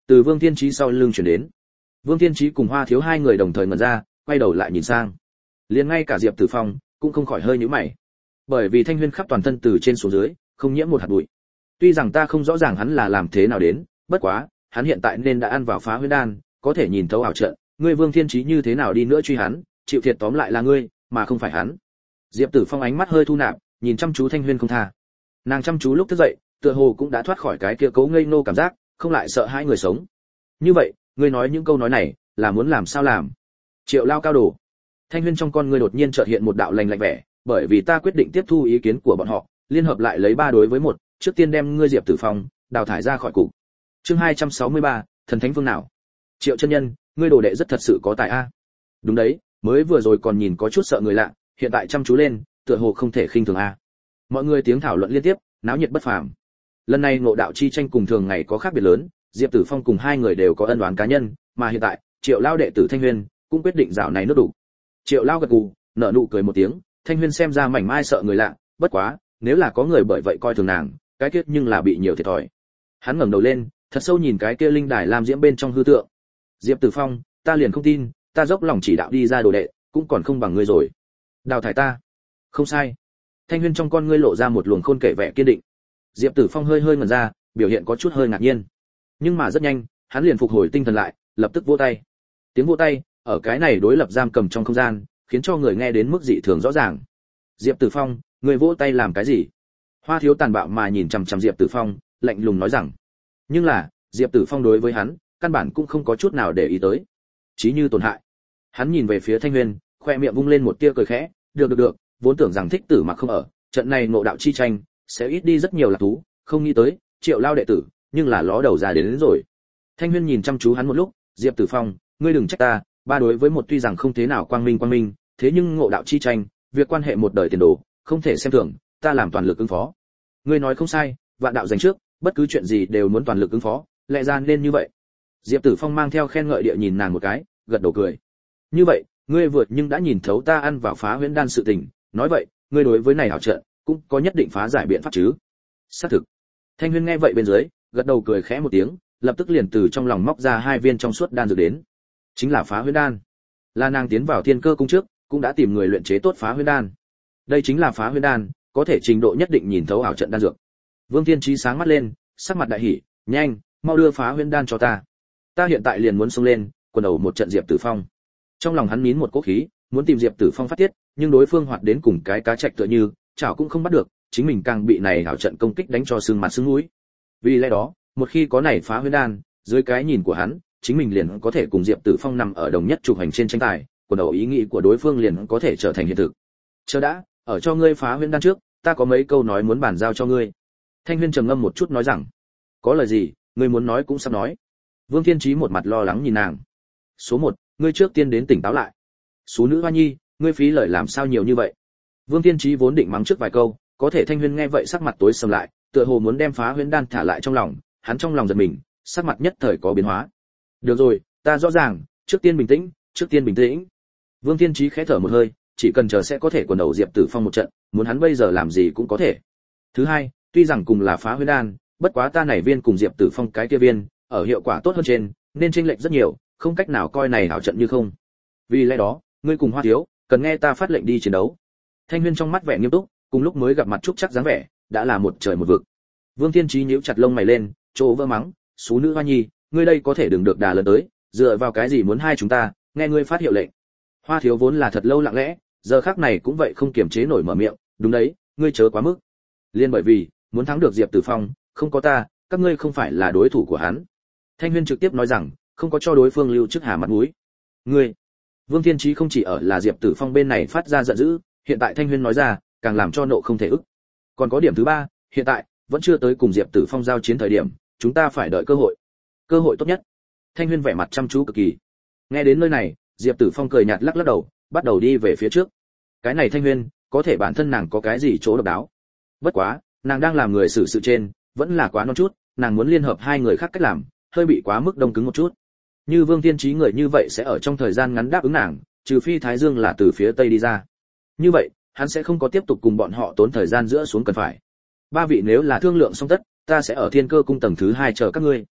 từ Vương Thiên Chí sau lưng chuyển đến. Vương Thiên Chí cùng Hoa Thiếu hai người đồng thời ngẩn ra, quay đầu lại nhìn sang. Liền ngay cả Diệp Tử Phong cũng không khỏi hơi nhíu mày. Bởi vì Thanh Huyên khắp toàn thân từ trên xuống dưới, không nhiễm một hạt bụi. Tuy rằng ta không rõ ràng hắn là làm thế nào đến, bất quá, hắn hiện tại nên đã ăn vào Phá Huyễn đan, có thể nhìn thấu ảo trận, ngươi Vương Thiên Chí như thế nào đi nữa truy hắn, chịu thiệt tóm lại là ngươi, mà không phải hắn. Diệp Tử Phong ánh mắt hơi thu nạp, nhìn chăm chú Thanh Huyên không tha. Nàng chăm chú lúc thức dậy, tựa hồ cũng đã thoát khỏi cái kia cố ngây nô cảm giác, không lại sợ hai người sống. Như vậy, ngươi nói những câu nói này, là muốn làm sao làm? Triệu Lao cao đồ. Thanh Huyên trong con ngươi đột nhiên chợt hiện một đạo lạnh lạnh vẻ, bởi vì ta quyết định tiếp thu ý kiến của bọn họ, liên hợp lại lấy ba đối với một, trước tiên đem ngươi Diệp Tử Phong đào thải ra khỏi cục. Chương hai trăm sáu mươi ba, thần thánh phương nào? Triệu chân nhân, ngươi đồ đệ rất thật sự có tài a. Đúng đấy, mới vừa rồi còn nhìn có chút sợ người lạ, hiện tại chăm chú lên, tựa hồ không thể khinh thường a. Mọi người tiếng thảo luận liên tiếp, náo nhiệt bất phàm. Lần này ngộ đạo chi tranh cùng thường ngày có khác biệt lớn, Diệp Tử Phong cùng hai người đều có ân oán cá nhân, mà hiện tại, Triệu Lao đệ tử Thanh Huyên cũng quyết định rảo này nước đủ. Triệu Lao gật gù, nở nụ cười một tiếng, Thanh Huyên xem ra mảnh mai sợ người lạ, bất quá, nếu là có người bởi vậy coi thường nàng, cái kia nhưng là bị nhiều thiệt thòi. Hắn ngẩng đầu lên, thật sâu nhìn cái kia linh đài làm diễm bên trong hư tượng. Diệp Tử Phong, ta liền không tin, ta dốc lòng chỉ đạo đi ra đồ đệ, cũng còn không bằng ngươi rồi. Đào thải ta? Không sai. Thanh Huyên trong con ngươi lộ ra một luồng khôn kể vẻ kiên định. Diệp Tử Phong hơi hơi ngẩn ra, biểu hiện có chút hơi ngạc nhiên. Nhưng mà rất nhanh, hắn liền phục hồi tinh thần lại, lập tức vỗ tay. Tiếng vỗ tay ở cái này đối lập giam cầm trong không gian, khiến cho người nghe đến mức dị thường rõ ràng. Diệp Tử Phong, người vỗ tay làm cái gì? Hoa Thiếu tàn bạo mà nhìn chằm chằm Diệp Tử Phong, lạnh lùng nói rằng. Nhưng là, Diệp Tử Phong đối với hắn, căn bản cũng không có chút nào để ý tới. Chí như tổn hại. Hắn nhìn về phía Thanh Huyên, khoe miệng vung lên một tia cười khẽ, được được được, vốn tưởng rằng thích tử mà không ở, trận này ngộ đạo chi tranh sẽ ít đi rất nhiều lạc thú, không nghĩ tới, Triệu Lao đệ tử, nhưng là ló đầu ra đến, đến rồi. Thanh Huyên nhìn chăm chú hắn một lúc, Diệp Tử Phong, ngươi đừng trách ta, ba đối với một tuy rằng không thế nào quang minh quang minh, thế nhưng ngộ đạo chi tranh, việc quan hệ một đời tiền đồ, không thể xem thường, ta làm toàn lực ứng phó. Ngươi nói không sai, vạn đạo giành trước, bất cứ chuyện gì đều muốn toàn lực ứng phó, lẽ ra nên như vậy. Diệp Tử Phong mang theo khen ngợi địa nhìn nàng một cái, gật đầu cười. Như vậy, ngươi vượt nhưng đã nhìn thấu ta ăn vào Phá Huyễn đan sự tình, nói vậy, ngươi đối với này hảo trận, cũng có nhất định phá giải biện pháp chứ? Xác thực. Thanh Huyên nghe vậy bên dưới, gật đầu cười khẽ một tiếng, lập tức liền từ trong lòng móc ra hai viên trong suốt đan dược đến. Chính là Phá Huyễn đan. Là nàng tiến vào Thiên Cơ cung trước, cũng đã tìm người luyện chế tốt Phá Huyễn đan. Đây chính là Phá Huyễn đan, có thể trình độ nhất định nhìn thấu ảo trận đan dược. Vương Thiên Chí sáng mắt lên, sắc mặt đại hỉ, nhanh, mau đưa Phá Huyễn đan cho ta. Ta hiện tại liền muốn xông lên, quần đầu một trận Diệp Tử Phong. Trong lòng hắn nín một cỗ khí, muốn tìm Diệp Tử Phong phát tiết, nhưng đối phương hoạt đến cùng cái cá trạch tựa như, chảo cũng không bắt được, chính mình càng bị này ảo trận công kích đánh cho sưng mặt sưng mũi. Vì lẽ đó, một khi có này Phá Huyễn đan, dưới cái nhìn của hắn, chính mình liền có thể cùng Diệp Tử Phong nằm ở đồng nhất trục hành trên tranh tài, quần đầu ý nghĩ của đối phương liền có thể trở thành hiện thực. Chờ đã, ở cho ngươi Phá Huyễn đan trước, ta có mấy câu nói muốn bàn giao cho ngươi. Thanh Huyên trầm ngâm một chút nói rằng, có lời gì, ngươi muốn nói cũng sắp nói. Vương Thiên Chí một mặt lo lắng nhìn nàng. Số một, ngươi trước tiên đến tỉnh táo lại. Số nữ Hoa Nhi, ngươi phí lời làm sao nhiều như vậy? Vương Thiên Chí vốn định mắng trước vài câu, có thể Thanh Huyên nghe vậy sắc mặt tối sầm lại, tựa hồ muốn đem Phá Huyễn đan thả lại trong lòng, hắn trong lòng giật mình, sắc mặt nhất thời có biến hóa. Được rồi, ta rõ ràng, trước tiên bình tĩnh, trước tiên bình tĩnh. Vương Thiên Chí khẽ thở một hơi, chỉ cần chờ sẽ có thể quần đầu Diệp Tử Phong một trận, muốn hắn bây giờ làm gì cũng có thể. Thứ hai, tuy rằng cùng là Phá Huyễn đan, bất quá ta này viên cùng Diệp Tử Phong cái kia viên, ở hiệu quả tốt hơn trên, nên chênh lệch rất nhiều, không cách nào coi này hảo trận như không. Vì lẽ đó, ngươi cùng Hoa Thiếu, cần nghe ta phát lệnh đi chiến đấu. Thanh Huyên trong mắt vẻ nghiêm túc, cùng lúc mới gặp mặt trúc chắc dáng vẻ, đã là một trời một vực. Vương Thiên Chí nhíu chặt lông mày lên, chỗ vỡ mắng, "Sú nữ Hoa Nhi, ngươi đây có thể đừng được đà lớn tới, dựa vào cái gì muốn hai chúng ta, nghe ngươi phát hiệu lệnh." Hoa Thiếu vốn là thật lâu lặng lẽ, giờ khắc này cũng vậy không kiềm chế nổi mở miệng, "Đúng đấy, ngươi chớ quá mức. Liên bởi vì, muốn thắng được Diệp Tử Phong, không có ta, các ngươi không phải là đối thủ của hắn." Thanh Huyên trực tiếp nói rằng, không có cho đối phương lưu trước hà mặt mũi. "Ngươi?" Vương Thiên Chí không chỉ ở là Diệp Tử Phong bên này phát ra giận dữ, hiện tại Thanh Huyên nói ra, càng làm cho nộ không thể ức. Còn có điểm thứ ba, hiện tại vẫn chưa tới cùng Diệp Tử Phong giao chiến thời điểm, chúng ta phải đợi cơ hội. Cơ hội tốt nhất. Thanh Huyên vẻ mặt chăm chú cực kỳ. Nghe đến nơi này, Diệp Tử Phong cười nhạt lắc lắc đầu, bắt đầu đi về phía trước. Cái này Thanh Huyên, có thể bản thân nàng có cái gì chỗ độc đáo. Bất quá, nàng đang làm người xử sự trên, vẫn là quá non chút, nàng muốn liên hợp hai người khác cách làm, hơi bị quá mức đông cứng một chút. Như Vương Thiên Chí người như vậy sẽ ở trong thời gian ngắn đáp ứng nàng, trừ phi Thái Dương là từ phía tây đi ra. Như vậy, hắn sẽ không có tiếp tục cùng bọn họ tốn thời gian giữa xuống cần phải. Ba vị nếu là thương lượng xong tất, ta sẽ ở Thiên Cơ cung tầng thứ hai chờ các ngươi.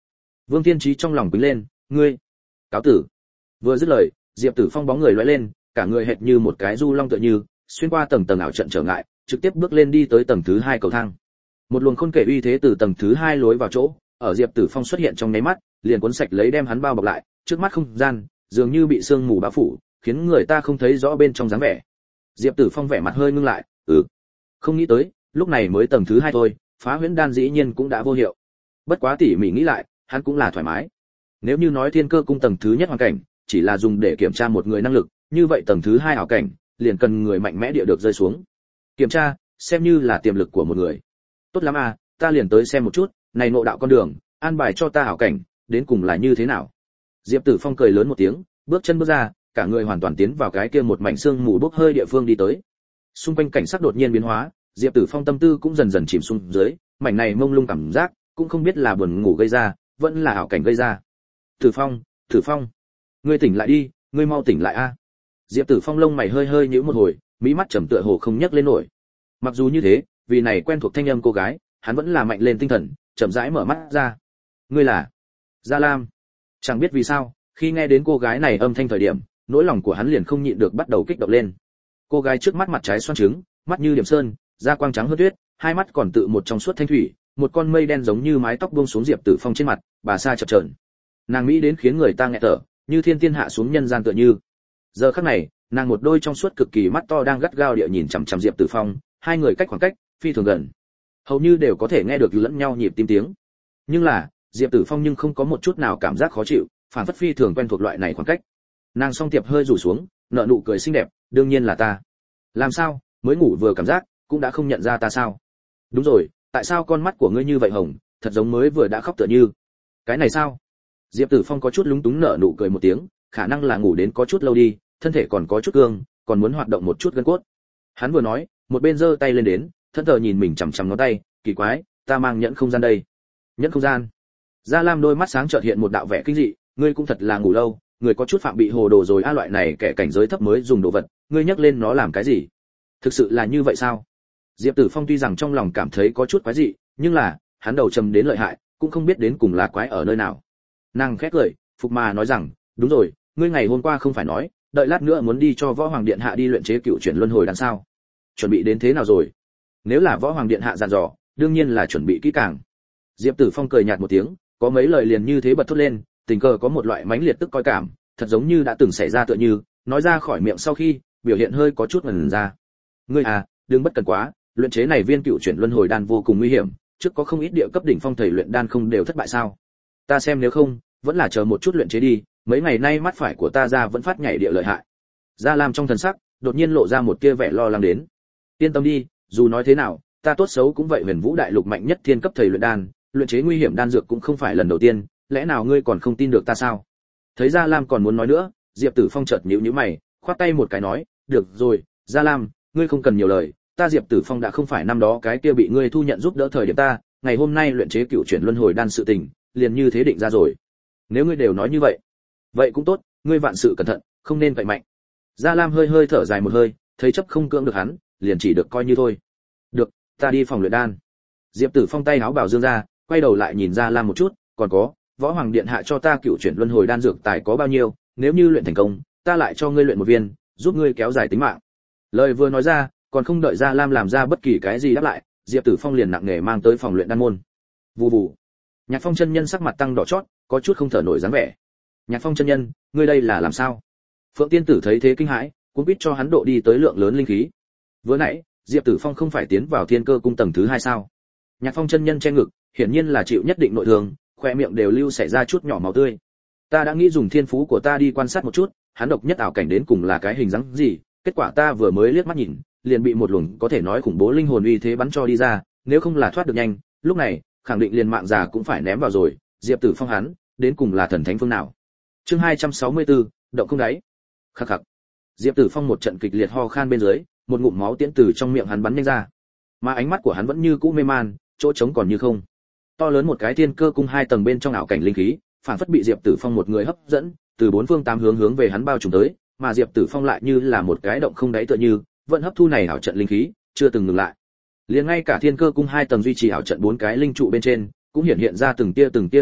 Vương Thiên Chí trong lòng quýnh lên, ngươi, cáo tử. Vừa dứt lời, Diệp Tử Phong bóng người lóe lên, cả người hệt như một cái du long tựa như, xuyên qua tầng tầng ảo trận trở ngại, trực tiếp bước lên đi tới tầng thứ hai cầu thang. Một luồng khôn kể uy thế từ tầng thứ hai lối vào chỗ, ở Diệp Tử Phong xuất hiện trong nháy mắt, liền cuốn sạch lấy đem hắn bao bọc lại, trước mắt không gian dường như bị sương mù bao phủ, khiến người ta không thấy rõ bên trong dáng vẻ. Diệp Tử Phong vẻ mặt hơi ngưng lại, ừ, không nghĩ tới, lúc này mới tầng thứ hai thôi, phá huyễn đan dĩ nhiên cũng đã vô hiệu. Bất quá tỉ mỉ nghĩ lại, hắn cũng là thoải mái. Nếu như nói thiên cơ cung tầng thứ nhất hoàn cảnh chỉ là dùng để kiểm tra một người năng lực, như vậy tầng thứ hai ảo cảnh liền cần người mạnh mẽ địa được rơi xuống. Kiểm tra, xem như là tiềm lực của một người. Tốt lắm à, ta liền tới xem một chút, này ngộ đạo con đường, an bài cho ta ảo cảnh, đến cùng là như thế nào. Diệp Tử Phong cười lớn một tiếng, bước chân bước ra, cả người hoàn toàn tiến vào cái kia một mảnh xương mù bốc hơi địa phương đi tới. Xung quanh cảnh sắc đột nhiên biến hóa, Diệp Tử Phong tâm tư cũng dần dần chìm xuống dưới, mảnh này mông lung cảm giác, cũng không biết là buồn ngủ gây ra, vẫn là ảo cảnh gây ra. Tử Phong, Tử Phong, ngươi tỉnh lại đi, ngươi mau tỉnh lại a. Diệp Tử Phong lông mày hơi hơi nhíu một hồi, mí mắt trầm tựa hồ không nhấc lên nổi. Mặc dù như thế, vì này quen thuộc thanh âm cô gái, hắn vẫn là mạnh lên tinh thần, chậm rãi mở mắt ra. Ngươi là Gia Lam. Chẳng biết vì sao, khi nghe đến cô gái này âm thanh thời điểm, nỗi lòng của hắn liền không nhịn được bắt đầu kích động lên. Cô gái trước mắt mặt trái xoăn trứng, mắt như điểm sơn, da quang trắng hơn tuyết, hai mắt còn tự một trong suốt thanh thủy, một con mây đen giống như mái tóc buông xuống Diệp Tử Phong trên mặt, bà sa chập chờn. Nàng mỹ đến khiến người ta nghẹt thở, như thiên tiên hạ xuống nhân gian tựa như. Giờ khắc này, nàng một đôi trong suốt cực kỳ mắt to đang gắt gao địa nhìn chằm chằm Diệp Tử Phong, hai người cách khoảng cách phi thường gần, hầu như đều có thể nghe được lẫn nhau nhịp tim tiếng. Nhưng là, Diệp Tử Phong nhưng không có một chút nào cảm giác khó chịu, phản phất phi thường quen thuộc loại này khoảng cách. Nàng song tiệp hơi rủ xuống, nở nụ cười xinh đẹp, đương nhiên là ta. Làm sao, mới ngủ vừa cảm giác, cũng đã không nhận ra ta sao? Đúng rồi, tại sao con mắt của ngươi như vậy hồng, thật giống mới vừa đã khóc tựa như. Cái này sao? Diệp Tử Phong có chút lúng túng nở nụ cười một tiếng, khả năng là ngủ đến có chút lâu đi, thân thể còn có chút cương, còn muốn hoạt động một chút gân cốt. Hắn vừa nói, một bên giơ tay lên đến, thân thờ nhìn mình chằm chằm ngón tay, kỳ quái, ta mang nhẫn không gian đây. Nhẫn không gian? Gia Lam đôi mắt sáng chợt hiện một đạo vẻ kinh dị, ngươi cũng thật là ngủ lâu, người có chút phạm bị hồ đồ rồi a, loại này kẻ cảnh giới thấp mới dùng đồ vật, ngươi nhắc lên nó làm cái gì? Thực sự là như vậy sao? Diệp Tử Phong tuy rằng trong lòng cảm thấy có chút quái dị, nhưng là, hắn đầu trầm đến lợi hại, cũng không biết đến cùng là quái ở nơi nào. Nàng khẽ cười, phục mà nói rằng, đúng rồi, ngươi ngày hôm qua không phải nói, đợi lát nữa muốn đi cho Võ Hoàng điện hạ đi luyện chế cựu chuyển luân hồi đan sao? Chuẩn bị đến thế nào rồi? Nếu là Võ Hoàng điện hạ dặn dò, đương nhiên là chuẩn bị kỹ càng. Diệp Tử Phong cười nhạt một tiếng, có mấy lời liền như thế bật thốt lên, tình cờ có một loại mãnh liệt tức coi cảm, thật giống như đã từng xảy ra tựa như, nói ra khỏi miệng sau khi, biểu hiện hơi có chút ngần ra. Ngươi à, đừng bất cẩn quá, luyện chế này viên cựu chuyển luân hồi đan vô cùng nguy hiểm, trước có không ít địa cấp đỉnh phong thầy luyện đan không đều thất bại sao? Ta xem nếu không, vẫn là chờ một chút luyện chế đi, mấy ngày nay mắt phải của ta ra vẫn phát nhảy địa lợi hại. Gia Lam trong thần sắc, đột nhiên lộ ra một tia vẻ lo lắng đến. Yên tâm đi, dù nói thế nào, ta tốt xấu cũng vậy Huyền Vũ đại lục mạnh nhất thiên cấp thầy luyện đan, luyện chế nguy hiểm đan dược cũng không phải lần đầu tiên, lẽ nào ngươi còn không tin được ta sao? Thấy Gia Lam còn muốn nói nữa, Diệp Tử Phong chợt nhíu nhíu mày, khoát tay một cái nói, được rồi, Gia Lam, ngươi không cần nhiều lời, ta Diệp Tử Phong đã không phải năm đó cái kia bị ngươi thu nhận giúp đỡ thời điểm ta, ngày hôm nay luyện chế cựu chuyển luân hồi đan sự tình, liền như thế định ra rồi. Nếu ngươi đều nói như vậy, vậy cũng tốt, ngươi vạn sự cẩn thận, không nên cậy mạnh. Gia Lam hơi hơi thở dài một hơi, thấy chấp không cưỡng được hắn, liền chỉ được coi như thôi. Được, ta đi phòng luyện đan. Diệp Tử Phong tay áo bảo dương ra, quay đầu lại nhìn Gia Lam một chút, còn có, Võ Hoàng điện hạ cho ta cựu chuyển luân hồi đan dược tài có bao nhiêu, nếu như luyện thành công, ta lại cho ngươi luyện một viên, giúp ngươi kéo dài tính mạng. Lời vừa nói ra, còn không đợi Gia Lam làm ra bất kỳ cái gì đáp lại, Diệp Tử Phong liền nặng nề mang tới phòng luyện đan môn. Vù vù. Nhạc Phong chân nhân sắc mặt tăng đỏ chót, có chút không thở nổi dáng vẻ. Nhạc Phong chân nhân, ngươi đây là làm sao? Phượng Tiên Tử thấy thế kinh hãi, cũng biết cho hắn độ đi tới lượng lớn linh khí. Vừa nãy, Diệp Tử Phong không phải tiến vào Thiên Cơ cung tầng thứ hai sao? Nhạc Phong chân nhân che ngực, hiển nhiên là chịu nhất định nội thương, khoe miệng đều lưu xảy ra chút nhỏ máu tươi. Ta đã nghĩ dùng thiên phú của ta đi quan sát một chút, hắn độc nhất ảo cảnh đến cùng là cái hình dáng gì, kết quả ta vừa mới liếc mắt nhìn, liền bị một luồng có thể nói khủng bố linh hồn uy thế bắn cho đi ra, nếu không là thoát được nhanh, lúc này, khẳng định liền mạng già cũng phải ném vào rồi. Diệp Tử Phong hắn, đến cùng là thần thánh phương nào? Chương hai trăm sáu mươi tư, động không đáy. Khắc khắc. Diệp Tử Phong một trận kịch liệt ho khan bên dưới, một ngụm máu tiễn từ trong miệng hắn bắn nhanh ra. Mà ánh mắt của hắn vẫn như cũ mê man, chỗ trống còn như không. To lớn một cái Thiên Cơ cung hai tầng bên trong ảo cảnh linh khí, phản phất bị Diệp Tử Phong một người hấp dẫn, từ bốn phương tám hướng hướng về hắn bao trùm tới, mà Diệp Tử Phong lại như là một cái động không đáy tựa như, vẫn hấp thu này ảo trận linh khí, chưa từng ngừng lại. Liền ngay cả Thiên Cơ cung hai tầng duy trì ảo trận bốn cái linh trụ bên trên, cũng hiện hiện ra từng tia từng tia vết rách,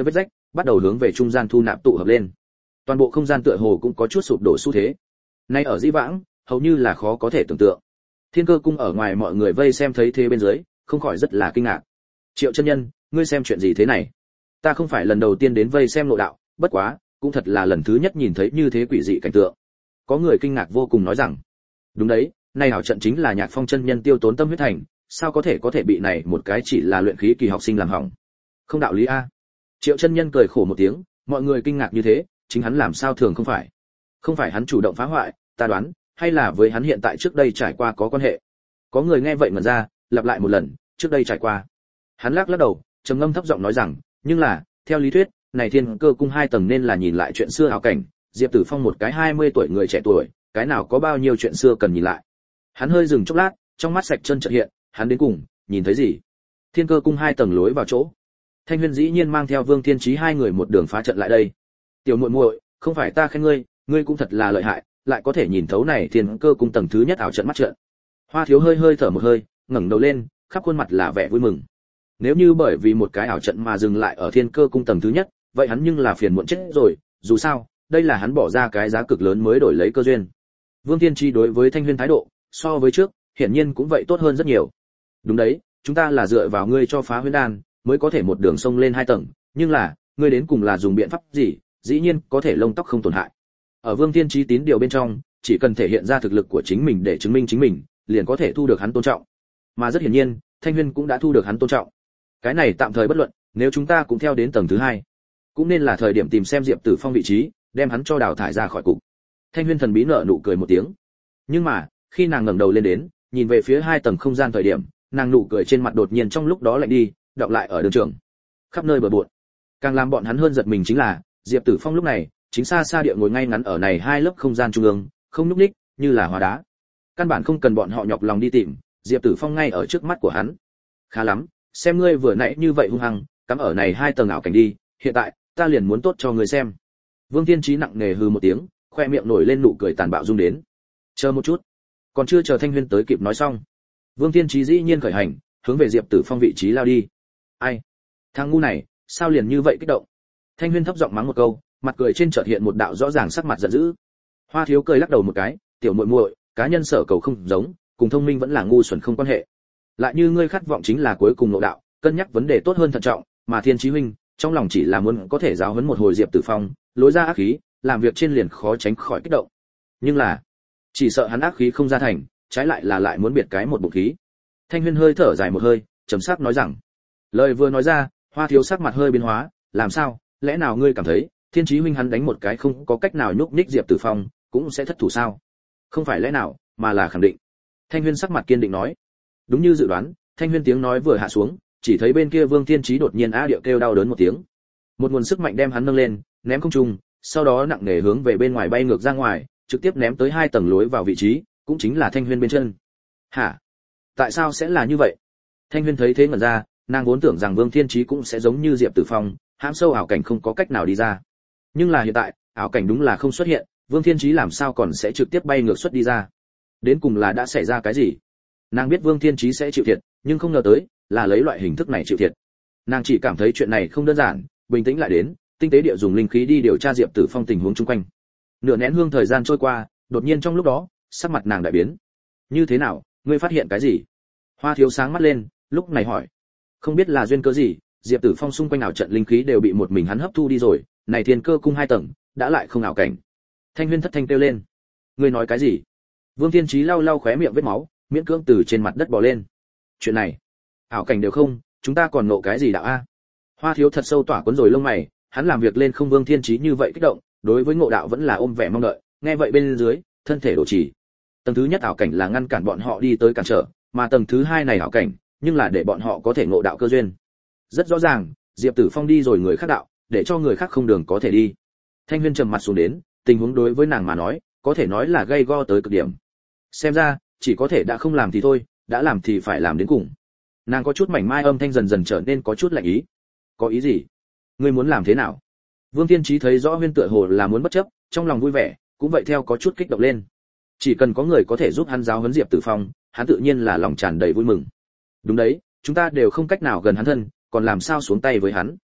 bắt đầu hướng về trung gian thu nạp tụ hợp lên. Toàn bộ không gian tựa hồ cũng có chút sụp đổ xu thế. Nay ở dĩ vãng, hầu như là khó có thể tưởng tượng. Thiên Cơ cung ở ngoài mọi người vây xem thấy thế bên dưới, không khỏi rất là kinh ngạc. Triệu chân nhân, ngươi xem chuyện gì thế này? Ta không phải lần đầu tiên đến vây xem nội đạo, bất quá, cũng thật là lần thứ nhất nhìn thấy như thế quỷ dị cảnh tượng. Có người kinh ngạc vô cùng nói rằng, đúng đấy, này hảo trận chính là Nhạc Phong chân nhân tiêu tốn tâm huyết thành, sao có thể có thể bị này một cái chỉ là luyện khí kỳ học sinh làm hỏng? Không đạo lý a. Triệu chân nhân cười khổ một tiếng, mọi người kinh ngạc như thế, chính hắn làm sao thường không phải? Không phải hắn chủ động phá hoại, ta đoán, hay là với hắn hiện tại trước đây trải qua có quan hệ. Có người nghe vậy mà ra, lặp lại một lần, trước đây trải qua. Hắn lắc lắc đầu, trầm ngâm thấp giọng nói rằng, nhưng là, theo lý thuyết, này Thiên Cơ cung hai tầng nên là nhìn lại chuyện xưa ảo cảnh, Diệp Tử Phong một cái hai mươi tuổi người trẻ tuổi, cái nào có bao nhiêu chuyện xưa cần nhìn lại. Hắn hơi dừng chốc lát, trong mắt sạch chân chợt hiện, hắn đến cùng, nhìn thấy gì? Thiên Cơ cung hai tầng lối vào chỗ. Thanh Huyên dĩ nhiên mang theo Vương Thiên Chí hai người một đường phá trận lại đây. Tiểu muội muội, không phải ta khen ngươi, ngươi cũng thật là lợi hại, lại có thể nhìn thấu này Thiên Cơ cung tầng thứ nhất ảo trận mắt trận. Hoa Thiếu hơi hơi thở một hơi, ngẩng đầu lên, khắp khuôn mặt là vẻ vui mừng. Nếu như bởi vì một cái ảo trận mà dừng lại ở Thiên Cơ cung tầng thứ nhất, vậy hắn nhưng là phiền muộn chết rồi, dù sao, đây là hắn bỏ ra cái giá cực lớn mới đổi lấy cơ duyên. Vương Thiên Chi đối với Thanh Huyên thái độ, so với trước, hiển nhiên cũng vậy tốt hơn rất nhiều. Đúng đấy, chúng ta là dựa vào ngươi cho phá huyễn đan, mới có thể một đường sông lên hai tầng, nhưng là, ngươi đến cùng là dùng biện pháp gì, dĩ nhiên có thể lông tóc không tổn hại. Ở Vương Thiên Chi tín điều bên trong, chỉ cần thể hiện ra thực lực của chính mình để chứng minh chính mình, liền có thể thu được hắn tôn trọng. Mà rất hiển nhiên, Thanh Huyên cũng đã thu được hắn tôn trọng. Cái này tạm thời bất luận, nếu chúng ta cũng theo đến tầng thứ hai, cũng nên là thời điểm tìm xem Diệp Tử Phong vị trí, đem hắn cho đào thải ra khỏi cục. Thanh Huyên thần bí nở nụ cười một tiếng. Nhưng mà, khi nàng ngẩng đầu lên đến, nhìn về phía hai tầng không gian thời điểm, nàng nụ cười trên mặt đột nhiên trong lúc đó lạnh đi, đọng lại ở đường trường. Khắp nơi bờ bộn. Càng làm bọn hắn hơn giật mình chính là, Diệp Tử Phong lúc này, chính xa xa địa ngồi ngay ngắn ở này hai lớp không gian trung ương, không nhúc nhích, như là hóa đá. Căn bản không cần bọn họ nhọc lòng đi tìm, Diệp Tử Phong ngay ở trước mắt của hắn. Khá lắm, xem ngươi vừa nãy như vậy hung hăng, cắm ở này hai tầng ảo cảnh đi, hiện tại, ta liền muốn tốt cho ngươi xem. Vương Thiên Chí nặng nề hừ một tiếng, khoe miệng nổi lên nụ cười tàn bạo dung đến. Chờ một chút. Còn chưa chờ Thanh Huyên tới kịp nói xong, Vương Thiên Chí dĩ nhiên khởi hành, hướng về Diệp Tử Phong vị trí lao đi. Ai? Thằng ngu này, sao liền như vậy kích động? Thanh Huyên thấp giọng mắng một câu, mặt cười trên chợt hiện một đạo rõ ràng sắc mặt giận dữ. Hoa Thiếu cười lắc đầu một cái, tiểu muội muội, cá nhân sở cầu không giống, cùng thông minh vẫn là ngu xuẩn không quan hệ. Lại như ngươi khát vọng chính là cuối cùng nội đạo, cân nhắc vấn đề tốt hơn thận trọng, mà Thiên Chí huynh, trong lòng chỉ là muốn có thể giáo huấn một hồi Diệp Tử Phong, lối ra ác khí, làm việc trên liền khó tránh khỏi kích động. Nhưng là, chỉ sợ hắn ác khí không ra thành, trái lại là lại muốn biệt cái một bụng khí. Thanh Huyên hơi thở dài một hơi, trầm sắc nói rằng, lời vừa nói ra, Hoa Thiếu sắc mặt hơi biến hóa, làm sao, lẽ nào ngươi cảm thấy, Thiên Chí huynh hắn đánh một cái không có cách nào nhúc nhích Diệp Tử Phong, cũng sẽ thất thủ sao? Không phải lẽ nào, mà là khẳng định. Thanh Huyên sắc mặt kiên định nói. Đúng như dự đoán, Thanh Huyên tiếng nói vừa hạ xuống, chỉ thấy bên kia Vương Thiên Chí đột nhiên á điệu kêu đau đớn một tiếng. Một nguồn sức mạnh đem hắn nâng lên, ném không trung, sau đó nặng nề hướng về bên ngoài bay ngược ra ngoài, trực tiếp ném tới hai tầng lối vào vị trí, cũng chính là Thanh Huyên bên chân. Hả? Tại sao sẽ là như vậy? Thanh Huyên thấy thế ngẩn ra, nàng vốn tưởng rằng Vương Thiên Chí cũng sẽ giống như Diệp Tử Phong, hãm sâu ảo cảnh không có cách nào đi ra. Nhưng là hiện tại, ảo cảnh đúng là không xuất hiện, Vương Thiên Chí làm sao còn sẽ trực tiếp bay ngược xuất đi ra? Đến cùng là đã xảy ra cái gì? Nàng biết Vương Thiên Chí sẽ chịu thiệt, nhưng không ngờ tới là lấy loại hình thức này chịu thiệt. Nàng chỉ cảm thấy chuyện này không đơn giản, bình tĩnh lại đến, tinh tế địa dùng linh khí đi điều tra Diệp Tử Phong tình huống xung quanh. Nửa nén hương thời gian trôi qua, đột nhiên trong lúc đó, sắc mặt nàng đại biến. Như thế nào, ngươi phát hiện cái gì? Hoa Thiếu sáng mắt lên, lúc này hỏi. Không biết là duyên cớ gì, Diệp Tử Phong xung quanh ảo trận linh khí đều bị một mình hắn hấp thu đi rồi, này Thiên Cơ cung hai tầng, đã lại không ảo cảnh. Thanh Huyên thất thanh kêu lên. Ngươi nói cái gì? Vương Thiên Chí lau lau khóe miệng vết máu, miễn cưỡng từ trên mặt đất bò lên. Chuyện này, ảo cảnh đều không, chúng ta còn nộ cái gì đạo a? Hoa Thiếu thật sâu tỏa cuốn rồi lông mày, hắn làm việc lên không Vương Thiên Chí như vậy kích động, đối với ngộ đạo vẫn là ôm vẻ mong đợi, nghe vậy bên dưới, thân thể đổ trì. Tầng thứ nhất ảo cảnh là ngăn cản bọn họ đi tới cản trở, mà tầng thứ hai này ảo cảnh, nhưng là để bọn họ có thể ngộ đạo cơ duyên. Rất rõ ràng, Diệp Tử Phong đi rồi người khác đạo, để cho người khác không đường có thể đi. Thanh Huyên trầm mặt xuống đến, tình huống đối với nàng mà nói, có thể nói là gay go tới cực điểm. Xem ra, chỉ có thể đã không làm thì thôi, đã làm thì phải làm đến cùng. Nàng có chút mảnh mai âm thanh dần dần trở nên có chút lạnh ý. Có ý gì? Ngươi muốn làm thế nào? Vương Thiên Chí thấy rõ Huyên tựa hồ là muốn bất chấp, trong lòng vui vẻ, cũng vậy theo có chút kích động lên. Chỉ cần có người có thể giúp hắn giáo huấn Diệp Tử Phong, hắn tự nhiên là lòng tràn đầy vui mừng. Đúng đấy, chúng ta đều không cách nào gần hắn thân, còn làm sao xuống tay với hắn?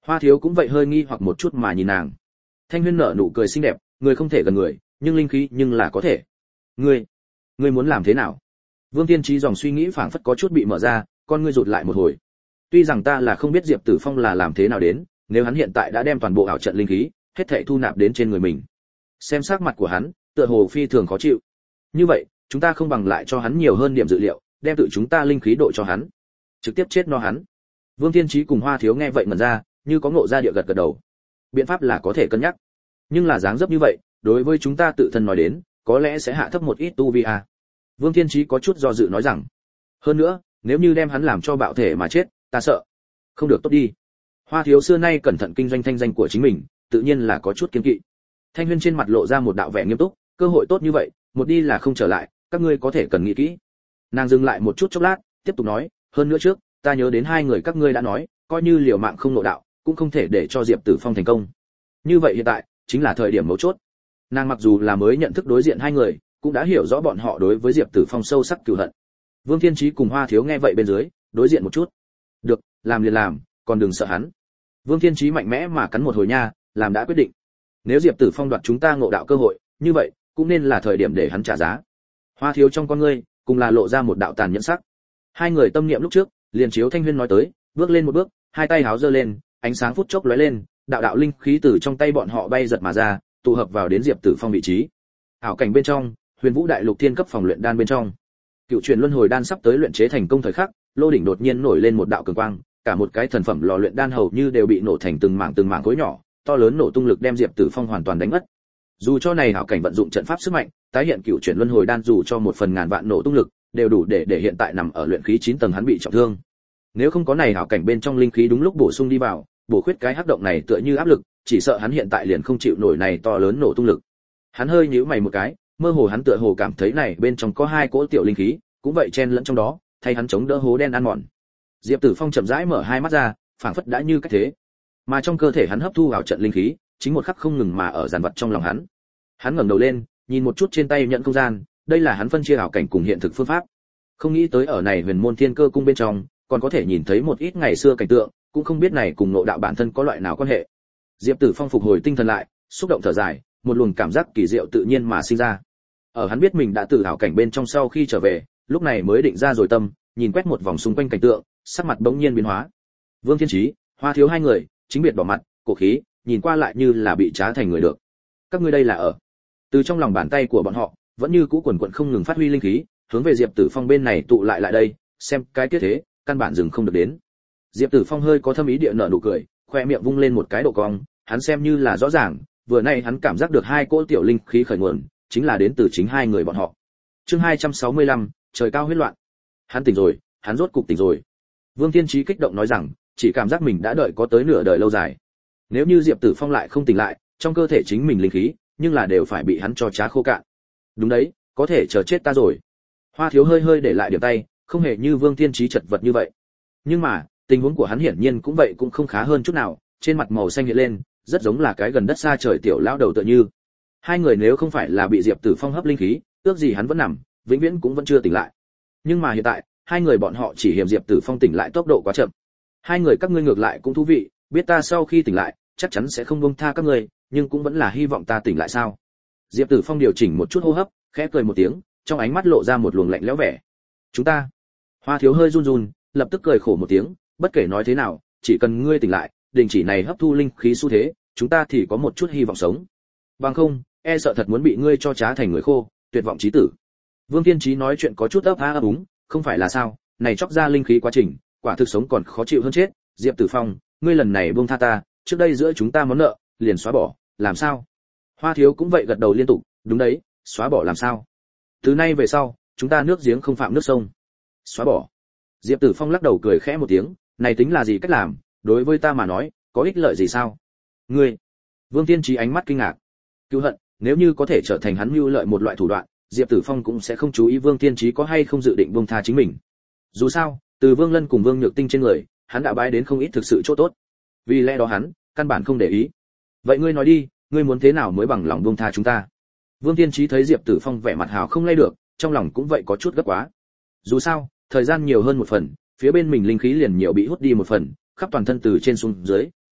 Hoa Thiếu cũng vậy hơi nghi hoặc một chút mà nhìn nàng. Thanh Huyên nở nụ cười xinh đẹp, người không thể gần người, nhưng linh khí nhưng là có thể. Ngươi, ngươi muốn làm thế nào? Vương Tiên Trí dòng suy nghĩ phảng phất có chút bị mở ra, con ngươi rụt lại một hồi. Tuy rằng ta là không biết Diệp Tử Phong là làm thế nào đến, nếu hắn hiện tại đã đem toàn bộ ảo trận linh khí hết thảy thu nạp đến trên người mình. Xem sắc mặt của hắn, tựa hồ phi thường khó chịu. Như vậy, chúng ta không bằng lại cho hắn nhiều hơn điểm dự liệu, đem tự chúng ta linh khí độ cho hắn, trực tiếp chết no hắn. Vương Tiên Trí cùng Hoa Thiếu nghe vậy ngẩn ra, như có ngộ ra địa gật gật đầu. Biện pháp là có thể cân nhắc, nhưng là dáng dấp như vậy, đối với chúng ta tự thân nói đến, có lẽ sẽ hạ thấp một ít tu vi à. Vương Tiên Trí có chút do dự nói rằng, hơn nữa, nếu như đem hắn làm cho bạo thể mà chết, ta sợ không được tốt đi. Hoa Thiếu xưa nay cẩn thận kinh doanh thanh danh của chính mình, tự nhiên là có chút kiêng kỵ. Thanh Huyên trên mặt lộ ra một đạo vẻ nghiêm túc, cơ hội tốt như vậy, một đi là không trở lại, các ngươi có thể cần nghĩ kỹ. Nàng dừng lại một chút chốc lát, tiếp tục nói, hơn nữa trước, ta nhớ đến hai người các ngươi đã nói, coi như liều mạng không nội đạo, cũng không thể để cho Diệp Tử Phong thành công. Như vậy hiện tại, chính là thời điểm mấu chốt. Nàng mặc dù là mới nhận thức đối diện hai người, cũng đã hiểu rõ bọn họ đối với Diệp Tử Phong sâu sắc cừu hận. Vương Thiên Chí cùng Hoa Thiếu nghe vậy bên dưới, đối diện một chút. Được, làm liền làm, còn đừng sợ hắn. Vương Thiên Chí mạnh mẽ mà cắn một hồi nha, làm đã quyết định. Nếu Diệp Tử Phong đoạt chúng ta ngộ đạo cơ hội, như vậy, cũng nên là thời điểm để hắn trả giá. Hoa Thiếu trong con ngươi, cùng là lộ ra một đạo tàn nhẫn sắc. Hai người tâm niệm lúc trước, liền chiếu Thanh Huyên nói tới, bước lên một bước, hai tay háo giơ lên, ánh sáng phút chốc lóe lên, đạo đạo linh khí từ trong tay bọn họ bay giật mà ra, tụ hợp vào đến Diệp Tử Phong vị trí. Ảo cảnh bên trong, Huyền Vũ Đại Lục Thiên cấp phòng luyện đan bên trong. Cựu truyền luân hồi đan sắp tới luyện chế thành công thời khắc, lô đỉnh đột nhiên nổi lên một đạo cường quang, cả một cái thần phẩm lò luyện đan hầu như đều bị nổ thành từng mảng từng mảng khối nhỏ, to lớn nổ tung lực đem Diệp Tử Phong hoàn toàn đánh mất. Dù cho này ảo cảnh vận dụng trận pháp sức mạnh, tái hiện cựu truyền luân hồi đan dù cho một phần ngàn vạn nổ tung lực, đều đủ để để hiện tại nằm ở luyện khí chín tầng hắn bị trọng thương. Nếu không có này ảo cảnh bên trong linh khí đúng lúc bổ sung đi vào, bổ khuyết cái hắc động này tựa như áp lực, chỉ sợ hắn hiện tại liền không chịu nổi này to lớn nổ tung lực. Hắn hơi nhíu mày một cái, mơ hồ hắn tựa hồ cảm thấy này bên trong có hai cỗ tiểu linh khí, cũng vậy chen lẫn trong đó, thay hắn chống đỡ hố đen ăn mòn. Diệp Tử Phong chậm rãi mở hai mắt ra, phảng phất đã như cách thế. Mà trong cơ thể hắn hấp thu vào trận linh khí, chính một khắc không ngừng mà ở giàn vật trong lòng hắn. Hắn ngẩng đầu lên, nhìn một chút trên tay nhận không gian, đây là hắn phân chia ảo cảnh cùng hiện thực phương pháp. Không nghĩ tới ở này Huyền Môn Thiên Cơ cung bên trong, còn có thể nhìn thấy một ít ngày xưa cảnh tượng, cũng không biết này cùng nội đạo bản thân có loại nào quan hệ. Diệp Tử Phong phục hồi tinh thần lại, xúc động thở dài, một luồng cảm giác kỳ diệu tự nhiên mà sinh ra. Ở hắn biết mình đã từ ảo cảnh bên trong sau khi trở về, lúc này mới định ra rồi tâm, nhìn quét một vòng xung quanh cảnh tượng, sắc mặt bỗng nhiên biến hóa. Vương Thiên Chí, Hoa Thiếu hai người, chính biệt bỏ mặt, cổ khí, nhìn qua lại như là bị trá thành người được. Các ngươi đây là ở? Từ trong lòng bàn tay của bọn họ, vẫn như cũ quần quần không ngừng phát huy linh khí, hướng về Diệp Tử Phong bên này tụ lại lại đây, xem cái kết thế, căn bản dừng không được đến. Diệp Tử Phong hơi có thâm ý địa nở nụ cười, khoe miệng vung lên một cái độ cong, hắn xem như là rõ ràng, vừa nay hắn cảm giác được hai cỗ tiểu linh khí khởi nguồn, chính là đến từ chính hai người bọn họ. Chương hai trăm sáu mươi lăm, trời cao huyết loạn. Hắn tỉnh rồi, hắn rốt cục tỉnh rồi. Vương Thiên Chí kích động nói rằng, chỉ cảm giác mình đã đợi có tới nửa đời lâu dài. Nếu như Diệp Tử Phong lại không tỉnh lại, trong cơ thể chính mình linh khí, nhưng là đều phải bị hắn cho trá khô cạn. Đúng đấy, có thể chờ chết ta rồi. Hoa Thiếu hơi hơi để lại điểm tay, không hề như Vương Thiên Chí chật vật như vậy. Nhưng mà, tình huống của hắn hiển nhiên cũng vậy cũng không khá hơn chút nào, trên mặt màu xanh hiện lên, rất giống là cái gần đất xa trời tiểu lão đầu tựa như. Hai người nếu không phải là bị Diệp Tử Phong hấp linh khí, ước gì hắn vẫn nằm, vĩnh viễn cũng vẫn chưa tỉnh lại. Nhưng mà hiện tại, hai người bọn họ chỉ hiểm Diệp Tử Phong tỉnh lại tốc độ quá chậm. Hai người các ngươi ngược lại cũng thú vị, biết ta sau khi tỉnh lại, chắc chắn sẽ không buông tha các ngươi, nhưng cũng vẫn là hy vọng ta tỉnh lại sao? Diệp Tử Phong điều chỉnh một chút hô hấp, khẽ cười một tiếng, trong ánh mắt lộ ra một luồng lạnh lẽo vẻ. Chúng ta. Hoa Thiếu hơi run run, lập tức cười khổ một tiếng, bất kể nói thế nào, chỉ cần ngươi tỉnh lại, đình chỉ này hấp thu linh khí xu thế, chúng ta thì có một chút hy vọng sống. Bằng không, e sợ thật muốn bị ngươi cho trá thành người khô, tuyệt vọng chí tử. Vương Thiên Chí nói chuyện có chút ấp a ấp úng, không phải là sao, này chóc ra linh khí quá trình, quả thực sống còn khó chịu hơn chết. Diệp Tử Phong, ngươi lần này buông tha ta, trước đây giữa chúng ta món nợ, liền xóa bỏ, làm sao? Hoa Thiếu cũng vậy gật đầu liên tục, đúng đấy, xóa bỏ làm sao? Từ nay về sau, chúng ta nước giếng không phạm nước sông. Xóa bỏ. Diệp Tử Phong lắc đầu cười khẽ một tiếng, này tính là gì cách làm, đối với ta mà nói, có ích lợi gì sao? Ngươi. Vương Thiên Chí ánh mắt kinh ngạc. Cứu hận, nếu như có thể trở thành hắn mưu lợi một loại thủ đoạn, Diệp Tử Phong cũng sẽ không chú ý Vương Thiên Chí có hay không dự định buông tha chính mình. Dù sao, từ Vương Lân cùng Vương Nhược Tinh trên người, hắn đã bái đến không ít thực sự chỗ tốt. Vì lẽ đó hắn, căn bản không để ý. Vậy ngươi nói đi, ngươi muốn thế nào mới bằng lòng buông tha chúng ta? Vương Thiên Chí thấy Diệp Tử Phong vẻ mặt hào không lay được, trong lòng cũng vậy có chút gấp quá. Dù sao, thời gian nhiều hơn một phần, phía bên mình linh khí liền nhiều bị hút đi một phần, khắp toàn thân từ trên xuống dưới,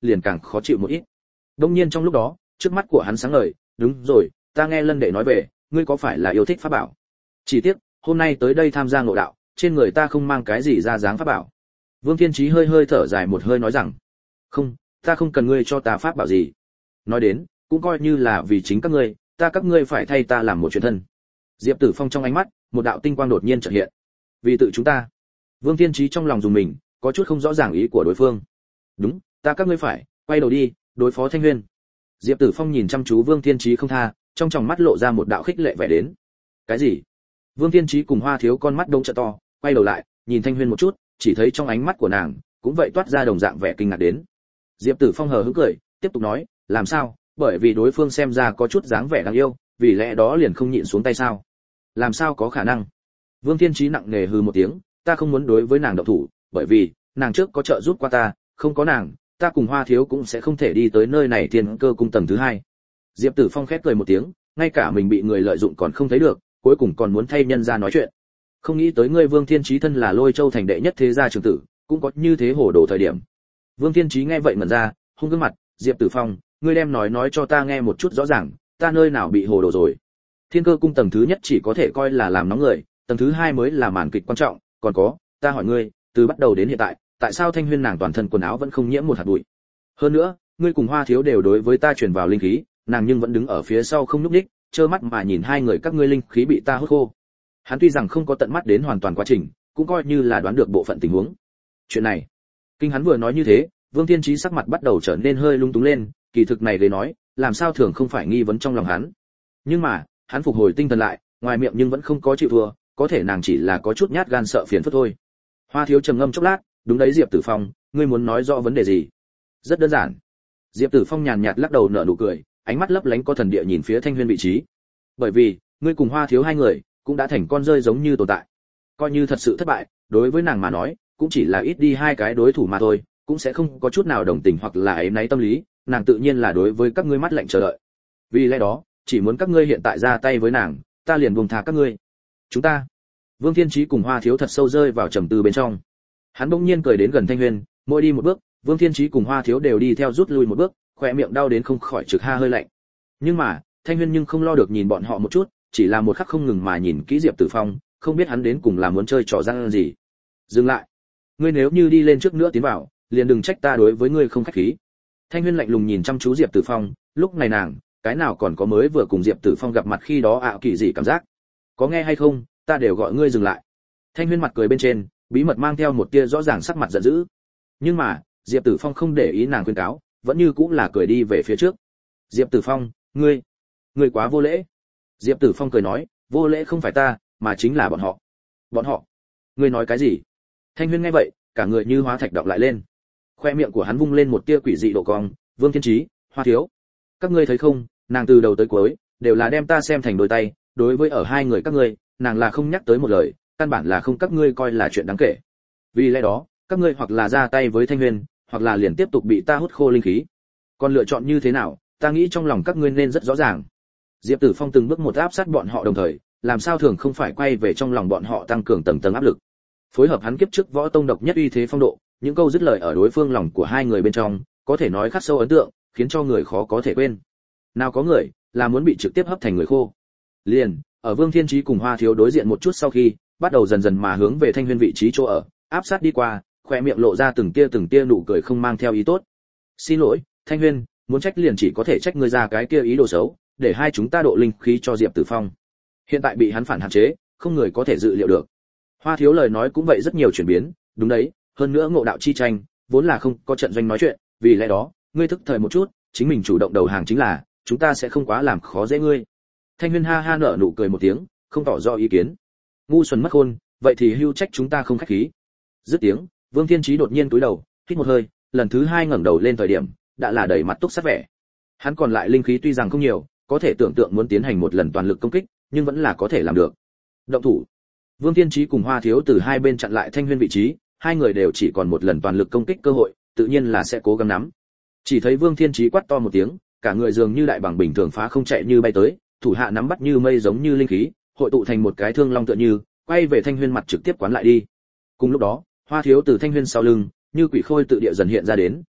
liền càng khó chịu một ít. Đông nhiên trong lúc đó, trước mắt của hắn sáng ngời, đúng rồi, ta nghe Lân đệ nói về, ngươi có phải là yêu thích pháp bảo? Chỉ tiếc, hôm nay tới đây tham gia ngộ đạo, trên người ta không mang cái gì ra dáng pháp bảo. Vương Thiên Chí hơi hơi thở dài một hơi nói rằng, không, ta không cần ngươi cho ta pháp bảo gì. Nói đến, cũng coi như là vì chính các ngươi, ta các ngươi phải thay ta làm một chuyện thân. Diệp Tử Phong trong ánh mắt, một đạo tinh quang đột nhiên chợt hiện. Vì tự chúng ta. Vương Thiên Chí trong lòng dùng mình, có chút không rõ ràng ý của đối phương. Đúng, ta các ngươi phải, quay đầu đi, đối phó Thanh Huyên. Diệp Tử Phong nhìn chăm chú Vương Thiên Chí không tha, trong tròng mắt lộ ra một đạo khích lệ vẻ đến. Cái gì? Vương Thiên Chí cùng Hoa Thiếu con mắt đông trợ to, quay đầu lại, nhìn Thanh Huyên một chút, chỉ thấy trong ánh mắt của nàng cũng vậy toát ra đồng dạng vẻ kinh ngạc đến. Diệp Tử Phong hờ hững cười, tiếp tục nói, làm sao? Bởi vì đối phương xem ra có chút dáng vẻ đáng yêu, vì lẽ đó liền không nhịn xuống tay sao? Làm sao có khả năng? Vương Thiên Chí nặng nề hừ một tiếng, ta không muốn đối với nàng động thủ, bởi vì nàng trước có trợ giúp qua ta, không có nàng, ta cùng Hoa Thiếu cũng sẽ không thể đi tới nơi này Thiên Cơ cung tầng thứ hai. Diệp Tử Phong khép cười một tiếng, ngay cả mình bị người lợi dụng còn không thấy được, cuối cùng còn muốn thay nhân ra nói chuyện. Không nghĩ tới ngươi Vương Thiên Chí thân là Lôi Châu thành đệ nhất thế gia trưởng tử, cũng có như thế hồ đồ thời điểm. Vương Thiên Chí nghe vậy mẩn ra, hung gương mặt, Diệp Tử Phong, ngươi đem nói nói cho ta nghe một chút rõ ràng, ta nơi nào bị hồ đồ rồi? Thiên Cơ cung tầng thứ nhất chỉ có thể coi là làm nóng người, tầng thứ hai mới là màn kịch quan trọng, còn có, ta hỏi ngươi, từ bắt đầu đến hiện tại, tại sao Thanh Huyên nàng toàn thân quần áo vẫn không nhiễm một hạt bụi? Hơn nữa, ngươi cùng Hoa Thiếu đều đối với ta truyền vào linh khí, nàng nhưng vẫn đứng ở phía sau không nhúc nhích, trơ mắt mà nhìn hai người các ngươi linh khí bị ta hút khô. Hắn tuy rằng không có tận mắt đến hoàn toàn quá trình, cũng coi như là đoán được bộ phận tình huống. Chuyện này, kinh hắn vừa nói như thế, Vương Thiên Chí sắc mặt bắt đầu trở nên hơi lung túng lên, kỳ thực này để nói, làm sao thường không phải nghi vấn trong lòng hắn. Nhưng mà, hắn phục hồi tinh thần lại, ngoài miệng nhưng vẫn không có chịu thua, có thể nàng chỉ là có chút nhát gan sợ phiền phức thôi. Hoa Thiếu trầm ngâm chốc lát, đúng đấy Diệp Tử Phong, ngươi muốn nói rõ vấn đề gì? Rất đơn giản. Diệp Tử Phong nhàn nhạt lắc đầu nở nụ cười, ánh mắt lấp lánh có thần địa nhìn phía Thanh Huyên vị trí. Bởi vì, ngươi cùng Hoa Thiếu hai người cũng đã thành con rơi giống như tồn tại. Coi như thật sự thất bại, đối với nàng mà nói, cũng chỉ là ít đi hai cái đối thủ mà thôi, cũng sẽ không có chút nào đồng tình hoặc là ấy náy tâm lý, nàng tự nhiên là đối với các ngươi mắt lạnh chờ đợi. Vì lẽ đó, chỉ muốn các ngươi hiện tại ra tay với nàng, ta liền buông tha các ngươi. Chúng ta. Vương Thiên Chí cùng Hoa Thiếu thật sâu rơi vào trầm tư bên trong. Hắn bỗng nhiên cười đến gần Thanh Huyên, mỗi đi một bước, Vương Thiên Chí cùng Hoa Thiếu đều đi theo rút lui một bước, khóe miệng đau đến không khỏi trực ha hơi lạnh. Nhưng mà, Thanh Huyên nhưng không lo được nhìn bọn họ một chút, chỉ là một khắc không ngừng mà nhìn kỹ Diệp Tử Phong, không biết hắn đến cùng là muốn chơi trò gian gì. Dừng lại, ngươi nếu như đi lên trước nữa tiến vào, liền đừng trách ta đối với ngươi không khách khí. Thanh Huyên lạnh lùng nhìn chăm chú Diệp Tử Phong, lúc này nàng, cái nào còn có mới vừa cùng Diệp Tử Phong gặp mặt khi đó ảo kỳ gì cảm giác? Có nghe hay không, ta đều gọi ngươi dừng lại. Thanh Huyên mặt cười bên trên, bí mật mang theo một tia rõ ràng sắc mặt giận dữ. Nhưng mà, Diệp Tử Phong không để ý nàng khuyên cáo, vẫn như cũng là cười đi về phía trước. Diệp Tử Phong, ngươi, ngươi quá vô lễ. Diệp Tử Phong cười nói, vô lễ không phải ta, mà chính là bọn họ. Bọn họ? Ngươi nói cái gì? Thanh Huyên nghe vậy, cả người như hóa thạch động lại lên. Khoe miệng của hắn vung lên một tia quỷ dị độ cong, Vương Thiên Chí, Hoa Thiếu, các ngươi thấy không, nàng từ đầu tới cuối đều là đem ta xem thành đôi tay, đối với ở hai người các ngươi, nàng là không nhắc tới một lời, căn bản là không các ngươi coi là chuyện đáng kể. Vì lẽ đó, các ngươi hoặc là ra tay với Thanh Huyên, hoặc là liền tiếp tục bị ta hút khô linh khí. Còn lựa chọn như thế nào, ta nghĩ trong lòng các ngươi nên rất rõ ràng. Diệp Tử Phong từng bước một áp sát bọn họ đồng thời, làm sao thường không phải quay về trong lòng bọn họ tăng cường tầng tầng áp lực. Phối hợp hắn kiếp trước võ tông độc nhất uy thế phong độ, những câu dứt lời ở đối phương lòng của hai người bên trong, có thể nói khắc sâu ấn tượng, khiến cho người khó có thể quên. Nào có người là muốn bị trực tiếp hấp thành người khô. Liền, ở Vương Thiên Chí cùng Hoa Thiếu đối diện một chút sau khi, bắt đầu dần dần mà hướng về Thanh Huyên vị trí chỗ ở, áp sát đi qua, khóe miệng lộ ra từng tia từng tia nụ cười không mang theo ý tốt. Xin lỗi, Thanh Huyên, muốn trách liền chỉ có thể trách ngươi ra cái kia ý đồ xấu, để hai chúng ta độ linh khí cho Diệp Tử Phong. Hiện tại bị hắn phản hạn chế, không người có thể dự liệu được. Hoa Thiếu lời nói cũng vậy rất nhiều chuyển biến, đúng đấy, hơn nữa ngộ đạo chi tranh, vốn là không có trận doanh nói chuyện, vì lẽ đó, ngươi thức thời một chút, chính mình chủ động đầu hàng chính là, chúng ta sẽ không quá làm khó dễ ngươi. Thanh Huyên ha ha nở nụ cười một tiếng, không tỏ rõ ý kiến. Ngu xuẩn mất khôn, vậy thì hưu trách chúng ta không khách khí. Dứt tiếng, Vương Thiên Chí đột nhiên cúi đầu, hít một hơi, lần thứ hai ngẩng đầu lên thời điểm, đã là đầy mặt túc sát vẻ. Hắn còn lại linh khí tuy rằng không nhiều, có thể tưởng tượng muốn tiến hành một lần toàn lực công kích, nhưng vẫn là có thể làm được. Động thủ. Vương Thiên Chí cùng Hoa Thiếu từ hai bên chặn lại Thanh Huyên vị trí, hai người đều chỉ còn một lần toàn lực công kích cơ hội, tự nhiên là sẽ cố gắng nắm. Chỉ thấy Vương Thiên Chí quát to một tiếng, cả người dường như đại bảng bình thường phá không chạy như bay tới, thủ hạ nắm bắt như mây giống như linh khí, hội tụ thành một cái thương long tựa như, quay về Thanh Huyên mặt trực tiếp quán lại đi. Cùng lúc đó, Hoa Thiếu từ Thanh Huyên sau lưng, như quỷ khôi tự địa dần hiện ra đến,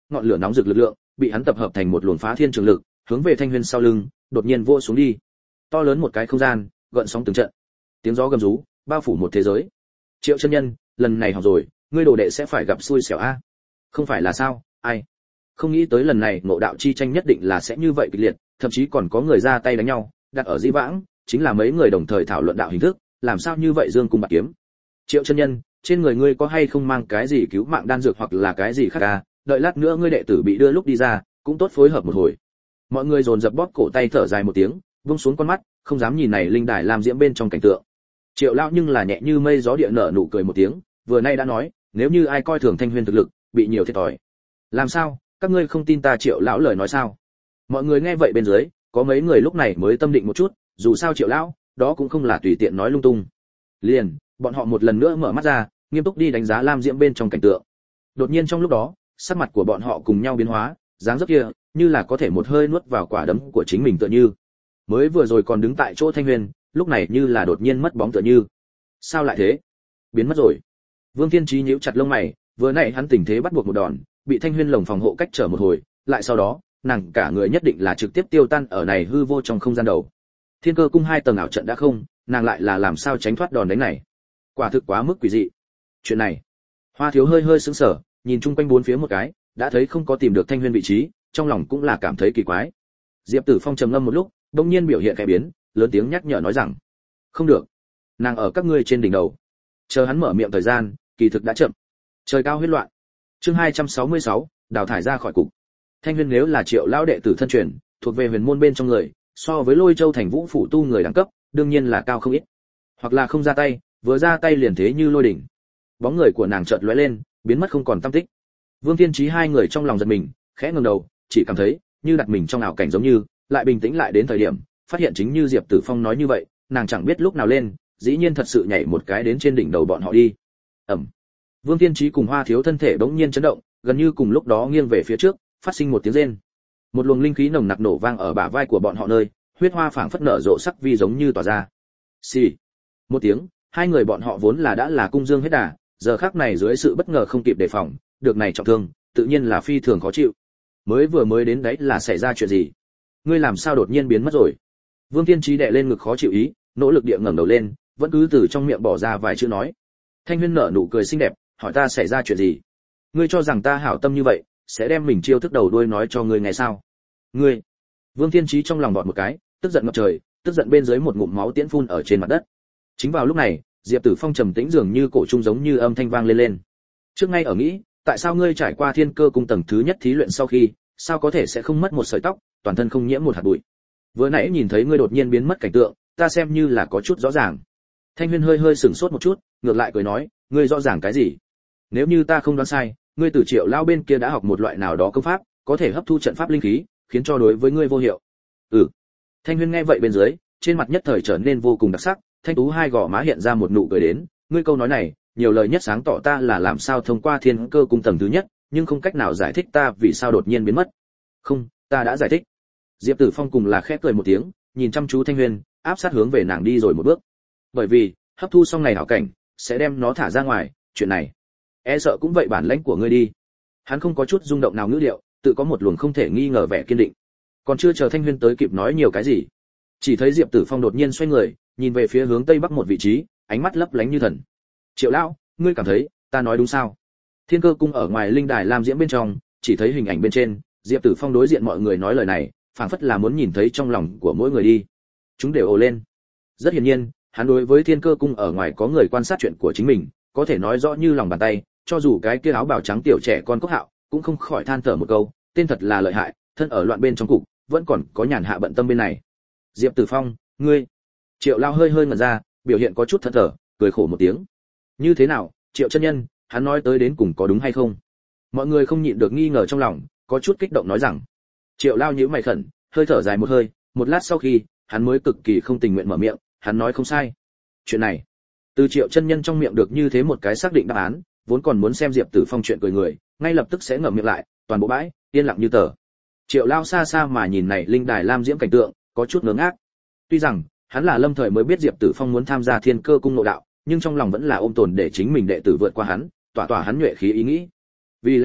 ngọn lửa nóng rực lực lượng bị hắn tập hợp thành một luồng phá thiên trường lực, hướng về Thanh Huyên sau lưng đột nhiên vỗ xuống đi. To lớn một cái không gian, gợn sóng từng trận, tiếng gió gầm rú bao phủ một thế giới. Triệu chân nhân, lần này hỏng rồi, ngươi đồ đệ sẽ phải gặp xui xẻo a. Không phải là sao? Ai? Không nghĩ tới lần này ngộ đạo chi tranh nhất định là sẽ như vậy kịch liệt, thậm chí còn có người ra tay đánh nhau, đặt ở dĩ vãng, chính là mấy người đồng thời thảo luận đạo hình thức, làm sao như vậy dương cung bạc kiếm. Triệu chân nhân, trên người ngươi có hay không mang cái gì cứu mạng đan dược hoặc là cái gì khác à? Đợi lát nữa ngươi đệ tử bị đưa lúc đi ra, cũng tốt phối hợp một hồi. Mọi người dồn dập bóp cổ tay thở dài một tiếng, buông xuống con mắt, không dám nhìn này linh đài làm diễm bên trong cảnh tượng. Triệu lão nhưng là nhẹ như mây gió địa nở nụ cười một tiếng, vừa nay đã nói, nếu như ai coi thường Thanh Huyên thực lực, bị nhiều thiệt thòi. Làm sao, các ngươi không tin ta Triệu lão lời nói sao? Mọi người nghe vậy bên dưới, có mấy người lúc này mới tâm định một chút, dù sao Triệu lão, đó cũng không là tùy tiện nói lung tung. Liền, bọn họ một lần nữa mở mắt ra, nghiêm túc đi đánh giá lam diễm bên trong cảnh tượng. Đột nhiên trong lúc đó, sắc mặt của bọn họ cùng nhau biến hóa, dáng dấp kia, như là có thể một hơi nuốt vào quả đấm của chính mình tựa như. Mới vừa rồi còn đứng tại chỗ Thanh Huyền, lúc này như là đột nhiên mất bóng tựa như. Sao lại thế? Biến mất rồi. Vương Thiên Chí nhíu chặt lông mày, vừa nãy hắn tình thế bắt buộc một đòn, bị Thanh Huyền lồng phòng hộ cách trở một hồi, lại sau đó, nàng cả người nhất định là trực tiếp tiêu tan ở này hư vô trong không gian đầu. Thiên Cơ cung hai tầng ảo trận đã không, nàng lại là làm sao tránh thoát đòn đánh này? Quả thực quá mức quỷ dị. Chuyện này, Hoa Thiếu hơi hơi sững sờ, nhìn chung quanh bốn phía một cái, đã thấy không có tìm được Thanh Huyền vị trí, trong lòng cũng là cảm thấy kỳ quái. Diệp Tử Phong trầm ngâm một lúc, đột nhiên biểu hiện khẽ biến, lớn tiếng nhắc nhở nói rằng: "Không được, nàng ở các ngươi trên đỉnh đầu." Chờ hắn mở miệng thời gian, kỳ thực đã chậm. Trời cao huyết loạn. Chương hai trăm sáu mươi sáu, đào thải ra khỏi cục. Thanh Huyền nếu là Triệu lão đệ tử thân truyền, thuộc về huyền môn bên trong người, so với Lôi Châu thành Vũ phủ tu người đẳng cấp, đương nhiên là cao không ít. Hoặc là không ra tay, vừa ra tay liền thế như lôi đỉnh. Bóng người của nàng chợt lóe lên, biến mất không còn tăm tích. Vương Thiên Chí hai người trong lòng giật mình, khẽ ngẩng đầu, chỉ cảm thấy như đặt mình trong ảo cảnh giống như, lại bình tĩnh lại đến thời điểm, phát hiện chính như Diệp Tử Phong nói như vậy, nàng chẳng biết lúc nào lên, dĩ nhiên thật sự nhảy một cái đến trên đỉnh đầu bọn họ đi. Ầm. Vương Thiên Chí cùng Hoa Thiếu thân thể bỗng nhiên chấn động, gần như cùng lúc đó nghiêng về phía trước, phát sinh một tiếng rên. Một luồng linh khí nồng nặc nổ vang ở bả vai của bọn họ nơi, huyết hoa phảng phất nở rộ sắc vi giống như tỏa ra. Xì. Một tiếng, hai người bọn họ vốn là đã là cung dương hết đà, giờ khắc này dưới sự bất ngờ không kịp đề phòng, được này trọng thương, tự nhiên là phi thường khó chịu. Mới vừa mới đến đấy là xảy ra chuyện gì? Ngươi làm sao đột nhiên biến mất rồi? Vương Thiên Chí đè lên ngực khó chịu ý, nỗ lực địa ngẩng đầu lên, vẫn cứ từ trong miệng bỏ ra vài chữ nói. Thanh Huyên nở nụ cười xinh đẹp, hỏi ta xảy ra chuyện gì? Ngươi cho rằng ta hảo tâm như vậy, sẽ đem mình chiêu thức đầu đuôi nói cho ngươi nghe sao? Ngươi? Vương Thiên Chí trong lòng bọt một cái, tức giận ngập trời, tức giận bên dưới một ngụm máu tiễn phun ở trên mặt đất. Chính vào lúc này, Diệp Tử Phong trầm tĩnh dường như cổ trung giống như âm thanh vang lên lên. Trước ngay ở nghĩ, tại sao ngươi trải qua Thiên Cơ cung tầng thứ nhất thí luyện sau khi, sao có thể sẽ không mất một sợi tóc, toàn thân không nhiễm một hạt bụi? Vừa nãy nhìn thấy ngươi đột nhiên biến mất cảnh tượng, ta xem như là có chút rõ ràng. Thanh Huyên hơi hơi sửng sốt một chút, ngược lại cười nói, ngươi rõ ràng cái gì? Nếu như ta không đoán sai, ngươi từ Triệu lão bên kia đã học một loại nào đó công pháp, có thể hấp thu trận pháp linh khí, khiến cho đối với ngươi vô hiệu. Ừ. Thanh Huyên nghe vậy bên dưới, trên mặt nhất thời trở nên vô cùng đặc sắc, thanh tú hai gò má hiện ra một nụ cười đến, ngươi câu nói này, nhiều lời nhất sáng tỏ ta là làm sao thông qua Thiên Cơ cung tầng thứ nhất, nhưng không cách nào giải thích ta vì sao đột nhiên biến mất. Không, ta đã giải thích. Diệp Tử Phong cùng là khẽ cười một tiếng, nhìn chăm chú Thanh Huyên, áp sát hướng về nàng đi rồi một bước. Bởi vì, hấp thu xong này hảo cảnh, sẽ đem nó thả ra ngoài, chuyện này, e sợ cũng vậy bản lãnh của ngươi đi. Hắn không có chút rung động nào ngữ điệu, tự có một luồng không thể nghi ngờ vẻ kiên định. Còn chưa chờ Thanh Huyên tới kịp nói nhiều cái gì, chỉ thấy Diệp Tử Phong đột nhiên xoay người, nhìn về phía hướng tây bắc một vị trí, ánh mắt lấp lánh như thần. Triệu lão, ngươi cảm thấy ta nói đúng sao? Thiên Cơ cung ở ngoài linh đài lam diễm bên trong, chỉ thấy hình ảnh bên trên, Diệp Tử Phong đối diện mọi người nói lời này, phảng phất là muốn nhìn thấy trong lòng của mỗi người đi. Chúng đều ồ lên. Rất hiển nhiên, hắn đối với Thiên Cơ cung ở ngoài có người quan sát chuyện của chính mình, có thể nói rõ như lòng bàn tay, cho dù cái kia áo bào trắng tiểu trẻ con Cốc Hạo, cũng không khỏi than thở một câu, tên thật là lợi hại, thân ở loạn bên trong cục, vẫn còn có nhàn hạ bận tâm bên này. Diệp Tử Phong, ngươi. Triệu Lao hơi hơi ngẩn ra, biểu hiện có chút thẫn thờ, cười khổ một tiếng. Như thế nào, Triệu chân nhân, hắn nói tới đến cùng có đúng hay không? Mọi người không nhịn được nghi ngờ trong lòng, có chút kích động nói rằng. Triệu Lao nhíu mày khẩn, hơi thở dài một hơi, một lát sau khi, hắn mới cực kỳ không tình nguyện mở miệng, hắn nói không sai. Chuyện này, từ Triệu chân nhân trong miệng được như thế một cái xác định đáp án, vốn còn muốn xem Diệp Tử Phong chuyện cười người, ngay lập tức sẽ ngậm miệng lại, toàn bộ bãi yên lặng như tờ. Triệu Lao xa xa mà nhìn này linh đài lam diễm cảnh tượng, có chút ngớ ngác. Tuy rằng hắn là lâm thời mới biết Diệp Tử Phong muốn tham gia Thiên Cơ cung nội đạo, nhưng trong lòng vẫn là ôm tồn để chính mình đệ tử vượt qua hắn, tỏa tỏa hắn nhuệ khí ý nghĩ. Vì lẽ đó,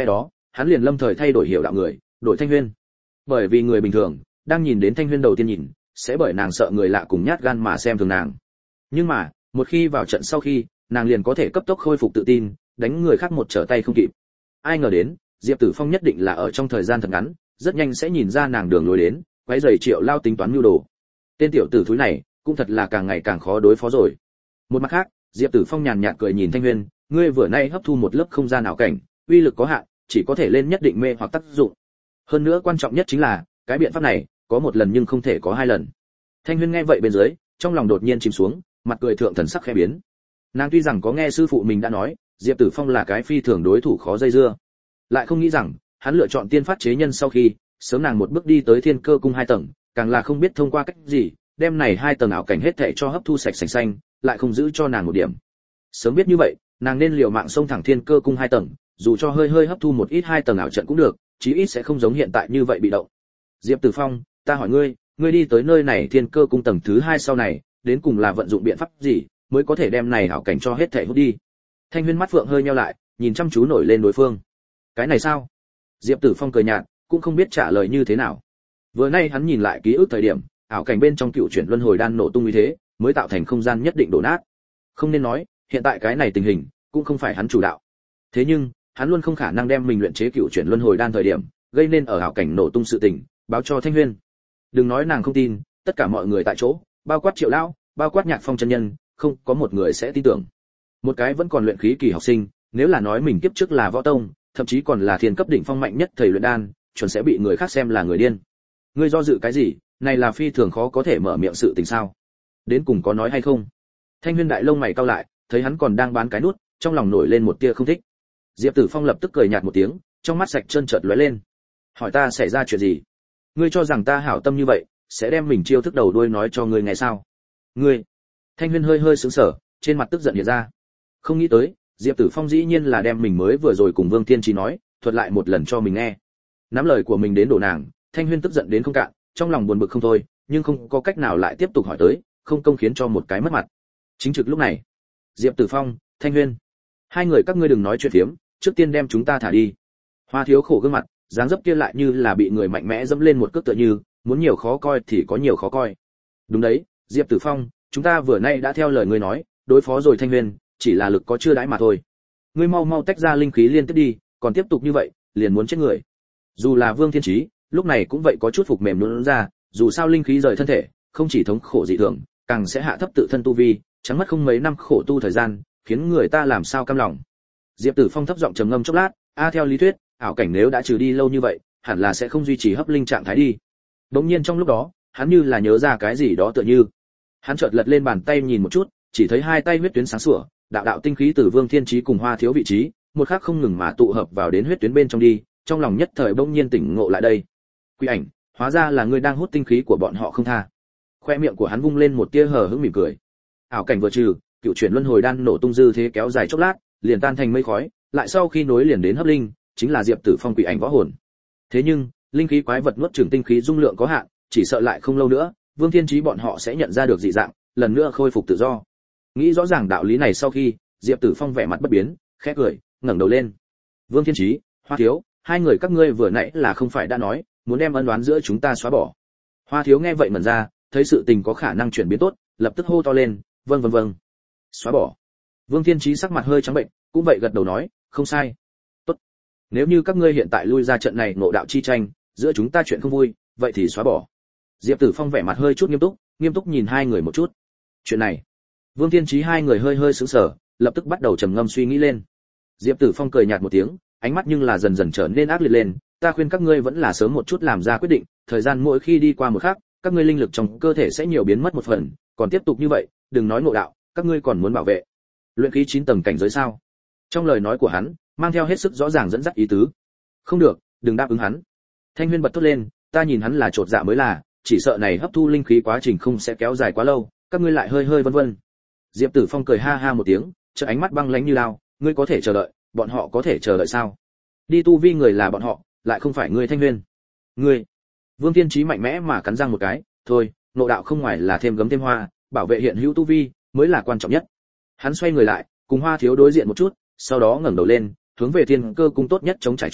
hắn liền lâm thời thay đổi hiểu đạo người, đổi Thanh Huyên. Bởi vì người bình thường đang nhìn đến Thanh Huyên đầu tiên nhìn, sẽ bởi nàng sợ người lạ cùng nhát gan mà xem thường nàng. Nhưng mà, một khi vào trận sau khi, nàng liền có thể cấp tốc khôi phục tự tin, đánh người khác một trở tay không kịp. Ai ngờ đến, Diệp Tử Phong nhất định là ở trong thời gian thật ngắn, rất nhanh sẽ nhìn ra nàng đường lối đến, quấy rầy Triệu Lao tính toán mưu đồ. Tên tiểu tử thúi này, cũng thật là càng ngày càng khó đối phó rồi. Một mặt khác, Diệp Tử Phong nhàn nhạt cười nhìn Thanh Huyên, ngươi vừa nay hấp thu một lớp không gian ảo cảnh, uy lực có hạn, chỉ có thể lên nhất định mê hoặc tác dụng. Hơn nữa quan trọng nhất chính là, cái biện pháp này, có một lần nhưng không thể có hai lần. Thanh Huyên nghe vậy bên dưới, trong lòng đột nhiên chìm xuống, mặt cười thượng thần sắc khẽ biến. Nàng tuy rằng có nghe sư phụ mình đã nói, Diệp Tử Phong là cái phi thường đối thủ khó dây dưa, lại không nghĩ rằng, hắn lựa chọn tiên phát chế nhân sau khi, sớm nàng một bước đi tới Thiên Cơ cung hai tầng, càng là không biết thông qua cách gì, đem này hai tầng ảo cảnh hết thảy cho hấp thu sạch sành xanh, lại không giữ cho nàng một điểm. Sớm biết như vậy, nàng nên liều mạng xông thẳng Thiên Cơ cung hai tầng, dù cho hơi hơi hấp thu một ít hai tầng ảo trận cũng được, chí ít sẽ không giống hiện tại như vậy bị động. Diệp Tử Phong, ta hỏi ngươi, ngươi đi tới nơi này Thiên Cơ cung tầng thứ hai sau này, đến cùng là vận dụng biện pháp gì, mới có thể đem này ảo cảnh cho hết thảy hút đi? Thanh Huyên mắt phượng hơi nheo lại, nhìn chăm chú nổi lên đối phương. Cái này sao? Diệp Tử Phong cười nhạt, cũng không biết trả lời như thế nào. Vừa nay hắn nhìn lại ký ức thời điểm, ảo cảnh bên trong cựu chuyển luân hồi đan nổ tung như thế, mới tạo thành không gian nhất định đổ nát. Không nên nói, hiện tại cái này tình hình cũng không phải hắn chủ đạo. Thế nhưng, hắn luôn không khả năng đem mình luyện chế cựu chuyển luân hồi đan thời điểm, gây nên ở ảo cảnh nổ tung sự tình, báo cho Thanh Huyên. Đừng nói nàng không tin, tất cả mọi người tại chỗ, bao quát Triệu lão, bao quát Nhạc Phong chân nhân, không có một người sẽ tin tưởng. Một cái vẫn còn luyện khí kỳ học sinh, nếu là nói mình kiếp trước là võ tông, thậm chí còn là thiên cấp đỉnh phong mạnh nhất thầy luyện đan, chuẩn sẽ bị người khác xem là người điên. Ngươi do dự cái gì, này là phi thường khó có thể mở miệng sự tình sao? Đến cùng có nói hay không? Thanh Huyên đại lông mày cau lại, thấy hắn còn đang bán cái nút, trong lòng nổi lên một tia không thích. Diệp Tử Phong lập tức cười nhạt một tiếng, trong mắt sạch trơn chợt lóe lên. Hỏi ta xảy ra chuyện gì? Ngươi cho rằng ta hảo tâm như vậy, sẽ đem mình chiêu thức đầu đuôi nói cho ngươi nghe sao? Ngươi? Thanh Huyên hơi hơi sững sờ, trên mặt tức giận hiện ra. Không nghĩ tới, Diệp Tử Phong dĩ nhiên là đem mình mới vừa rồi cùng Vương Thiên Chí nói, thuật lại một lần cho mình nghe. Nắm lời của mình đến đổ nàng, Thanh Huyên tức giận đến không cạn, trong lòng buồn bực không thôi, nhưng không có cách nào lại tiếp tục hỏi tới, không công khiến cho một cái mất mặt. Chính trực lúc này, Diệp Tử Phong, Thanh Huyên, hai người các ngươi đừng nói chuyện phiếm, trước tiên đem chúng ta thả đi. Hoa Thiếu khổ gương mặt, dáng dấp kia lại như là bị người mạnh mẽ dẫm lên một cước tựa như, muốn nhiều khó coi thì có nhiều khó coi. Đúng đấy, Diệp Tử Phong, chúng ta vừa nay đã theo lời ngươi nói, đối phó rồi Thanh Huyên, chỉ là lực có chưa đãi mà thôi. Ngươi mau mau tách ra linh khí liên tiếp đi, còn tiếp tục như vậy, liền muốn chết người. Dù là Vương Thiên Chí, lúc này cũng vậy có chút phục mềm nhũn ra, dù sao linh khí rời thân thể, không chỉ thống khổ dị thường, càng sẽ hạ thấp tự thân tu vi, chẳng mất không mấy năm khổ tu thời gian, khiến người ta làm sao cam lòng. Diệp Tử Phong thấp giọng trầm ngâm chốc lát, a theo lý thuyết, ảo cảnh nếu đã trừ đi lâu như vậy, hẳn là sẽ không duy trì hấp linh trạng thái đi. Đột nhiên trong lúc đó, hắn như là nhớ ra cái gì đó tựa như, hắn chợt lật lên bàn tay nhìn một chút, chỉ thấy hai tay huyết tuyến sáng sủa, đạo đạo tinh khí từ Vương Thiên Chí cùng Hoa Thiếu vị trí, một khắc không ngừng mà tụ hợp vào đến huyết tuyến bên trong đi, trong lòng nhất thời bỗng nhiên tỉnh ngộ lại đây. Quỷ ảnh, hóa ra là ngươi đang hút tinh khí của bọn họ không tha. Khoe miệng của hắn vung lên một tia hờ hững mỉm cười. Ảo cảnh vừa trừ, cựu chuyển luân hồi đan nổ tung dư thế kéo dài chốc lát, liền tan thành mây khói, lại sau khi nối liền đến hấp linh, chính là Diệp Tử Phong quỷ ảnh võ hồn. Thế nhưng, linh khí quái vật nuốt chửng tinh khí dung lượng có hạn, chỉ sợ lại không lâu nữa, Vương Thiên Chí bọn họ sẽ nhận ra được dị dạng, lần nữa khôi phục tự do. Nghĩ rõ ràng đạo lý này sau khi, Diệp Tử Phong vẻ mặt bất biến, khẽ cười, ngẩng đầu lên. Vương Thiên Chí, Hoa Thiếu, hai người các ngươi vừa nãy là không phải đã nói, muốn đem ân oán giữa chúng ta xóa bỏ. Hoa Thiếu nghe vậy mẩn ra, thấy sự tình có khả năng chuyển biến tốt, lập tức hô to lên, vâng vâng vâng. Xóa bỏ. Vương Thiên Chí sắc mặt hơi trắng bệnh, cũng vậy gật đầu nói, không sai. Tốt. Nếu như các ngươi hiện tại lui ra trận này ngộ đạo chi tranh, giữa chúng ta chuyện không vui, vậy thì xóa bỏ. Diệp Tử Phong vẻ mặt hơi chút nghiêm túc, nghiêm túc nhìn hai người một chút. Chuyện này, Vương Thiên Chí hai người hơi hơi sững sờ, lập tức bắt đầu trầm ngâm suy nghĩ lên. Diệp Tử Phong cười nhạt một tiếng, ánh mắt nhưng là dần dần trở nên ác liệt lên, ta khuyên các ngươi vẫn là sớm một chút làm ra quyết định, thời gian mỗi khi đi qua một khắc, các ngươi linh lực trong cơ thể sẽ nhiều biến mất một phần, còn tiếp tục như vậy, đừng nói ngộ đạo, các ngươi còn muốn bảo vệ luyện khí chín tầng cảnh giới sao? Trong lời nói của hắn, mang theo hết sức rõ ràng dẫn dắt ý tứ. Không được, đừng đáp ứng hắn. Thanh Huyên bật thốt lên, ta nhìn hắn là trột dạ mới là, chỉ sợ này hấp thu linh khí quá trình không sẽ kéo dài quá lâu, các ngươi lại hơi hơi vân vân. Diệp Tử Phong cười ha ha một tiếng, chợt ánh mắt băng lãnh như lao, ngươi có thể chờ đợi, bọn họ có thể chờ đợi sao? Đi tu vi người là bọn họ, lại không phải ngươi Thanh Huyên. Ngươi. Vương Thiên Chí mạnh mẽ mà cắn răng một cái, thôi, ngộ đạo không ngoài là thêm gấm thêm hoa, bảo vệ hiện hữu tu vi mới là quan trọng nhất. Hắn xoay người lại, cùng Hoa Thiếu đối diện một chút, sau đó ngẩng đầu lên, hướng về Thiên Cơ cung tốt nhất chống trải chỗ,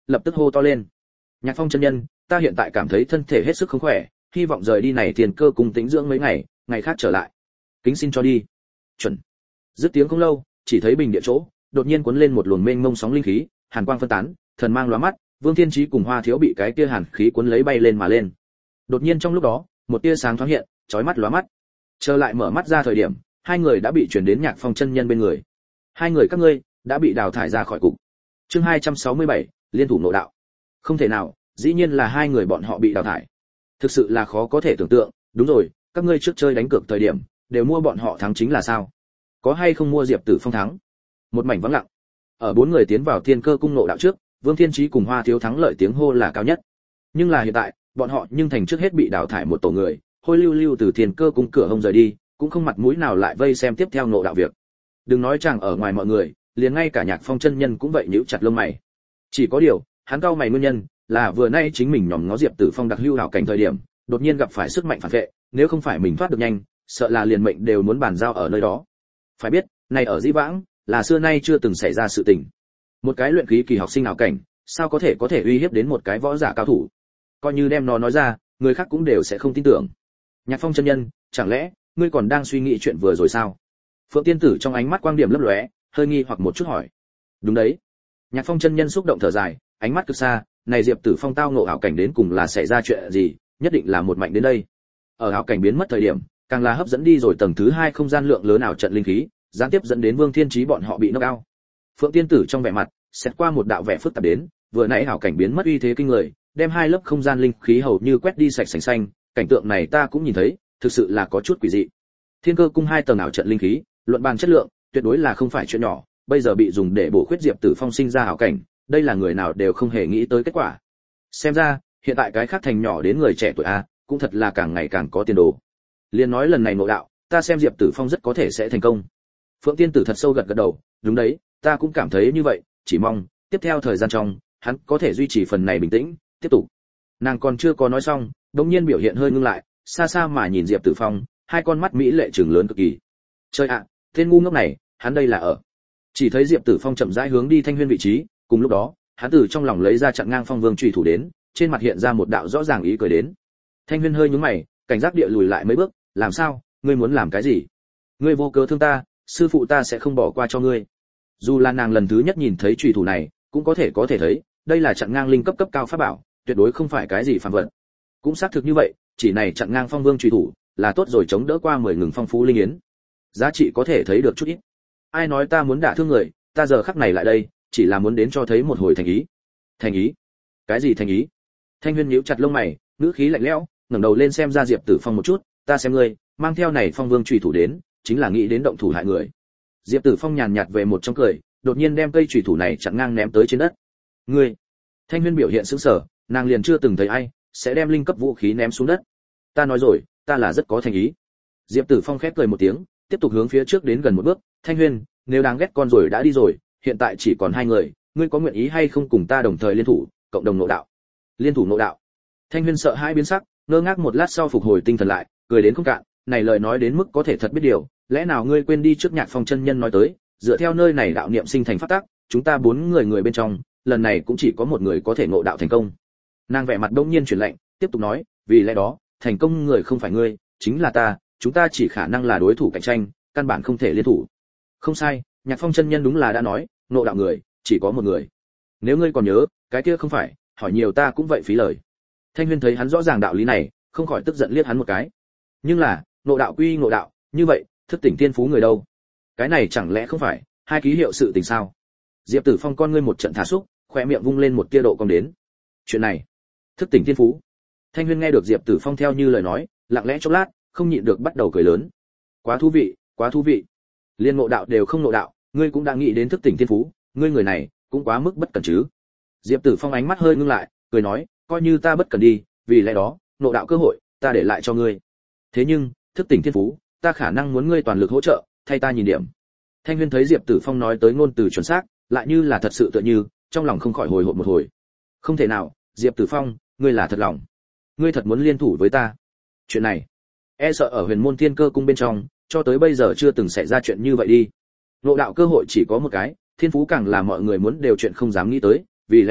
lập tức hô to lên: Nhạc Phong chân nhân, ta hiện tại cảm thấy thân thể hết sức không khỏe, hy vọng rời đi này Thiên Cơ Cung tĩnh dưỡng mấy ngày, ngày khác trở lại. Kính xin cho đi. Chuẩn. Dứt tiếng không lâu, chỉ thấy bình địa chỗ đột nhiên cuốn lên một luồng mênh mông sóng linh khí, hàn quang phân tán, thần mang lóa mắt, Vương Thiên Chí cùng Hoa Thiếu bị cái kia hàn khí cuốn lấy bay lên mà lên. Đột nhiên trong lúc đó, một tia sáng thoáng hiện, chói mắt lóa mắt. Trở lại mở mắt ra thời điểm, hai người đã bị chuyển đến Nhạc Phong chân nhân bên người. Hai người các ngươi đã bị đào thải ra khỏi cục. Chương hai trăm sáu mươi bảy, liên thủ nội đạo. Không thể nào, dĩ nhiên là hai người bọn họ bị đào thải. Thực sự là khó có thể tưởng tượng, đúng rồi, các ngươi trước chơi đánh cược thời điểm, đều mua bọn họ thắng chính là sao? Có hay không mua Diệp Tử Phong thắng? Một mảnh vắng lặng. Ở bốn người tiến vào Thiên Cơ Cung nội đạo trước, Vương Thiên Chí cùng Hoa Thiếu thắng lợi tiếng hô là cao nhất. Nhưng là hiện tại, bọn họ nhưng thành trước hết bị đào thải một tổ người, hôi lưu lưu từ Thiên Cơ Cung cửa hông rời đi, cũng không mặt mũi nào lại vây xem tiếp theo nội đạo việc. Đừng nói chàng ở ngoài mọi người, liền ngay cả Nhạc Phong chân nhân cũng vậy nhíu chặt lông mày. Chỉ có điều, hắn cau mày nguyên nhân là vừa nay chính mình nhòm ngó Diệp Tử Phong đặc hữu hảo cảnh thời điểm, đột nhiên gặp phải sức mạnh phản vệ, nếu không phải mình thoát được nhanh, sợ là liền mệnh đều muốn bàn giao ở nơi đó. Phải biết, này ở Dĩ Vãng, là xưa nay chưa từng xảy ra sự tình. Một cái luyện khí kỳ học sinh ảo cảnh, sao có thể có thể uy hiếp đến một cái võ giả cao thủ? Coi như đem nó nói ra, người khác cũng đều sẽ không tin tưởng. Nhạc Phong chân nhân, chẳng lẽ ngươi còn đang suy nghĩ chuyện vừa rồi sao? Phượng Tiên Tử trong ánh mắt quang điểm lấp lóe, hơi nghi hoặc một chút hỏi. Đúng đấy. Nhạc Phong chân nhân xúc động thở dài, ánh mắt cực xa, này Diệp Tử Phong tao ngộ ảo cảnh đến cùng là xảy ra chuyện gì, nhất định là một mạnh đến đây. Ở ảo cảnh biến mất thời điểm, càng là hấp dẫn đi rồi tầng thứ hai không gian lượng lớn ảo trận linh khí, gián tiếp dẫn đến Vương Thiên Chí bọn họ bị knock out. Phượng Tiên Tử trong vẻ mặt xét qua một đạo vẻ phức tạp đến, vừa nãy ảo cảnh biến mất uy thế kinh người, đem hai lớp không gian linh khí hầu như quét đi sạch sành xanh, cảnh tượng này ta cũng nhìn thấy, thực sự là có chút quỷ dị. Thiên Cơ Cung hai tầng ảo trận linh khí, luận bàn chất lượng, tuyệt đối là không phải chuyện nhỏ, bây giờ bị dùng để bổ khuyết Diệp Tử Phong sinh ra ảo cảnh, đây là người nào đều không hề nghĩ tới kết quả. Xem ra, hiện tại cái khác thành nhỏ đến người trẻ tuổi a, cũng thật là càng ngày càng có tiền đồ. Liên nói lần này nội đạo, ta xem Diệp Tử Phong rất có thể sẽ thành công. Phượng Tiên Tử thật sâu gật gật đầu, đúng đấy, ta cũng cảm thấy như vậy, chỉ mong tiếp theo thời gian trong, hắn có thể duy trì phần này bình tĩnh, tiếp tục. Nàng còn chưa có nói xong, đột nhiên biểu hiện hơi ngưng lại, xa xa mà nhìn Diệp Tử Phong, hai con mắt mỹ lệ trừng lớn cực kỳ. Trời ạ, tên ngu ngốc này, hắn đây là ở. Chỉ thấy Diệp Tử Phong chậm rãi hướng đi Thanh Huyên vị trí, cùng lúc đó, hắn từ trong lòng lấy ra chặn ngang Phong Vương chùy thủ đến, trên mặt hiện ra một đạo rõ ràng ý cười đến. Thanh Huyên hơi nhướng mày, cảnh giác địa lùi lại mấy bước, làm sao, ngươi muốn làm cái gì? Ngươi vô cớ thương ta, sư phụ ta sẽ không bỏ qua cho ngươi. Dù là nàng lần thứ nhất nhìn thấy chùy thủ này, cũng có thể có thể thấy, đây là chặn ngang linh cấp cấp cao pháp bảo, tuyệt đối không phải cái gì phàm vật. Cũng xác thực như vậy, chỉ này chặn ngang Phong Vương chùy thủ, là tốt rồi chống đỡ qua mười ngừng phong phú linh yến. Giá trị có thể thấy được chút ít. Ai nói ta muốn đả thương người, ta giờ khắc này lại đây, chỉ là muốn đến cho thấy một hồi thành ý. Thành ý? Cái gì thành ý? Thanh Huyên nhíu chặt lông mày, ngữ khí lạnh lẽo, ngẩng đầu lên xem ra Diệp Tử Phong một chút, ta xem ngươi, mang theo này Phong Vương chùy thủ đến, chính là nghĩ đến động thủ hại người. Diệp Tử Phong nhàn nhạt về một trong cười, đột nhiên đem cây chùy thủ này chặn ngang ném tới trên đất. Ngươi? Thanh Huyên biểu hiện sững sờ, nàng liền chưa từng thấy ai sẽ đem linh cấp vũ khí ném xuống đất. Ta nói rồi, ta là rất có thành ý. Diệp Tử Phong khép cười một tiếng, tiếp tục hướng phía trước đến gần một bước, Thanh Huyên, nếu đáng ghét con rồi đã đi rồi, hiện tại chỉ còn hai người, ngươi có nguyện ý hay không cùng ta đồng thời liên thủ, cộng đồng nội đạo? Liên thủ nội đạo? Thanh Huyên sợ hai biến sắc, ngơ ngác một lát sau phục hồi tinh thần lại, cười đến không cạn, này lời nói đến mức có thể thật biết điều, lẽ nào ngươi quên đi trước Nhạc Phong chân nhân nói tới, dựa theo nơi này đạo niệm sinh thành pháp tắc, chúng ta bốn người người bên trong, lần này cũng chỉ có một người có thể ngộ đạo thành công. Nàng vẻ mặt đông nhiên chuyển lạnh, tiếp tục nói, vì lẽ đó, thành công người không phải ngươi, chính là ta, chúng ta chỉ khả năng là đối thủ cạnh tranh, căn bản không thể liên thủ. Không sai, Nhạc Phong chân nhân đúng là đã nói, ngộ đạo người chỉ có một người. Nếu ngươi còn nhớ, cái kia không phải, hỏi nhiều ta cũng vậy phí lời. Thanh Huyên thấy hắn rõ ràng đạo lý này, không khỏi tức giận liếc hắn một cái. Nhưng là, ngộ đạo quy ngộ đạo, như vậy, thức tỉnh tiên phú người đâu? Cái này chẳng lẽ không phải hai ký hiệu sự tình sao? Diệp Tử Phong con ngươi một trận thả xúc, khóe miệng vung lên một tia độ cong đến. Chuyện này, thức tỉnh tiên phú. Thanh Huyên nghe được Diệp Tử Phong theo như lời nói, lặng lẽ chốc lát, không nhịn được bắt đầu cười lớn. Quá thú vị, quá thú vị. Liên ngộ đạo đều không ngộ đạo, ngươi cũng đã nghĩ đến thức tỉnh tiên phú, ngươi người này cũng quá mức bất cẩn chứ. Diệp Tử Phong ánh mắt hơi ngưng lại, cười nói, coi như ta bất cẩn đi, vì lẽ đó, ngộ đạo cơ hội, ta để lại cho ngươi. Thế nhưng, thức tỉnh tiên phú, ta khả năng muốn ngươi toàn lực hỗ trợ, thay ta nhìn điểm. Thanh Huyên thấy Diệp Tử Phong nói tới ngôn từ chuẩn xác, lại như là thật sự tựa như, trong lòng không khỏi hồi hộp một hồi. Không thể nào, Diệp Tử Phong, ngươi là thật lòng. Ngươi thật muốn liên thủ với ta? Chuyện này, e sợ ở Huyền Môn Thiên Cơ Cung bên trong, cho tới bây giờ chưa từng xảy ra chuyện như vậy đi. Ngộ đạo cơ hội chỉ có một cái, thiên phú càng là mọi người muốn đều chuyện không dám nghĩ tới, vì lẽ đó,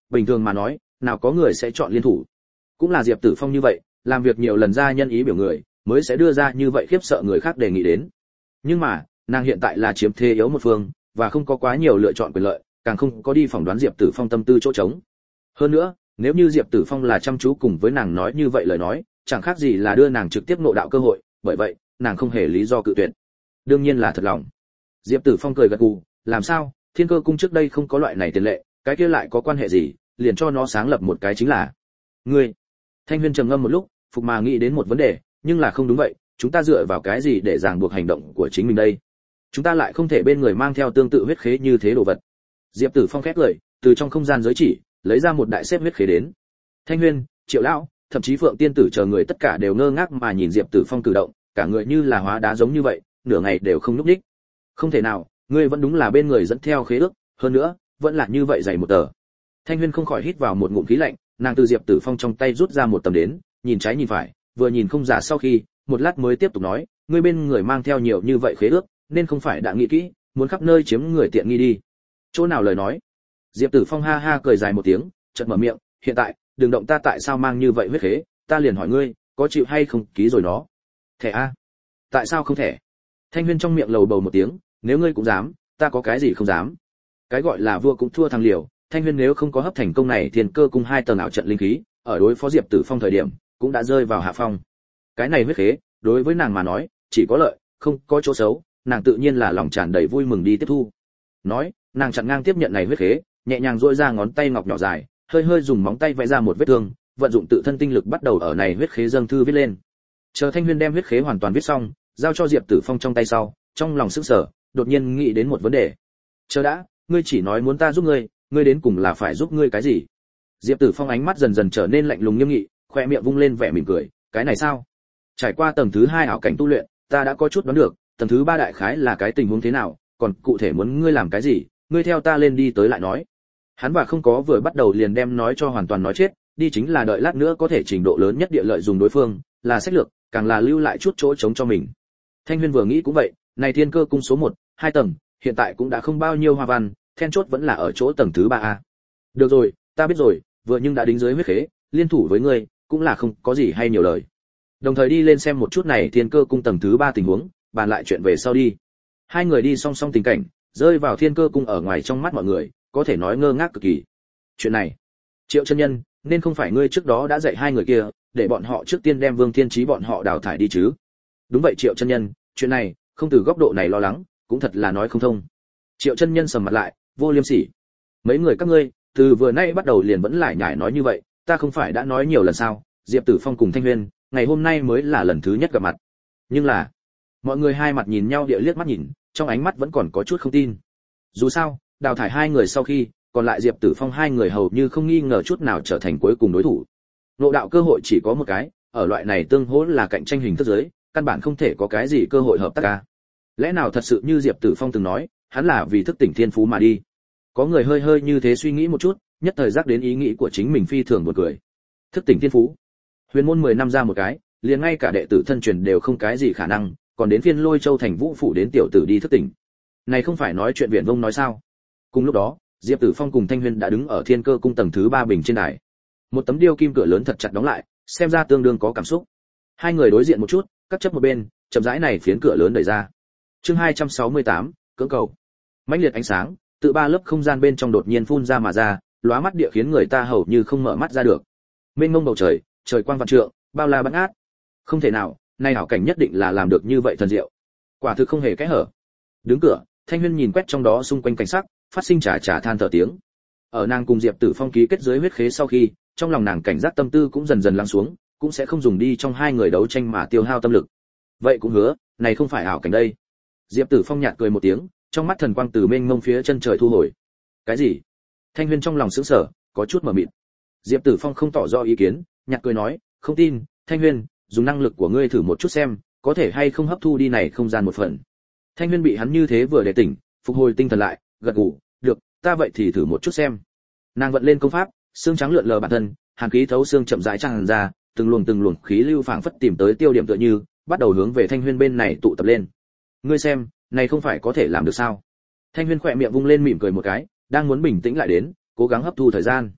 bình thường mà nói nào có người sẽ chọn liên thủ. Cũng là Diệp Tử Phong như vậy, làm việc nhiều lần ra nhân ý biểu người, mới sẽ đưa ra như vậy khiếp sợ người khác đề nghị đến. Nhưng mà nàng hiện tại là chiếm thế yếu một phương, và không có quá nhiều lựa chọn quyền lợi, càng không có đi phỏng đoán Diệp Tử Phong tâm tư chỗ trống. Hơn nữa, nếu như Diệp Tử Phong là chăm chú cùng với nàng nói như vậy lời nói, chẳng khác gì là đưa nàng trực tiếp ngộ đạo cơ hội, bởi vậy, nàng không hề lý do cự tuyệt. Đương nhiên là thật lòng. Diệp Tử Phong cười gật gù, làm sao, Thiên Cơ cung trước đây không có loại này tiền lệ, cái kia lại có quan hệ gì, liền cho nó sáng lập một cái chính là. Ngươi. Thanh Huyên trầm ngâm một lúc, phục mà nghĩ đến một vấn đề, nhưng là không đúng vậy, chúng ta dựa vào cái gì để ràng buộc hành động của chính mình đây? Chúng ta lại không thể bên người mang theo tương tự huyết khế như thế đồ vật. Diệp Tử Phong khép lời, từ trong không gian giới chỉ, lấy ra một đại xếp huyết khế đến. Thanh Huyên, Triệu lão, thậm chí Phượng tiên tử chờ người tất cả đều ngơ ngác mà nhìn Diệp Tử Phong cử động, cả người như là hóa đá giống như vậy, nửa ngày đều không nhúc nhích. Không thể nào, ngươi vẫn đúng là bên người dẫn theo khế ước, hơn nữa, vẫn là như vậy dày một tờ. Thanh Huyên không khỏi hít vào một ngụm khí lạnh, nàng từ Diệp Tử Phong trong tay rút ra một tấm đến, nhìn trái nhìn phải, vừa nhìn không giả sau khi, một lát mới tiếp tục nói, ngươi bên người mang theo nhiều như vậy khế ước, nên không phải đã nghĩ kỹ, muốn khắp nơi chiếm người tiện nghi đi. Chỗ nào lời nói? Diệp Tử Phong ha ha cười dài một tiếng, chợt mở miệng, hiện tại, đừng động ta tại sao mang như vậy huyết khế, ta liền hỏi ngươi, có chịu hay không ký rồi nó? Thẻ a? Tại sao không thẻ? Thanh Huyên trong miệng lầu bầu một tiếng, nếu ngươi cũng dám, ta có cái gì không dám? Cái gọi là vua cũng thua thằng liều, Thanh Huyên nếu không có hấp thành công này Thiên Cơ cung hai tầng ảo trận linh khí, ở đối phó Diệp Tử Phong thời điểm, cũng đã rơi vào hạ phong. Cái này huyết khế, đối với nàng mà nói, chỉ có lợi, không có chỗ xấu, nàng tự nhiên là lòng tràn đầy vui mừng đi tiếp thu. Nói, nàng chặn ngang tiếp nhận này huyết khế, nhẹ nhàng duỗi ra ngón tay ngọc nhỏ dài, hơi hơi dùng móng tay vẽ ra một vết thương, vận dụng tự thân tinh lực bắt đầu ở này huyết khế dâng thư viết lên. Chờ Thanh Huyên đem huyết khế hoàn toàn viết xong, giao cho Diệp Tử Phong trong tay sau, trong lòng sững sờ, đột nhiên nghĩ đến một vấn đề. Chờ đã, ngươi chỉ nói muốn ta giúp ngươi, ngươi đến cùng là phải giúp ngươi cái gì? Diệp Tử Phong ánh mắt dần dần trở nên lạnh lùng nghiêm nghị, khoe miệng vung lên vẻ mỉm cười, cái này sao? Trải qua tầng thứ hai ảo cảnh tu luyện, ta đã có chút đoán được, tầng thứ ba đại khái là cái tình huống thế nào, còn cụ thể muốn ngươi làm cái gì, ngươi theo ta lên đi tới lại nói. Hắn và không có vừa bắt đầu liền đem nói cho hoàn toàn nói chết, đi chính là đợi lát nữa có thể trình độ lớn nhất địa lợi dùng đối phương, là sách lược, càng là lưu lại chút chỗ trống cho mình. Thanh Huyên vừa nghĩ cũng vậy, này Thiên Cơ cung số một, hai tầng, hiện tại cũng đã không bao nhiêu hoa văn, then chốt vẫn là ở chỗ tầng thứ ba a. Được rồi, ta biết rồi, vừa nhưng đã đính dưới huyết khế, liên thủ với ngươi, cũng là không có gì hay nhiều lời. Đồng thời đi lên xem một chút này Thiên Cơ cung tầng thứ ba tình huống, bàn lại chuyện về sau đi. Hai người đi song song tình cảnh, rơi vào Thiên Cơ cung ở ngoài trong mắt mọi người, có thể nói ngơ ngác cực kỳ. Chuyện này, Triệu chân nhân, nên không phải ngươi trước đó đã dạy hai người kia, để bọn họ trước tiên đem Vương Thiên Chí bọn họ đào thải đi chứ? Đúng vậy Triệu chân nhân, chuyện này, không từ góc độ này lo lắng, cũng thật là nói không thông. Triệu chân nhân sầm mặt lại, vô liêm sỉ. Mấy người các ngươi, từ vừa nay bắt đầu liền vẫn lại nhải nói như vậy, ta không phải đã nói nhiều lần sao? Diệp Tử Phong cùng Thanh Huyên, ngày hôm nay mới là lần thứ nhất gặp mặt. Nhưng là, mọi người hai mặt nhìn nhau địa liếc mắt nhìn, trong ánh mắt vẫn còn có chút không tin. Dù sao, đào thải hai người sau khi, còn lại Diệp Tử Phong hai người hầu như không nghi ngờ chút nào trở thành cuối cùng đối thủ. Ngộ đạo cơ hội chỉ có một cái, ở loại này tương hỗ là cạnh tranh hình thức giới, căn bản không thể có cái gì cơ hội hợp tác cả. Lẽ nào thật sự như Diệp Tử Phong từng nói, hắn là vì thức tỉnh thiên phú mà đi? Có người hơi hơi như thế suy nghĩ một chút, nhất thời giác đến ý nghĩ của chính mình phi thường buồn cười. Thức tỉnh thiên phú? Huyền môn mười năm ra một cái, liền ngay cả đệ tử thân truyền đều không cái gì khả năng, còn đến phiên Lôi Châu thành Vũ phủ đến tiểu tử đi thức tỉnh. Này không phải nói chuyện viện vông nói sao? Cùng lúc đó, Diệp Tử Phong cùng Thanh Huyên đã đứng ở Thiên Cơ cung tầng thứ ba bình trên đài. Một tấm điêu kim cửa lớn thật chặt đóng lại, xem ra tương đương có cảm xúc. Hai người đối diện một chút, cắt chấp một bên, chậm rãi này phiến cửa lớn đẩy ra. Chương hai trăm sáu mươi tám, cưỡng cầu. Mãnh liệt ánh sáng, từ ba lớp không gian bên trong đột nhiên phun ra mà ra, lóa mắt địa khiến người ta hầu như không mở mắt ra được. Mênh mông bầu trời, trời quang vạn trượng, bao la bát ngát. Không thể nào, nay ảo cảnh nhất định là làm được như vậy thần diệu. Quả thực không hề kẽ hở. Đứng cửa, Thanh Huyên nhìn quét trong đó xung quanh cảnh sắc, phát sinh trà trà than thở tiếng. Ở nàng cùng Diệp Tử Phong ký kết dưới huyết khế sau khi, trong lòng nàng cảnh giác tâm tư cũng dần dần lắng xuống, cũng sẽ không dùng đi trong hai người đấu tranh mà tiêu hao tâm lực. Vậy cũng hứa, này không phải ảo cảnh đây. Diệp Tử Phong nhạt cười một tiếng, trong mắt thần quang từ mênh mông phía chân trời thu hồi. Cái gì? Thanh Huyên trong lòng sững sờ, có chút mờ mịt. Diệp Tử Phong không tỏ rõ ý kiến, nhạt cười nói, không tin, Thanh Huyên, dùng năng lực của ngươi thử một chút xem, có thể hay không hấp thu đi này không gian một phần. Thanh Huyên bị hắn như thế vừa để tỉnh, phục hồi tinh thần lại, gật gù, được, ta vậy thì thử một chút xem. Nàng vận lên công pháp, xương trắng lượn lờ bản thân, hàn khí thấu xương chậm rãi tràn ra, từng luồng từng luồng khí lưu phảng phất tìm tới tiêu điểm tựa như, bắt đầu hướng về Thanh Huyên bên này tụ tập lên. Ngươi xem, này không phải có thể làm được sao? Thanh Huyên khỏe miệng vung lên mỉm cười một cái, đang muốn bình tĩnh lại đến, cố gắng hấp thu thời gian.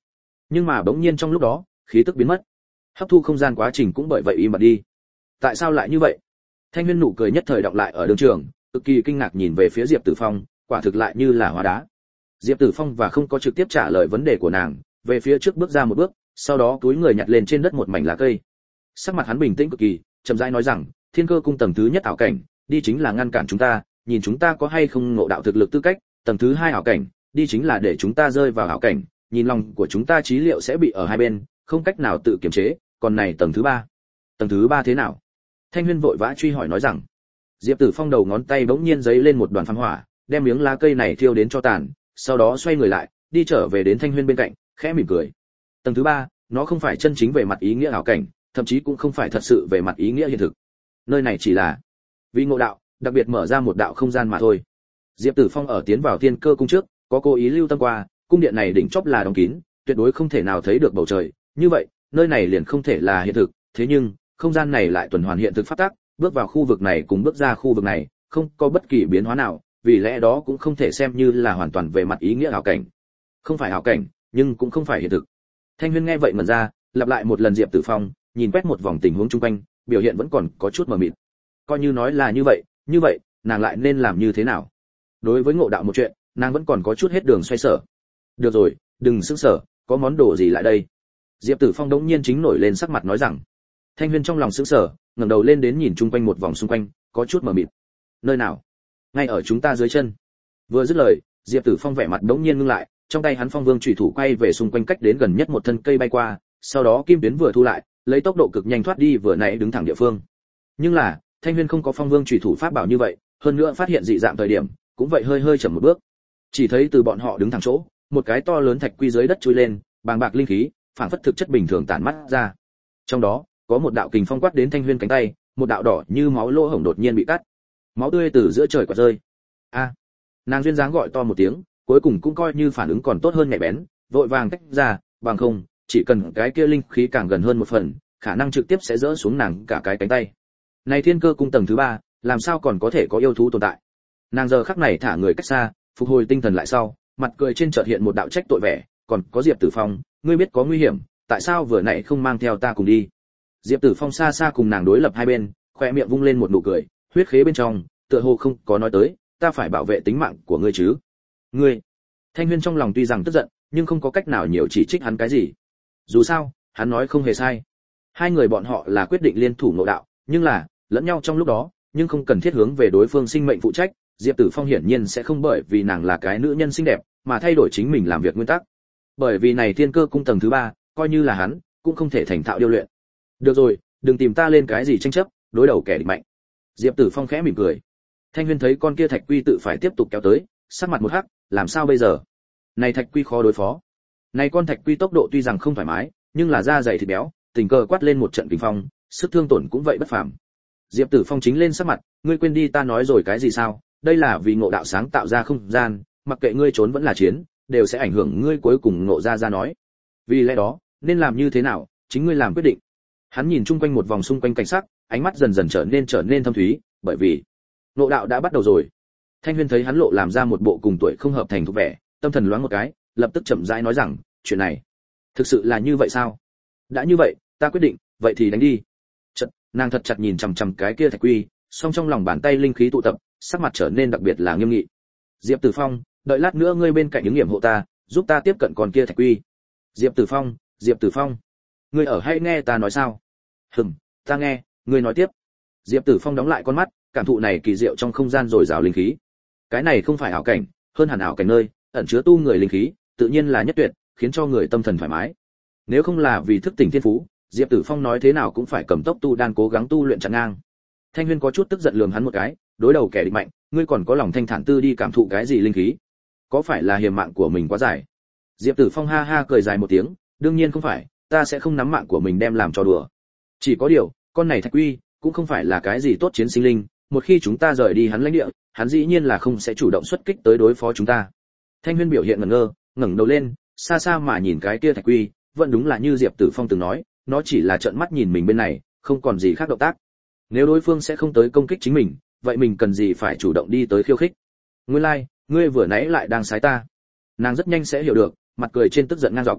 Nhưng mà bỗng nhiên trong lúc đó, khí tức biến mất. Hấp thu không gian quá trình cũng bởi vậy im bặt đi. Tại sao lại như vậy? Thanh Huyên nụ cười nhất thời đọng lại ở đường trường, cực kỳ kinh ngạc nhìn về phía Diệp Tử Phong, quả thực lại như là hóa đá. Diệp Tử Phong và không có trực tiếp trả lời vấn đề của nàng, về phía trước bước ra một bước, sau đó túi người nhặt lên trên đất một mảnh lá cây. Sắc mặt hắn bình tĩnh cực kỳ, chậm rãi nói rằng, Thiên Cơ cung tầng thứ nhất ảo cảnh, đi chính là ngăn cản chúng ta, nhìn chúng ta có hay không ngộ đạo thực lực tư cách, tầng thứ hai ảo cảnh, đi chính là để chúng ta rơi vào ảo cảnh, nhìn lòng của chúng ta trí liệu sẽ bị ở hai bên, không cách nào tự kiềm chế, còn này tầng thứ ba. Tầng thứ ba thế nào? Thanh Huyên vội vã truy hỏi nói rằng. Diệp Tử Phong đầu ngón tay bỗng nhiên giấy lên một đoàn phăng hỏa, đem miếng lá cây này thiêu đến cho tàn, sau đó xoay người lại, đi trở về đến Thanh Huyên bên cạnh, khẽ mỉm cười. Tầng thứ ba, nó không phải chân chính về mặt ý nghĩa ảo cảnh, thậm chí cũng không phải thật sự về mặt ý nghĩa hiện thực. Nơi này chỉ là vì ngộ đạo, đặc biệt mở ra một đạo không gian mà thôi. Diệp Tử Phong ở tiến vào Thiên Cơ cung trước, có cố ý lưu tâm qua, cung điện này đỉnh chóp là đóng kín, tuyệt đối không thể nào thấy được bầu trời, như vậy, nơi này liền không thể là hiện thực, thế nhưng, không gian này lại tuần hoàn hiện thực pháp tắc, bước vào khu vực này cùng bước ra khu vực này, không có bất kỳ biến hóa nào, vì lẽ đó cũng không thể xem như là hoàn toàn về mặt ý nghĩa ảo cảnh. Không phải ảo cảnh, nhưng cũng không phải hiện thực. Thanh Huyên nghe vậy ngẩn ra, lặp lại một lần Diệp Tử Phong, nhìn quét một vòng tình huống xung quanh, biểu hiện vẫn còn có chút mờ mịt. Coi như nói là như vậy, như vậy, nàng lại nên làm như thế nào? Đối với ngộ đạo một chuyện, nàng vẫn còn có chút hết đường xoay sở. Được rồi, đừng sững sờ, có món đồ gì lại đây? Diệp Tử Phong đống nhiên chính nổi lên sắc mặt nói rằng. Thanh Huyên trong lòng sững sờ, ngẩng đầu lên đến nhìn chung quanh một vòng xung quanh, có chút mờ mịt. Nơi nào? Ngay ở chúng ta dưới chân. Vừa dứt lời, Diệp Tử Phong vẻ mặt đống nhiên ngưng lại, trong tay hắn Phong Vương chủy thủ quay về xung quanh cách đến gần nhất một thân cây bay qua, sau đó kim tuyến vừa thu lại, lấy tốc độ cực nhanh thoát đi vừa nãy đứng thẳng địa phương. Nhưng là, Thanh Huyên không có Phong Vương chủy thủ pháp bảo như vậy, hơn nữa phát hiện dị dạng thời điểm, cũng vậy hơi hơi chậm một bước. Chỉ thấy từ bọn họ đứng thẳng chỗ, một cái to lớn thạch quy dưới đất chui lên, bàng bạc linh khí, phản phất thực chất bình thường tản mắt ra. Trong đó, có một đạo kình phong quát đến Thanh Huyên cánh tay, một đạo đỏ như máu lỗ hổng đột nhiên bị cắt. Máu tươi từ giữa trời quạt rơi. A! Nàng duyên dáng gọi to một tiếng, cuối cùng cũng coi như phản ứng còn tốt hơn nhạy bén, vội vàng tách ra, bằng không, chỉ cần cái kia linh khí càng gần hơn một phần, khả năng trực tiếp sẽ rỡ xuống nàng cả cái cánh tay. Này Thiên Cơ cung tầng thứ ba, làm sao còn có thể có yêu thú tồn tại? Nàng giờ khắc này thả người cách xa, phục hồi tinh thần lại sau, mặt cười trên chợt hiện một đạo trách tội vẻ, còn có Diệp Tử Phong, ngươi biết có nguy hiểm, tại sao vừa nãy không mang theo ta cùng đi? Diệp Tử Phong xa xa cùng nàng đối lập hai bên, khoe miệng vung lên một nụ cười, huyết khế bên trong, tựa hồ không có nói tới, ta phải bảo vệ tính mạng của ngươi chứ? Ngươi? Thanh Huyên trong lòng tuy rằng tức giận, nhưng không có cách nào nhiều chỉ trích hắn cái gì. Dù sao, hắn nói không hề sai. Hai người bọn họ là quyết định liên thủ ngộ đạo, nhưng là lẫn nhau trong lúc đó, nhưng không cần thiết hướng về đối phương sinh mệnh phụ trách. Diệp Tử Phong hiển nhiên sẽ không bởi vì nàng là cái nữ nhân xinh đẹp mà thay đổi chính mình làm việc nguyên tắc. Bởi vì này Thiên Cơ cung tầng thứ ba, coi như là hắn, cũng không thể thành thạo điêu luyện. Được rồi, đừng tìm ta lên cái gì tranh chấp, đối đầu kẻ địch mạnh. Diệp Tử Phong khẽ mỉm cười. Thanh Huyên thấy con kia thạch quy tự phải tiếp tục kéo tới, sắc mặt một hắc, làm sao bây giờ? Này thạch quy khó đối phó. Này con thạch quy tốc độ tuy rằng không thoải mái, nhưng là da dày thịt béo, tình cờ quát lên một trận kình phong, sức thương tổn cũng vậy bất phàm. Diệp Tử Phong chính lên sắc mặt, ngươi quên đi ta nói rồi cái gì sao? Đây là vì ngộ đạo sáng tạo ra không gian, mặc kệ ngươi trốn vẫn là chiến, đều sẽ ảnh hưởng ngươi cuối cùng ngộ ra ra nói. Vì lẽ đó, nên làm như thế nào, chính ngươi làm quyết định. Hắn nhìn chung quanh một vòng xung quanh cảnh sắc, ánh mắt dần dần trở nên trở nên thâm thúy, bởi vì ngộ đạo đã bắt đầu rồi. Thanh Huyên thấy hắn lộ làm ra một bộ cùng tuổi không hợp thành thục vẻ, tâm thần loáng một cái, lập tức chậm rãi nói rằng, chuyện này, thực sự là như vậy sao? Đã như vậy, ta quyết định, vậy thì đánh đi. Chợt, nàng thật chặt nhìn chằm chằm cái kia thạch quy, song trong lòng bàn tay linh khí tụ tập, sắc mặt trở nên đặc biệt là nghiêm nghị. Diệp Tử Phong, đợi lát nữa ngươi bên cạnh ứng nghiệm hộ ta, giúp ta tiếp cận con kia thạch quy. Diệp Tử Phong, Diệp Tử Phong, ngươi ở hay nghe ta nói sao? Hừm, ta nghe, ngươi nói tiếp. Diệp Tử Phong đóng lại con mắt, cảm thụ này kỳ diệu trong không gian dồi dào linh khí. Cái này không phải ảo cảnh, hơn hẳn ảo cảnh nơi ẩn chứa tu người linh khí, tự nhiên là nhất tuyệt, khiến cho người tâm thần thoải mái. Nếu không là vì thức tỉnh thiên phú, Diệp Tử Phong nói thế nào cũng phải cầm tốc tu đan cố gắng tu luyện chặn ngang. Thanh Huyên có chút tức giận lườm hắn một cái, đối đầu kẻ địch mạnh, ngươi còn có lòng thanh thản tư đi cảm thụ cái gì linh khí? Có phải là hiểm mạng của mình quá dài? Diệp Tử Phong ha ha cười dài một tiếng, đương nhiên không phải, ta sẽ không nắm mạng của mình đem làm trò đùa. Chỉ có điều, con này thạch quy cũng không phải là cái gì tốt chiến sinh linh, một khi chúng ta rời đi hắn lãnh địa, hắn dĩ nhiên là không sẽ chủ động xuất kích tới đối phó chúng ta. Thanh Huyên biểu hiện ngẩn ngơ, ngẩng đầu lên, xa xa mà nhìn cái kia thạch quy, vẫn đúng là như Diệp Tử Phong từng nói, nó chỉ là trợn mắt nhìn mình bên này, không còn gì khác động tác. Nếu đối phương sẽ không tới công kích chính mình, vậy mình cần gì phải chủ động đi tới khiêu khích? Nguyên lai, like, ngươi vừa nãy lại đang sái ta. Nàng rất nhanh sẽ hiểu được, mặt cười trên tức giận ngang dọc.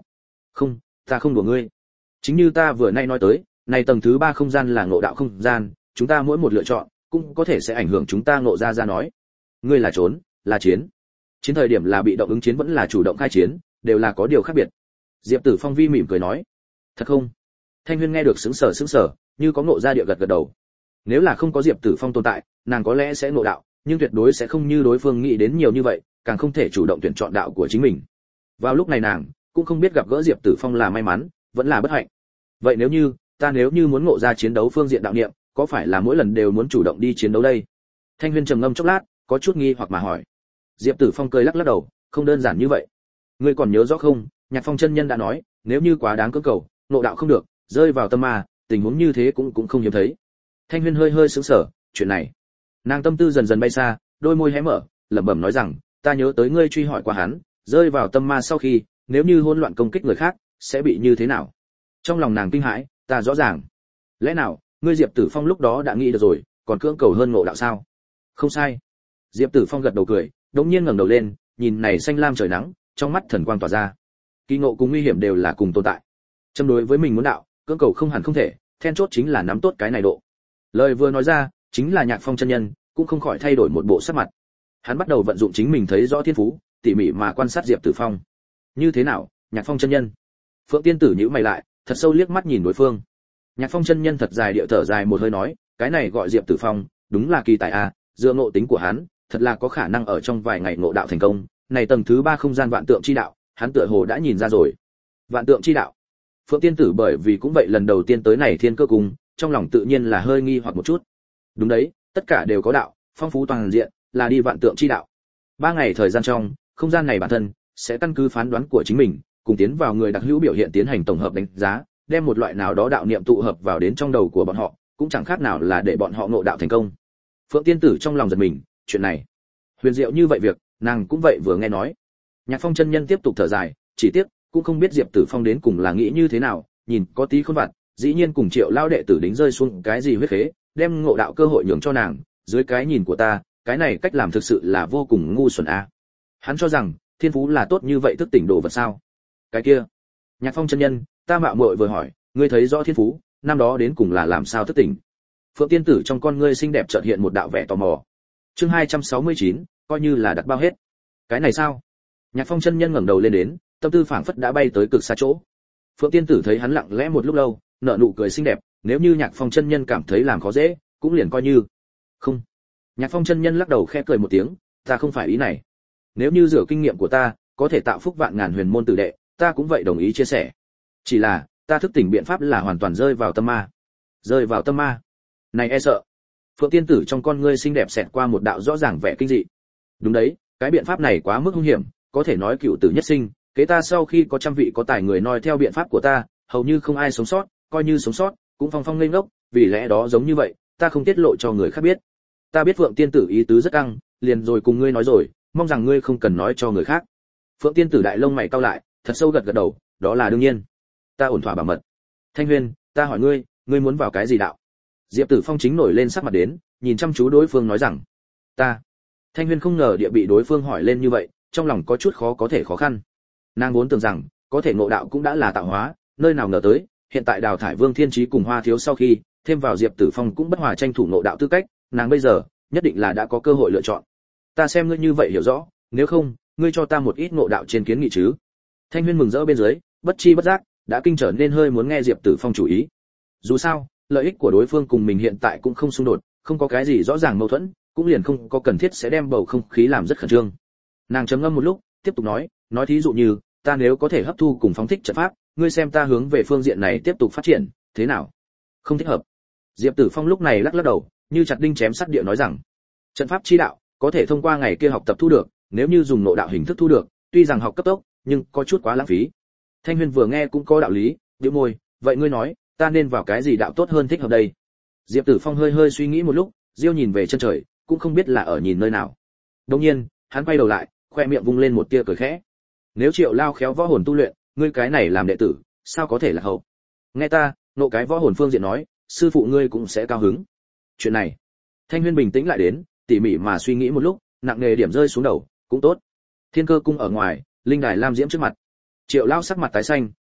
Không, ta không đùa ngươi. Chính như ta vừa nay nói tới, này tầng thứ ba không gian là ngộ đạo không gian, chúng ta mỗi một lựa chọn cũng có thể sẽ ảnh hưởng chúng ta ngộ ra ra nói. Ngươi là trốn, là chiến. Chiến thời điểm là bị động ứng chiến vẫn là chủ động khai chiến, đều là có điều khác biệt. Diệp Tử Phong vi mỉm cười nói. Thật không? Thanh Huyên nghe được sững sờ sững sờ, như có ngộ ra địa gật gật đầu. Nếu là không có Diệp Tử Phong tồn tại, nàng có lẽ sẽ ngộ đạo, nhưng tuyệt đối sẽ không như đối phương nghĩ đến nhiều như vậy, càng không thể chủ động tuyển chọn đạo của chính mình. Vào lúc này nàng cũng không biết gặp gỡ Diệp Tử Phong là may mắn, vẫn là bất hạnh. Vậy nếu như, ta nếu như muốn ngộ ra chiến đấu phương diện đạo niệm, có phải là mỗi lần đều muốn chủ động đi chiến đấu đây? Thanh Huyên trầm ngâm chốc lát, có chút nghi hoặc mà hỏi. Diệp Tử Phong cười lắc lắc đầu, không đơn giản như vậy. Ngươi còn nhớ rõ không, Nhạc Phong chân nhân đã nói, nếu như quá đáng cưỡng cầu, ngộ đạo không được, rơi vào tâm ma, tình huống như thế cũng cũng không hiếm thấy. Thanh Huyên hơi hơi sững sờ, chuyện này, nàng tâm tư dần dần bay xa, đôi môi hé mở, lẩm bẩm nói rằng, ta nhớ tới ngươi truy hỏi qua hắn, rơi vào tâm ma sau khi, nếu như hỗn loạn công kích người khác, sẽ bị như thế nào? Trong lòng nàng kinh hãi, ta rõ ràng. Lẽ nào, ngươi Diệp Tử Phong lúc đó đã nghĩ được rồi, còn cưỡng cầu hơn ngộ đạo sao? Không sai. Diệp Tử Phong gật đầu cười, đống nhiên ngẩng đầu lên, nhìn này xanh lam trời nắng, trong mắt thần quang tỏa ra. Kỳ ngộ cùng nguy hiểm đều là cùng tồn tại. Châm đối với mình muốn đạo, cưỡng cầu không hẳn không thể, then chốt chính là nắm tốt cái này độ. Lời vừa nói ra, chính là Nhạc Phong chân nhân, cũng không khỏi thay đổi một bộ sắc mặt. Hắn bắt đầu vận dụng chính mình thấy rõ thiên phú, tỉ mỉ mà quan sát Diệp Tử Phong. Như thế nào, Nhạc Phong chân nhân? Phượng Tiên Tử nhíu mày lại, thật sâu liếc mắt nhìn đối phương. Nhạc Phong chân nhân thật dài điệu thở dài một hơi nói, cái này gọi Diệp Tử Phong, đúng là kỳ tài a, dựa ngộ tính của hắn, thật là có khả năng ở trong vài ngày ngộ đạo thành công. Này tầng thứ ba không gian vạn tượng chi đạo, hắn tựa hồ đã nhìn ra rồi. Vạn tượng chi đạo. Phượng Tiên Tử bởi vì cũng vậy lần đầu tiên tới này Thiên Cơ Cung, trong lòng tự nhiên là hơi nghi hoặc một chút. Đúng đấy, tất cả đều có đạo, phong phú toàn diện, là đi vạn tượng chi đạo. Ba ngày thời gian trong, không gian này bản thân sẽ căn cứ phán đoán của chính mình, cùng tiến vào người đặc hữu biểu hiện tiến hành tổng hợp đánh giá, đem một loại nào đó đạo niệm tụ hợp vào đến trong đầu của bọn họ, cũng chẳng khác nào là để bọn họ ngộ đạo thành công. Phượng Tiên Tử trong lòng giật mình, chuyện này huyền diệu như vậy việc, nàng cũng vậy vừa nghe nói. Nhạc Phong chân nhân tiếp tục thở dài, chỉ tiếc cũng không biết Diệp Tử Phong đến cùng là nghĩ như thế nào, nhìn có tí khôn vặt, dĩ nhiên cùng Triệu lao đệ tử đính rơi xuống cái gì huyết khế, đem ngộ đạo cơ hội nhường cho nàng, dưới cái nhìn của ta, cái này cách làm thực sự là vô cùng ngu xuẩn a. Hắn cho rằng, thiên phú là tốt như vậy thức tỉnh đồ vật sao? Cái kia, Nhạc Phong chân nhân, ta mạo muội vừa hỏi, ngươi thấy rõ thiên phú, năm đó đến cùng là làm sao thức tỉnh? Phượng Tiên Tử trong con ngươi xinh đẹp chợt hiện một đạo vẻ tò mò. Chương hai trăm sáu mươi chín, coi như là đặt bao hết. Cái này sao? Nhạc Phong chân nhân ngẩng đầu lên đến, tâm tư phảng phất đã bay tới cực xa chỗ. Phượng Tiên Tử thấy hắn lặng lẽ một lúc lâu, nở nụ cười xinh đẹp, nếu như Nhạc Phong chân nhân cảm thấy làm khó dễ, cũng liền coi như. Không. Nhạc Phong chân nhân lắc đầu khẽ cười một tiếng, ta không phải ý này. Nếu như dựa kinh nghiệm của ta, có thể tạo phúc vạn ngàn huyền môn tử đệ, ta cũng vậy đồng ý chia sẻ. Chỉ là, ta thức tỉnh biện pháp là hoàn toàn rơi vào tâm ma. Rơi vào tâm ma? Này e sợ. Phượng Tiên Tử trong con ngươi xinh đẹp xẹt qua một đạo rõ ràng vẻ kinh dị. Đúng đấy, cái biện pháp này quá mức hung hiểm, có thể nói cựu tử nhất sinh, kế ta sau khi có trăm vị có tài người noi theo biện pháp của ta, hầu như không ai sống sót, coi như sống sót, cũng phong phong lên ngốc, vì lẽ đó giống như vậy, ta không tiết lộ cho người khác biết. Ta biết Phượng Tiên Tử ý tứ rất căng, liền rồi cùng ngươi nói rồi, mong rằng ngươi không cần nói cho người khác. Phượng Tiên Tử đại lông mày cau lại, thật sâu gật gật đầu, đó là đương nhiên. Ta ổn thỏa bảo mật. Thanh Huyên, ta hỏi ngươi, ngươi muốn vào cái gì đạo? Diệp Tử Phong chính nổi lên sắc mặt đến, nhìn chăm chú đối phương nói rằng, ta. Thanh Huyên không ngờ địa bị đối phương hỏi lên như vậy, trong lòng có chút khó có thể khó khăn. Nàng vốn tưởng rằng, có thể ngộ đạo cũng đã là tạo hóa, nơi nào ngờ tới, hiện tại đào thải Vương Thiên Chí cùng Hoa Thiếu sau khi, thêm vào Diệp Tử Phong cũng bất hòa tranh thủ ngộ đạo tư cách, nàng bây giờ nhất định là đã có cơ hội lựa chọn. Ta xem ngươi như vậy hiểu rõ, nếu không, ngươi cho ta một ít ngộ đạo trên kiến nghị chứ? Thanh Huyên mừng rỡ bên dưới, bất chi bất giác đã kinh trở nên hơi muốn nghe Diệp Tử Phong chủ ý. Dù sao, lợi ích của đối phương cùng mình hiện tại cũng không xung đột, không có cái gì rõ ràng mâu thuẫn, cũng liền không có cần thiết sẽ đem bầu không khí làm rất khẩn trương. Nàng trầm ngâm một lúc, tiếp tục nói, nói thí dụ như, ta nếu có thể hấp thu cùng phóng thích trận pháp, ngươi xem ta hướng về phương diện này tiếp tục phát triển, thế nào? Không thích hợp. Diệp Tử Phong lúc này lắc lắc đầu, như chặt đinh chém sắt địa nói rằng, trận pháp chi đạo có thể thông qua ngày kia học tập thu được, nếu như dùng nội đạo hình thức thu được, tuy rằng học cấp tốc, nhưng có chút quá lãng phí. Thanh Huyên vừa nghe cũng có đạo lý, nhíu môi, vậy ngươi nói, ta nên vào cái gì đạo tốt hơn thích hợp đây? Diệp Tử Phong hơi hơi suy nghĩ một lúc, diêu nhìn về chân trời, cũng không biết là ở nhìn nơi nào. Đột nhiên, hắn quay đầu lại, khoe miệng vung lên một tia cười khẽ. Nếu Triệu Lao khéo võ hồn tu luyện, ngươi cái này làm đệ tử, sao có thể là hậu? Nghe ta, nộ cái võ hồn phương diện nói, sư phụ ngươi cũng sẽ cao hứng. Chuyện này, Thanh Huyên bình tĩnh lại đến, tỉ mỉ mà suy nghĩ một lúc, nặng nề điểm rơi xuống đầu, cũng tốt. Thiên Cơ cung ở ngoài, linh đài lam diễm trước mặt. Triệu Lao sắc mặt tái xanh,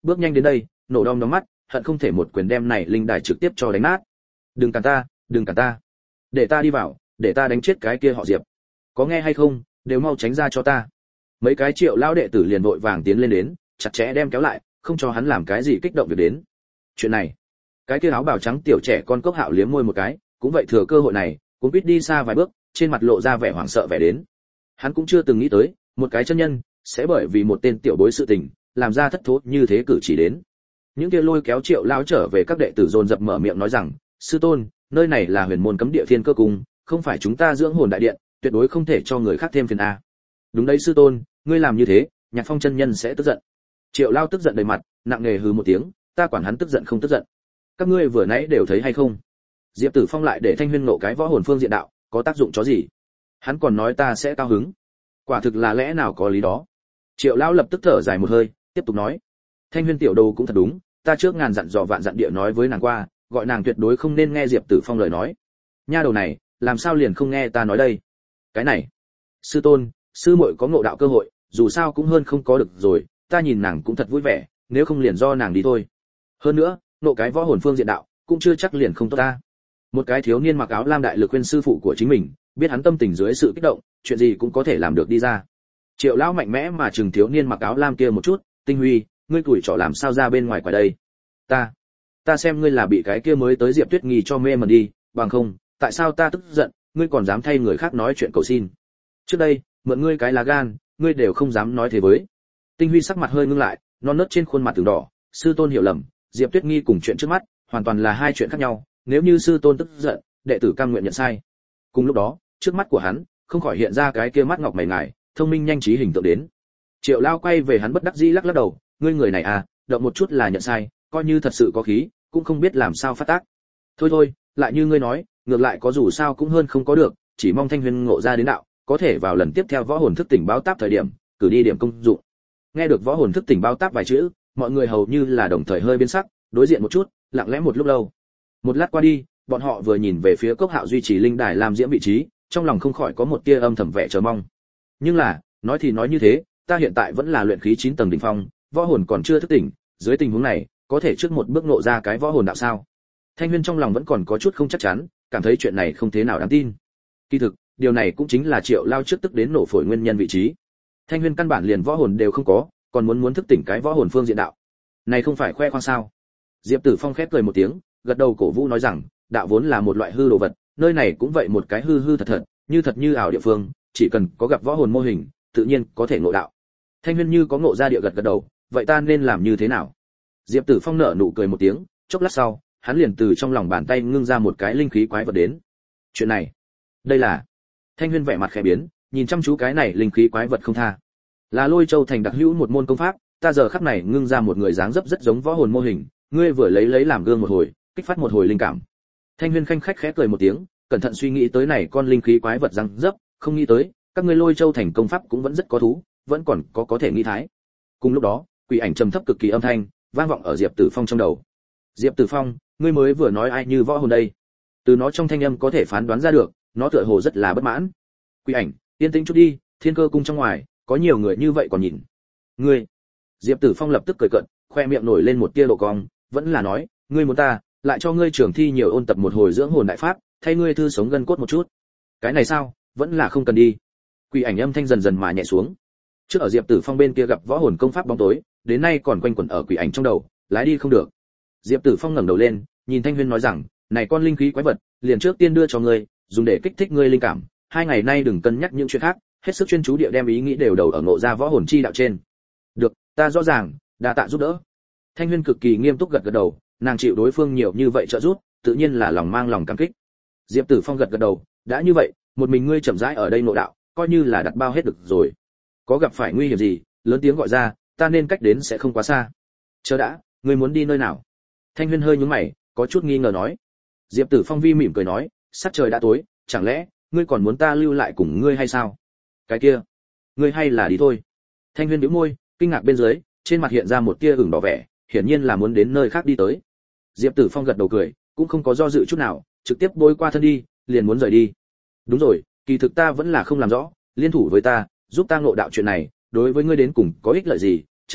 bước nhanh đến đây, nổ đom đóm mắt, hận không thể một quyền đem này linh đài trực tiếp cho đánh nát. Đừng cản ta, đừng cản ta, để ta đi vào, để ta đánh chết cái kia họ Diệp. Có nghe hay không, đều mau tránh ra cho ta. Mấy cái Triệu lão đệ tử liền vội vàng tiến lên đến, chặt chẽ đem kéo lại, không cho hắn làm cái gì kích động việc đến. Chuyện này, cái kia áo bào trắng tiểu trẻ con Cốc Hạo liếm môi một cái, cũng vậy thừa cơ hội này, cũng biết đi xa vài bước, trên mặt lộ ra vẻ hoảng sợ vẻ đến. Hắn cũng chưa từng nghĩ tới, một cái chân nhân sẽ bởi vì một tên tiểu bối sự tình, làm ra thất thố như thế cử chỉ đến. Những kia lôi kéo Triệu lão trở về các đệ tử dồn dập mở miệng nói rằng, sư tôn, nơi này là huyền môn cấm địa thiên cơ cung, không phải chúng ta dưỡng hồn đại điện, tuyệt đối không thể cho người khác thêm phiền a. Đúng đấy sư tôn, ngươi làm như thế, Nhạc Phong chân nhân sẽ tức giận. Triệu lão tức giận đầy mặt, nặng nề hừ một tiếng, ta quản hắn tức giận không tức giận. Các ngươi vừa nãy đều thấy hay không? Diệp Tử Phong lại để Thanh Huyên nộ cái võ hồn phương diện đạo, có tác dụng chó gì? Hắn còn nói ta sẽ cao hứng. Quả thực là lẽ nào có lý đó. Triệu lão lập tức thở dài một hơi, tiếp tục nói, Thanh Huyên tiểu đồ cũng thật đúng, ta trước ngàn dặn dò vạn dặn địa nói với nàng qua, gọi nàng tuyệt đối không nên nghe Diệp Tử Phong lời nói. Nha đầu này, làm sao liền không nghe ta nói đây? Cái này, sư tôn, sư muội có ngộ đạo cơ hội, dù sao cũng hơn không có được rồi, ta nhìn nàng cũng thật vui vẻ, nếu không liền do nàng đi thôi. Hơn nữa, nộ cái võ hồn phương diện đạo, cũng chưa chắc liền không tốt ta. Một cái thiếu niên mặc áo lam đại lực khuyên sư phụ của chính mình, biết hắn tâm tình dưới sự kích động, chuyện gì cũng có thể làm được đi ra. Triệu lão mạnh mẽ mà chừng thiếu niên mặc áo lam kia một chút, Tinh Huy, ngươi tuổi trọ làm sao ra bên ngoài quả đây? Ta, ta xem ngươi là bị cái kia mới tới Diệp Tuyết Nghi cho mê mẩn đi, bằng không, tại sao ta tức giận, ngươi còn dám thay người khác nói chuyện cầu xin? Trước đây, mượn ngươi cái lá gan, ngươi đều không dám nói thế với. Tinh Huy sắc mặt hơi ngưng lại, non nớt trên khuôn mặt từng đỏ, sư tôn hiểu lầm, Diệp Tuyết Nghi cùng chuyện trước mắt, hoàn toàn là hai chuyện khác nhau, nếu như sư tôn tức giận, đệ tử cam nguyện nhận sai. Cùng lúc đó, trước mắt của hắn, không khỏi hiện ra cái kia mắt ngọc mày ngài, thông minh nhanh trí hình tượng đến. Triệu Lao quay về hắn bất đắc dĩ lắc lắc đầu, ngươi người này à, động một chút là nhận sai, coi như thật sự có khí, cũng không biết làm sao phát tác. Thôi thôi, lại như ngươi nói, ngược lại có dù sao cũng hơn không có được, chỉ mong Thanh Huyên ngộ ra đến đạo, có thể vào lần tiếp theo võ hồn thức tỉnh báo táp thời điểm, cử đi điểm công dụng. Nghe được võ hồn thức tỉnh báo táp vài chữ, mọi người hầu như là đồng thời hơi biến sắc, đối diện một chút, lặng lẽ một lúc lâu. Một lát qua đi, bọn họ vừa nhìn về phía Cốc Hạo duy trì linh đài làm diễm vị trí, trong lòng không khỏi có một tia âm thầm vẻ chờ mong. Nhưng là, nói thì nói như thế, ta hiện tại vẫn là luyện khí chín tầng đỉnh phong, võ hồn còn chưa thức tỉnh, dưới tình huống này, có thể trước một bước nộ ra cái võ hồn đạo sao? Thanh Huyên trong lòng vẫn còn có chút không chắc chắn, cảm thấy chuyện này không thế nào đáng tin. Kỳ thực, điều này cũng chính là Triệu Lao trước tức đến nổ phổi nguyên nhân vị trí. Thanh Huyên căn bản liền võ hồn đều không có, còn muốn muốn thức tỉnh cái võ hồn phương diện đạo. Này không phải khoe khoang sao? Diệp Tử Phong khép cười một tiếng, gật đầu cổ vũ nói rằng, đạo vốn là một loại hư đồ vật, nơi này cũng vậy một cái hư hư thật thật, như thật như ảo địa phương, chỉ cần có gặp võ hồn mô hình, tự nhiên có thể ngộ đạo. Thanh Huyên như có ngộ ra địa gật gật đầu, vậy ta nên làm như thế nào? Diệp Tử Phong nở nụ cười một tiếng, chốc lát sau, hắn liền từ trong lòng bàn tay ngưng ra một cái linh khí quái vật đến. Chuyện này, đây là... Thanh Huyên vẻ mặt khẽ biến, nhìn chăm chú cái này linh khí quái vật không tha. Là Lôi Châu thành đặc hữu một môn công pháp, ta giờ khắc này ngưng ra một người dáng dấp rất giống võ hồn mô hình, ngươi vừa lấy lấy làm gương một hồi, kích phát một hồi linh cảm. Thanh Huyên khanh khách khẽ cười một tiếng, cẩn thận suy nghĩ tới này con linh khí quái vật dáng dấp, không nghĩ tới, các ngươi Lôi Châu thành công pháp cũng vẫn rất có thú, vẫn còn có có thể nghĩ thái. Cùng lúc đó, quỷ ảnh trầm thấp cực kỳ âm thanh vang vọng ở Diệp Tử Phong trong đầu. Diệp Tử Phong, ngươi mới vừa nói ai như võ hồn đây? Từ nó trong thanh âm có thể phán đoán ra được, nó tựa hồ rất là bất mãn. Quỷ ảnh, yên tĩnh chút đi, Thiên Cơ cung trong ngoài, có nhiều người như vậy còn nhìn. Ngươi? Diệp Tử Phong lập tức cười cợt, khoe miệng nổi lên một tia độ cong, vẫn là nói, ngươi muốn ta, lại cho ngươi trưởng thi nhiều ôn tập một hồi dưỡng hồn đại pháp, thay ngươi thư sống gân cốt một chút. Cái này sao, vẫn là không cần đi. Quỷ ảnh âm thanh dần dần mà nhẹ xuống. Trước ở Diệp Tử Phong bên kia gặp võ hồn công pháp bóng tối, đến nay còn quanh quẩn ở quỷ ảnh trong đầu, lái đi không được. Diệp Tử Phong ngẩng đầu lên, nhìn Thanh Huyên nói rằng, này con linh khí quái vật, liền trước tiên đưa cho ngươi, dùng để kích thích ngươi linh cảm, hai ngày nay đừng cân nhắc những chuyện khác, hết sức chuyên chú địa đem ý nghĩ đều đầu ở ngộ ra võ hồn chi đạo trên. Được, ta rõ ràng, đa tạ giúp đỡ. Thanh Huyên cực kỳ nghiêm túc gật gật đầu, nàng chịu đối phương nhiều như vậy trợ giúp, tự nhiên là lòng mang lòng cảm kích. Diệp Tử Phong gật gật đầu, đã như vậy, một mình ngươi chậm rãi ở đây ngộ đạo, coi như là đặt bao hết được rồi. Có gặp phải nguy hiểm gì, lớn tiếng gọi ra, ta nên cách đến sẽ không quá xa. Chờ đã, ngươi muốn đi nơi nào? Thanh Huyên hơi nhướng mày, có chút nghi ngờ nói. Diệp Tử Phong vi mỉm cười nói, sắc trời đã tối, chẳng lẽ ngươi còn muốn ta lưu lại cùng ngươi hay sao? Cái kia, ngươi hay là đi thôi. Thanh Huyên nhíu môi, kinh ngạc bên dưới, trên mặt hiện ra một tia ửng đỏ vẻ, hiển nhiên là muốn đến nơi khác đi tới. Diệp Tử Phong gật đầu cười, cũng không có do dự chút nào, trực tiếp bôi qua thân đi, liền muốn rời đi. Đúng rồi, kỳ thực ta vẫn là không làm rõ, liên thủ với ta, giúp ta ngộ đạo chuyện này, đối với ngươi đến cùng có ích lợi gì, chẳng lẽ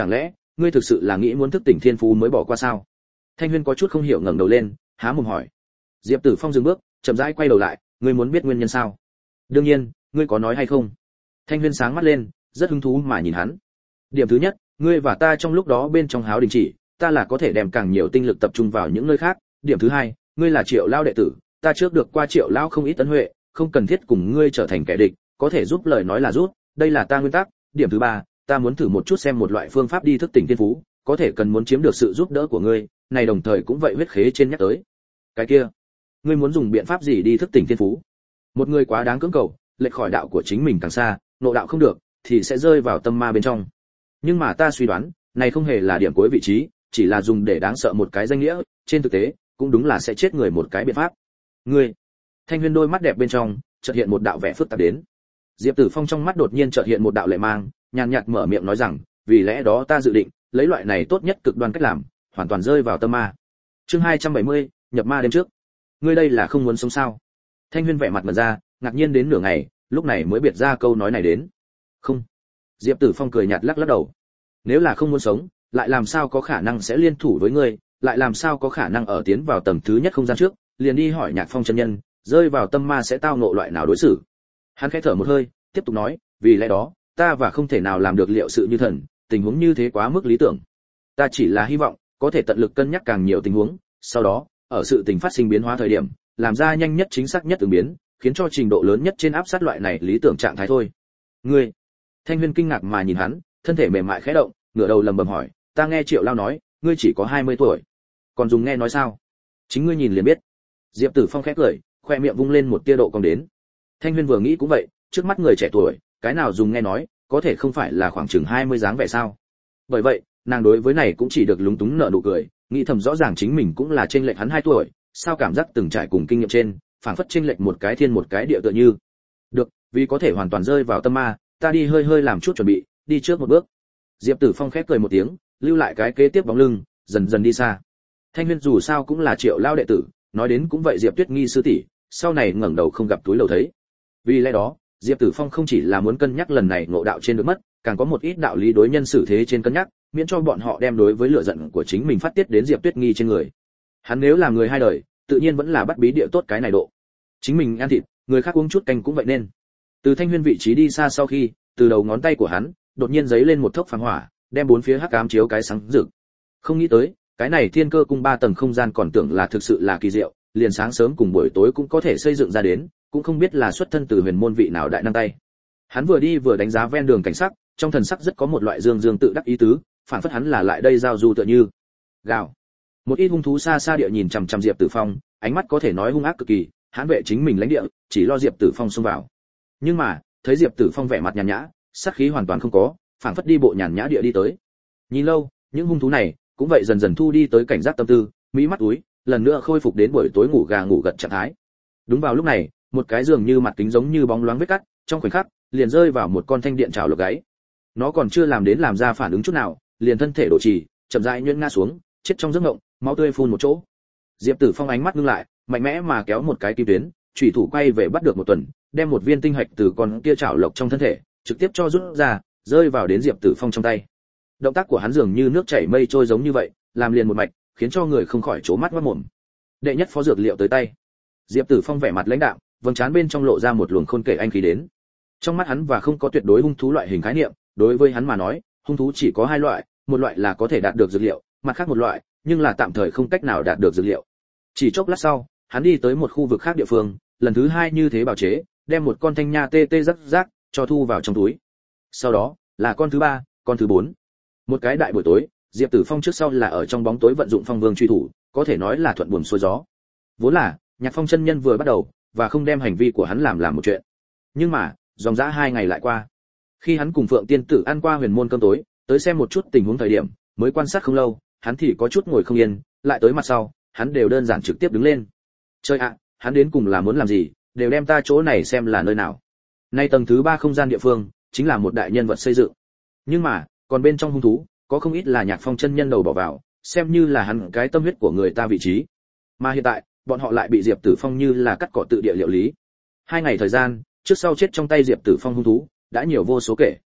ngươi thực sự là nghĩ muốn thức tỉnh thiên phú mới bỏ qua sao? Thanh Huyên có chút không hiểu ngẩng đầu lên, há mồm hỏi. Diệp Tử Phong dừng bước, chậm rãi quay đầu lại, ngươi muốn biết nguyên nhân sao? Đương nhiên, ngươi có nói hay không? Thanh Huyên sáng mắt lên, rất hứng thú mà nhìn hắn. Điểm thứ nhất, ngươi và ta trong lúc đó bên trong háo đình chỉ, ta là có thể đem càng nhiều tinh lực tập trung vào những nơi khác. Điểm thứ hai, ngươi là Triệu lão đệ tử, ta trước được qua Triệu lão không ít tấn huệ, không cần thiết cùng ngươi trở thành kẻ địch, có thể giúp lời nói là giúp, đây là ta nguyên tắc. Điểm thứ ba, ta muốn thử một chút xem một loại phương pháp đi thức tỉnh thiên phú, có thể cần muốn chiếm được sự giúp đỡ của ngươi, này đồng thời cũng vậy huyết khế trên nhắc tới. Cái kia, ngươi muốn dùng biện pháp gì đi thức tỉnh thiên phú? Một người quá đáng cưỡng cầu, lệch khỏi đạo của chính mình càng xa, nộ đạo không được, thì sẽ rơi vào tâm ma bên trong. Nhưng mà ta suy đoán, này không hề là điểm cuối vị trí, chỉ là dùng để đáng sợ một cái danh nghĩa, trên thực tế, cũng đúng là sẽ chết người một cái biện pháp. Ngươi, Thanh Huyên đôi mắt đẹp bên trong chợt hiện một đạo vẻ phức tạp đến. Diệp Tử Phong trong mắt đột nhiên chợt hiện một đạo lệ mang, nhàn nhạt mở miệng nói rằng, vì lẽ đó ta dự định lấy loại này tốt nhất cực đoan cách làm, hoàn toàn rơi vào tâm ma. Chương hai trăm bảy mươi, nhập ma đêm trước. Ngươi đây là không muốn sống sao? Thanh Huyên vẻ mặt mở ra, ngạc nhiên đến nửa ngày, lúc này mới biệt ra câu nói này đến. Không. Diệp Tử Phong cười nhạt lắc lắc đầu. Nếu là không muốn sống, lại làm sao có khả năng sẽ liên thủ với ngươi, lại làm sao có khả năng ở tiến vào tầng thứ nhất không gian trước, liền đi hỏi Nhạc Phong chân nhân, rơi vào tâm ma sẽ tao ngộ loại nào đối xử. Hắn khẽ thở một hơi, tiếp tục nói, vì lẽ đó, ta và không thể nào làm được liệu sự như thần, tình huống như thế quá mức lý tưởng. Ta chỉ là hy vọng có thể tận lực cân nhắc càng nhiều tình huống, sau đó, ở sự tình phát sinh biến hóa thời điểm, làm ra nhanh nhất chính xác nhất ứng biến, khiến cho trình độ lớn nhất trên áp sát loại này lý tưởng trạng thái thôi. Ngươi? Thanh Huyên kinh ngạc mà nhìn hắn, thân thể mềm mại khẽ động, ngửa đầu lầm bầm hỏi, ta nghe Triệu Lao nói, ngươi chỉ có hai mươi tuổi. Còn dùng nghe nói sao? Chính ngươi nhìn liền biết. Diệp Tử Phong khẽ cười, khoe miệng vung lên một tia độ cong đến. Thanh Huyên vừa nghĩ cũng vậy, trước mắt người trẻ tuổi, cái nào dùng nghe nói, có thể không phải là khoảng chừng hai mươi dáng vẻ sao? Bởi vậy, nàng đối với này cũng chỉ được lúng túng nở nụ cười, nghĩ thầm rõ ràng chính mình cũng là chênh lệch hắn hai tuổi, sao cảm giác từng trải cùng kinh nghiệm trên, phảng phất chênh lệch một cái thiên một cái địa tựa như. Được, vì có thể hoàn toàn rơi vào tâm ma, ta đi hơi hơi làm chút chuẩn bị, đi trước một bước. Diệp Tử Phong khép cười một tiếng, lưu lại cái kế tiếp bóng lưng, dần dần đi xa. Thanh Huyên dù sao cũng là Triệu lao đệ tử, nói đến cũng vậy Diệp Tuyết Nghi sư tỷ, sau này ngẩng đầu không gặp túi lầu thấy. Vì lẽ đó, Diệp Tử Phong không chỉ là muốn cân nhắc lần này ngộ đạo trên được mất, càng có một ít đạo lý đối nhân xử thế trên cân nhắc, miễn cho bọn họ đem đối với lửa giận của chính mình phát tiết đến Diệp Tuyết Nghi trên người. Hắn nếu là người hai đời, tự nhiên vẫn là bắt bí địa tốt cái này độ. Chính mình ăn thịt, người khác uống chút canh cũng vậy nên. Từ Thanh Huyên vị trí đi xa sau khi, từ đầu ngón tay của hắn, đột nhiên giấy lên một thốc phàng hỏa, đem bốn phía hắc ám chiếu cái sáng rực. Không nghĩ tới, cái này Thiên Cơ cung ba tầng không gian còn tưởng là thực sự là kỳ diệu, liền sáng sớm cùng buổi tối cũng có thể xây dựng ra đến, cũng không biết là xuất thân từ huyền môn vị nào đại năng tay. Hắn vừa đi vừa đánh giá ven đường cảnh sắc, trong thần sắc rất có một loại dương dương tự đắc ý tứ, phản phất hắn là lại đây giao du tựa như. Gào. Một ít hung thú xa xa địa nhìn chằm chằm Diệp Tử Phong, ánh mắt có thể nói hung ác cực kỳ, hãn vệ chính mình lãnh địa, chỉ lo Diệp Tử Phong xông vào. Nhưng mà, thấy Diệp Tử Phong vẻ mặt nhàn nhã, sát khí hoàn toàn không có, phản phất đi bộ nhàn nhã địa đi tới. Nhìn lâu, những hung thú này cũng vậy dần dần thu đi tới cảnh giác tâm tư, mỹ mắt úi, lần nữa khôi phục đến buổi tối ngủ gà ngủ gật trạng thái. Đúng vào lúc này, một cái giường như mặt kính giống như bóng loáng vết cắt, trong khoảnh khắc, liền rơi vào một con thanh điện trảo lược gáy. Nó còn chưa làm đến làm ra phản ứng chút nào, liền thân thể đổ trì, chậm rãi nhuyễn ngã xuống, chết trong giấc mộng, máu tươi phun một chỗ. Diệp Tử Phong ánh mắt ngưng lại, mạnh mẽ mà kéo một cái kim tuyến, chủy thủ quay về bắt được một tuần, đem một viên tinh hạch từ con kia trảo lộc trong thân thể, trực tiếp cho rút ra, rơi vào đến Diệp Tử Phong trong tay. Động tác của hắn dường như nước chảy mây trôi giống như vậy, làm liền một mạch, khiến cho người không khỏi trố mắt ngoác mồm. Đệ nhất phó dược liệu tới tay. Diệp Tử Phong vẻ mặt lãnh đạm, vầng trán bên trong lộ ra một luồng khôn kể anh khí đến. Trong mắt hắn và không có tuyệt đối hung thú loại hình khái niệm, đối với hắn mà nói, hung thú chỉ có hai loại, một loại là có thể đạt được dược liệu, mặt khác một loại, nhưng là tạm thời không cách nào đạt được dược liệu. Chỉ chốc lát sau, hắn đi tới một khu vực khác địa phương, lần thứ hai như thế bào chế, đem một con thanh nha tê tê rắc rắc cho thu vào trong túi. Sau đó, là con thứ ba, con thứ bốn. Một cái đại buổi tối, Diệp Tử Phong trước sau là ở trong bóng tối vận dụng phong vương truy thủ, có thể nói là thuận buồm xuôi gió. Vốn là, Nhạc Phong chân nhân vừa bắt đầu, và không đem hành vi của hắn làm làm một chuyện. Nhưng mà, dòng dã hai ngày lại qua. Khi hắn cùng Phượng Tiên Tử ăn qua huyền môn cơm tối, tới xem một chút tình huống thời điểm, mới quan sát không lâu, hắn thì có chút ngồi không yên, lại tới mặt sau, hắn đều đơn giản trực tiếp đứng lên. Chơi ạ, hắn đến cùng là muốn làm gì, đều đem ta chỗ này xem là nơi nào. Nay tầng thứ ba không gian địa phương, chính là một đại nhân vật xây dựng. Nhưng mà, còn bên trong hung thú, có không ít là Nhạc Phong chân nhân đầu bỏ vào, xem như là hắn cái tâm huyết của người ta vị trí. Mà hiện tại, bọn họ lại bị Diệp Tử Phong như là cắt cỏ tự địa liệu lý. Hai ngày thời gian, trước sau chết trong tay Diệp Tử Phong hung thú, đã nhiều vô số kể.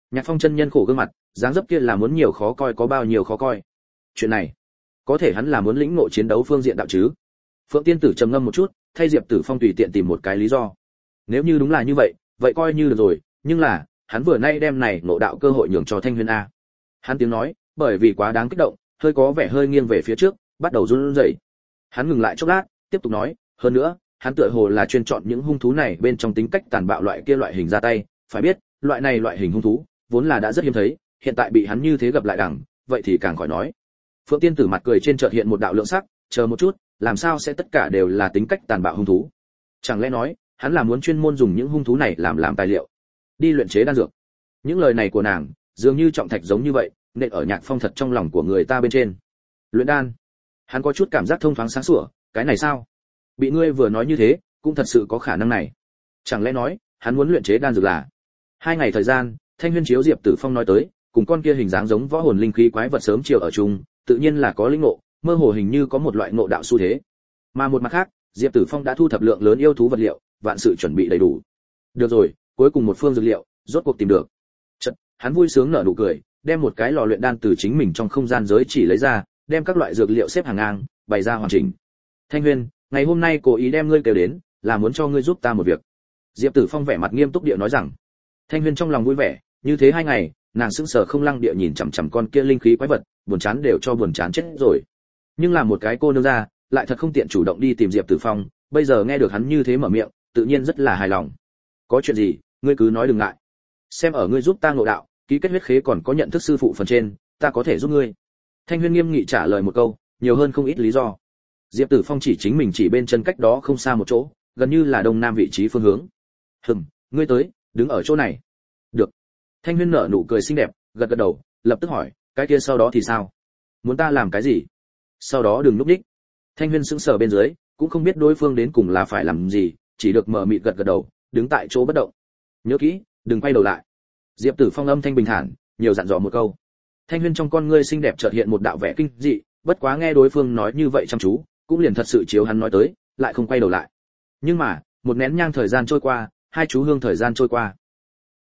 Nhạc Phong chân nhân khổ gương mặt, dáng dấp kia là muốn nhiều khó coi có bao nhiêu khó coi. Chuyện này, có thể hắn là muốn lĩnh ngộ chiến đấu phương diện đạo chứ? Phượng Tiên Tử trầm ngâm một chút, thay Diệp Tử Phong tùy tiện tìm một cái lý do. Nếu như đúng là như vậy, vậy coi như được rồi, nhưng là, hắn vừa nay đem này ngộ đạo cơ hội nhường cho Thanh Huyên a. Hắn tiếng nói, bởi vì quá đáng kích động, hơi có vẻ hơi nghiêng về phía trước, bắt đầu run rẩy. Hắn ngừng lại chốc lát, tiếp tục nói, hơn nữa, hắn tựa hồ là chuyên chọn những hung thú này bên trong tính cách tàn bạo loại kia loại hình ra tay, phải biết, loại này loại hình hung thú, vốn là đã rất hiếm thấy, hiện tại bị hắn như thế gặp lại đẳng, vậy thì càng khỏi nói. Phượng Tiên Tử mặt cười trên chợt hiện một đạo lượng sắc, chờ một chút, làm sao sẽ tất cả đều là tính cách tàn bạo hung thú? Chẳng lẽ nói, hắn là muốn chuyên môn dùng những hung thú này làm làm tài liệu, đi luyện chế đan dược? Những lời này của nàng, dường như trọng thạch giống như vậy, nện ở Nhạc Phong thật trong lòng của người ta bên trên. Luyện đan? Hắn có chút cảm giác thông thoáng sáng sủa, cái này sao? Bị ngươi vừa nói như thế, cũng thật sự có khả năng này. Chẳng lẽ nói, hắn muốn luyện chế đan dược là? Hai ngày thời gian, Thanh Huyên chiếu Diệp Tử Phong nói tới, cùng con kia hình dáng giống võ hồn linh khí quái vật sớm chiều ở chung, tự nhiên là có linh ngộ, mơ hồ hình như có một loại ngộ đạo xu thế. Mà một mặt khác, Diệp Tử Phong đã thu thập lượng lớn yêu thú vật liệu, vạn sự chuẩn bị đầy đủ. Được rồi, cuối cùng một phương dược liệu, rốt cuộc tìm được. Chợt, hắn vui sướng nở nụ cười, đem một cái lò luyện đan từ chính mình trong không gian giới chỉ lấy ra, đem các loại dược liệu xếp hàng ngang, bày ra hoàn chỉnh. Thanh Huyên, ngày hôm nay cố ý đem ngươi kêu đến, là muốn cho ngươi giúp ta một việc. Diệp Tử Phong vẻ mặt nghiêm túc địa nói rằng. Thanh Huyên trong lòng vui vẻ, như thế hai ngày, nàng sững sờ không lăng địa nhìn chằm chằm con kia linh khí quái vật, buồn chán đều cho buồn chán chết rồi. Nhưng làm một cái cô nương ra, lại thật không tiện chủ động đi tìm Diệp Tử Phong, bây giờ nghe được hắn như thế mở miệng, tự nhiên rất là hài lòng. Có chuyện gì, ngươi cứ nói đừng ngại. Xem ở ngươi giúp ta ngộ đạo, ký kết huyết khế còn có nhận thức sư phụ phần trên, ta có thể giúp ngươi. Thanh Huyên nghiêm nghị trả lời một câu, nhiều hơn không ít lý do. Diệp Tử Phong chỉ chính mình chỉ bên chân cách đó không xa một chỗ, gần như là đông nam vị trí phương hướng. Hừm, ngươi tới, đứng ở chỗ này. Được. Thanh Huyên nở nụ cười xinh đẹp, gật gật đầu, lập tức hỏi, cái kia sau đó thì sao? Muốn ta làm cái gì? Sau đó đừng lúc đích. Thanh Huyên sững sờ bên dưới, cũng không biết đối phương đến cùng là phải làm gì, chỉ được mở mịt gật gật đầu, đứng tại chỗ bất động. Nhớ kỹ, đừng quay đầu lại. Diệp Tử Phong âm thanh bình thản, nhiều dặn dò một câu. Thanh Huyên trong con ngươi xinh đẹp chợt hiện một đạo vẻ kinh dị, bất quá nghe đối phương nói như vậy chăm chú, cũng liền thật sự chiếu hắn nói tới, lại không quay đầu lại. Nhưng mà, một nén nhang thời gian trôi qua, hai chú hương thời gian trôi qua.